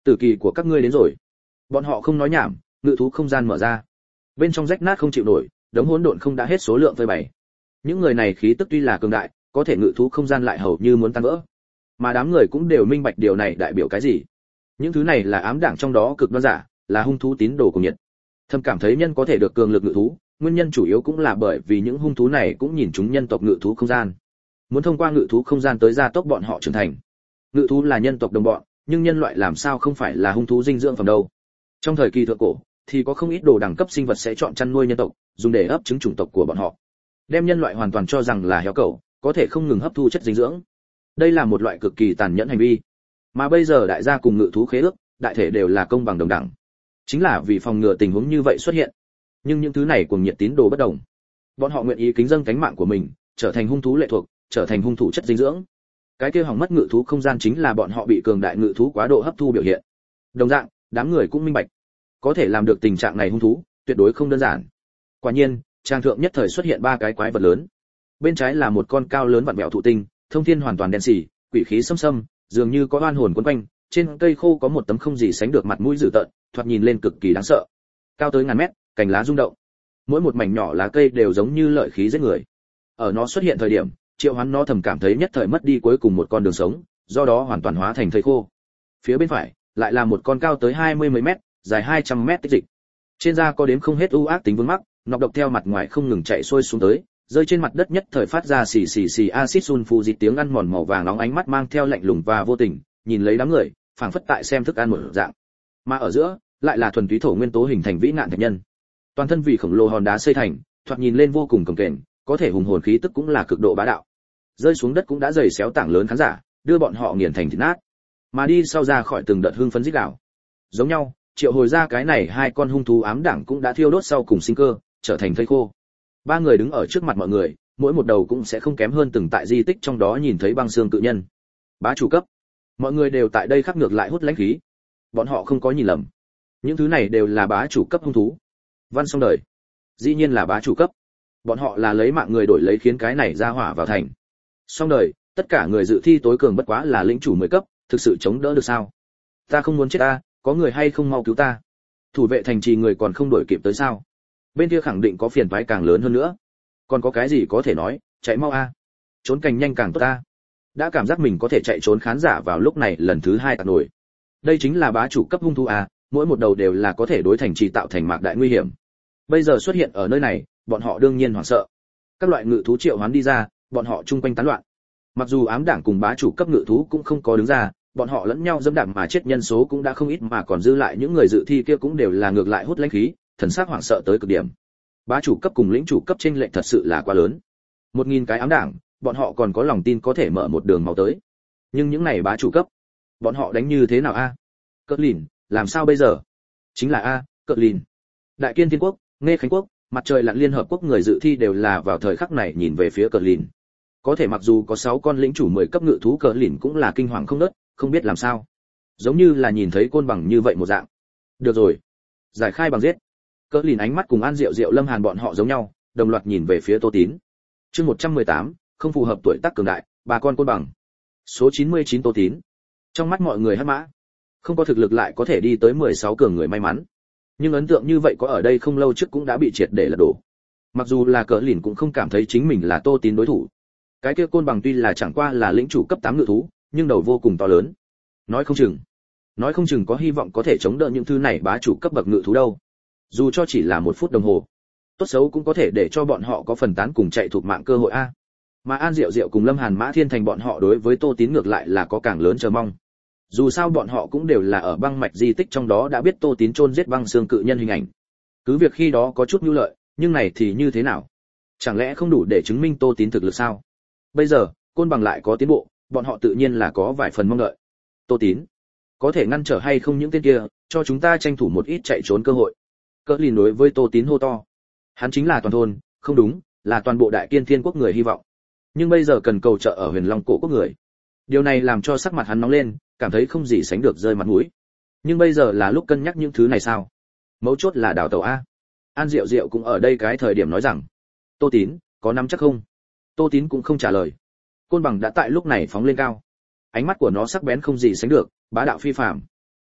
Tử kỳ của các ngươi đến rồi. Bọn họ không nói nhảm, ngự thú không gian mở ra. Bên trong rách nát không chịu nổi, đống hỗn độn không đã hết số lượng phơi bày. Những người này khí tức tuy là cường đại, có thể ngự thú không gian lại hầu như muốn tan vỡ. Mà đám người cũng đều minh bạch điều này đại biểu cái gì. Những thứ này là ám đảng trong đó cực đoan giả, là hung thú tín đồ của nhiệt. Thâm cảm thấy nhân có thể được cường lực ngự thú, nguyên nhân chủ yếu cũng là bởi vì những hung thú này cũng nhìn chúng nhân tộc ngự thú không gian. Muốn thông qua ngự thú không gian tới gia tốc bọn họ trưởng thành. Ngự thú là nhân tộc đồng bọn, nhưng nhân loại làm sao không phải là hung thú dinh dưỡng phẩm đâu. Trong thời kỳ thượng cổ thì có không ít đồ đẳng cấp sinh vật sẽ chọn chăn nuôi nhân tộc, dùng để ấp trứng chủng tộc của bọn họ. Đem nhân loại hoàn toàn cho rằng là heo cẩu, có thể không ngừng hấp thu chất dinh dưỡng. Đây là một loại cực kỳ tàn nhẫn hành vi. Mà bây giờ đại gia cùng ngự thú khế ước, đại thể đều là công bằng đồng đẳng. Chính là vì phòng ngừa tình huống như vậy xuất hiện. Nhưng những thứ này cùng nhiệt tín đồ bất đồng. Bọn họ nguyện ý kính dâng cánh mạng của mình, trở thành hung thú lệ thuộc, trở thành hung thủ chất dinh dưỡng. Cái kia hỏng mất ngự thú không gian chính là bọn họ bị cường đại ngự thú quá độ hấp thu biểu hiện. Đồng dạng, đám người cũng minh bạch, có thể làm được tình trạng này hung thú, tuyệt đối không đơn giản. Quả nhiên, trang thượng nhất thời xuất hiện ba cái quái vật lớn. Bên trái là một con cao lớn vặn vẹo thụ tinh, thông thiên hoàn toàn đen xì, quỷ khí xâm xâm, dường như có oan hồn quấn quanh, trên cây khô có một tấm không gì sánh được mặt mũi dữ tợn, thoạt nhìn lên cực kỳ đáng sợ. Cao tới ngàn mét, cành lá rung động. Mỗi một mảnh nhỏ lá cây đều giống như lợi khí giết người. Ở nó xuất hiện thời điểm, Triệu Hoán nó thầm cảm thấy nhất thời mất đi cuối cùng một con đường sống, do đó hoàn toàn hóa thành thây khô. Phía bên phải lại là một con cao tới 20 mấy mét, dài 200 mét tích dịch. Trên da có đếm không hết u ác tính vướng mắc, nọc độc theo mặt ngoài không ngừng chạy xuôi xuống tới, rơi trên mặt đất nhất thời phát ra xì xì xì axit sulfuric tiếng ăn mòn màu vàng nóng, ánh mắt mang theo lạnh lùng và vô tình, nhìn lấy đám người, phảng phất tại xem thức ăn một dạng. Mà ở giữa lại là thuần túy thổ nguyên tố hình thành vĩ nạn thạch nhân. Toàn thân vì khổng lồ hòn đá xây thành, thoạt nhìn lên vô cùng cồng kềnh, có thể hùng hồn khí tức cũng là cực độ bá đạo. Rơi xuống đất cũng đã dày xéo tảng lớn khán giả, đưa bọn họ nghiền thành thịt nát. Mà đi sau ra khỏi từng đợt hưng phấn rít gào. Giống nhau, triệu hồi ra cái này hai con hung thú ám đảng cũng đã thiêu đốt sau cùng sinh cơ, trở thành thây khô. Ba người đứng ở trước mặt mọi người, mỗi một đầu cũng sẽ không kém hơn từng tại di tích trong đó nhìn thấy băng xương cự nhân. Bá chủ cấp. Mọi người đều tại đây khắc ngược lại hút lãnh khí. Bọn họ không có nhìn lầm. Những thứ này đều là bá chủ cấp hung thú. Văn xong đời. Dĩ nhiên là bá chủ cấp. Bọn họ là lấy mạng người đổi lấy khiến cái này ra hỏa vào thành. Xong đời, tất cả người dự thi tối cường bất quá là lĩnh chủ 10 cấp, thực sự chống đỡ được sao? Ta không muốn chết ta, có người hay không mau cứu ta? Thủ vệ thành trì người còn không đuổi kịp tới sao? Bên kia khẳng định có phiền toái càng lớn hơn nữa. Còn có cái gì có thể nói, chạy mau a. Trốn càng nhanh càng tốt ta. Đã cảm giác mình có thể chạy trốn khán giả vào lúc này lần thứ 2 tạt nổi. Đây chính là bá chủ cấp hung thú a, mỗi một đầu đều là có thể đối thành trì tạo thành mạc đại nguy hiểm. Bây giờ xuất hiện ở nơi này, bọn họ đương nhiên hoảng sợ. Các loại ngự thú triệu hoán đi ra, bọn họ chung quanh tán loạn. Mặc dù ám đảng cùng bá chủ cấp ngự thú cũng không có đứng ra, bọn họ lẫn nhau dẫm đạp mà chết nhân số cũng đã không ít, mà còn dư lại những người dự thi kia cũng đều là ngược lại hút lãnh khí, thần sắc hoảng sợ tới cực điểm. Bá chủ cấp cùng lĩnh chủ cấp chênh lệch thật sự là quá lớn. 1000 cái ám đảng, bọn họ còn có lòng tin có thể mở một đường máu tới. Nhưng những này bá chủ cấp, bọn họ đánh như thế nào a? Cợt lìn, làm sao bây giờ? Chính là a, Cợt lìn. Đại Kiên Thiên Quốc, Nghe Khánh Quốc, Mặt Trời Lặn Liên Hợp Quốc người dự thi đều là vào thời khắc này nhìn về phía Cợt lìn. Có thể mặc dù có 6 con lĩnh chủ 10 cấp ngự thú Cợt lìn cũng là kinh hoàng không ngớt, không biết làm sao. Giống như là nhìn thấy côn bằng như vậy một dạng. Được rồi, giải khai bằng giết. Cỡ lìn ánh mắt cùng An Diệu Diệu Lâm Hàn bọn họ giống nhau, đồng loạt nhìn về phía Tô Tín. Chương 118, không phù hợp tuổi tác cường đại, bà con côn bằng. Số 99 Tô Tín. Trong mắt mọi người hắc mã, không có thực lực lại có thể đi tới 16 cường người may mắn. Nhưng ấn tượng như vậy có ở đây không lâu trước cũng đã bị triệt để lật đổ. Mặc dù là Cỡ lìn cũng không cảm thấy chính mình là Tô Tín đối thủ. Cái kia côn bằng tuy là chẳng qua là lĩnh chủ cấp 8 ngự thú, nhưng đầu vô cùng to lớn. Nói không chừng có hy vọng có thể chống đỡ những thứ này bá chủ cấp bậc ngự thú đâu. Dù cho chỉ là 1 phút đồng hồ, tốt xấu cũng có thể để cho bọn họ có phần tán cùng chạy thuộc mạng cơ hội a. Mà An Diệu Diệu cùng Lâm Hàn Mã Thiên Thành bọn họ đối với Tô Tín ngược lại là có càng lớn chờ mong. Dù sao bọn họ cũng đều là ở băng mạch di tích trong đó đã biết Tô Tín chôn giết băng xương cự nhân hình ảnh. Cứ việc khi đó có chút nhu lợi, nhưng này thì như thế nào? Chẳng lẽ không đủ để chứng minh Tô Tín thực lực sao? Bây giờ, côn bằng lại có tiến bộ, bọn họ tự nhiên là có vài phần mong đợi. Tô Tín, có thể ngăn trở hay không những tên kia, cho chúng ta tranh thủ một ít chạy trốn cơ hội. Cỡ lìn đối với Tô Tín hô to. Hắn chính là toàn thôn, không đúng, là toàn bộ Đại Kiên Thiên Quốc người hy vọng. Nhưng bây giờ cần cầu trợ ở Huyền Long Cổ Quốc người. Điều này làm cho sắc mặt hắn nóng lên, cảm thấy không gì sánh được rơi mặt mũi. Nhưng bây giờ là lúc cân nhắc những thứ này sao? Mấu chốt là đào tàu a. An Diệu Diệu cũng ở đây cái thời điểm nói rằng, Tô Tín, có nắm chắc không? Tô Tín cũng không trả lời. Côn bằng đã tại lúc này phóng lên cao. Ánh mắt của nó sắc bén không gì sánh được, bá đạo phi phàm.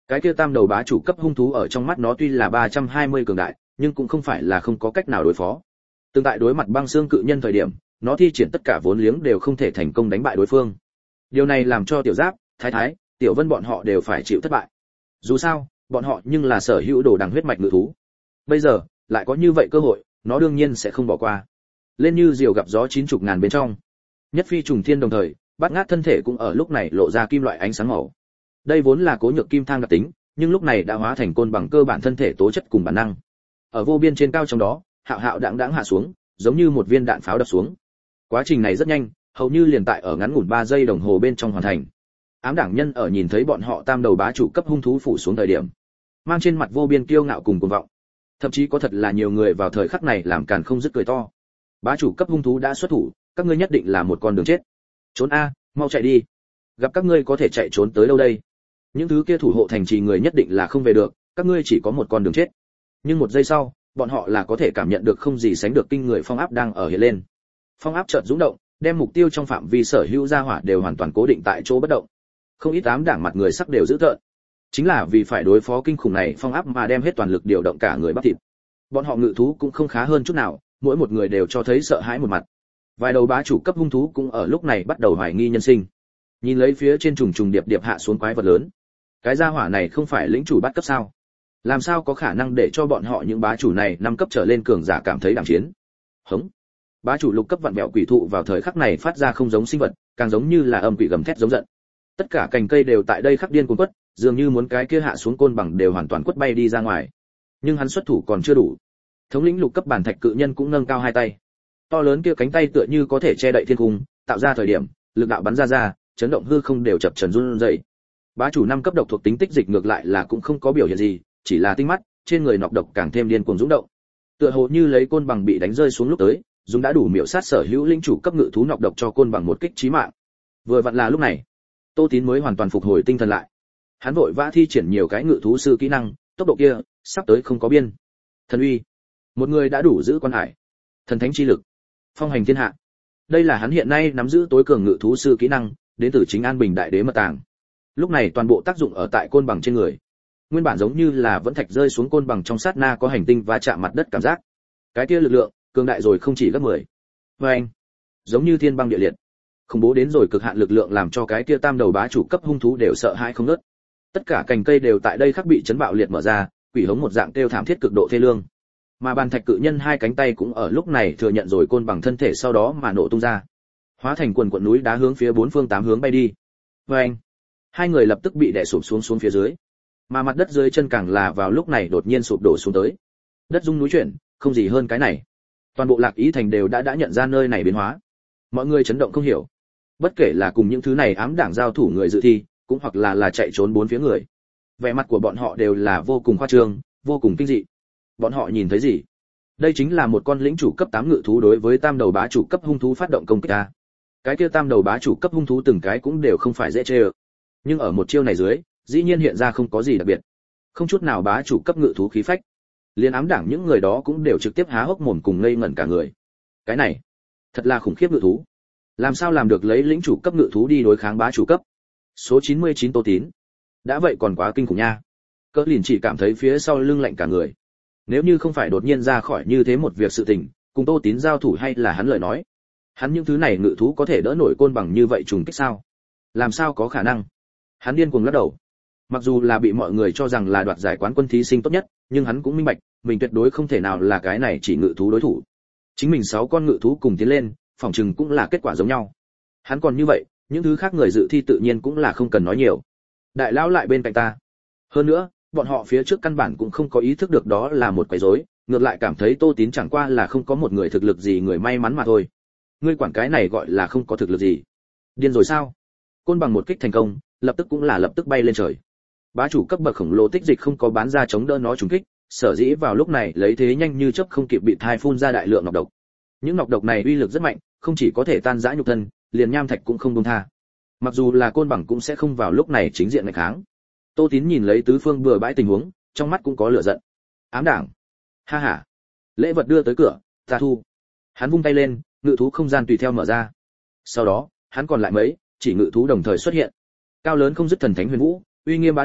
Cái kia tam đầu bá chủ cấp hung thú ở trong mắt nó tuy là 320 cường đại, nhưng cũng không phải là không có cách nào đối phó. Tương tại đối mặt băng xương cự nhân thời điểm, nó thi triển tất cả vốn liếng đều không thể thành công đánh bại đối phương. Điều này làm cho Tiểu Giáp, Thái Thái, Tiểu Vân bọn họ đều phải chịu thất bại. Dù sao, bọn họ nhưng là sở hữu đồ đằng huyết mạch ngự thú. Bây giờ, lại có như vậy cơ hội, nó đương nhiên sẽ không bỏ qua. Lên như diều gặp gió 90 ngàn bên trong. Nhất phi trùng thiên đồng thời, bát ngát thân thể cũng ở lúc này lộ ra kim loại ánh sáng màu. Đây vốn là cố nhược kim thang đặc tính, nhưng lúc này đã hóa thành côn bằng cơ bản thân thể tố chất cùng bản năng. Ở vô biên trên cao trong đó, hạo hạo đãng đãng hạ xuống, giống như một viên đạn pháo đập xuống. Quá trình này rất nhanh, hầu như liền tại ở ngắn ngủn 3 giây đồng hồ bên trong hoàn thành. Ám đảng nhân ở nhìn thấy bọn họ tam đầu bá chủ cấp hung thú phủ xuống thời điểm, mang trên mặt vô biên kiêu ngạo cùng cuồng vọng. Thậm chí có thật là nhiều người vào thời khắc này làm càn không dứt cười to. Bá chủ cấp hung thú đã xuất thủ, các ngươi nhất định là một con đường chết. Trốn a, mau chạy đi. Gặp các ngươi có thể chạy trốn tới đâu đây? Những thứ kia thủ hộ thành trì người nhất định là không về được, các ngươi chỉ có một con đường chết. Nhưng một giây sau, bọn họ là có thể cảm nhận được không gì sánh được kinh người phong áp đang ở hiện lên. Phong áp chợt dũng động, đem mục tiêu trong phạm vi sở hữu gia hỏa đều hoàn toàn cố định tại chỗ bất động. Không ít ám đảng mặt người sắc đều dữ tợn. Chính là vì phải đối phó kinh khủng này phong áp mà đem hết toàn lực điều động cả người bắp thịt. Bọn họ ngự thú cũng không khá hơn chút nào, mỗi một người đều cho thấy sợ hãi một mặt. Vài đầu bá chủ cấp hung thú cũng ở lúc này bắt đầu hoài nghi nhân sinh. Nhìn lấy phía trên trùng trùng điệp điệp hạ xuống quái vật lớn, cái gia hỏa này không phải lĩnh chủ bắt cấp sao? Làm sao có khả năng để cho bọn họ những bá chủ này 5 cấp trở lên cường giả cảm thấy đảm chiến? Hống. Bá chủ lục cấp vặn vẹo quỷ thụ vào thời khắc này phát ra không giống sinh vật, càng giống như là âm quỷ gầm thét giống giận. Tất cả cành cây đều tại đây khắc điên cuồng quất, dường như muốn cái kia hạ xuống côn bằng đều hoàn toàn quất bay đi ra ngoài. Nhưng hắn xuất thủ còn chưa đủ. Thống lĩnh lục cấp bản thạch cự nhân cũng nâng cao hai tay. To lớn kia cánh tay tựa như có thể che đậy thiên cung, tạo ra thời điểm, lực đạo bắn ra, chấn động hư không đều chập chờn run rẩy. Bá chủ 5 cấp độc thuộc tính tích dịch ngược lại là cũng không có biểu hiện gì, chỉ là tinh mắt, trên người nọc độc càng thêm điên cuồng dũng động. Tựa hồ như lấy côn bằng bị đánh rơi xuống lúc tới, dùng đã đủ miểu sát sở hữu linh chủ cấp ngự thú nọc độc cho côn bằng một kích chí mạng. Vừa vặn là lúc này, Tô Tín mới hoàn toàn phục hồi tinh thần lại. Hắn vội vã thi triển nhiều cái ngự thú sư kỹ năng, tốc độ kia sắp tới không có biên. Thần uy, một người đã đủ giữ quan hải. Thần thánh chi lực, phong hành thiên hạ. Đây là hắn hiện nay nắm giữ tối cường ngự thú sư kỹ năng, đến từ chính An Bình Đại Đế mật tàng. Lúc này toàn bộ tác dụng ở tại côn bằng trên người. Nguyên bản giống như là vẫn thạch rơi xuống côn bằng trong sát na có hành tinh va chạm mặt đất cảm giác. Cái kia lực lượng, cường đại rồi không chỉ gấp 10. Oeng, giống như thiên băng địa liệt. Khủng bố đến rồi cực hạn lực lượng làm cho cái kia tam đầu bá chủ cấp hung thú đều sợ hãi không ngớt. Tất cả cành cây đều tại đây khắc bị chấn bạo liệt mở ra, quỷ hống một dạng kêu thảm thiết cực độ thê lương. Mà bàn thạch cự nhân hai cánh tay cũng ở lúc này thừa nhận rồi côn bằng thân thể sau đó mà nổ tung ra, hóa thành quần quần núi đá hướng phía bốn phương tám hướng bay đi. Oeng, hai người lập tức bị đè sụp xuống phía dưới, mà mặt đất dưới chân càng là vào lúc này đột nhiên sụp đổ xuống tới. Đất rung núi chuyển, không gì hơn cái này. Toàn bộ Lạc Ý thành đều đã nhận ra nơi này biến hóa. Mọi người chấn động không hiểu. Bất kể là cùng những thứ này ám đảng giao thủ người dự thi, cũng hoặc là chạy trốn bốn phía người. Vẻ mặt của bọn họ đều là vô cùng khoa trương, vô cùng kinh dị. Bọn họ nhìn thấy gì? Đây chính là một con lĩnh chủ cấp 8 ngự thú đối với tam đầu bá chủ cấp hung thú phát động công kích a. Cái kia tam đầu bá chủ cấp hung thú từng cái cũng đều không phải dễ chơi. Nhưng ở một chiêu này dưới, dĩ nhiên hiện ra không có gì đặc biệt. Không chút nào bá chủ cấp ngự thú khí phách. Liên ám đảng những người đó cũng đều trực tiếp há hốc mồm cùng ngây ngẩn cả người. Cái này, thật là khủng khiếp ngự thú. Làm sao làm được lấy lĩnh chủ cấp ngự thú đi đối kháng bá chủ cấp? Số 99 Tô Tín. Đã vậy còn quá kinh khủng nha. Cỡ Lìn chỉ cảm thấy phía sau lưng lạnh cả người. Nếu như không phải đột nhiên ra khỏi như thế một việc sự tình, cùng Tô Tín giao thủ hay là hắn lời nói. Hắn những thứ này ngự thú có thể đỡ nổi côn bằng như vậy trùng kích sao? Làm sao có khả năng? Hắn điên cuồng lắc đầu. Mặc dù là bị mọi người cho rằng là đoạt giải quán quân thí sinh tốt nhất, nhưng hắn cũng minh bạch, mình tuyệt đối không thể nào là cái này chỉ ngự thú đối thủ. Chính mình 6 con ngự thú cùng tiến lên, phỏng chừng cũng là kết quả giống nhau. Hắn còn như vậy, những thứ khác người dự thi tự nhiên cũng là không cần nói nhiều. Đại lão lại bên cạnh ta. Hơn nữa, bọn họ phía trước căn bản cũng không có ý thức được đó là một quấy rối, ngược lại cảm thấy Tô Tín chẳng qua là không có một người thực lực gì người may mắn mà thôi. Ngươi quản cái này gọi là không có thực lực gì? Điên rồi sao? Côn bằng một kích thành công, lập tức bay lên trời. Bá chủ cấp bậc khổng lồ tích dịch không có bán ra chống đỡ nó trúng kích, sở dĩ vào lúc này lấy thế nhanh như chớp không kịp bị thai phun ra đại lượng nọc độc. Những nọc độc này uy lực rất mạnh, không chỉ có thể tan rã nhục thân, liền nham thạch cũng không buông tha. Mặc dù là côn bằng cũng sẽ không vào lúc này chính diện nghịch kháng. Tô Tín nhìn lấy tứ phương bừa bãi tình huống, trong mắt cũng có lửa giận. Ám đảng, ha ha, lễ vật đưa tới cửa, ta thu. Hắn vung tay lên, ngự thú không gian tùy theo mở ra. Sau đó, hắn còn lại mấy chỉ ngự thú đồng thời xuất hiện. Cao lớn không dứt thần thánh huyền vũ, uy nghiêm bá đạo,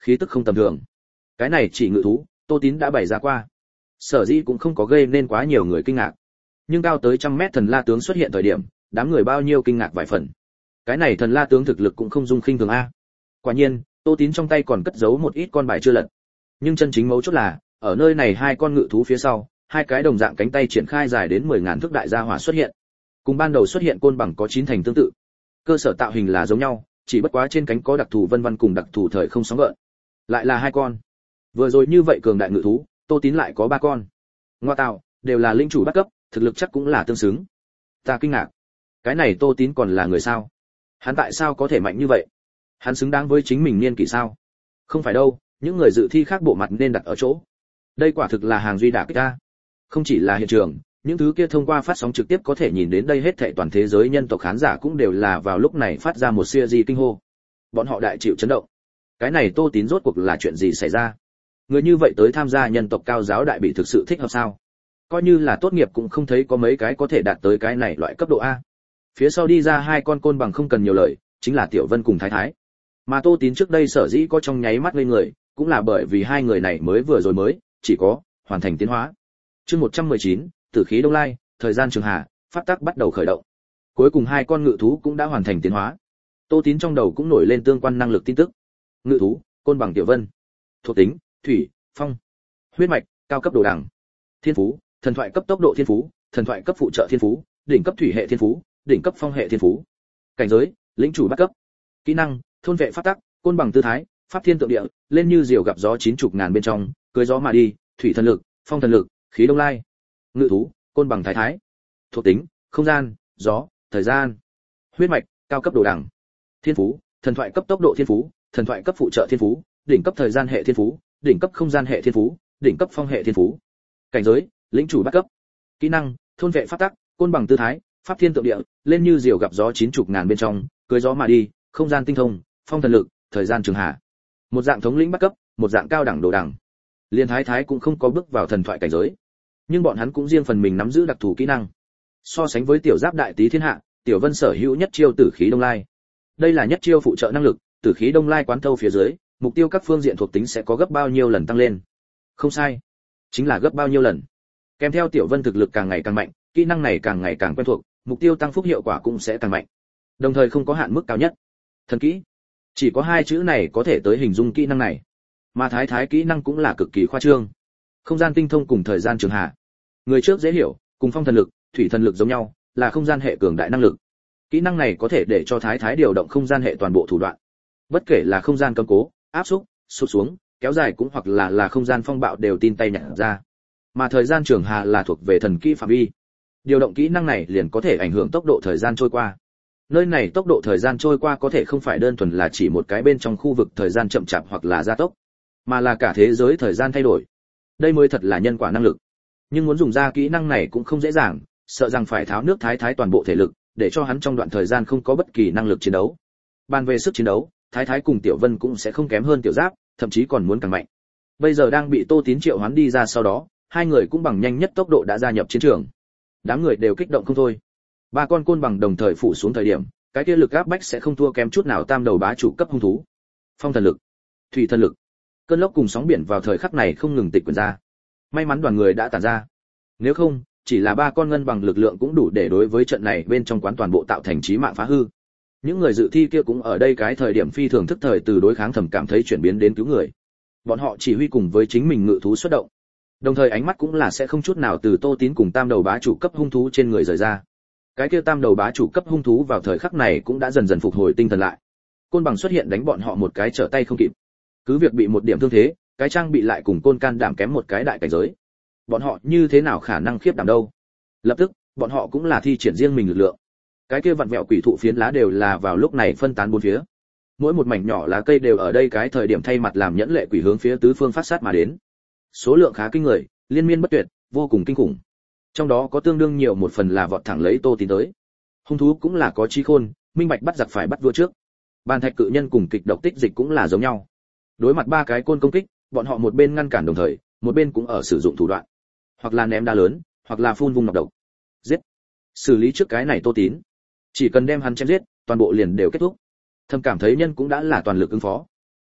khí tức không tầm thường. Cái này chỉ ngự thú, Tô Tín đã bày ra qua. Sở dĩ cũng không có gây nên quá nhiều người kinh ngạc. Nhưng cao tới 100 mét thần la tướng xuất hiện thời điểm, đám người bao nhiêu kinh ngạc vài phần. Cái này thần la tướng thực lực cũng không dung khinh thường a. Quả nhiên, Tô Tín trong tay còn cất giấu một ít con bài chưa lật. Nhưng chân chính mấu chốt là, ở nơi này hai con ngự thú phía sau, hai cái đồng dạng cánh tay triển khai dài đến 10.000 thước đại gia hỏa xuất hiện. Cùng ban đầu xuất hiện côn bằng có 9 thành tương tự. Cơ sở tạo hình là giống nhau, chỉ bất quá trên cánh có đặc thù vân vân cùng đặc thù thời không sóng gợn. Lại là hai con. Vừa rồi như vậy cường đại ngự thú, Tô Tín lại có 3 con. Ngoa tạo, đều là linh chủ bắt cấp, thực lực chắc cũng là tương xứng. Ta kinh ngạc. Cái này Tô Tín còn là người sao? Hắn tại sao có thể mạnh như vậy? Hắn xứng đáng với chính mình niên kỷ sao? Không phải đâu, những người dự thi khác bộ mặt nên đặt ở chỗ. Đây quả thực là hàng duy đả kích ta. Không chỉ là hiện trường, những thứ kia thông qua phát sóng trực tiếp có thể nhìn đến đây hết thảy toàn thế giới nhân tộc khán giả cũng đều là vào lúc này phát ra một series kinh hô. Bọn họ đại chịu chấn động. Cái này Tô Tín rốt cuộc là chuyện gì xảy ra? Người như vậy tới tham gia nhân tộc cao giáo đại bị thực sự thích hợp sao? Coi như là tốt nghiệp cũng không thấy có mấy cái có thể đạt tới cái này loại cấp độ A. Phía sau đi ra hai con côn bằng không cần nhiều lời, chính là Tiểu Vân cùng Thái Thái. Mà Tô Tín trước đây sở dĩ có trong nháy mắt ngây người, cũng là bởi vì hai người này mới vừa rồi mới chỉ có hoàn thành tiến hóa. Chương 119, Tử khí Đông Lai, thời gian trường hạ, pháp tắc bắt đầu khởi động. Cuối cùng hai con ngự thú cũng đã hoàn thành tiến hóa. Tô Tín trong đầu cũng nổi lên tương quan năng lực tin tức. Ngự thú, côn bằng Tiểu Vân. Thuộc tính, thủy, phong. Huyết mạch, cao cấp đồ đẳng. Thiên phú, thần thoại cấp tốc độ thiên phú, thần thoại cấp phụ trợ thiên phú, đỉnh cấp thủy hệ thiên phú, đỉnh cấp phong hệ thiên phú. Cảnh giới, lĩnh chủ bắt cấp. Kỹ năng, thôn vệ pháp tắc, côn bằng tư thái, pháp thiên tượng địa, lên như diều gặp gió 90 ngàn bên trong, cưỡi gió mà đi, thủy thần lực, phong thần lực, khí đông lai. Ngự thú, côn bằng Thái Thái. Thuộc tính, không gian, gió, thời gian. Huyết mạch, cao cấp đồ đẳng. Thiên phú, thần thoại cấp tốc độ thiên phú, thần thoại cấp phụ trợ thiên phú, đỉnh cấp thời gian hệ thiên phú, đỉnh cấp không gian hệ thiên phú, đỉnh cấp phong hệ thiên phú. Cảnh giới, lĩnh chủ bắt cấp. Kỹ năng, thôn vệ pháp tắc, côn bằng tư thái, pháp thiên tượng địa, lên như diều gặp gió 90 ngàn bên trong, cưỡi gió mà đi, không gian tinh thông, phong thần lực, thời gian trường hạ. Một dạng thống lĩnh bắt cấp, một dạng cao đẳng đồ đẳng. Liên Thái Thái cũng không có bước vào thần thoại cảnh giới, nhưng bọn hắn cũng riêng phần mình nắm giữ đặc thù kỹ năng. So sánh với Tiểu Giáp đại tý thiên hạ, Tiểu Vân sở hữu nhất chiêu tử khí đông lai. Đây là nhất chiêu phụ trợ năng lực, tử khí đông lai quán thâu phía dưới, mục tiêu các phương diện thuộc tính sẽ có gấp bao nhiêu lần tăng lên. Không sai, chính là gấp bao nhiêu lần. Kèm theo Tiểu Vân thực lực càng ngày càng mạnh, kỹ năng này càng ngày càng quen thuộc, mục tiêu tăng phúc hiệu quả cũng sẽ càng mạnh. Đồng thời không có hạn mức cao nhất. Thần kỹ, chỉ có hai chữ này có thể tới hình dung kỹ năng này. Mà Thái Thái kỹ năng cũng là cực kỳ khoa trương. Không gian tinh thông cùng thời gian trường hạ. Người trước dễ hiểu, cùng phong thần lực, thủy thần lực giống nhau, là không gian hệ cường đại năng lực. Kỹ năng này có thể để cho Thái Thái điều động không gian hệ toàn bộ thủ đoạn. Bất kể là không gian cấm cố, áp xúc, sụp xuống, kéo dài cũng hoặc là không gian phong bạo đều tin tay nhặt ra. Mà thời gian trường hạ là thuộc về thần kỹ phạm vi. Điều động kỹ năng này liền có thể ảnh hưởng tốc độ thời gian trôi qua. Nơi này tốc độ thời gian trôi qua có thể không phải đơn thuần là chỉ một cái bên trong khu vực thời gian chậm chạp hoặc là gia tốc, mà là cả thế giới thời gian thay đổi. Đây mới thật là nhân quả năng lực. Nhưng muốn dùng ra kỹ năng này cũng không dễ dàng, sợ rằng phải tháo nước Thái Thái toàn bộ thể lực, để cho hắn trong đoạn thời gian không có bất kỳ năng lực chiến đấu. Bàn về sức chiến đấu, Thái Thái cùng Tiểu Vân cũng sẽ không kém hơn Tiểu Giáp, thậm chí còn muốn càng mạnh. Bây giờ đang bị Tô Tín triệu hoán đi ra sau đó, hai người cũng bằng nhanh nhất tốc độ đã gia nhập chiến trường. Đám người đều kích động không thôi. Ba con côn bằng đồng thời phủ xuống thời điểm, cái kia lực áp bách sẽ không thua kém chút nào tam đầu bá chủ cấp hung thú. Phong thần lực, thủy thần lực, cơn lốc cùng sóng biển vào thời khắc này không ngừng tịch quyển ra. May mắn đoàn người đã tản ra. Nếu không, chỉ là ba con ngân bằng lực lượng cũng đủ để đối với trận này bên trong quán toàn bộ tạo thành chí mạng phá hư. Những người dự thi kia cũng ở đây cái thời điểm phi thường thức thời từ đối kháng thầm cảm thấy chuyển biến đến cứu người. Bọn họ chỉ huy cùng với chính mình ngự thú xuất động. Đồng thời ánh mắt cũng là sẽ không chút nào từ Tô Tín cùng tam đầu bá chủ cấp hung thú trên người rời ra. Cái kia tam đầu bá chủ cấp hung thú vào thời khắc này cũng đã dần dần phục hồi tinh thần lại. Côn bằng xuất hiện đánh bọn họ một cái trở tay không kịp. Cứ việc bị một điểm thương thế, cái trang bị lại cùng côn can đảm kém một cái đại cảnh giới. Bọn họ như thế nào khả năng khiếp đảm đâu? Lập tức, bọn họ cũng là thi triển riêng mình lực lượng. Cái kia vặn vẹo quỷ thụ phiến lá đều là vào lúc này phân tán bốn phía. Mỗi một mảnh nhỏ lá cây đều ở đây cái thời điểm thay mặt làm nhẫn lệ quỷ hướng phía tứ phương phát sát mà đến. Số lượng khá kinh người, liên miên bất tuyệt, vô cùng kinh khủng. Trong đó có tương đương nhiều một phần là vọt thẳng lấy Tô Tín tới. Hung thú cũng là có trí khôn, minh bạch bắt giặc phải bắt vua trước. Bàn thạch cự nhân cùng kịch độc tích dịch cũng là giống nhau. Đối mặt ba cái côn công kích, bọn họ một bên ngăn cản đồng thời, một bên cũng ở sử dụng thủ đoạn, hoặc là ném đá lớn, hoặc là phun vung nọc độc. Giết. Xử lý trước cái này Tô Tín. Chỉ cần đem hắn chém giết, toàn bộ liền đều kết thúc. Thầm cảm thấy nhân cũng đã là toàn lực ứng phó.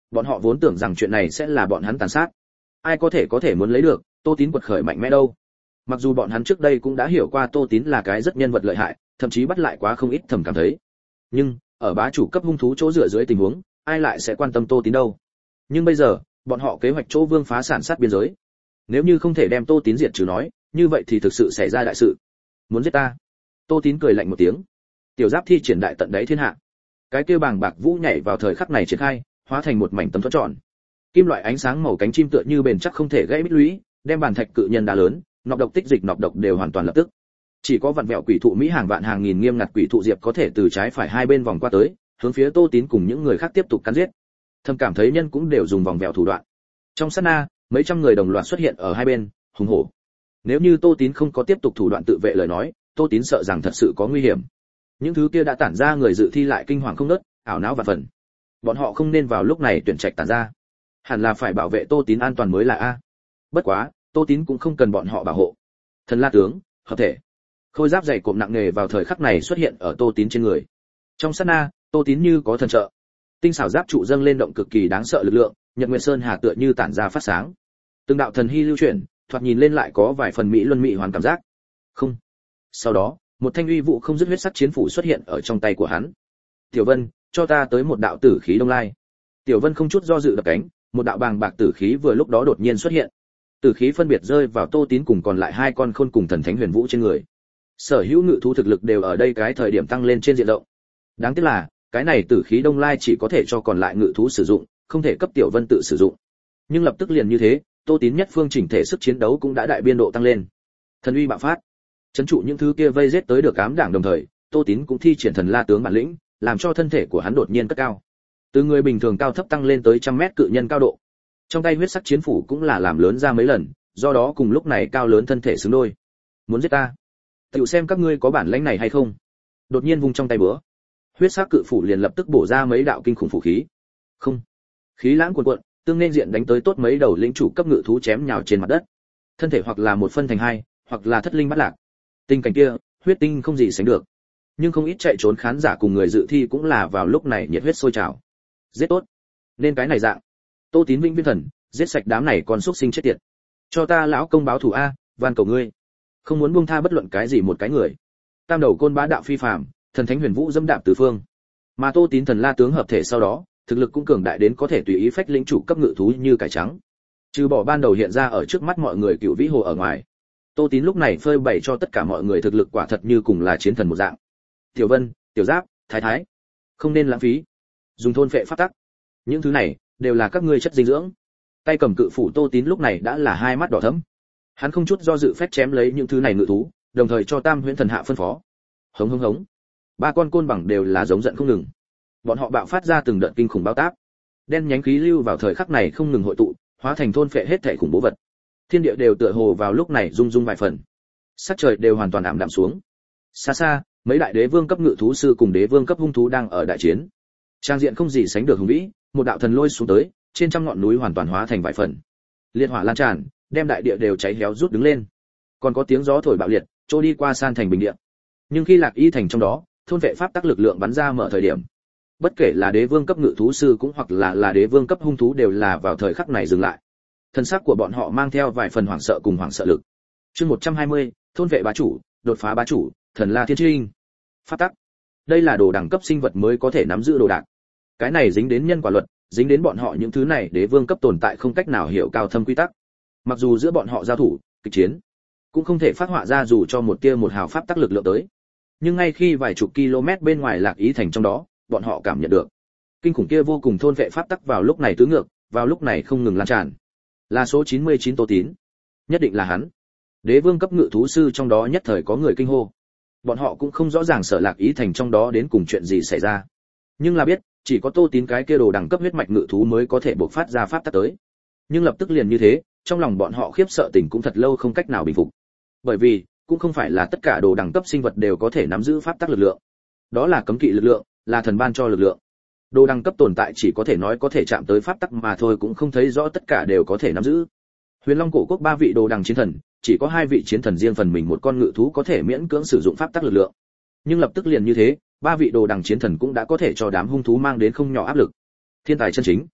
Bọn họ vốn tưởng rằng chuyện này sẽ là bọn hắn tàn sát. Ai có thể muốn lấy được, Tô Tín quật khởi mạnh mẽ đâu. Mặc dù bọn hắn trước đây cũng đã hiểu qua Tô Tín là cái rất nhân vật lợi hại, thậm chí bắt lại quá không ít thầm cảm thấy. Nhưng, ở bá chủ cấp hung thú chỗ dựa dưới tình huống, ai lại sẽ quan tâm Tô Tín đâu. Nhưng bây giờ, bọn họ kế hoạch chỗ vương phá sản sát biên giới. Nếu như không thể đem Tô Tín diệt trừ nói, như vậy thì thực sự xảy ra đại sự. Muốn giết ta? Tô Tín cười lạnh một tiếng. Tiểu giáp thi triển đại tận đáy thiên hạ. Cái kia bàng bạc vũ nhảy vào thời khắc này triển khai, hóa thành một mảnh tấm thuẫn tròn. Kim loại ánh sáng màu cánh chim tựa như bền chắc không thể gãy bít lũy, đem bàn thạch cự nhân đá lớn, nọc độc tích dịch nọc độc đều hoàn toàn lập tức. Chỉ có vặn vẹo quỷ thụ mỹ hàng vạn hàng nghìn nghiêm ngặt quỷ thụ diệp có thể từ trái phải hai bên vòng qua tới, hướng phía Tô Tín cùng những người khác tiếp tục cắn giết. Thâm cảm thấy nhân cũng đều dùng vòng vẹo thủ đoạn. Trong sát na, mấy trăm người đồng loạt xuất hiện ở hai bên, hùng hổ. Nếu như Tô Tín không có tiếp tục thủ đoạn tự vệ lời nói, Tô Tín sợ rằng thật sự có nguy hiểm. Những thứ kia đã tản ra người dự thi lại kinh hoàng không ngớt, ảo não và phần. Bọn họ không nên vào lúc này tuyển trạch tản ra. Hẳn là phải bảo vệ Tô Tín an toàn mới là a. Bất quá, Tô Tín cũng không cần bọn họ bảo hộ. Thần La tướng, hợp thể. Khôi giáp dày cộm nặng nề vào thời khắc này xuất hiện ở Tô Tín trên người. Trong sát na, Tô Tín như có thần trợ. Tinh xảo giáp trụ dâng lên động cực kỳ đáng sợ lực lượng, Nhật Nguyệt Sơn Hà tựa như tản ra phát sáng. Từng đạo thần hy lưu chuyển, thoạt nhìn lên lại có vài phần mỹ luân mỹ hoàn cảm giác. Không. Sau đó, một thanh uy vũ không dứt huyết sắc chiến phủ xuất hiện ở trong tay của hắn. Tiểu Vân, cho ta tới một đạo tử khí đông lai. Tiểu Vân không chút do dự đập cánh, một đạo bàng bạc tử khí vừa lúc đó đột nhiên xuất hiện. Tử khí phân biệt rơi vào Tô Tín cùng còn lại hai con khôn cùng thần thánh huyền vũ trên người. Sở hữu ngự thú thực lực đều ở đây cái thời điểm tăng lên trên diện rộng. Đáng tiếc là, cái này tử khí đông lai chỉ có thể cho còn lại ngự thú sử dụng, không thể cấp Tiểu Vân tự sử dụng. Nhưng lập tức liền như thế, Tô Tín nhất phương chỉnh thể sức chiến đấu cũng đã đại biên độ tăng lên. Thần uy bạo phát, trấn trụ những thứ kia vây giết tới được ám đảng đồng thời, Tô Tín cũng thi triển thần la tướng bản lĩnh, làm cho thân thể của hắn đột nhiên cất cao. Từ người bình thường cao thấp tăng lên tới trăm mét cự nhân cao độ. Trong tay huyết sắc chiến phủ cũng là làm lớn ra mấy lần, do đó cùng lúc này cao lớn thân thể xứng đôi. Muốn giết ta? Tiểu xem các ngươi có bản lĩnh này hay không. Đột nhiên vung trong tay búa, huyết sắc cự phủ liền lập tức bổ ra mấy đạo kinh khủng phủ khí. Không, khí lãng cuồn cuộn, tương nên diện đánh tới tốt mấy đầu lĩnh chủ cấp ngự thú chém nhào trên mặt đất. Thân thể hoặc là một phân thành hai, hoặc là thất linh bắt lạc. Tình cảnh kia, huyết tinh không gì sánh được. Nhưng không ít chạy trốn khán giả cùng người dự thi cũng là vào lúc này nhiệt huyết sôi trào. Giết tốt, nên cái này dạng. Tô Tín vĩnh viễn thần, giết sạch đám này còn xúc sinh chết tiệt. Cho ta lão công báo thù a, van cầu ngươi. Không muốn buông tha bất luận cái gì một cái người. Tam đầu côn bá đạo phi phàm, thần thánh huyền vũ dẫm đạp tứ phương. Mà Tô Tín thần la tướng hợp thể sau đó, thực lực cũng cường đại đến có thể tùy ý phách lĩnh chủ cấp ngự thú như cải trắng. Trừ bỏ ban đầu hiện ra ở trước mắt mọi người cựu vĩ hồ ở ngoài, Tô Tín lúc này phơi bày cho tất cả mọi người thực lực quả thật như cùng là chiến thần một dạng. Tiểu Vân, Tiểu Giáp, Thái Thái, không nên lãng phí. Dùng thôn phệ pháp tắc. Những thứ này đều là các ngươi chất dinh dưỡng. Tay cầm cự phủ Tô Tín lúc này đã là hai mắt đỏ thẫm. Hắn không chút do dự phép chém lấy những thứ này ngự thú, đồng thời cho Tam Huyễn Thần Hạ phân phó. Hống hống hống. Ba con côn bằng đều là giống giận không ngừng. Bọn họ bạo phát ra từng đợt kinh khủng bao táp. Đen nhánh khí lưu vào thời khắc này không ngừng hội tụ, hóa thành thôn phệ hết thảy khủng bố vật. Thiên địa đều tựa hồ vào lúc này rung rung vài phần. Sắc trời đều hoàn toàn ảm đạm xuống. Xa xa, mấy đại đế vương cấp ngự thú sư cùng đế vương cấp hung thú đang ở đại chiến. Trang diện không gì sánh được hùng vĩ, một đạo thần lôi xuống tới, trên trăm ngọn núi hoàn toàn hóa thành vài phần. Liệt hỏa lan tràn, đem đại địa đều cháy héo rút đứng lên. Còn có tiếng gió thổi bạo liệt, trôi đi qua san thành bình địa. Nhưng khi Lạc Y thành trong đó, thôn vệ pháp tắc lực lượng bắn ra mở thời điểm, bất kể là đế vương cấp ngự thú sư cũng hoặc là đế vương cấp hung thú đều là vào thời khắc này dừng lại. Thân xác của bọn họ mang theo vài phần hoảng sợ cùng hoảng sợ lực. Chương 120, thôn vệ bá chủ, đột phá bá chủ, thần la thiên trinh. Pháp tắc. Đây là đồ đẳng cấp sinh vật mới có thể nắm giữ đồ đạc. Cái này dính đến nhân quả luật, dính đến bọn họ những thứ này đế vương cấp tồn tại không cách nào hiểu cao thâm quy tắc. Mặc dù giữa bọn họ giao thủ, kịch chiến, cũng không thể phát họa ra dù cho một tia một hào pháp tắc lực lượng tới. Nhưng ngay khi vài chục km bên ngoài Lạc Ý thành trong đó, bọn họ cảm nhận được kinh khủng kia vô cùng thôn vệ pháp tắc vào lúc này tứ ngược, vào lúc này không ngừng lan tràn. Là số 99 Tô Tín, nhất định là hắn. Đế vương cấp ngự thú sư trong đó nhất thời có người kinh hô. Bọn họ cũng không rõ ràng Sở Lạc Ý thành trong đó đến cùng chuyện gì xảy ra, nhưng là biết chỉ có Tô Tín cái kia đồ đẳng cấp huyết mạch ngự thú mới có thể bộc phát ra pháp tắc tới. Nhưng lập tức liền như thế, trong lòng bọn họ khiếp sợ tình cũng thật lâu không cách nào bình phục. Bởi vì cũng không phải là tất cả đồ đẳng cấp sinh vật đều có thể nắm giữ pháp tắc lực lượng. Đó là cấm kỵ lực lượng, là thần ban cho lực lượng. Đồ đẳng cấp tồn tại chỉ có thể nói có thể chạm tới pháp tắc mà thôi, cũng không thấy rõ tất cả đều có thể nắm giữ. Huyền Long cổ quốc 3 vị đồ đẳng chiến thần, chỉ có 2 vị chiến thần riêng phần mình một con ngự thú có thể miễn cưỡng sử dụng pháp tắc lực lượng. Nhưng lập tức liền như thế, 3 vị đồ đẳng chiến thần cũng đã có thể cho đám hung thú mang đến không nhỏ áp lực. Thiên tài chân chính.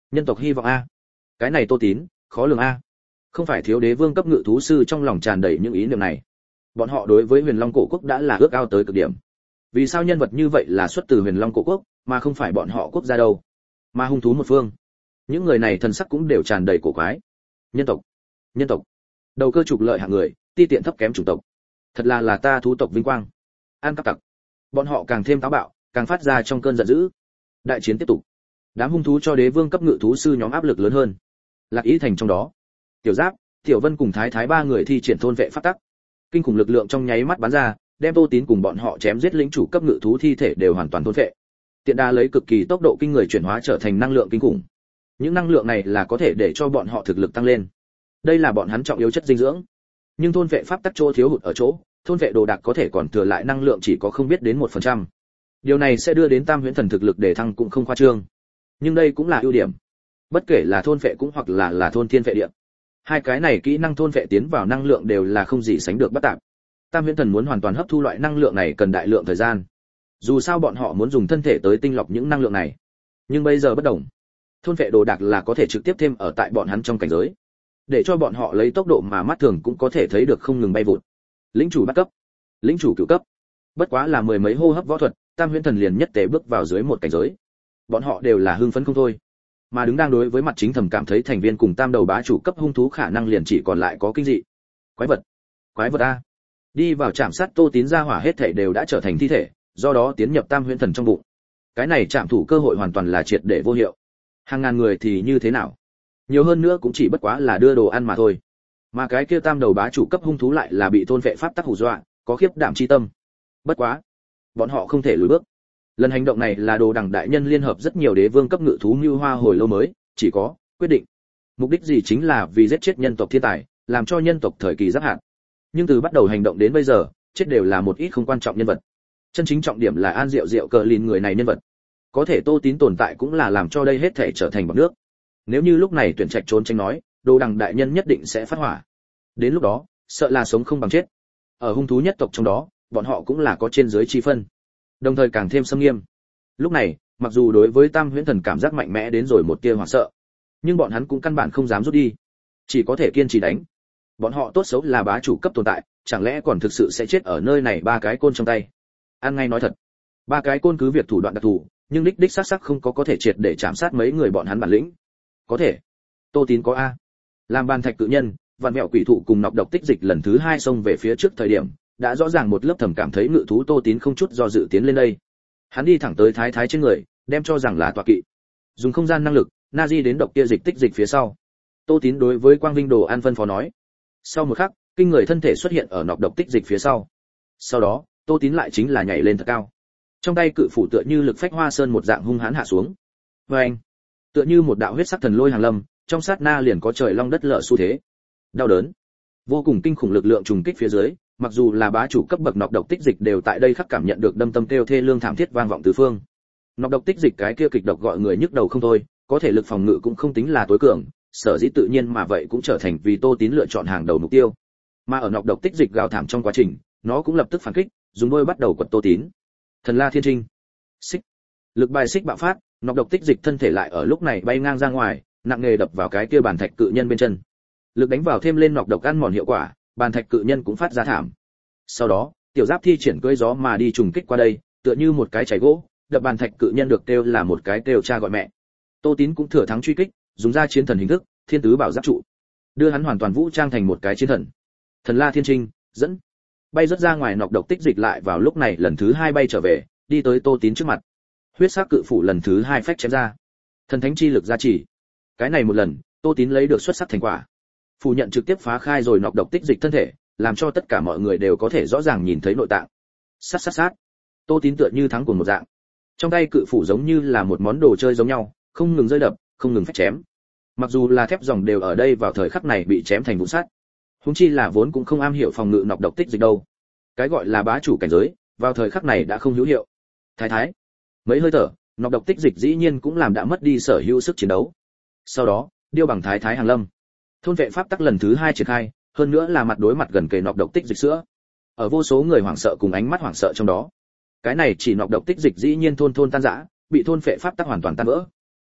Nhân tộc hy vọng a. Cái này Tô Tín, khó lường a. Không phải thiếu đế vương cấp ngự thú sư trong lòng tràn đầy những ý niệm này. Bọn họ đối với Huyền Long cổ quốc đã là ước ao tới cực điểm. Vì sao nhân vật như vậy là xuất từ Huyền Long cổ quốc, mà không phải bọn họ quốc gia đâu? Mà hung thú một phương. Những người này thần sắc cũng đều tràn đầy cổ quái. Nhân tộc, đầu cơ trục lợi hạng người, ti tiện thấp kém chủng tộc. Thật là ta thú tộc vinh quang. An cắp tặc. Bọn họ càng thêm táo bạo, càng phát ra trong cơn giận dữ. Đại chiến tiếp tục. Đám hung thú cho đế vương cấp ngự thú sư nhóm áp lực lớn hơn. Lạc Ý thành trong đó. Tiểu Giáp, Tiểu Vân cùng Thái Thái ba người thi triển thôn vệ pháp tắc. Kinh khủng lực lượng trong nháy mắt bắn ra, đem Tô Tín cùng bọn họ chém giết lĩnh chủ cấp ngự thú thi thể đều hoàn toàn thôn vệ. Tiện đa lấy cực kỳ tốc độ kinh người chuyển hóa trở thành năng lượng kinh khủng. Những năng lượng này là có thể để cho bọn họ thực lực tăng lên. Đây là bọn hắn trọng yếu chất dinh dưỡng. Nhưng thôn vệ pháp tắc chỗ thiếu hụt ở chỗ, thôn vệ đồ đạc có thể còn thừa lại năng lượng chỉ có không biết đến 1%. Điều này sẽ đưa đến Tam Huyễn Thần thực lực để thăng cũng không khoa trương. Nhưng đây cũng là ưu điểm. Bất kể là thôn vệ cũng hoặc là thôn thiên vệ địa. Hai cái này kỹ năng thôn vệ tiến vào năng lượng đều là không gì sánh được bất tạp. Tam Huyễn Thần muốn hoàn toàn hấp thu loại năng lượng này cần đại lượng thời gian. Dù sao bọn họ muốn dùng thân thể tới tinh lọc những năng lượng này. Nhưng bây giờ bất đồng. Thôn vệ đồ đạc là có thể trực tiếp thêm ở tại bọn hắn trong cảnh giới, để cho bọn họ lấy tốc độ mà mắt thường cũng có thể thấy được không ngừng bay vụt. Lĩnh chủ bắt cấp, lĩnh chủ cửu cấp, bất quá là mười mấy hô hấp võ thuật, Tam Huyễn Thần liền nhất tế bước vào dưới một cảnh giới. Bọn họ đều là hưng phấn không thôi, mà đứng đang đối với mặt chính thầm cảm thấy thành viên cùng tam đầu bá chủ cấp hung thú khả năng liền chỉ còn lại có kinh dị. Quái vật a! Đi vào chạm sát Tô Tín ra hỏa hết thảy đều đã trở thành thi thể, do đó tiến nhập Tam Huyễn Thần trong bụng. Cái này chạm thủ cơ hội hoàn toàn là triệt để vô hiệu. Hàng ngàn người thì như thế nào? Nhiều hơn nữa cũng chỉ bất quá là đưa đồ ăn mà thôi. Mà cái kia tam đầu bá chủ cấp hung thú lại là bị thôn vệ pháp tắc hù dọa, có khiếp đảm chi tâm. Bất quá, bọn họ không thể lùi bước. Lần hành động này là Đồ Đằng đại nhân liên hợp rất nhiều đế vương cấp ngự thú như hoa hồi lâu mới, chỉ có quyết định. Mục đích gì chính là vì giết chết nhân tộc thiên tài, làm cho nhân tộc thời kỳ giáp hạn. Nhưng từ bắt đầu hành động đến bây giờ, chết đều là một ít không quan trọng nhân vật. Chân chính trọng điểm là An Diệu Diệu cờ lìn người này nhân vật. Có thể Tô Tín tồn tại cũng là làm cho đây hết thể trở thành bọt nước. Nếu như lúc này tuyển trạch trốn tránh nói, Đồ Đằng đại nhân nhất định sẽ phát hỏa. Đến lúc đó, sợ là sống không bằng chết. Ở hung thú nhất tộc trong đó, bọn họ cũng là có trên dưới chi phân, đồng thời càng thêm xâm nghiêm. Lúc này, mặc dù đối với Tam Huyễn Thần cảm giác mạnh mẽ đến rồi một tia hoảng sợ, nhưng bọn hắn cũng căn bản không dám rút đi, chỉ có thể kiên trì đánh. Bọn họ tốt xấu là bá chủ cấp tồn tại, chẳng lẽ còn thực sự sẽ chết ở nơi này ba cái côn trong tay? Ăn ngay nói thật, ba cái côn cứ việc thủ đoạn đặc thù, nhưng đích xác xác không có thể triệt để chạm sát mấy người bọn hắn bản lĩnh. Có thể, Tô Tín có a. Làm bàn thạch cự nhân, vạn mẹo quỷ thụ cùng nọc độc tích dịch lần thứ hai xông về phía trước thời điểm, đã rõ ràng một lớp thầm cảm thấy ngự thú Tô Tín không chút do dự tiến lên đây. Hắn đi thẳng tới Thái Thái trên người, đem cho rằng là tọa kỵ. Dùng không gian năng lực, Nazi đến độc kia dịch tích dịch phía sau. Tô Tín đối với Quang Vinh Đồ An phân phó nói. Sau một khắc, kinh người thân thể xuất hiện ở nọc độc tích dịch phía sau. Sau đó, Tô Tín lại chính là nhảy lên thật cao. Trong tay cự phủ tựa như lực phách hoa sơn một dạng hung hãn hạ xuống. Oeng! Tựa như một đạo huyết sắc thần lôi hàng lâm, trong sát na liền có trời long đất lở xu thế. Đau đớn, vô cùng kinh khủng lực lượng trùng kích phía dưới, mặc dù là bá chủ cấp bậc nọc độc tích dịch đều tại đây khắc cảm nhận được đâm tâm kêu thê lương thảm thiết vang vọng tứ phương. Nọc độc tích dịch cái kia kịch độc gọi người nhức đầu không thôi, có thể lực phòng ngự cũng không tính là tối cường, sở dĩ tự nhiên mà vậy cũng trở thành vì Tô Tín lựa chọn hàng đầu mục tiêu. Mà ở nọc độc tích dịch gào thảm trong quá trình, nó cũng lập tức phản kích, dùng đôi bắt đầu quật Tô Tín. Thần La Thiên Trinh, xích, lực bài xích bạo phát, nọc độc tích dịch thân thể lại ở lúc này bay ngang ra ngoài, nặng nề đập vào cái kia bàn thạch cự nhân bên chân. Lực đánh vào thêm lên nọc độc ăn mòn hiệu quả, bàn thạch cự nhân cũng phát ra thảm. Sau đó, Tiểu Giáp thi triển cưỡi gió mà đi trùng kích qua đây, tựa như một cái chảy gỗ, đập bàn thạch cự nhân được kêu là một cái kêu cha gọi mẹ. Tô Tín cũng thừa thắng truy kích, dùng ra chiến thần hình thức, Thiên Tứ Bảo Giáp trụ, đưa hắn hoàn toàn vũ trang thành một cái chiến thần. Thần La Thiên Trinh, dẫn, bay rất ra ngoài nọc độc tích dịch lại vào lúc này lần thứ hai bay trở về, đi tới Tô Tín trước mặt. Huyết sắc cự phủ lần thứ hai phách chém ra. Thần thánh chi lực gia trì. Cái này một lần, Tô Tín lấy được xuất sắc thành quả. Phủ nhận trực tiếp phá khai rồi nọc độc tích dịch thân thể, làm cho tất cả mọi người đều có thể rõ ràng nhìn thấy nội tạng. Sát sát sát. Tô Tín tựa như thắng cuồng một dạng. Trong tay cự phủ giống như là một món đồ chơi giống nhau, không ngừng rơi đập, không ngừng phách chém. Mặc dù là thép dòng đều ở đây vào thời khắc này bị chém thành vụn sắt. Huống chi là vốn cũng không am hiểu phòng ngự nọc độc tích dịch đâu. Cái gọi là bá chủ cảnh giới, vào thời khắc này đã không hữu hiệu. Thái thái, mấy hơi thở, nọc độc tích dịch dĩ nhiên cũng làm đã mất đi sở hữu sức chiến đấu. Sau đó, điêu bằng thái thái hàng lâm. Thôn vệ pháp tắc lần thứ hai triển khai, hơn nữa là mặt đối mặt gần kề nọc độc tích dịch sữa. Ở vô số người hoảng sợ cùng ánh mắt hoảng sợ trong đó, cái này chỉ nọc độc tích dịch dĩ nhiên thôn tan rã, bị thôn phệ pháp tắc hoàn toàn tan vỡ.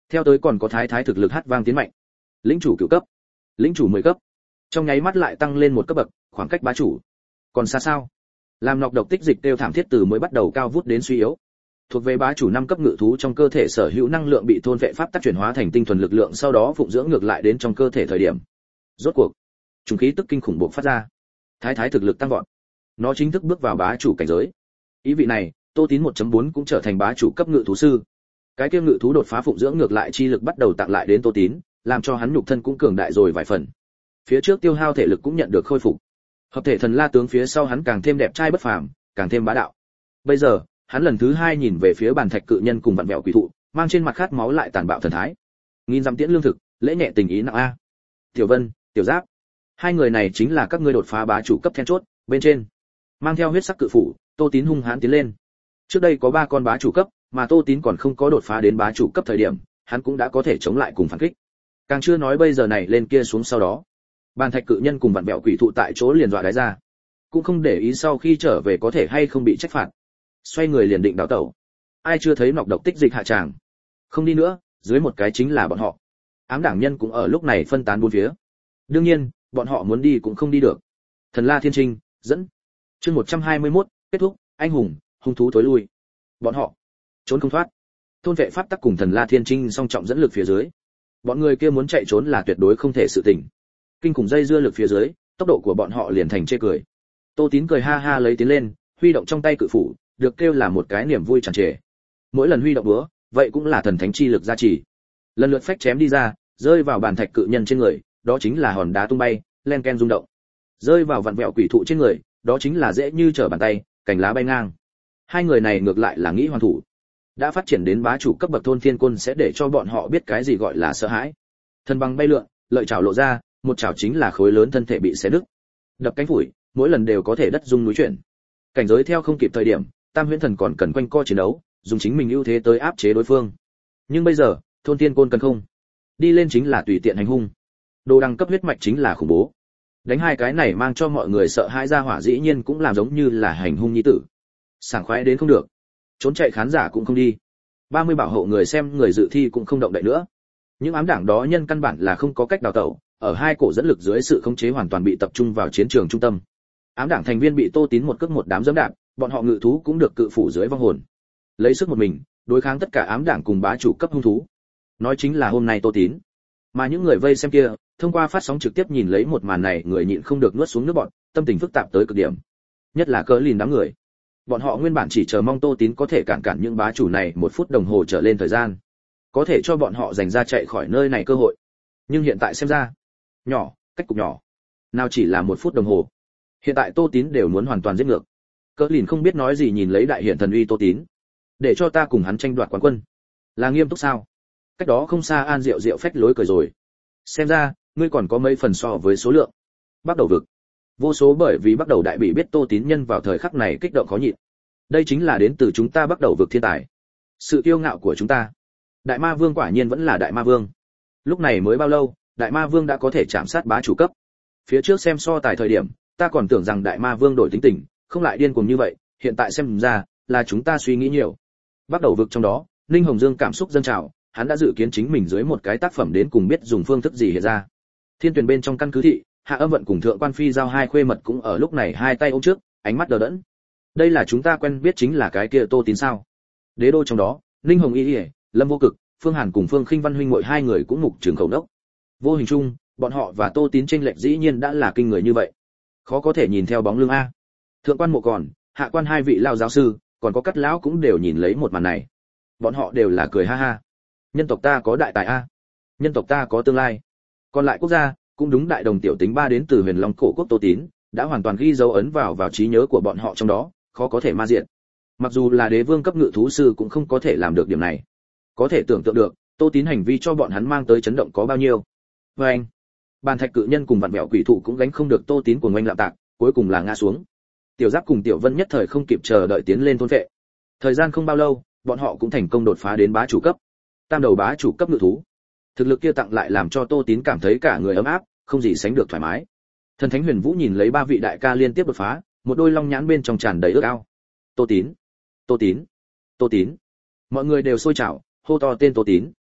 Theo tới còn có thái thái thực lực hát vang tiến mạnh, lĩnh chủ cửu cấp, lĩnh chủ 10 cấp, trong nháy mắt lại tăng lên một cấp bậc, khoảng cách bá chủ còn xa sao. Làm nọc độc tích dịch tiêu thảm thiết từ mới bắt đầu cao vút đến suy yếu, thuộc về bá chủ 5 cấp ngự thú trong cơ thể sở hữu năng lượng bị thôn vệ pháp tắc chuyển hóa thành tinh thuần lực lượng, sau đó phụng dưỡng ngược lại đến trong cơ thể thời điểm, rốt cuộc trùng khí tức kinh khủng bộc phát ra, thái thái thực lực tăng vọt, nó chính thức bước vào bá chủ cảnh giới. Ý vị này, Tô Tín 1.4 cũng trở thành bá chủ cấp ngự thú sư. Cái kia ngự thú đột phá phụng dưỡng ngược lại chi lực bắt đầu tặng lại đến Tô Tín, làm cho hắn nhục thân cũng cường đại rồi vài phần. Phía trước tiêu hao thể lực cũng nhận được khôi phục. Hợp thể thần la tướng phía sau hắn càng thêm đẹp trai bất phàm, càng thêm bá đạo. Bây giờ, hắn lần thứ 2 nhìn về phía bàn thạch cự nhân cùng vặn vẹo quỷ thụ, mang trên mặt khát máu lại tàn bạo thần thái. Nghìn dặm tiễn lương thực, lễ nhẹ tình ý nặng a. Tiểu Vân, Tiểu Giáp, hai người này chính là các ngươi đột phá bá chủ cấp then chốt. Bên trên, mang theo huyết sắc cự phủ, Tô Tín hung hãn tiến lên. Trước đây có 3 con bá chủ cấp, mà Tô Tín còn không có đột phá đến bá chủ cấp thời điểm, hắn cũng đã có thể chống lại cùng phản kích. Càng chưa nói bây giờ này lên kia xuống sau đó. Bàn thạch cự nhân cùng vặn vẹo quỷ thụ tại chỗ liền dọa đái ra, cũng không để ý sau khi trở về có thể hay không bị trách phạt, xoay người liền định đào tẩu. Ai chưa thấy nọc độc tích dịch hạ tràng, không đi nữa, dưới một cái chính là bọn họ. Ám đảng nhân cũng ở lúc này phân tán bốn phía. Đương nhiên, bọn họ muốn đi cũng không đi được. Thần La Thiên Trinh dẫn. Chương 121, kết thúc, anh hùng, hung thú thối lui. Bọn họ trốn không thoát. Thôn vệ pháp tắc cùng Thần La Thiên Trinh song trọng dẫn lực phía dưới. Bọn người kia muốn chạy trốn là tuyệt đối không thể sự tình. Kinh khủng dây dưa lực phía dưới, tốc độ của bọn họ liền thành chê cười. Tô Tín cười ha ha lấy tiến lên, huy động trong tay cự phủ, được kêu là một cái niềm vui tràn trề. Mỗi lần huy động búa, vậy cũng là thần thánh chi lực gia trì. Lần lượt phách chém đi ra, rơi vào bàn thạch cự nhân trên người, đó chính là hòn đá tung bay, len ken rung động. Rơi vào vặn vẹo quỷ thụ trên người, đó chính là dễ như trở bàn tay, cành lá bay ngang. Hai người này ngược lại là nghĩ hoàn thủ. Đã phát triển đến bá chủ cấp bậc thôn thiên côn sẽ để cho bọn họ biết cái gì gọi là sợ hãi. Thân băng bay lượn, lợi chảo lộ ra, một chảo chính là khối lớn thân thể bị xé nứt. Đập cánh phủi, mỗi lần đều có thể đất rung núi chuyển. Cảnh giới theo không kịp thời điểm, Tam Huyễn Thần còn cần quanh co chiến đấu, dùng chính mình ưu thế tới áp chế đối phương. Nhưng bây giờ, thôn thiên côn cần không, đi lên chính là tùy tiện hành hung. Đồ đăng cấp huyết mạch chính là khủng bố. Đánh hai cái này mang cho mọi người sợ hãi ra hỏa dĩ nhiên cũng làm giống như là hành hung nhi tử. Sảng khoái đến không được. Trốn chạy khán giả cũng không đi. 30 bảo hộ người xem người dự thi cũng không động đậy nữa. Những ám đảng đó nhân căn bản là không có cách đào tẩu, ở hai cổ dẫn lực dưới sự khống chế hoàn toàn bị tập trung vào chiến trường trung tâm. Ám đảng thành viên bị Tô Tín một cước một đám giẫm đạp, bọn họ ngự thú cũng được cự phủ dưới vong hồn. Lấy sức một mình, đối kháng tất cả ám đảng cùng bá chủ cấp hung thú. Nói chính là hôm nay Tô Tín. Mà những người vây xem kia, thông qua phát sóng trực tiếp nhìn lấy một màn này, người nhịn không được nuốt xuống nước bọt, tâm tình phức tạp tới cực điểm. Nhất là cỡ lìn đám người. Bọn họ nguyên bản chỉ chờ mong Tô Tín có thể cản những bá chủ này 1 phút đồng hồ trở lên thời gian, có thể cho bọn họ giành ra chạy khỏi nơi này cơ hội. Nhưng hiện tại xem ra, nhỏ, cách cục nhỏ. Nào chỉ là 1 phút đồng hồ. Hiện tại Tô Tín đều muốn hoàn toàn giết ngược. Cỡ lìn không biết nói gì nhìn lấy đại hiện thần uy Tô Tín. Để cho ta cùng hắn tranh đoạt quán quân. Là nghiêm túc sao? Cách đó không xa An Diệu Diệu phách lối cười rồi. Xem ra, ngươi còn có mấy phần so với số lượng. Bắt đầu vực. Vô số bởi vì bắt đầu đại bị biết Tô Tín nhân vào thời khắc này kích động khó nhịn. Đây chính là đến từ chúng ta bắt đầu vực thiên tài. Sự kiêu ngạo của chúng ta. Đại Ma Vương quả nhiên vẫn là Đại Ma Vương. Lúc này mới bao lâu, Đại Ma Vương đã có thể chạm sát bá chủ cấp. Phía trước xem so tài thời điểm, ta còn tưởng rằng Đại Ma Vương đổi tính tình, không lại điên cuồng như vậy, hiện tại xem ra, là chúng ta suy nghĩ nhiều. Bắt đầu vực trong đó, Ninh Hồng Dương cảm xúc dâng trào, hắn đã dự kiến chính mình dưới một cái tác phẩm đến cùng biết dùng phương thức gì hiện ra. Thiên Tuyền bên trong căn cứ thị, Hạ Âm Vận cùng Thượng Quan Phi giao hai khuê mật cũng ở lúc này hai tay ôm trước, ánh mắt đờ đẫn. Đây là chúng ta quen biết chính là cái kia Tô Tín sao? Đế đô trong đó, Ninh Hồng Y, Lâm Vô Cực, Phương Hàn cùng Phương Khinh Văn huynh muội hai người cũng mục trường khẩu đốc. Vô hình chung, bọn họ và Tô Tín chênh lệch dĩ nhiên đã là kinh người như vậy. Khó có thể nhìn theo bóng lưng a. Thượng Quan Mộ còn, Hạ Quan hai vị lao giáo sư, còn có Cắt lão cũng đều nhìn lấy một màn này. Bọn họ đều là cười ha ha. Nhân tộc ta có đại tài a. Nhân tộc ta có tương lai. Còn lại quốc gia, cũng đúng đại đồng tiểu tính ba đến từ Huyền Long cổ quốc Tô Tín, đã hoàn toàn ghi dấu ấn vào trí nhớ của bọn họ trong đó, khó có thể ma diện. Mặc dù là đế vương cấp ngự thú sư cũng không có thể làm được điểm này. Có thể tưởng tượng được, Tô Tín hành vi cho bọn hắn mang tới chấn động có bao nhiêu. Và anh, bàn thạch cự nhân cùng vặn vẹo quỷ thụ cũng gánh không được Tô Tín của ngoanh lạm tạc, cuối cùng là ngã xuống. Tiểu Giáp cùng Tiểu Vân nhất thời không kịp chờ đợi tiến lên thôn vệ. Thời gian không bao lâu, bọn họ cũng thành công đột phá đến bá chủ cấp. Tam đầu bá chủ cấp ngự thú. Thực lực kia tặng lại làm cho Tô Tín cảm thấy cả người ấm áp, không gì sánh được thoải mái. Thần Thánh Huyền Vũ nhìn lấy ba vị đại ca liên tiếp đột phá, một đôi long nhãn bên trong tràn đầy ước ao. Tô Tín, Tô Tín, Tô Tín. Mọi người đều sôi trào, hô to tên Tô Tín.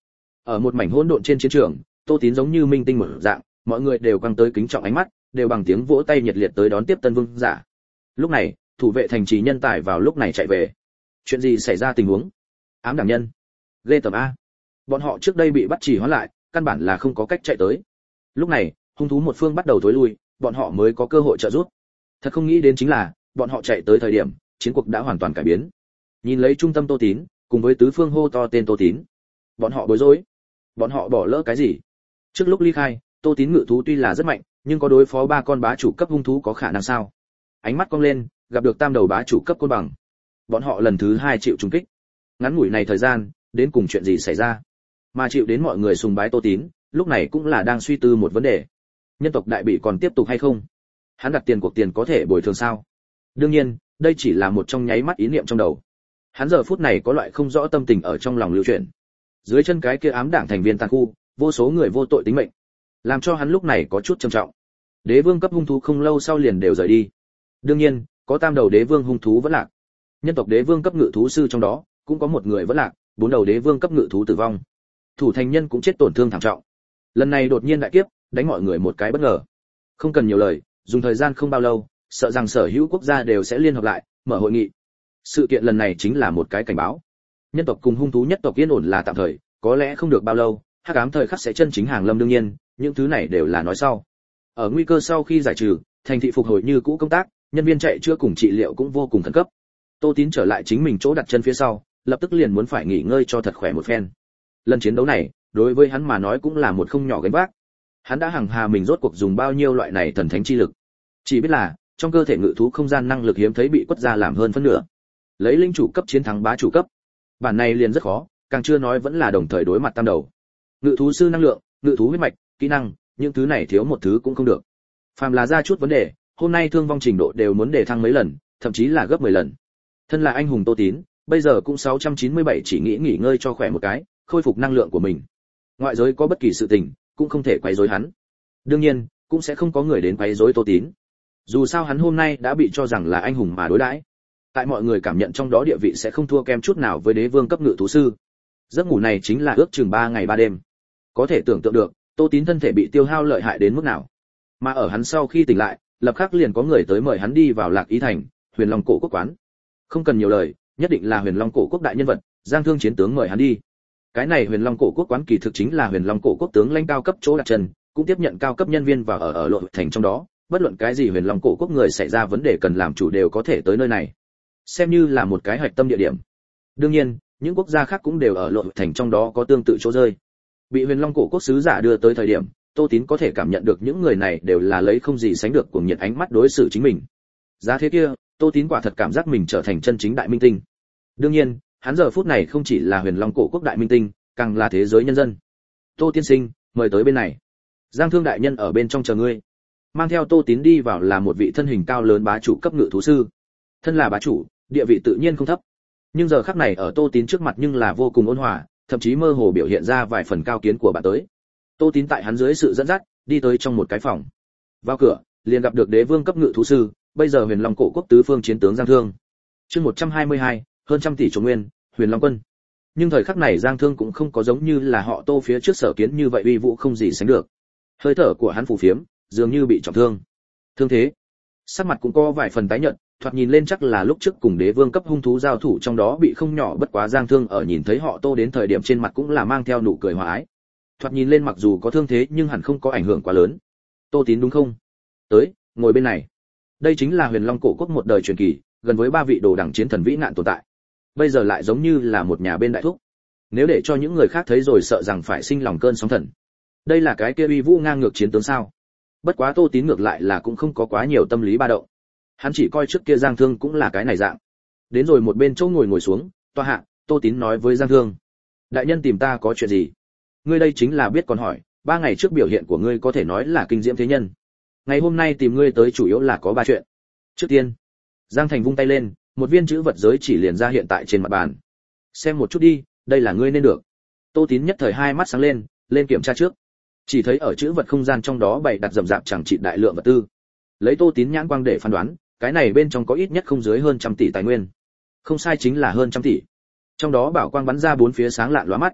Ở một mảnh hỗn độn trên chiến trường, Tô Tín giống như minh tinh mở dạng, mọi người đều quăng tới kính trọng ánh mắt, đều bằng tiếng vỗ tay nhiệt liệt tới đón tiếp Tân Vương giả. Lúc này, thủ vệ thành trì nhân tài vào lúc này chạy về. Chuyện gì xảy ra tình huống? Ám đảm nhân. Ghê tởm a. Bọn họ trước đây bị bắt trì hoãn lại, căn bản là không có cách chạy tới. Lúc này, hung thú một phương bắt đầu thối lui, bọn họ mới có cơ hội trợ giúp. Thật không nghĩ đến chính là, bọn họ chạy tới thời điểm, chiến cuộc đã hoàn toàn cải biến. Nhìn lấy trung tâm Tô Tín, cùng với tứ phương hô to tên Tô Tín, bọn họ bối rối. Bọn họ bỏ lỡ cái gì? Trước lúc ly khai, Tô Tín ngự thú tuy là rất mạnh, nhưng có đối phó 3 con bá chủ cấp hung thú có khả năng sao? Ánh mắt cong lên, gặp được tam đầu bá chủ cấp côn bằng. Bọn họ lần thứ 2 chịu trùng kích. Ngắn ngủi này thời gian, đến cùng chuyện gì xảy ra? Mà chịu đến mọi người sùng bái Tô Tín, lúc này cũng là đang suy tư một vấn đề. Nhân tộc đại bị còn tiếp tục hay không? Hắn đặt tiền cuộc tiền có thể bồi thường sao? Đương nhiên, đây chỉ là một trong nháy mắt ý niệm trong đầu. Hắn giờ phút này có loại không rõ tâm tình ở trong lòng lưu chuyển. Dưới chân cái kia ám đảng thành viên tàn khu, vô số người vô tội tính mệnh, làm cho hắn lúc này có chút trầm trọng. Đế vương cấp hung thú không lâu sau liền đều rời đi. Đương nhiên, có tam đầu đế vương hung thú vẫn lạc. Nhân tộc đế vương cấp ngự thú sư trong đó, cũng có một người vẫn lạc, 4 đầu đế vương cấp ngự thú tử vong. Thủ thành nhân cũng chết tổn thương thảm trọng. Lần này đột nhiên đại kiếp, đánh mọi người một cái bất ngờ. Không cần nhiều lời, dùng thời gian không bao lâu, sợ rằng sở hữu quốc gia đều sẽ liên hợp lại, mở hội nghị. Sự kiện lần này chính là một cái cảnh báo. Nhân tộc cùng hung thú nhất tộc yên ổn là tạm thời, có lẽ không được bao lâu, hắc ám thời khắc sẽ chân chính hàng lâm. Đương nhiên, những thứ này đều là nói sau. Ở nguy cơ sau khi giải trừ, thành thị phục hồi như cũ công tác, nhân viên chạy chữa cùng trị liệu cũng vô cùng khẩn cấp. Tô Tín trở lại chính mình chỗ đặt chân phía sau, lập tức liền muốn phải nghỉ ngơi cho thật khỏe một phen. Lần chiến đấu này, đối với hắn mà nói cũng là một không nhỏ gánh vác. Hắn đã hằng hà mình rốt cuộc dùng bao nhiêu loại này thần thánh chi lực. Chỉ biết là, trong cơ thể ngự thú không gian năng lực hiếm thấy bị quất ra làm hơn phân nửa. Lấy linh chủ cấp chiến thắng bá chủ cấp. Bản này liền rất khó, càng chưa nói vẫn là đồng thời đối mặt tam đầu. Ngự thú sư năng lượng, ngự thú huyết mạch, kỹ năng, những thứ này thiếu một thứ cũng không được. Phàm là ra chút vấn đề, hôm nay thương vong trình độ đều muốn đề thăng mấy lần, thậm chí là gấp 10 lần. Thân là anh hùng Tô Tín, bây giờ cũng 697 chỉ nghĩ nghỉ ngơi cho khỏe một cái, khôi phục năng lượng của mình. Ngoại giới có bất kỳ sự tình, cũng không thể quấy rối hắn. Đương nhiên, cũng sẽ không có người đến quấy rối Tô Tín. Dù sao hắn hôm nay đã bị cho rằng là anh hùng mà đối đãi. Tại mọi người cảm nhận trong đó địa vị sẽ không thua kém chút nào với đế vương cấp ngự thú sư. Giấc ngủ này chính là ước chừng 3 ngày 3 đêm. Có thể tưởng tượng được, Tô Tín thân thể bị tiêu hao lợi hại đến mức nào. Mà ở hắn sau khi tỉnh lại, lập khắc liền có người tới mời hắn đi vào Lạc Ý thành, Huyền Long cổ quốc quán. Không cần nhiều lời, nhất định là Huyền Long cổ quốc đại nhân vật, Giang Thương chiến tướng mời hắn đi. Cái này Huyền Long cổ quốc quán kỳ thực chính là Huyền Long cổ quốc tướng lãnh cao cấp chỗ đặt chân, cũng tiếp nhận cao cấp nhân viên vào ở Lộ thành trong đó, bất luận cái gì Huyền Long cổ quốc người xảy ra vấn đề cần làm chủ đều có thể tới nơi này. Xem như là một cái hạch tâm địa điểm. Đương nhiên, những quốc gia khác cũng đều ở Lộ thành trong đó có tương tự chỗ rơi. Bị Huyền Long cổ quốc sứ giả đưa tới thời điểm, Tô Tín có thể cảm nhận được những người này đều là lấy không gì sánh được cuồng nhiệt ánh mắt đối xử chính mình. Giá thế kia, Tô Tín quả thật cảm giác mình trở thành chân chính đại minh tinh. Đương nhiên, hắn giờ phút này không chỉ là Huyền Long cổ quốc đại minh tinh, càng là thế giới nhân dân. Tô tiên sinh, mời tới bên này. Giang Thương đại nhân ở bên trong chờ ngươi. Mang theo Tô Tín đi vào là một vị thân hình cao lớn bá chủ cấp ngự thú sư. Thân là bá chủ, địa vị tự nhiên không thấp. Nhưng giờ khắc này ở Tô Tín trước mặt nhưng là vô cùng ôn hòa, thậm chí mơ hồ biểu hiện ra vài phần cao kiến của bạn tới. Tô Tín tại hắn dưới sự dẫn dắt, đi tới trong một cái phòng. Vào cửa, liền gặp được đế vương cấp ngự thú sư, bây giờ Huyền Long cổ quốc tứ phương chiến tướng Giang Thương. Chương 122, hơn trăm tỷ trùng nguyên, Huyền Long quân. Nhưng thời khắc này Giang Thương cũng không có giống như là họ Tô phía trước sở kiến như vậy uy vũ không gì sánh được. Hơi thở của hắn phù phiếm, dường như bị trọng thương. Thương thế, sắc mặt cũng có vài phần tái nhợt, thoạt nhìn lên chắc là lúc trước cùng đế vương cấp hung thú giao thủ trong đó bị không nhỏ, bất quá Giang Thương ở nhìn thấy họ Tô đến thời điểm trên mặt cũng là mang theo nụ cười hòa ái. Thoạt nhìn lên mặc dù có thương thế nhưng hẳn không có ảnh hưởng quá lớn. Tô Tín đúng không? Tới, ngồi bên này. Đây chính là Huyền Long cổ quốc một đời truyền kỳ, gần với 3 vị đồ đẳng chiến thần vĩ nạn tồn tại. Bây giờ lại giống như là một nhà bên đại thúc. Nếu để cho những người khác thấy rồi sợ rằng phải sinh lòng cơn sóng thần. Đây là cái kia uy vũ ngang ngược chiến tướng sao? Bất quá Tô Tín ngược lại là cũng không có quá nhiều tâm lý ba động. Hắn chỉ coi trước kia Giang Thương cũng là cái này dạng. Đến rồi một bên chỗ ngồi xuống, tọa hạ, Tô Tín nói với Giang Thương: đại nhân tìm ta có chuyện gì? Ngươi đây chính là biết còn hỏi, 3 ngày trước biểu hiện của ngươi có thể nói là kinh diễm thế nhân. Ngày hôm nay tìm ngươi tới chủ yếu là có 3 chuyện. Trước tiên, Giang Thành vung tay lên, một viên chữ vật giới chỉ liền ra hiện tại trên mặt bàn. Xem một chút đi, đây là ngươi nên được. Tô Tín nhất thời hai mắt sáng lên, lên kiểm tra trước. Chỉ thấy ở chữ vật không gian trong đó bày đặt rậm rạp chẳng trị đại lượng vật tư. Lấy Tô Tín nhãn quang để phán đoán, cái này bên trong có ít nhất không dưới hơn 100 tỷ tài nguyên. Không sai, chính là hơn 100 tỷ. Trong đó bảo quang bắn ra bốn phía sáng lạn lóa mắt.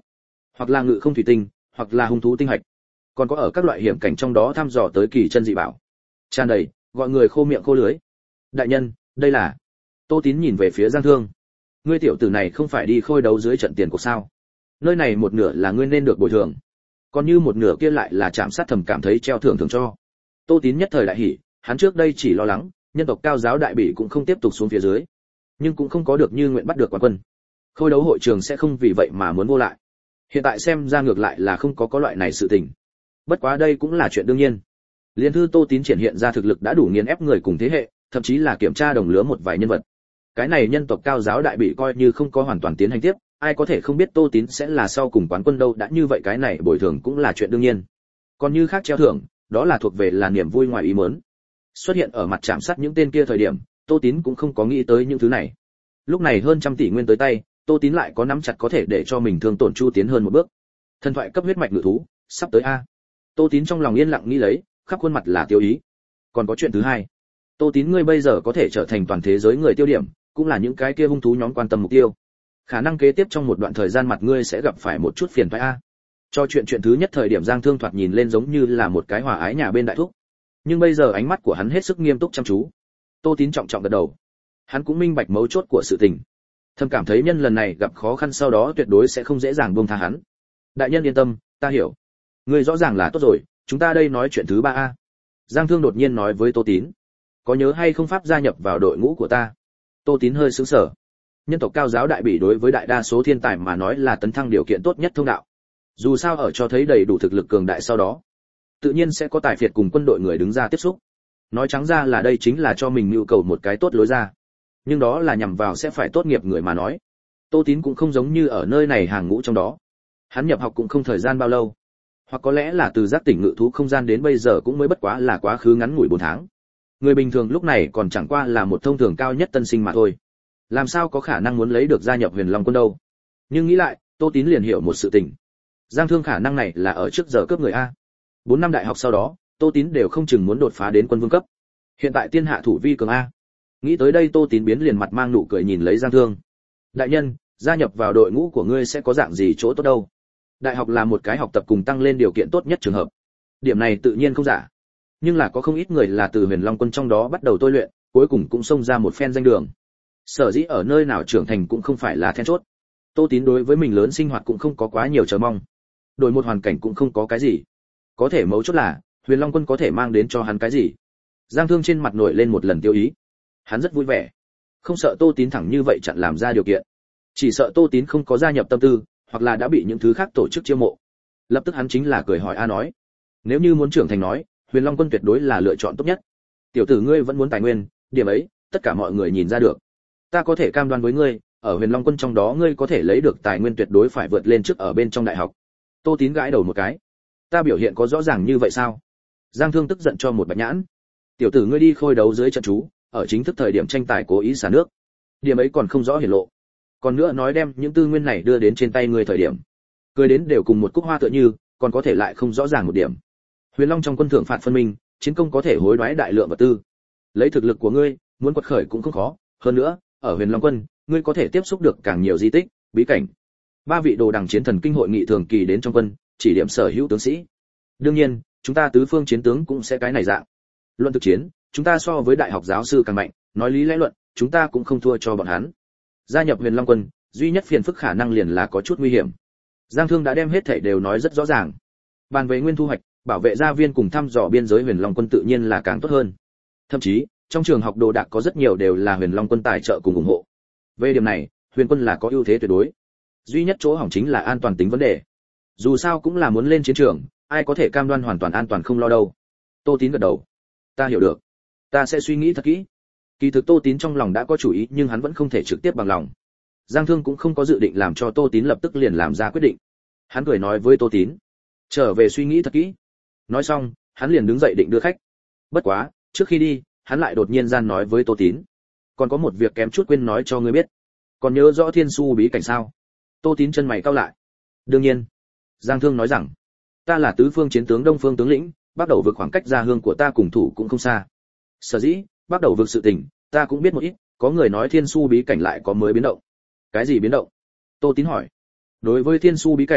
hoặc là ngự không thủy tinh, hoặc là hung thú tinh hạch, còn có ở các loại hiểm cảnh trong đó thăm dò tới kỳ chân dị bảo, tràn đầy, gọi người khô miệng khô lưới. Đại nhân, đây là. Tô Tín nhìn về phía Giang Thương. Ngươi tiểu tử này không phải đi khôi đấu dưới trận tiền cuộc sao? Nơi này một nửa là ngươi nên được bồi thường, còn như một nửa kia lại là chạm sát thầm cảm thấy treo thưởng thưởng cho. Tô Tín nhất thời đại hỉ, hắn trước đây chỉ lo lắng nhân tộc cao giáo đại bỉ cũng không tiếp tục xuống phía dưới, nhưng cũng không có được như nguyện bắt được quán quân. Khôi đấu hội trường sẽ không vì vậy mà muốn vô lại. Hiện tại xem ra ngược lại là không có loại này sự tình. Bất quá đây cũng là chuyện đương nhiên. Liên thư Tô Tín triển hiện ra thực lực đã đủ nghiền ép người cùng thế hệ, thậm chí là kiểm tra đồng lứa một vài nhân vật. Cái này nhân tộc cao giáo đại bị coi như không có hoàn toàn tiến hành tiếp, ai có thể không biết Tô Tín sẽ là sau cùng quán quân đâu, đã như vậy cái này bồi thường cũng là chuyện đương nhiên. Còn như khác treo thưởng, đó là thuộc về là niềm vui ngoài ý muốn. Xuất hiện ở mặt chạm sát những tên kia thời điểm, Tô Tín cũng không có nghĩ tới những thứ này. Lúc này hơn trăm tỷ nguyên tới tay, Tô Tín lại có nắm chặt có thể để cho mình thương tổn Chu tiến hơn một bước. Thần thoại cấp huyết mạch ngự thú, sắp tới a. Tô Tín trong lòng yên lặng nghĩ lấy, khắp khuôn mặt là tiêu ý. Còn có chuyện thứ hai. Tô Tín ngươi bây giờ có thể trở thành toàn thế giới người tiêu điểm, cũng là những cái kia hung thú nhóm quan tâm mục tiêu. Khả năng kế tiếp trong một đoạn thời gian mặt ngươi sẽ gặp phải một chút phiền toái a. Cho chuyện thứ nhất thời điểm Giang Thương thoạt nhìn lên giống như là một cái hòa ái nhà bên đại thúc. Nhưng bây giờ ánh mắt của hắn hết sức nghiêm túc chăm chú. Tô Tín trọng trọng gật đầu. Hắn cũng minh bạch mấu chốt của sự tình. Thầm cảm thấy nhân lần này gặp khó khăn sau đó tuyệt đối sẽ không dễ dàng buông tha hắn. Đại nhân yên tâm, ta hiểu. Ngươi rõ ràng là tốt rồi, chúng ta đây nói chuyện thứ ba a. Giang Thương đột nhiên nói với Tô Tín. Có nhớ hay không pháp gia nhập vào đội ngũ của ta? Tô Tín hơi sững sờ. Nhân tộc cao giáo đại bỉ đối với đại đa số thiên tài mà nói là tấn thăng điều kiện tốt nhất thông đạo. Dù sao ở cho thấy đầy đủ thực lực cường đại sau đó, tự nhiên sẽ có tài phiệt cùng quân đội người đứng ra tiếp xúc. Nói trắng ra là đây chính là cho mình nhu cầu một cái tốt lối ra. Nhưng đó là nhằm vào sẽ phải tốt nghiệp người mà nói. Tô Tín cũng không giống như ở nơi này hàng ngũ trong đó. Hắn nhập học cũng không thời gian bao lâu, hoặc có lẽ là từ giác tỉnh ngự thú không gian đến bây giờ cũng mới bất quá là quá khứ ngắn ngủi 4 tháng. Người bình thường lúc này còn chẳng qua là một thông thường cao nhất tân sinh mà thôi. Làm sao có khả năng muốn lấy được gia nhập Huyền Long quân đâu? Nhưng nghĩ lại, Tô Tín liền hiểu một sự tình. Giang Thương khả năng này là ở trước giờ cướp người a. 4 năm đại học sau đó, Tô Tín đều không chừng muốn đột phá đến quân vương cấp. Hiện tại tiên hạ thủ vi cường a. Nghĩ tới đây Tô Tín biến liền mặt mang nụ cười nhìn lấy Giang Thương. Đại nhân, gia nhập vào đội ngũ của ngươi sẽ có dạng gì chỗ tốt đâu? Đại học là một cái học tập cùng tăng lên điều kiện tốt nhất trường hợp. Điểm này tự nhiên không giả. Nhưng là có không ít người là từ Huyền Long quân trong đó bắt đầu tôi luyện, cuối cùng cũng xông ra một phen danh đường. Sở dĩ ở nơi nào trưởng thành cũng không phải là then chốt. Tô Tín đối với mình lớn sinh hoạt cũng không có quá nhiều chờ mong. Đổi một hoàn cảnh cũng không có cái gì. Có thể mấu chốt là, Huyền Long quân có thể mang đến cho hắn cái gì? Giang Thương trên mặt nổi lên một lần tiêu ý. Hắn rất vui vẻ. Không sợ Tô Tín thẳng như vậy chặn làm ra điều kiện. Chỉ sợ Tô Tín không có gia nhập tâm tư, hoặc là đã bị những thứ khác tổ chức chiêu mộ. Lập tức hắn chính là cười hỏi nói, nếu như muốn trưởng thành nói, Huyền Long quân tuyệt đối là lựa chọn tốt nhất. Tiểu tử ngươi vẫn muốn tài nguyên, điểm ấy, tất cả mọi người nhìn ra được. Ta có thể cam đoan với ngươi, ở Huyền Long quân trong đó ngươi có thể lấy được tài nguyên tuyệt đối phải vượt lên trước ở bên trong đại học. Tô Tín gãi đầu một cái. Ta biểu hiện có rõ ràng như vậy sao? Giang Thương tức giận cho một bạch nhãn. Tiểu tử ngươi đi khôi đấu dưới trận chú, ở chính thức thời điểm tranh tài cố ý xả nước. Điểm ấy còn không rõ hiển lộ. Còn nữa nói đem những tư nguyên này đưa đến trên tay ngươi thời điểm, cười đến đều cùng một cúc hoa tựa như, còn có thể lại không rõ ràng một điểm. Huyền Long trong quân thượng phạt phân minh, chiến công có thể hối đoái đại lượng vật tư. Lấy thực lực của ngươi, muốn quật khởi cũng không khó, hơn nữa, ở Huyền Long quân, ngươi có thể tiếp xúc được càng nhiều di tích, bí cảnh. 3 vị đồ đằng chiến thần kinh hội nghị thường kỳ đến trong quân, chỉ điểm sở hữu tướng sĩ. Đương nhiên, chúng ta tứ phương chiến tướng cũng sẽ cái này dạng. Luận thực chiến, chúng ta so với đại học giáo sư càng mạnh, nói lý lẽ luận, chúng ta cũng không thua cho bọn hắn. Gia nhập Huyền Long quân, duy nhất phiền phức khả năng liền là có chút nguy hiểm. Giang Thương đã đem hết thảy đều nói rất rõ ràng. Bàn về nguyên thu hoạch, bảo vệ gia viên cùng thăm dò biên giới Huyền Long quân tự nhiên là càng tốt hơn. Thậm chí, trong trường học đồ đạc có rất nhiều đều là Huyền Long quân tài trợ cùng ủng hộ. Về điểm này, Huyền quân là có ưu thế tuyệt đối. Duy nhất chỗ hỏng chính là an toàn tính vấn đề. Dù sao cũng là muốn lên chiến trường, ai có thể cam đoan hoàn toàn an toàn không lo đâu. Tô Tín gật đầu. Ta hiểu được. Ta sẽ suy nghĩ thật kỹ. Kỳ thực Tô Tín trong lòng đã có chủ ý nhưng hắn vẫn không thể trực tiếp bằng lòng. Giang Thương cũng không có dự định làm cho Tô Tín lập tức liền làm ra quyết định. Hắn cười nói với Tô Tín, trở về suy nghĩ thật kỹ. Nói xong, hắn liền đứng dậy định đưa khách. Bất quá, trước khi đi, hắn lại đột nhiên gian nói với Tô Tín, còn có một việc kém chút quên nói cho ngươi biết. Còn nhớ rõ Thiên Su bí cảnh sao? Tô Tín chân mày cau lại. Đương nhiên. Giang Thương nói rằng, ta là tứ phương chiến tướng Đông phương tướng lĩnh, bắt đầu vượt khoảng cách gia hương của ta cùng thủ cũng không xa. Sở dĩ, bắt đầu vượt sự tình, ta cũng biết một ít, có người nói Thiên Su bí cảnh lại có mới biến động. Cái gì biến động? Tô Tín hỏi. Đối với Thiên Su bí cảnh,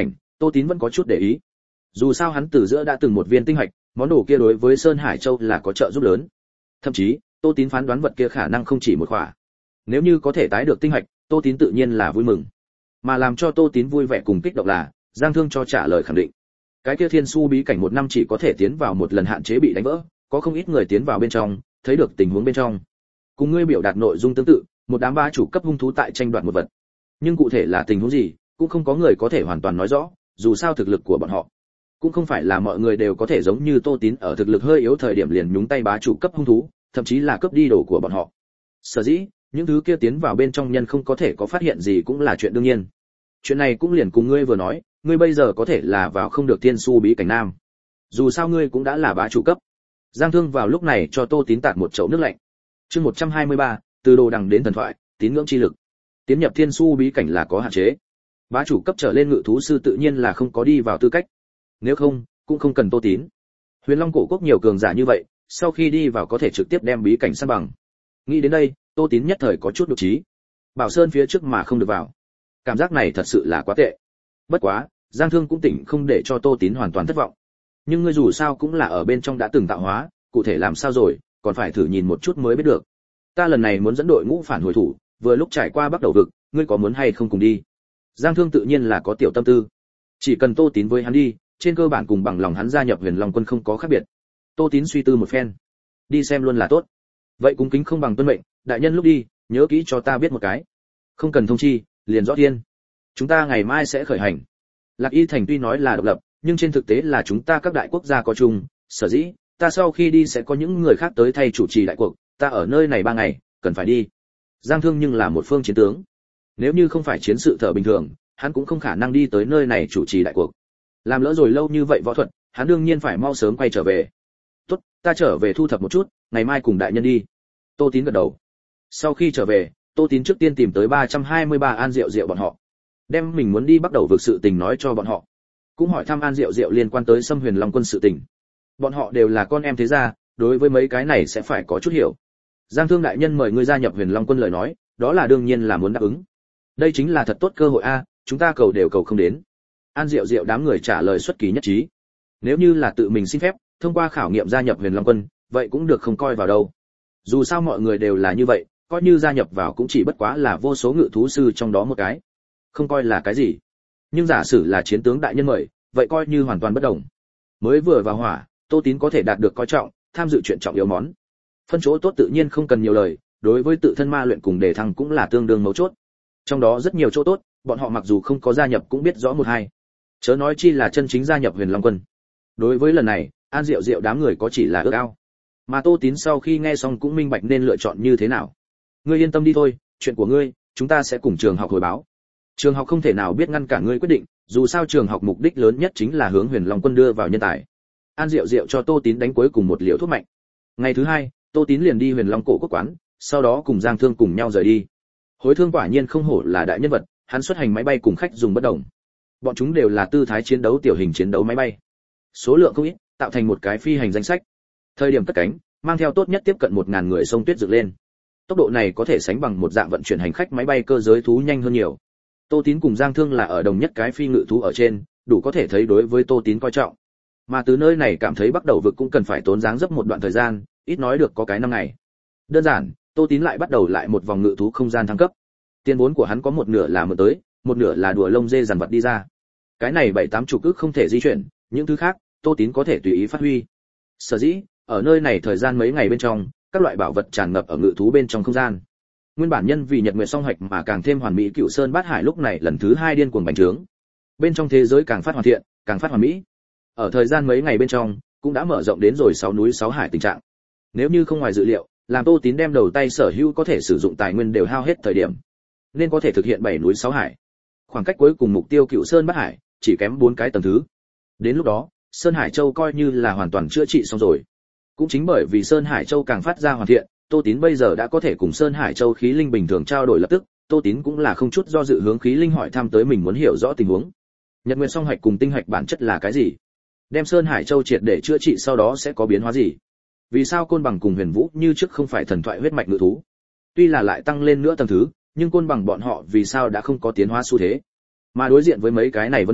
Tô Tín vẫn có chút để ý. Dù sao hắn từ giữa đã từng một viên tinh hạch, món đồ kia đối với Sơn Hải Châu là có trợ giúp lớn. Thậm chí, Tô Tín phán đoán vật kia khả năng không chỉ một khỏa. Nếu như có thể tái được tinh hạch, Tô Tín tự nhiên là vui mừng. Mà làm cho Tô Tín vui vẻ cùng kích động là, Giang Thương cho trả lời khẳng định. Cái kia Thiên Su bí cảnh một năm chỉ có thể tiến vào một lần, hạn chế bị đánh vỡ, có không ít người tiến vào bên trong, thấy được tình huống bên trong. Cùng ngươi biểu đạt nội dung tương tự, một đám bá chủ cấp hung thú tại tranh đoạt một vật. Nhưng cụ thể là tình huống gì, cũng không có người có thể hoàn toàn nói rõ, dù sao thực lực của bọn họ cũng không phải là mọi người đều có thể giống như Tô Tín ở thực lực hơi yếu thời điểm liền nhúng tay bá chủ cấp hung thú, thậm chí là cướp đi đồ của bọn họ. Sở dĩ, những thứ kia tiến vào bên trong nhân không có thể có phát hiện gì cũng là chuyện đương nhiên. Chuyện này cũng liền cùng ngươi vừa nói, ngươi bây giờ có thể là vào không được Thiên Su bí cảnh nam. Dù sao ngươi cũng đã là bá chủ cấp. Giang Thương vào lúc này cho Tô Tín tạt một chậu nước lạnh. Chương 123, từ đồ đằng đến thần thoại, tín ngưỡng chi lực. Tiến nhập Thiên Su bí cảnh là có hạn chế. Bá chủ cấp trở lên ngự thú sư tự nhiên là không có đi vào tư cách. Nếu không, cũng không cần Tô Tín. Huyền Long cổ quốc nhiều cường giả như vậy, sau khi đi vào có thể trực tiếp đem bí cảnh san bằng. Nghĩ đến đây, Tô Tín nhất thời có chút đột trí. Bảo Sơn phía trước mà không được vào. Cảm giác này thật sự là quá tệ. Bất quá, Giang Thương cũng tỉnh không để cho Tô Tín hoàn toàn thất vọng. Nhưng ngươi dù sao cũng là ở bên trong đã từng tạo hóa, cụ thể làm sao rồi, còn phải thử nhìn một chút mới biết được. Ta lần này muốn dẫn đội ngũ phản hồi thủ, vừa lúc trải qua Bắc Đầu vực, ngươi có muốn hay không cùng đi? Giang Thương tự nhiên là có tiểu tâm tư. Chỉ cần Tô Tín với hắn đi, trên cơ bản cùng bằng lòng hắn gia nhập Huyền Long quân không có khác biệt. Tô Tín suy tư một phen, đi xem luôn là tốt. Vậy cung kính không bằng tuân mệnh, đại nhân lúc đi, nhớ kỹ cho ta biết một cái. Không cần thông chi, liền rõ thiên. Chúng ta ngày mai sẽ khởi hành. Lạc Y thành tuy nói là độc lập, nhưng trên thực tế là chúng ta các đại quốc gia có chung, sở dĩ ta sau khi đi sẽ có những người khác tới thay chủ trì đại cuộc, ta ở nơi này 3 ngày, cần phải đi. Giang Thương nhưng là một phương chiến tướng, nếu như không phải chiến sự thở bình thường, hắn cũng không khả năng đi tới nơi này chủ trì đại cuộc. Làm lỡ rồi lâu như vậy võ thuật, hắn đương nhiên phải mau sớm quay trở về. Tốt, ta trở về thu thập một chút, ngày mai cùng đại nhân đi. Tô Tín gật đầu. Sau khi trở về, Tô Tín trước tiên tìm tới 323 An Diệu Diệu bọn họ, đem mình muốn đi bắt đầu vực sự tình nói cho bọn họ, cũng hỏi thăm An Diệu Diệu liên quan tới Xâm Huyền Long quân sự tình. Bọn họ đều là con em thế gia, đối với mấy cái này sẽ phải có chút hiểu. Giang Thương đại nhân mời ngươi gia nhập Huyền Long quân lời nói, đó là đương nhiên là muốn đáp ứng. Đây chính là thật tốt cơ hội a, chúng ta cầu đều cầu không đến. An Diệu Diệu đám người trả lời xuất kỳ nhất trí. Nếu như là tự mình xin phép, thông qua khảo nghiệm gia nhập Huyền Long quân, vậy cũng được không coi vào đâu. Dù sao mọi người đều là như vậy, coi như gia nhập vào cũng chỉ bất quá là vô số ngự thú sư trong đó một cái, không coi là cái gì. Nhưng giả sử là chiến tướng đại nhân mời, vậy coi như hoàn toàn bất đồng. Mới vừa vào hỏa, Tô Tín có thể đạt được coi trọng, tham dự chuyện trọng yếu món. Phân chỗ tốt tự nhiên không cần nhiều lời, đối với tự thân ma luyện cùng đề thăng cũng là tương đương mấu chốt. Trong đó rất nhiều chỗ tốt, bọn họ mặc dù không có gia nhập cũng biết rõ một hai. Chớ nói chi là chân chính gia nhập Huyền Long quân. Đối với lần này, An Diệu Diệu đám người có chỉ là ước ao. Mà Tô Tín sau khi nghe xong cũng minh bạch nên lựa chọn như thế nào. Ngươi yên tâm đi thôi, chuyện của ngươi, chúng ta sẽ cùng trường học hồi báo. Trường học không thể nào biết ngăn cản ngươi quyết định, dù sao trường học mục đích lớn nhất chính là hướng Huyền Long quân đưa vào nhân tài. An Diệu Diệu cho Tô Tín đánh cuối cùng một liều thuốc mạnh. Ngày thứ hai, Tô Tín liền đi Huyền Long cổ quốc quán, sau đó cùng Giang Thương cùng nhau rời đi. Hối Thương quả nhiên không hổ là đại nhân vật, hắn xuất hành máy bay cùng khách dùng bất đồng. Bọn chúng đều là tư thái chiến đấu tiểu hình chiến đấu máy bay. Số lượng không ít, tạo thành một cái phi hành danh sách. Thời điểm cất cánh, mang theo tốt nhất tiếp cận 1000 người sông tuyết dựng lên. Tốc độ này có thể sánh bằng một dạng vận chuyển hành khách máy bay cơ giới thú nhanh hơn nhiều. Tô Tín cùng Giang Thương là ở đồng nhất cái phi ngự thú ở trên, đủ có thể thấy đối với Tô Tín coi trọng. Mà từ nơi này cảm thấy bắt đầu vực cũng cần phải tốn dáng dấp một đoạn thời gian, ít nói được có cái 5 ngày. Đơn giản, Tô Tín lại bắt đầu lại một vòng ngự thú không gian thăng cấp. Tiền vốn của hắn có một nửa là mượn tới, một nửa là đùa lông dê dằn vật đi ra. Cái này 7-8 chục ức không thể di chuyển, những thứ khác, Tô Tín có thể tùy ý phát huy. Sở dĩ, ở nơi này thời gian mấy ngày bên trong, các loại bảo vật tràn ngập ở ngự thú bên trong không gian. Nguyên bản nhân vì Nhật Nguyệt song hạch mà càng thêm hoàn mỹ Cựu Sơn Bát Hải lúc này lần thứ 2 điên cuồng bành trướng. Bên trong thế giới càng phát hoàn thiện, càng phát hoàn mỹ. Ở thời gian mấy ngày bên trong, cũng đã mở rộng đến rồi 6 núi 6 hải tình trạng. Nếu như không ngoài dự liệu, làm Tô Tín đem đầu tay sở hữu có thể sử dụng tài nguyên đều hao hết thời điểm, nên có thể thực hiện 7 núi 6 hải. Khoảng cách cuối cùng mục tiêu Cựu Sơn Bát Hải chỉ kém 4 cái tầng thứ. Đến lúc đó, Sơn Hải Châu coi như là hoàn toàn chữa trị xong rồi. Cũng chính bởi vì Sơn Hải Châu càng phát ra hoàn thiện, Tô Tín bây giờ đã có thể cùng Sơn Hải Châu khí linh bình thường trao đổi lập tức, Tô Tín cũng là không chút do dự hướng khí linh hỏi thăm tới mình muốn hiểu rõ tình huống. Nhật Nguyệt song hạch cùng tinh hạch bản chất là cái gì? Đem Sơn Hải Châu triệt để chữa trị sau đó sẽ có biến hóa gì? Vì sao Côn Bằng cùng Huyền Vũ như trước không phải thần thoại huyết mạch ngự thú? Tuy là lại tăng lên nữa tầng thứ, nhưng Côn Bằng bọn họ vì sao đã không có tiến hóa xu thế? Mà đối diện với mấy cái này vấn đề,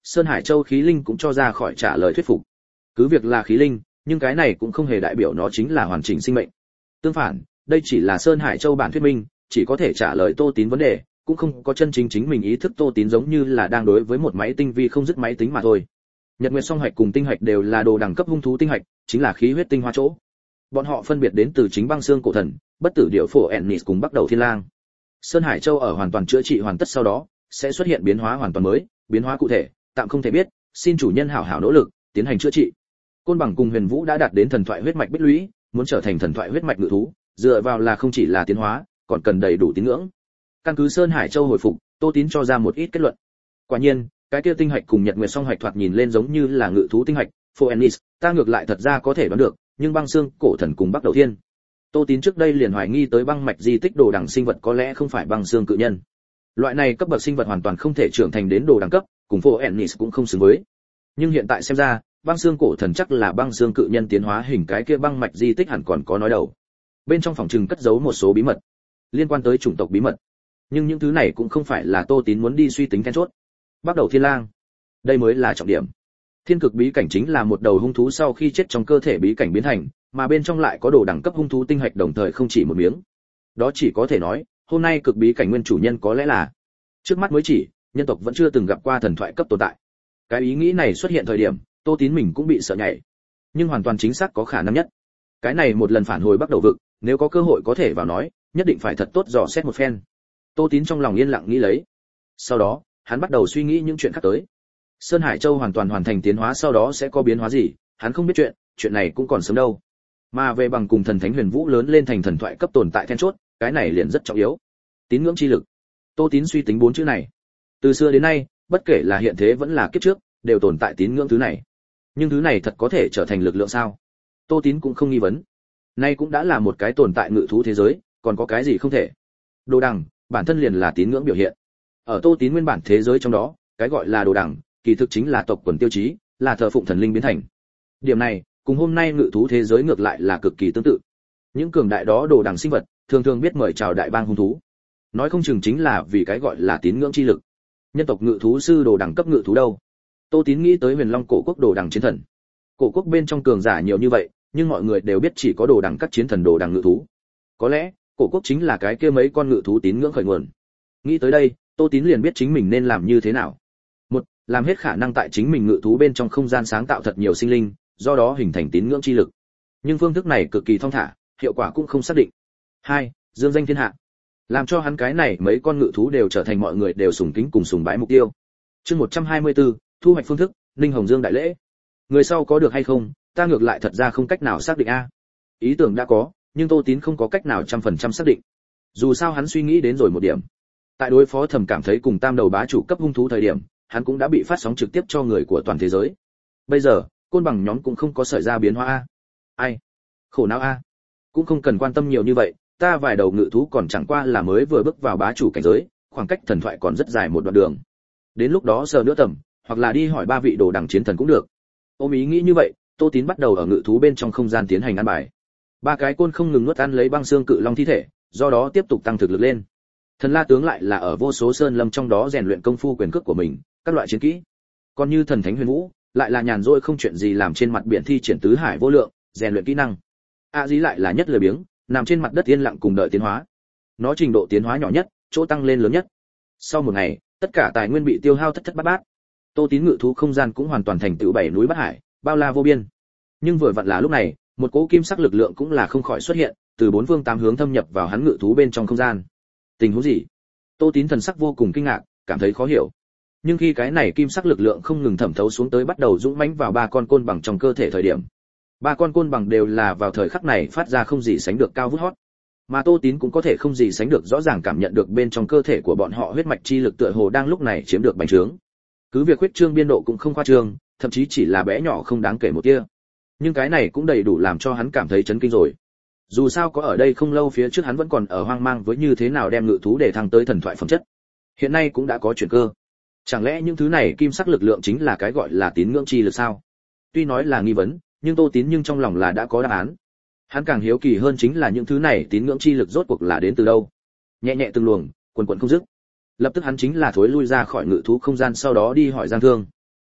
Sơn Hải Châu khí linh cũng cho ra khỏi trả lời thuyết phục. Cứ việc là khí linh, nhưng cái này cũng không hề đại biểu nó chính là hoàn chỉnh sinh mệnh. Tương phản, đây chỉ là Sơn Hải Châu bản thuyết minh, chỉ có thể trả lời Tô Tín vấn đề, cũng không có chân chính chính mình ý thức. Tô Tín giống như là đang đối với một máy tinh vi không dứt máy tính mà thôi. Nhật Nguyệt Song Hạch cùng Tinh Hạch đều là đồ đẳng cấp hung thú tinh hạch, chính là khí huyết tinh hoa chỗ. Bọn họ phân biệt đến từ chính băng xương cổ thần, bất tử điệu phổ Ennis cùng bắt đầu thiên lang. Sơn Hải Châu ở hoàn toàn chữa trị hoàn tất sau đó, sẽ xuất hiện biến hóa hoàn toàn mới, biến hóa cụ thể, tạm không thể biết, xin chủ nhân hảo hảo nỗ lực, tiến hành chữa trị. Côn Bằng cùng Huyền Vũ đã đạt đến thần thoại huyết mạch bích lũy, muốn trở thành thần thoại huyết mạch ngự thú, dựa vào là không chỉ là tiến hóa, còn cần đầy đủ tín ngưỡng. Căn cứ Sơn Hải Châu hồi phục, Tô Tín cho ra một ít kết luận. Quả nhiên, cái kia tinh hạch cùng Nhật Nguyệt Song Hạch thoạt nhìn lên giống như là ngự thú tinh hạch, Phoenix, ta ngược lại thật ra có thể đoán được, nhưng băng xương cổ thần cùng Bắc Đầu Thiên. Tô Tín trước đây liền hoài nghi tới băng mạch di tích đồ đẳng sinh vật có lẽ không phải băng xương cự nhân. Loại này cấp bậc sinh vật hoàn toàn không thể trưởng thành đến đồ đẳng cấp, cùng Phoenix cũng không xứng với. Nhưng hiện tại xem ra, băng xương cổ thần chắc là băng xương cự nhân tiến hóa hình, cái kia băng mạch di tích hẳn còn có nói đầu. Bên trong phòng trừng cất giấu một số bí mật liên quan tới chủng tộc bí mật. Nhưng những thứ này cũng không phải là Tô Tín muốn đi suy tính then chốt. Bắt đầu thiên lang, đây mới là trọng điểm. Thiên cực bí cảnh chính là một đầu hung thú sau khi chết trong cơ thể bí cảnh biến thành, mà bên trong lại có đồ đẳng cấp hung thú tinh hạch đồng thời không chỉ một miếng. Đó chỉ có thể nói, hôm nay cực bí cảnh nguyên chủ nhân có lẽ là trước mắt mới chỉ, nhân tộc vẫn chưa từng gặp qua thần thoại cấp tồn tại. Cái ý nghĩ này xuất hiện thời điểm, Tô Tín mình cũng bị sợ nhảy. Nhưng hoàn toàn chính xác có khả năng nhất. Cái này một lần phản hồi bắt đầu vực, nếu có cơ hội có thể vào nói, nhất định phải thật tốt dò xét một phen. Tô Tín trong lòng yên lặng nghĩ lấy. Sau đó, hắn bắt đầu suy nghĩ những chuyện khác tới. Sơn Hải Châu hoàn toàn hoàn thành tiến hóa sau đó sẽ có biến hóa gì, hắn không biết chuyện này cũng còn sớm đâu. Mà về bằng cùng thần thánh Huyền Vũ lớn lên thành thần thoại cấp tồn tại then chốt, cái này liền rất trọng yếu. Tín ngưỡng chi lực. Tô Tín suy tính bốn chữ này. Từ xưa đến nay, bất kể là hiện thế vẫn là kiếp trước, đều tồn tại tín ngưỡng thứ này. Nhưng thứ này thật có thể trở thành lực lượng sao? Tô Tín cũng không nghi vấn. Nay cũng đã là một cái tồn tại ngự thú thế giới, còn có cái gì không thể? Đồ đằng, bản thân liền là tín ngưỡng biểu hiện. Ở Tô Tín nguyên bản thế giới trong đó, cái gọi là đồ đằng, kỳ thực chính là tộc quần tiêu chí, là thờ phụng thần linh biến thành. Điểm này, cùng hôm nay ngự thú thế giới ngược lại là cực kỳ tương tự. Những cường đại đó đồ đằng sinh vật, thường thường biết mời chào đại bang hung thú. Nói không chừng chính là vì cái gọi là tín ngưỡng chi lực. Nhân tộc ngự thú sư đồ đẳng cấp ngự thú đâu? Tô Tín nghĩ tới Huyền Long cổ quốc đồ đẳng chiến thần. Cổ quốc bên trong cường giả nhiều như vậy, nhưng mọi người đều biết chỉ có đồ đẳng các chiến thần đồ đẳng ngự thú. Có lẽ, cổ quốc chính là cái kia mấy con ngự thú tín ngưỡng khởi nguồn. Nghĩ tới đây, Tô Tín liền biết chính mình nên làm như thế nào. Một, làm hết khả năng tại chính mình ngự thú bên trong không gian sáng tạo thật nhiều sinh linh, do đó hình thành tín ngưỡng chi lực. Nhưng phương thức này cực kỳ thong thả, hiệu quả cũng không xác định. Hai, dương danh thiên hạ, làm cho hắn cái này mấy con ngự thú đều trở thành mọi người đều sùng kính cùng sùng bái mục tiêu. Chương 124, thu hoạch phương thức, Ninh Hồng Dương đại lễ. Người sau có được hay không, ta ngược lại thật ra không cách nào xác định a. Ý tưởng đã có, nhưng Tô Tín không có cách nào 100% xác định. Dù sao hắn suy nghĩ đến rồi một điểm. Tại đối phó Thẩm cảm thấy cùng tam đầu bá chủ cấp hung thú thời điểm, hắn cũng đã bị phát sóng trực tiếp cho người của toàn thế giới. Bây giờ, Côn Bằng nhóm cũng không có xảy ra biến hóa a. Ai? Khổ não a. Cũng không cần quan tâm nhiều như vậy, ta vài đầu ngự thú còn chẳng qua là mới vừa bước vào bá chủ cảnh giới, khoảng cách thần thoại còn rất dài một đoạn đường. Đến lúc đó sờ nữa tầm, hoặc là đi hỏi ba vị đồ đẳng chiến thần cũng được. Ôm ý nghĩ như vậy, Tô Tín bắt đầu ở ngự thú bên trong không gian tiến hành ăn bài. Ba cái côn không ngừng nuốt ăn lấy băng xương cự long thi thể, do đó tiếp tục tăng thực lực lên. Thần La tướng lại là ở vô số sơn lâm trong đó rèn luyện công phu quyền cước của mình, các loại chiến kỹ. Còn như thần thánh Huyền Vũ, lại là nhàn rỗi không chuyện gì làm trên mặt biển thi triển tứ hải vô lượng, rèn luyện kỹ năng. A Dí lại là nhất lười biếng, nằm trên mặt đất yên lặng cùng đợi tiến hóa. Nó trình độ tiến hóa nhỏ nhất, chỗ tăng lên lớn nhất. Sau một ngày, tất cả tài nguyên bị tiêu hao thất thất bát bát. Tô Tín ngự thú không gian cũng hoàn toàn thành tựu bảy núi bát hải, bao la vô biên. Nhưng vừa vặn là lúc này, một cỗ kim sắc lực lượng cũng là không khỏi xuất hiện, từ bốn phương tám hướng thâm nhập vào hắn ngự thú bên trong không gian. Tình huống gì? Tô Tín thần sắc vô cùng kinh ngạc, cảm thấy khó hiểu. Nhưng khi cái này kim sắc lực lượng không ngừng thẩm thấu xuống tới bắt đầu dũng mãnh vào ba con côn bằng trong cơ thể thời điểm, ba con côn bằng đều là vào thời khắc này phát ra không gì sánh được cao vút hót. Mà Tô Tín cũng có thể không gì sánh được rõ ràng cảm nhận được bên trong cơ thể của bọn họ huyết mạch chi lực tựa hồ đang lúc này chiếm được bành trướng. Cứ việc huyết trương biên độ cũng không khoa trương, thậm chí chỉ là bé nhỏ không đáng kể một tia. Nhưng cái này cũng đầy đủ làm cho hắn cảm thấy chấn kinh rồi. Dù sao có ở đây không lâu phía trước hắn vẫn còn ở hoang mang với như thế nào đem ngự thú để thăng tới thần thoại phẩm chất. Hiện nay cũng đã có chuyển cơ. Chẳng lẽ những thứ này kim sắc lực lượng chính là cái gọi là tín ngưỡng chi lực sao? Tuy nói là nghi vấn, nhưng Tô Tín nhưng trong lòng là đã có đáp án. Hắn càng hiếu kỳ hơn chính là những thứ này tín ngưỡng chi lực rốt cuộc là đến từ đâu. Nhẹ nhẹ từng luồng, quần quần không dứt. Lập tức hắn chính là thối lui ra khỏi ngự thú không gian, sau đó đi hỏi Giang Thương.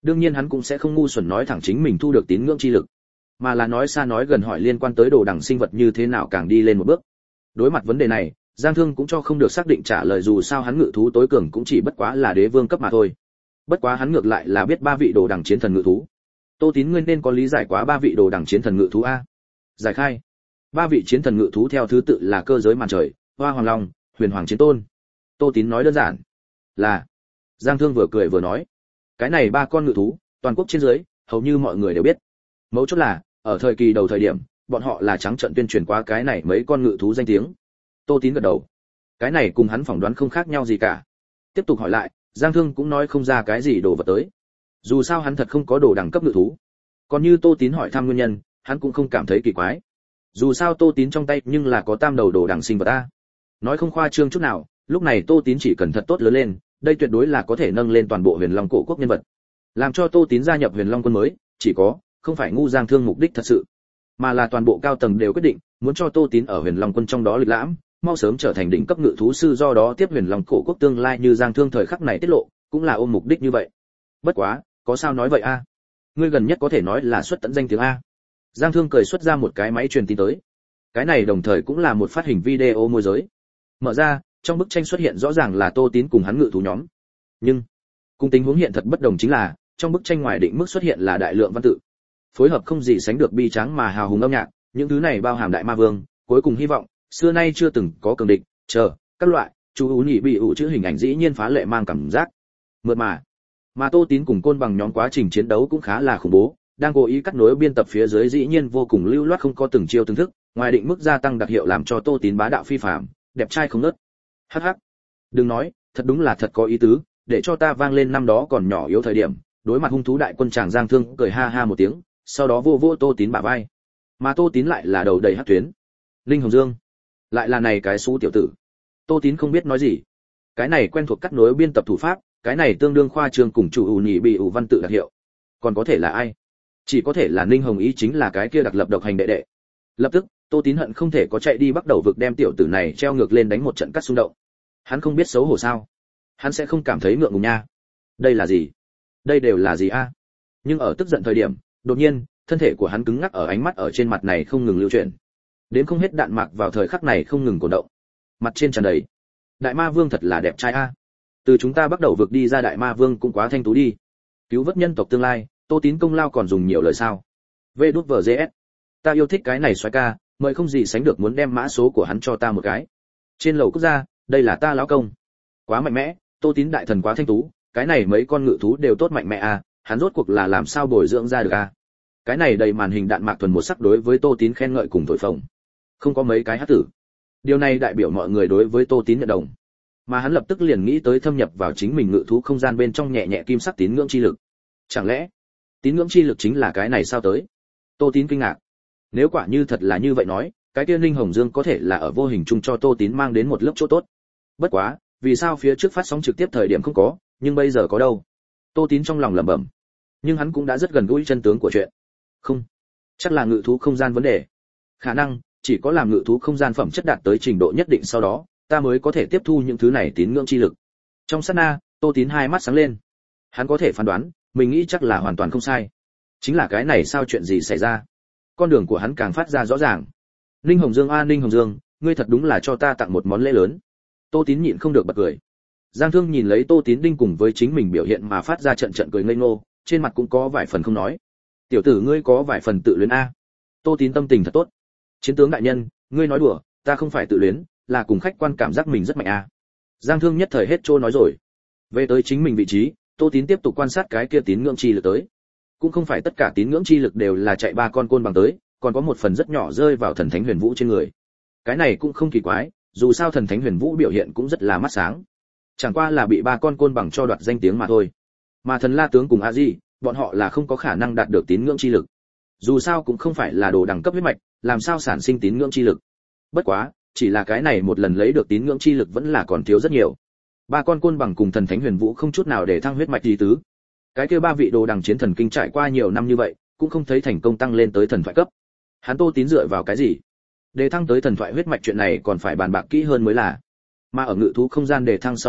Đương nhiên hắn cũng sẽ không ngu xuẩn nói thẳng chính mình thu được tín ngưỡng chi lực, mà là nói xa nói gần hỏi liên quan tới đồ đẳng sinh vật như thế nào càng đi lên một bước. Đối mặt vấn đề này, Giang Thương cũng cho không được xác định trả lời, dù sao hắn ngự thú tối cường cũng chỉ bất quá là đế vương cấp mà thôi. Bất quá hắn ngược lại là biết 3 vị đồ đẳng chiến thần ngự thú. Tô Tín ngươi nên có lý giải quá 3 vị đồ đẳng chiến thần ngự thú a. Giải khai. 3 vị chiến thần ngự thú theo thứ tự là cơ giới màn trời, hoa hoàng long, huyền hoàng chiến tôn. Tô Tín nói đơn giản. Là. Giang Thương vừa cười vừa nói, cái này 3 con ngự thú, toàn quốc trên dưới, hầu như mọi người đều biết. Mấu chốt là, ở thời kỳ đầu thời điểm, bọn họ là trắng trợn tuyên truyền qua cái này mấy con ngự thú danh tiếng. Tô Tín gật đầu. Cái này cùng hắn phỏng đoán không khác nhau gì cả. Tiếp tục hỏi lại, Giang Thương cũng nói không ra cái gì đồ vật tới. Dù sao hắn thật không có đồ đẳng cấp ngự thú. Còn như Tô Tín hỏi thăm nguyên nhân, hắn cũng không cảm thấy kỳ quái. Dù sao Tô Tín trong tay nhưng là có tam đầu đồ đẳng sinh vật a. Nói không khoa trương chút nào, lúc này Tô Tín chỉ cần thật tốt lớn lên, đây tuyệt đối là có thể nâng lên toàn bộ Huyền Long cổ quốc nhân vật. Làm cho Tô Tín gia nhập Huyền Long quân mới, chỉ có không phải ngu Giang Thương mục đích thật sự, mà là toàn bộ cao tầng đều quyết định, muốn cho Tô Tín ở Huyền Long quân trong đó lịch lãm, mau sớm trở thành đỉnh cấp ngự thú sư, do đó tiếp Huyền Long cổ quốc tương lai như Giang Thương thời khắc này tiết lộ, cũng là ôm mục đích như vậy. Bất quá, có sao nói vậy a? Ngươi gần nhất có thể nói là xuất tận danh tiếng a. Giang Thương cười xuất ra một cái máy truyền tin tới. Cái này đồng thời cũng là một phát hình video môi giới. Mở ra, trong bức tranh xuất hiện rõ ràng là Tô Tín cùng hắn ngự thú nhóm. Nhưng, cùng tình huống hiện thật bất đồng chính là, trong bức tranh ngoài định mức xuất hiện là đại lượng văn tự. Phối hợp không gì sánh được bi tráng mà hào hùng âm nhạc, những thứ này bao hàm đại ma vương, cuối cùng hy vọng, xưa nay chưa từng có cường địch, chờ, các loại, chú ú nhị bị ủ chữ hình ảnh dĩ nhiên phá lệ mang cảm giác mượt mà Tô Tín cùng côn bằng nhóm quá trình chiến đấu cũng khá là khủng bố, đang cố ý cắt nối biên tập phía dưới dĩ nhiên vô cùng lưu loát, không có từng chiêu từng thức, ngoài định mức gia tăng đặc hiệu làm cho Tô Tín bá đạo phi phàm, đẹp trai không ngớt. Hắc hắc, đừng nói, thật đúng là thật có ý tứ, để cho ta vang lên năm đó còn nhỏ yếu thời điểm, đối mặt hung thú đại quân chàng Giang Thương cười ha ha một tiếng, sau đó vô vô Tô Tín bả vai. Mà Tô Tín lại là đầu đầy hắc tuyến. Linh Hồng Dương, lại là này cái xú tiểu tử. Tô Tín không biết nói gì. Cái này quen thuộc cắt nối biên tập thủ pháp, cái này tương đương khoa trương cùng chủ ủ nhị bị ủ văn tự đặc hiệu. Còn có thể là ai? Chỉ có thể là Ninh Hồng Ý, chính là cái kia đặc lập độc hành đệ đệ. Lập tức, Tô Tín hận không thể có chạy đi bắt đầu vực đem tiểu tử này treo ngược lên đánh một trận cắt xung động. Hắn không biết xấu hổ sao? Hắn sẽ không cảm thấy ngượng ngùng nha. Đây là gì? Đây đều là gì a? Nhưng ở tức giận thời điểm, đột nhiên, thân thể của hắn cứng ngắc, ở ánh mắt ở trên mặt này không ngừng lưu chuyển. Đến không hết đạn mạc vào thời khắc này không ngừng cổ động. Mặt trên tràn đầy. Đại ma vương thật là đẹp trai a. Từ chúng ta bắt đầu vực đi ra đại ma vương cũng quá thanh tú đi. Cứu vớt nhân tộc tương lai, Tô Tín công lao còn dùng nhiều lời sao? Vđs, ta yêu thích cái này soái ca, mời không gì sánh được muốn đem mã số của hắn cho ta một cái. Trên lầu quốc gia, đây là ta lão công. Quá mạnh mẽ, Tô Tín đại thần quá thanh tú, cái này mấy con ngự thú đều tốt mạnh mẽ a, hắn rốt cuộc là làm sao bồi dưỡng ra được a? Cái này đầy màn hình đạn mạc thuần một sắc đối với Tô Tín khen ngợi cùng thổi phồng. Không có mấy cái hắc tử. Điều này đại biểu mọi người đối với Tô Tín nhận đồng. Mà hắn lập tức liền nghĩ tới thâm nhập vào chính mình ngự thú không gian bên trong nhẹ nhẹ kim sắc tín ngưỡng chi lực. Chẳng lẽ tín ngưỡng chi lực chính là cái này sao tới? Tô Tín kinh ngạc. Nếu quả như thật là như vậy nói, cái kia Ninh Hồng Dương có thể là ở vô hình chung cho Tô Tín mang đến một lớp chỗ tốt. Bất quá, vì sao phía trước phát sóng trực tiếp thời điểm không có, nhưng bây giờ có đâu? Tô Tín trong lòng lẩm bẩm. Nhưng hắn cũng đã rất gần gũi chân tướng của chuyện. Không, chắc là ngự thú không gian vấn đề. Khả năng chỉ có làm ngự thú không gian phẩm chất đạt tới trình độ nhất định sau đó, ta mới có thể tiếp thu những thứ này tín ngưỡng chi lực. Trong sát na, Tô Tín hai mắt sáng lên. Hắn có thể phán đoán, mình nghĩ chắc là hoàn toàn không sai. Chính là cái này sao chuyện gì xảy ra? Con đường của hắn càng phát ra rõ ràng. Ninh Hồng Dương a, Ninh Hồng Dương, ngươi thật đúng là cho ta tặng một món lễ lớn. Tô Tín nhịn không được bật cười. Giang Thương nhìn lấy Tô Tín đinh cùng với chính mình biểu hiện mà phát ra trận trận cười ngây ngô, trên mặt cũng có vài phần không nói. Tiểu tử ngươi có vài phần tự luyến a. Tô Tín tâm tình thật tốt. Chiến tướng đại nhân, ngươi nói đùa, ta không phải tự luyến, là cùng khách quan cảm giác mình rất mạnh a. Giang Thương nhất thời hết trôi nói rồi. Về tới chính mình vị trí, Tô Tín tiếp tục quan sát cái kia tín ngưỡng chi lực tới. Cũng không phải tất cả tín ngưỡng chi lực đều là chạy 3 con côn bằng tới, còn có một phần rất nhỏ rơi vào thần thánh huyền vũ trên người. Cái này cũng không kỳ quái, dù sao thần thánh huyền vũ biểu hiện cũng rất là mắt sáng. Chẳng qua là bị 3 con côn bằng cho đoạt danh tiếng mà thôi. Mà thần La tướng cùng A Di, bọn họ là không có khả năng đạt được tín ngưỡng chi lực. Dù sao cũng không phải là đồ đẳng cấp huyết mạch, làm sao sản sinh tín ngưỡng chi lực. Bất quá, chỉ là cái này một lần lấy được tín ngưỡng chi lực vẫn là còn thiếu rất nhiều. 3 con côn bằng cùng thần thánh huyền vũ không chút nào để thăng huyết mạch gì tứ. Cái kia 3 vị đồ đằng chiến thần kinh trải qua nhiều năm như vậy, cũng không thấy thành công tăng lên tới thần thoại cấp. Hắn Tô Tín dựa vào cái gì? Để thăng tới thần thoại huyết mạch chuyện này còn phải bàn bạc kỹ hơn mới là. Mà ở ngự thú không gian đề thăng sau đó,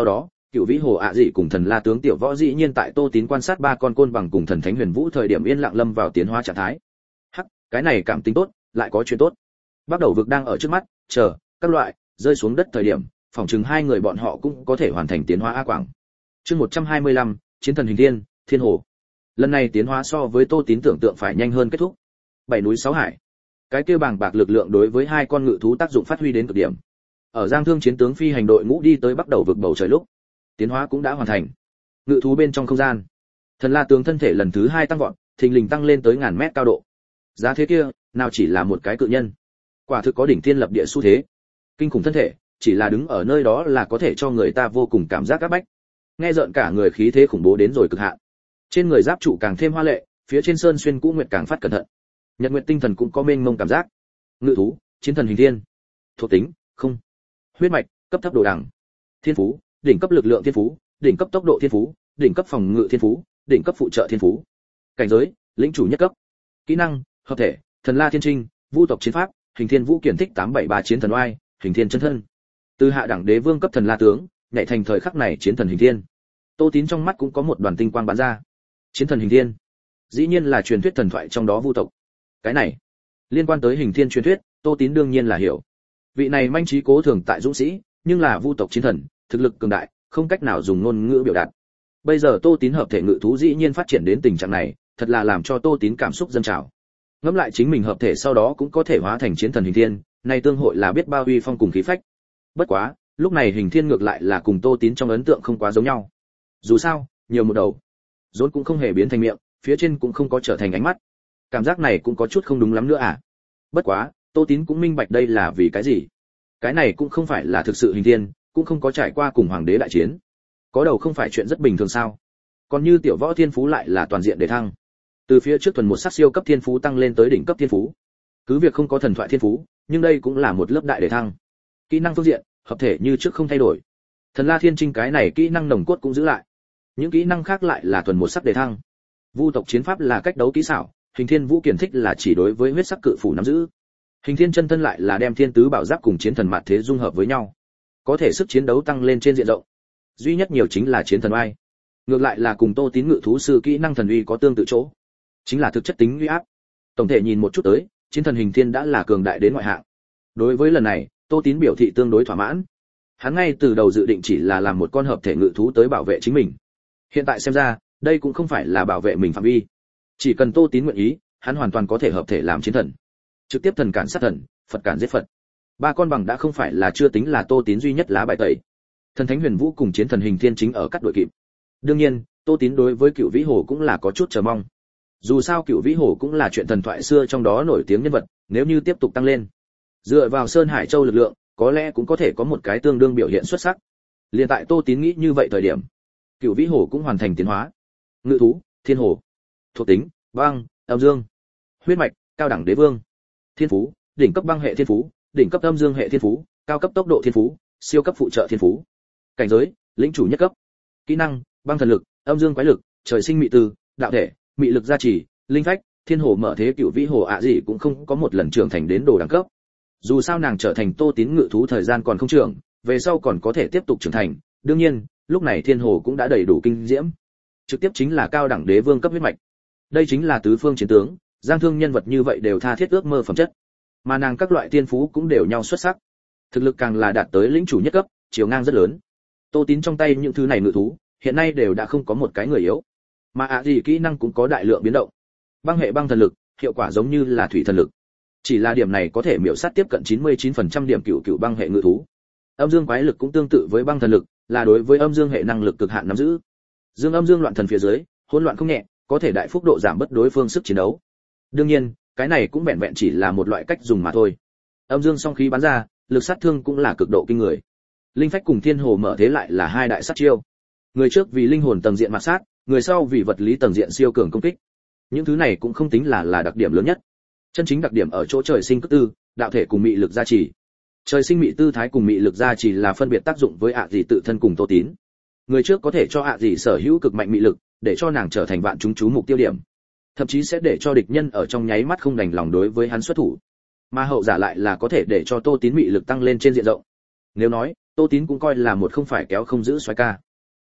Cựu Vĩ Hồ ạ dị cùng Thần La tướng tiểu võ dĩ nhiên tại Tô Tín quan sát ba con côn bằng cùng Thần Thánh Huyền Vũ thời điểm yên lặng lâm vào tiến hóa trạng thái. Hắc, cái này cảm tính tốt, lại có chuyện tốt. Bắt đầu vực đang ở trước mắt, chờ các loại rơi xuống đất thời điểm, phỏng chừng hai người bọn họ cũng có thể hoàn thành tiến hóa a quảng. Chương 125, Chiến Thần Hình Thiên, Thiên Hồ. Lần này tiến hóa so với Tô Tín tưởng tượng phải nhanh hơn kết thúc. Bảy núi sáu hải. Cái kia bàng bạc lực lượng đối với hai con ngự thú tác dụng phát huy đến cực điểm. Ở Giang Thương chiến tướng phi hành đội ngũ đi tới bắt đầu vực bầu trời lúc, tiến hóa cũng đã hoàn thành. Ngự thú bên trong không gian, Thần La tướng thân thể lần thứ 2 tăng vọt, thình lình tăng lên tới ngàn mét cao độ. Giá thế kia, nào chỉ là một cái cự nhân, quả thực có đỉnh thiên lập địa xu thế. Kinh khủng thân thể, chỉ là đứng ở nơi đó là có thể cho người ta vô cùng cảm giác áp bách. Nghe rợn cả người khí thế khủng bố đến rồi cực hạn. Trên người giáp trụ càng thêm hoa lệ, phía trên sơn xuyên cũ nguyệt càng phát cẩn thận. Nhật nguyệt tinh thần cũng có mênh mông cảm giác. Ngự thú, Chiến Thần Hình Thiên. Thuộc tính, không. Huyết mạch, cấp thấp đồ đẳng. Thiên phú, đỉnh cấp lực lượng thiên phú, đỉnh cấp tốc độ thiên phú, đỉnh cấp phòng ngự thiên phú, đỉnh cấp phụ trợ thiên phú. Cảnh giới, lĩnh chủ nhất cấp. Kỹ năng, hợp thể, Thần La Thiên Trinh, Vu tộc chiến pháp, Hình Thiên Vũ Kiển Thích 873 Chiến Thần Oai, Hình Thiên chân thân. Từ hạ đẳng đế vương cấp Thần La tướng, nhảy thành thời khắc này Chiến Thần Hình Thiên. Tô Tín trong mắt cũng có một đoàn tinh quang bắn ra. Chiến Thần Hình Thiên, dĩ nhiên là truyền thuyết thần thoại trong đó Vu tộc. Cái này, liên quan tới Hình Thiên truyền thuyết, Tô Tín đương nhiên là hiểu. Vị này manh trí cố thường tại dũng sĩ, nhưng là Vu tộc chiến thần, thực lực cường đại, không cách nào dùng ngôn ngữ biểu đạt. Bây giờ Tô Tín hợp thể ngự thú dĩ nhiên phát triển đến tình trạng này, thật là làm cho Tô Tín cảm xúc dâng trào. Ngẫm lại chính mình hợp thể sau đó cũng có thể hóa thành Chiến Thần Hình Thiên, này tương hội là biết bao uy phong cùng khí phách. Bất quá, lúc này Hình Thiên ngược lại là cùng Tô Tín trong ấn tượng không quá giống nhau. Dù sao, nhiều một đầu, rốn cũng không hề biến thành miệng, phía trên cũng không có trở thành ánh mắt. Cảm giác này cũng có chút không đúng lắm nữa à. Bất quá, Tô Tín cũng minh bạch đây là vì cái gì. Cái này cũng không phải là thực sự Hình Thiên, cũng không có trải qua cùng hoàng đế đại chiến. Có đầu không phải chuyện rất bình thường sao? Còn như tiểu võ thiên phú lại là toàn diện đề thăng. Từ phía trước thuần một sắc siêu cấp thiên phú tăng lên tới đỉnh cấp thiên phú. Cứ việc không có thần thoại thiên phú, nhưng đây cũng là một lớp đại đề thăng. Kỹ năng phương diện, hợp thể như trước không thay đổi. Thần La Thiên Trinh cái này kỹ năng nồng cốt cũng giữ lại. Những kỹ năng khác lại là thuần một sắc đề thăng. Vu tộc chiến pháp là cách đấu kỹ xảo, Hình Thiên Vũ Kiển Thích là chỉ đối với huyết sắc cự phủ nắm giữ. Hình Thiên chân thân lại là đem thiên tứ bảo giáp cùng chiến thần mạt thế dung hợp với nhau, có thể sức chiến đấu tăng lên trên diện rộng. Duy nhất nhiều chính là Chiến Thần Oai. Ngược lại là cùng Tô Tín ngự thú sư kỹ năng thần uy có tương tự chỗ, chính là thực chất tính uy áp. Tổng thể nhìn một chút tới, Chiến Thần Hình Thiên đã là cường đại đến ngoại hạng. Đối với lần này, Tô Tín biểu thị tương đối thỏa mãn. Hắn ngay từ đầu dự định chỉ là làm một con hợp thể ngự thú tới bảo vệ chính mình. Hiện tại xem ra, đây cũng không phải là bảo vệ mình phạm vi. Chỉ cần Tô Tín nguyện ý, hắn hoàn toàn có thể hợp thể làm chiến thần. Trực tiếp thần cản sát thần, Phật cản giết Phật. Ba con bằng đã không phải là chưa tính là Tô Tín duy nhất lá bài tẩy. Thần Thánh Huyền Vũ cùng Chiến Thần Hình Thiên chính ở cắt đội kịp. Đương nhiên, Tô Tín đối với Cựu Vĩ Hồ cũng là có chút chờ mong. Dù sao Cựu Vĩ Hồ cũng là chuyện thần thoại xưa trong đó nổi tiếng nhân vật, nếu như tiếp tục tăng lên, dựa vào Sơn Hải Châu lực lượng, có lẽ cũng có thể có một cái tương đương biểu hiện xuất sắc. Liên tại Tô Tín nghĩ như vậy thời điểm, Cựu Vĩ Hồ cũng hoàn thành tiến hóa. Ngự thú, Thiên Hồ. Thuộc tính, băng, âm dương. Huyết mạch, cao đẳng đế vương. Thiên phú, đỉnh cấp băng hệ thiên phú, đỉnh cấp âm dương hệ thiên phú, cao cấp tốc độ thiên phú, siêu cấp phụ trợ thiên phú. Cảnh giới, lĩnh chủ nhất cấp. Kỹ năng, băng thần lực, âm dương quái lực, trời sinh mị tư, đạo thể, mị lực gia trì, linh phách. Thiên Hồ mở thế Cựu Vĩ Hồ ạ gì cũng không có một lần trưởng thành đến đồ đẳng cấp. Dù sao nàng trở thành Tô Tín ngự thú thời gian còn không trưởng, về sau còn có thể tiếp tục trưởng thành. Đương nhiên, lúc này Thiên Hồ cũng đã đầy đủ kinh diễm, trực tiếp chính là cao đẳng đế vương cấp huyết mạch. Đây chính là tứ phương chiến tướng, Giang Thương nhân vật như vậy đều tha thiết ước mơ phẩm chất, mà nàng các loại tiên phú cũng đều nhau xuất sắc, thực lực càng là đạt tới lĩnh chủ nhất cấp, chiều ngang rất lớn. Tô Tín trong tay những thứ này ngự thú, hiện nay đều đã không có một cái người yếu, mà ạ gì kỹ năng cũng có đại lượng biến động. Băng hệ băng thần lực, hiệu quả giống như là thủy thần lực, chỉ là điểm này có thể miểu sát tiếp cận 99% điểm cựu băng hệ ngự thú. Âm dương quái lực cũng tương tự với băng thần lực, là đối với âm dương hệ năng lực cực hạn nắm giữ. Dương âm dương loạn thần phía dưới, hỗn loạn không nhẹ, có thể đại phúc độ giảm bớt đối phương sức chiến đấu. Đương nhiên, cái này cũng vẹn vẹn chỉ là một loại cách dùng mà thôi. Âm dương song khí bắn ra, lực sát thương cũng là cực độ kinh người. Linh phách cùng Thiên Hồ mở thế lại là hai đại sát chiêu. Người trước vì linh hồn tầng diện mạt sát, người sau vì vật lý tầng diện siêu cường công kích. Những thứ này cũng không tính là đặc điểm lớn nhất. Chân chính đặc điểm ở chỗ trời sinh cước tư, đạo thể cùng mị lực gia trì. Trời sinh mị tư thái cùng mị lực gia trì là phân biệt tác dụng với ạ gì tự thân cùng Tô Tín. Người trước có thể cho ạ gì sở hữu cực mạnh mị lực, để cho nàng trở thành vạn chúng chú mục tiêu điểm, thậm chí sẽ để cho địch nhân ở trong nháy mắt không đành lòng đối với hắn xuất thủ. Mà hậu giả lại là có thể để cho Tô Tín mị lực tăng lên trên diện rộng. Nếu nói, Tô Tín cũng coi là một không phải kéo không giữ xoái ca.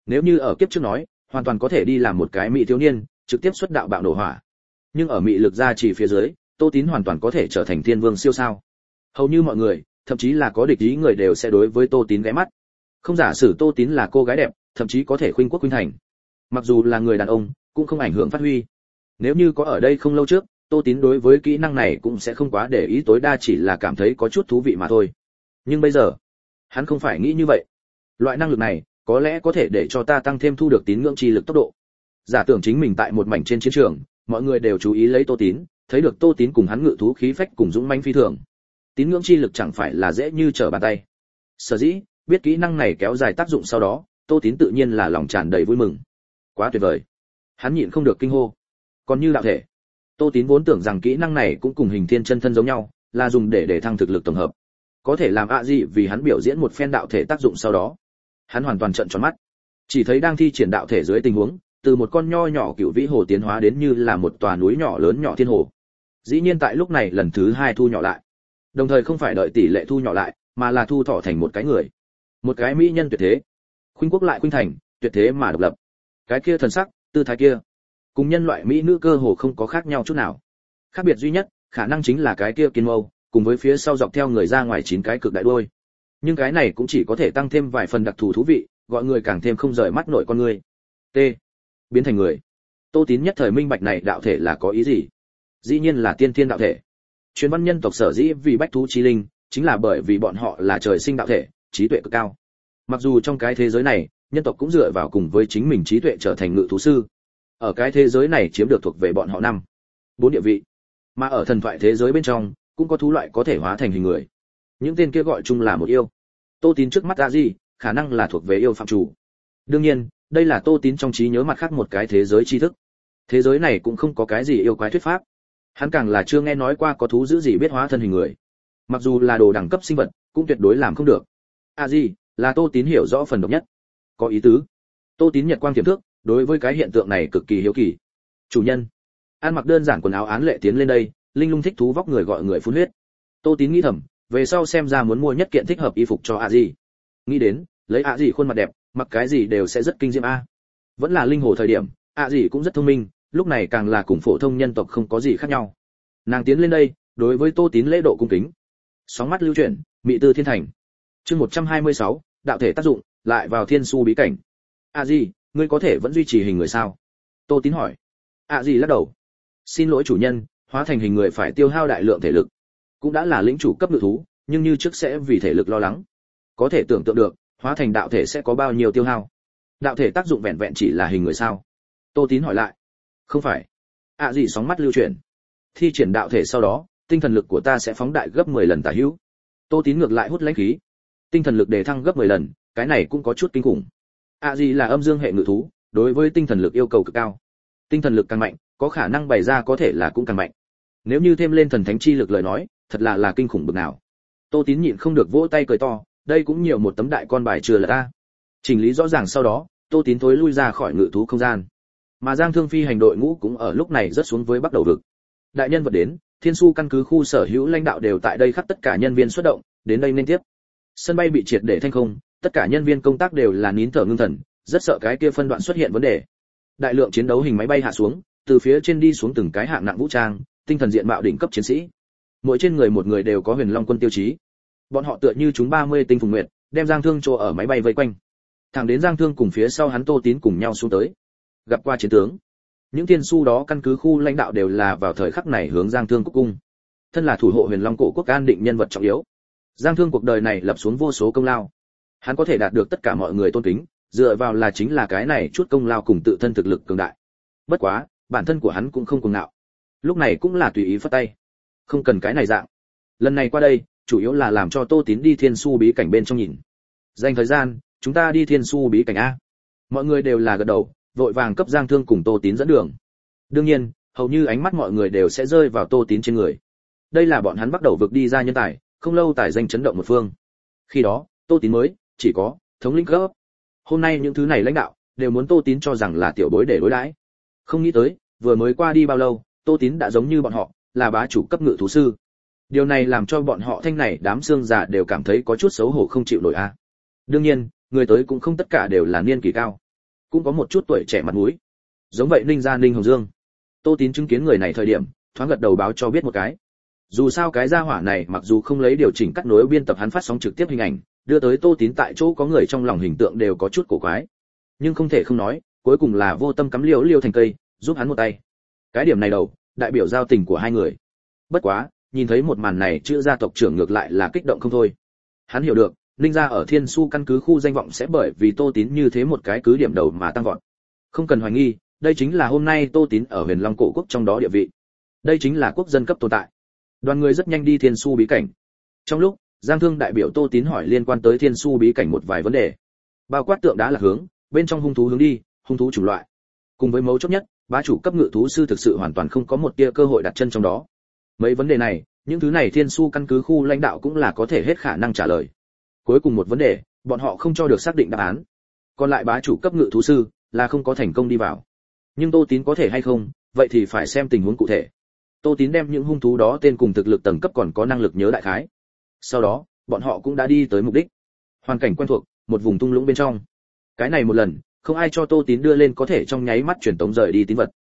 Nếu như ở kiếp trước nói, hoàn toàn có thể đi làm một cái mỹ thiếu niên, trực tiếp xuất đạo bạo nổ hỏa. Nhưng ở mị lực gia trì phía dưới, Tô Tín hoàn toàn có thể trở thành thiên vương siêu sao. Hầu như mọi người, thậm chí là có địch ý người đều sẽ đối với Tô Tín ghé mắt. Không giả sử Tô Tín là cô gái đẹp, thậm chí có thể khuynh quốc khuynh thành. Mặc dù là người đàn ông, cũng không ảnh hưởng phát huy. Nếu như có ở đây không lâu trước, Tô Tín đối với kỹ năng này cũng sẽ không quá để ý, tối đa chỉ là cảm thấy có chút thú vị mà thôi. Nhưng bây giờ, hắn không phải nghĩ như vậy. Loại năng lực này, có lẽ có thể để cho ta tăng thêm thu được tín ngưỡng chi lực tốc độ. Giả tưởng chính mình tại một mảnh trên chiến trường, mọi người đều chú ý lấy Tô Tín, thấy được Tô Tín cùng hắn ngự thú khí phách cùng dũng mãnh phi thường. Tín ngưỡng chi lực chẳng phải là dễ như trở bàn tay. Sở dĩ, biết kỹ năng này kéo dài tác dụng sau đó, Tô Tín tự nhiên là lòng tràn đầy vui mừng. Quá tuyệt vời. Hắn nhịn không được kinh hô. Còn như đạo thể, Tô Tín vốn tưởng rằng kỹ năng này cũng cùng hình thiên chân thân giống nhau, là dùng để thăng thực lực tổng hợp. Có thể làm ạ gì vì hắn biểu diễn một phen đạo thể tác dụng sau đó, hắn hoàn toàn trợn tròn mắt. Chỉ thấy đang thi triển đạo thể dưới tình huống, từ một con nho nhỏ cựu vĩ hồ tiến hóa đến như là một tòa núi nhỏ lớn nhỏ thiên hồ. Dĩ nhiên tại lúc này lần thứ 2 thu nhỏ lại. Đồng thời không phải đợi tỷ lệ thu nhỏ lại, mà là thu thọ thành một cái người. Một cái mỹ nhân tuyệt thế. Khuynh quốc lại khuynh thành, tuyệt thế mà độc lập. Cái kia thần sắc, tư thái kia, cùng nhân loại mỹ nữ cơ hồ không có khác nhau chút nào. Khác biệt duy nhất, khả năng chính là cái kia kiên mâu, cùng với phía sau dọc theo người ra ngoài 9 cái cực đại đuôi. Nhưng cái này cũng chỉ có thể tăng thêm vài phần đặc thù thú vị, gọi người càng thêm không rời mắt nổi con người. T. Biến thành người. Tô Tín nhất thời minh bạch này đạo thể là có ý gì? Dĩ nhiên là tiên thiên đạo thể. Truyền văn nhân tộc sở dĩ vì bách thú chi linh, chính là bởi vì bọn họ là trời sinh đạo thể, trí tuệ cực cao. Mặc dù trong cái thế giới này, nhân tộc cũng dựa vào cùng với chính mình trí tuệ trở thành ngự thú sư. Ở cái thế giới này chiếm được thuộc về bọn họ 4 địa vị. Mà ở thần thoại thế giới bên trong, cũng có thú loại có thể hóa thành hình người. Những tên kia gọi chung là một yêu. Tô Tín trước mắt ra gì, khả năng là thuộc về yêu phạm chủ. Đương nhiên, đây là Tô Tín trong trí nhớ mặt khác một cái thế giới tri thức. Thế giới này cũng không có cái gì yêu quái thuyết pháp. Hắn càng là chưa nghe nói qua có thú dữ gì biết hóa thân hình người. Mặc dù là đồ đẳng cấp sinh vật, cũng tuyệt đối làm không được. Gì, là Tô Tín hiểu rõ phần độc nhất. Có ý tứ. Tô Tín nhật quang tiềm thức, đối với cái hiện tượng này cực kỳ hiếu kỳ. Chủ nhân, ăn mặc đơn giản quần áo án lệ tiến lên đây, linh lung thích thú vóc người gọi người phun huyết. Tô Tín nghĩ thầm, về sau xem ra muốn mua nhất kiện thích hợp y phục cho gì. Nghĩ đến, lấy gì khuôn mặt đẹp, mặc cái gì đều sẽ rất kinh diễm a. Vẫn là linh hồ thời điểm, gì cũng rất thông minh, lúc này càng là cùng phổ thông nhân tộc không có gì khác nhau. Nàng tiến lên đây, đối với Tô Tín lễ độ cung kính. Sóng mắt lưu chuyển, mị tư thiên thành. Chương 126, đạo thể tác dụng, lại vào thiên su bí cảnh. Gì, ngươi có thể vẫn duy trì hình người sao? Tô Tín hỏi. Gì lắc đầu. Xin lỗi chủ nhân, hóa thành hình người phải tiêu hao đại lượng thể lực. Cũng đã là lĩnh chủ cấp ngự thú, nhưng như trước sẽ vì thể lực lo lắng. Có thể tưởng tượng được, hóa thành đạo thể sẽ có bao nhiêu tiêu hao. Đạo thể tác dụng vẹn vẹn chỉ là hình người sao? Tô Tín hỏi lại. Không phải. Gì sóng mắt lưu chuyển. Thi triển đạo thể sau đó, tinh thần lực của ta sẽ phóng đại gấp 10 lần tả hữu. Tô Tín ngược lại hút lãnh khí. Tinh thần lực đề thăng gấp 10 lần, cái này cũng có chút kinh khủng. Gì là âm dương hệ ngự thú, đối với tinh thần lực yêu cầu cực cao. Tinh thần lực càng mạnh, có khả năng bày ra có thể là cũng càng mạnh. Nếu như thêm lên thần thánh chi lực lời nói, thật là kinh khủng bực nào. Tô Tín nhịn không được vỗ tay cười to, đây cũng nhiều một tấm đại con bài chưa là ta. Chỉnh lý rõ ràng sau đó, Tô Tín thối lui ra khỏi ngự thú không gian. Mà Giang Thương Phi hành đội ngũ cũng ở lúc này rất xuống với bắt đầu vực. Đại nhân vật đến, Thiên Su căn cứ khu sở hữu lãnh đạo đều tại đây, khắp tất cả nhân viên xuất động, đến đây nên tiếp. Sân bay bị triệt để thanh không, tất cả nhân viên công tác đều là nín thở ngưng thần, rất sợ cái kia phân đoạn xuất hiện vấn đề. Đại lượng chiến đấu hình máy bay hạ xuống, từ phía trên đi xuống từng cái hạng nặng vũ trang, tinh thần diện mạo đỉnh cấp chiến sĩ. Mỗi trên người một người đều có Huyền Long quân tiêu chí. Bọn họ tựa như chúng 30 tinh phùng nguyệt, đem Giang Thương chỗ ở máy bay vây quanh. Thẳng đến Giang Thương cùng phía sau hắn Tô Tín cùng nhau xuống tới. Gặp qua chiến tướng. Những Thiên Su đó căn cứ khu lãnh đạo đều là vào thời khắc này hướng Giang Thương cúc cung. Thân là thủ hộ Huyền Long cổ quốc an định nhân vật trọng yếu, Giang Thương cuộc đời này lập xuống vô số công lao. Hắn có thể đạt được tất cả mọi người tôn kính, dựa vào là chính là cái này chút công lao cùng tự thân thực lực cường đại. Bất quá, bản thân của hắn cũng không cuồng ngạo. Lúc này cũng là tùy ý phất tay. Không cần cái này dạng. Lần này qua đây, chủ yếu là làm cho Tô Tín đi Thiên Su bí cảnh bên trong nhìn. Dành thời gian, chúng ta đi Thiên Su bí cảnh a. Mọi người đều là gật đầu, vội vàng cấp Giang Thương cùng Tô Tín dẫn đường. Đương nhiên, hầu như ánh mắt mọi người đều sẽ rơi vào Tô Tín trên người. Đây là bọn hắn bắt đầu vực đi ra nhân tài, không lâu tài danh chấn động một phương. Khi đó, Tô Tín mới chỉ có thống lĩnh cấp. Hôm nay những thứ này lãnh đạo đều muốn Tô Tín cho rằng là tiểu bối để đối đãi. Không nghĩ tới, vừa mới qua đi bao lâu, Tô Tín đã giống như bọn họ, là bá chủ cấp ngự thú sư. Điều này làm cho bọn họ thanh này đám xương già đều cảm thấy có chút xấu hổ không chịu nổi a. Đương nhiên, người tới cũng không tất cả đều là niên kỳ cao. cũng có một chút tuổi trẻ mặt mũi. Giống vậy Ninh gia Ninh Hồng Dương. Tô Tín chứng kiến người này thời điểm, thoáng gật đầu báo cho biết một cái. Dù sao cái gia hỏa này mặc dù không lấy điều chỉnh cắt nối biên tập hắn phát sóng trực tiếp hình ảnh, đưa tới Tô Tín tại chỗ có người trong lòng hình tượng đều có chút cổ quái. Nhưng không thể không nói, cuối cùng là vô tâm cắm liêu thành cây, giúp hắn một tay. Cái điểm này đầu, đại biểu giao tình của hai người. Bất quá, nhìn thấy một màn này chữ gia tộc trưởng ngược lại là kích động không thôi. Hắn hiểu được, Ninh gia ở Thiên Su căn cứ khu danh vọng sẽ bởi vì Tô Tín như thế một cái cứ điểm đầu mà tăng vọt. Không cần hoài nghi, đây chính là hôm nay Tô Tín ở Huyền Long cổ quốc trong đó địa vị. Đây chính là quốc dân cấp tồn tại. Đoàn người rất nhanh đi Thiên Su bí cảnh. Trong lúc, Giang Thương đại biểu Tô Tín hỏi liên quan tới Thiên Su bí cảnh một vài vấn đề. Bao quát tượng đá là hướng, bên trong hung thú hướng đi, hung thú chủng loại. Cùng với mấu chốt nhất, bá chủ cấp ngự thú sư thực sự hoàn toàn không có một tia cơ hội đặt chân trong đó. Mấy vấn đề này, những thứ này Thiên Su căn cứ khu lãnh đạo cũng là có thể hết khả năng trả lời. Cuối cùng một vấn đề, bọn họ không cho được xác định đáp án. Còn lại bá chủ cấp ngự thú sư là không có thành công đi vào. Nhưng Tô Tín có thể hay không, vậy thì phải xem tình huống cụ thể. Tô Tín đem những hung thú đó tên cùng thực lực tầng cấp còn có năng lực nhớ đại khái. Sau đó, bọn họ cũng đã đi tới mục đích. Hoàn cảnh quen thuộc, một vùng thung lũng bên trong. Cái này một lần, không ai cho Tô Tín đưa lên có thể trong nháy mắt truyền tống rời đi tín vật.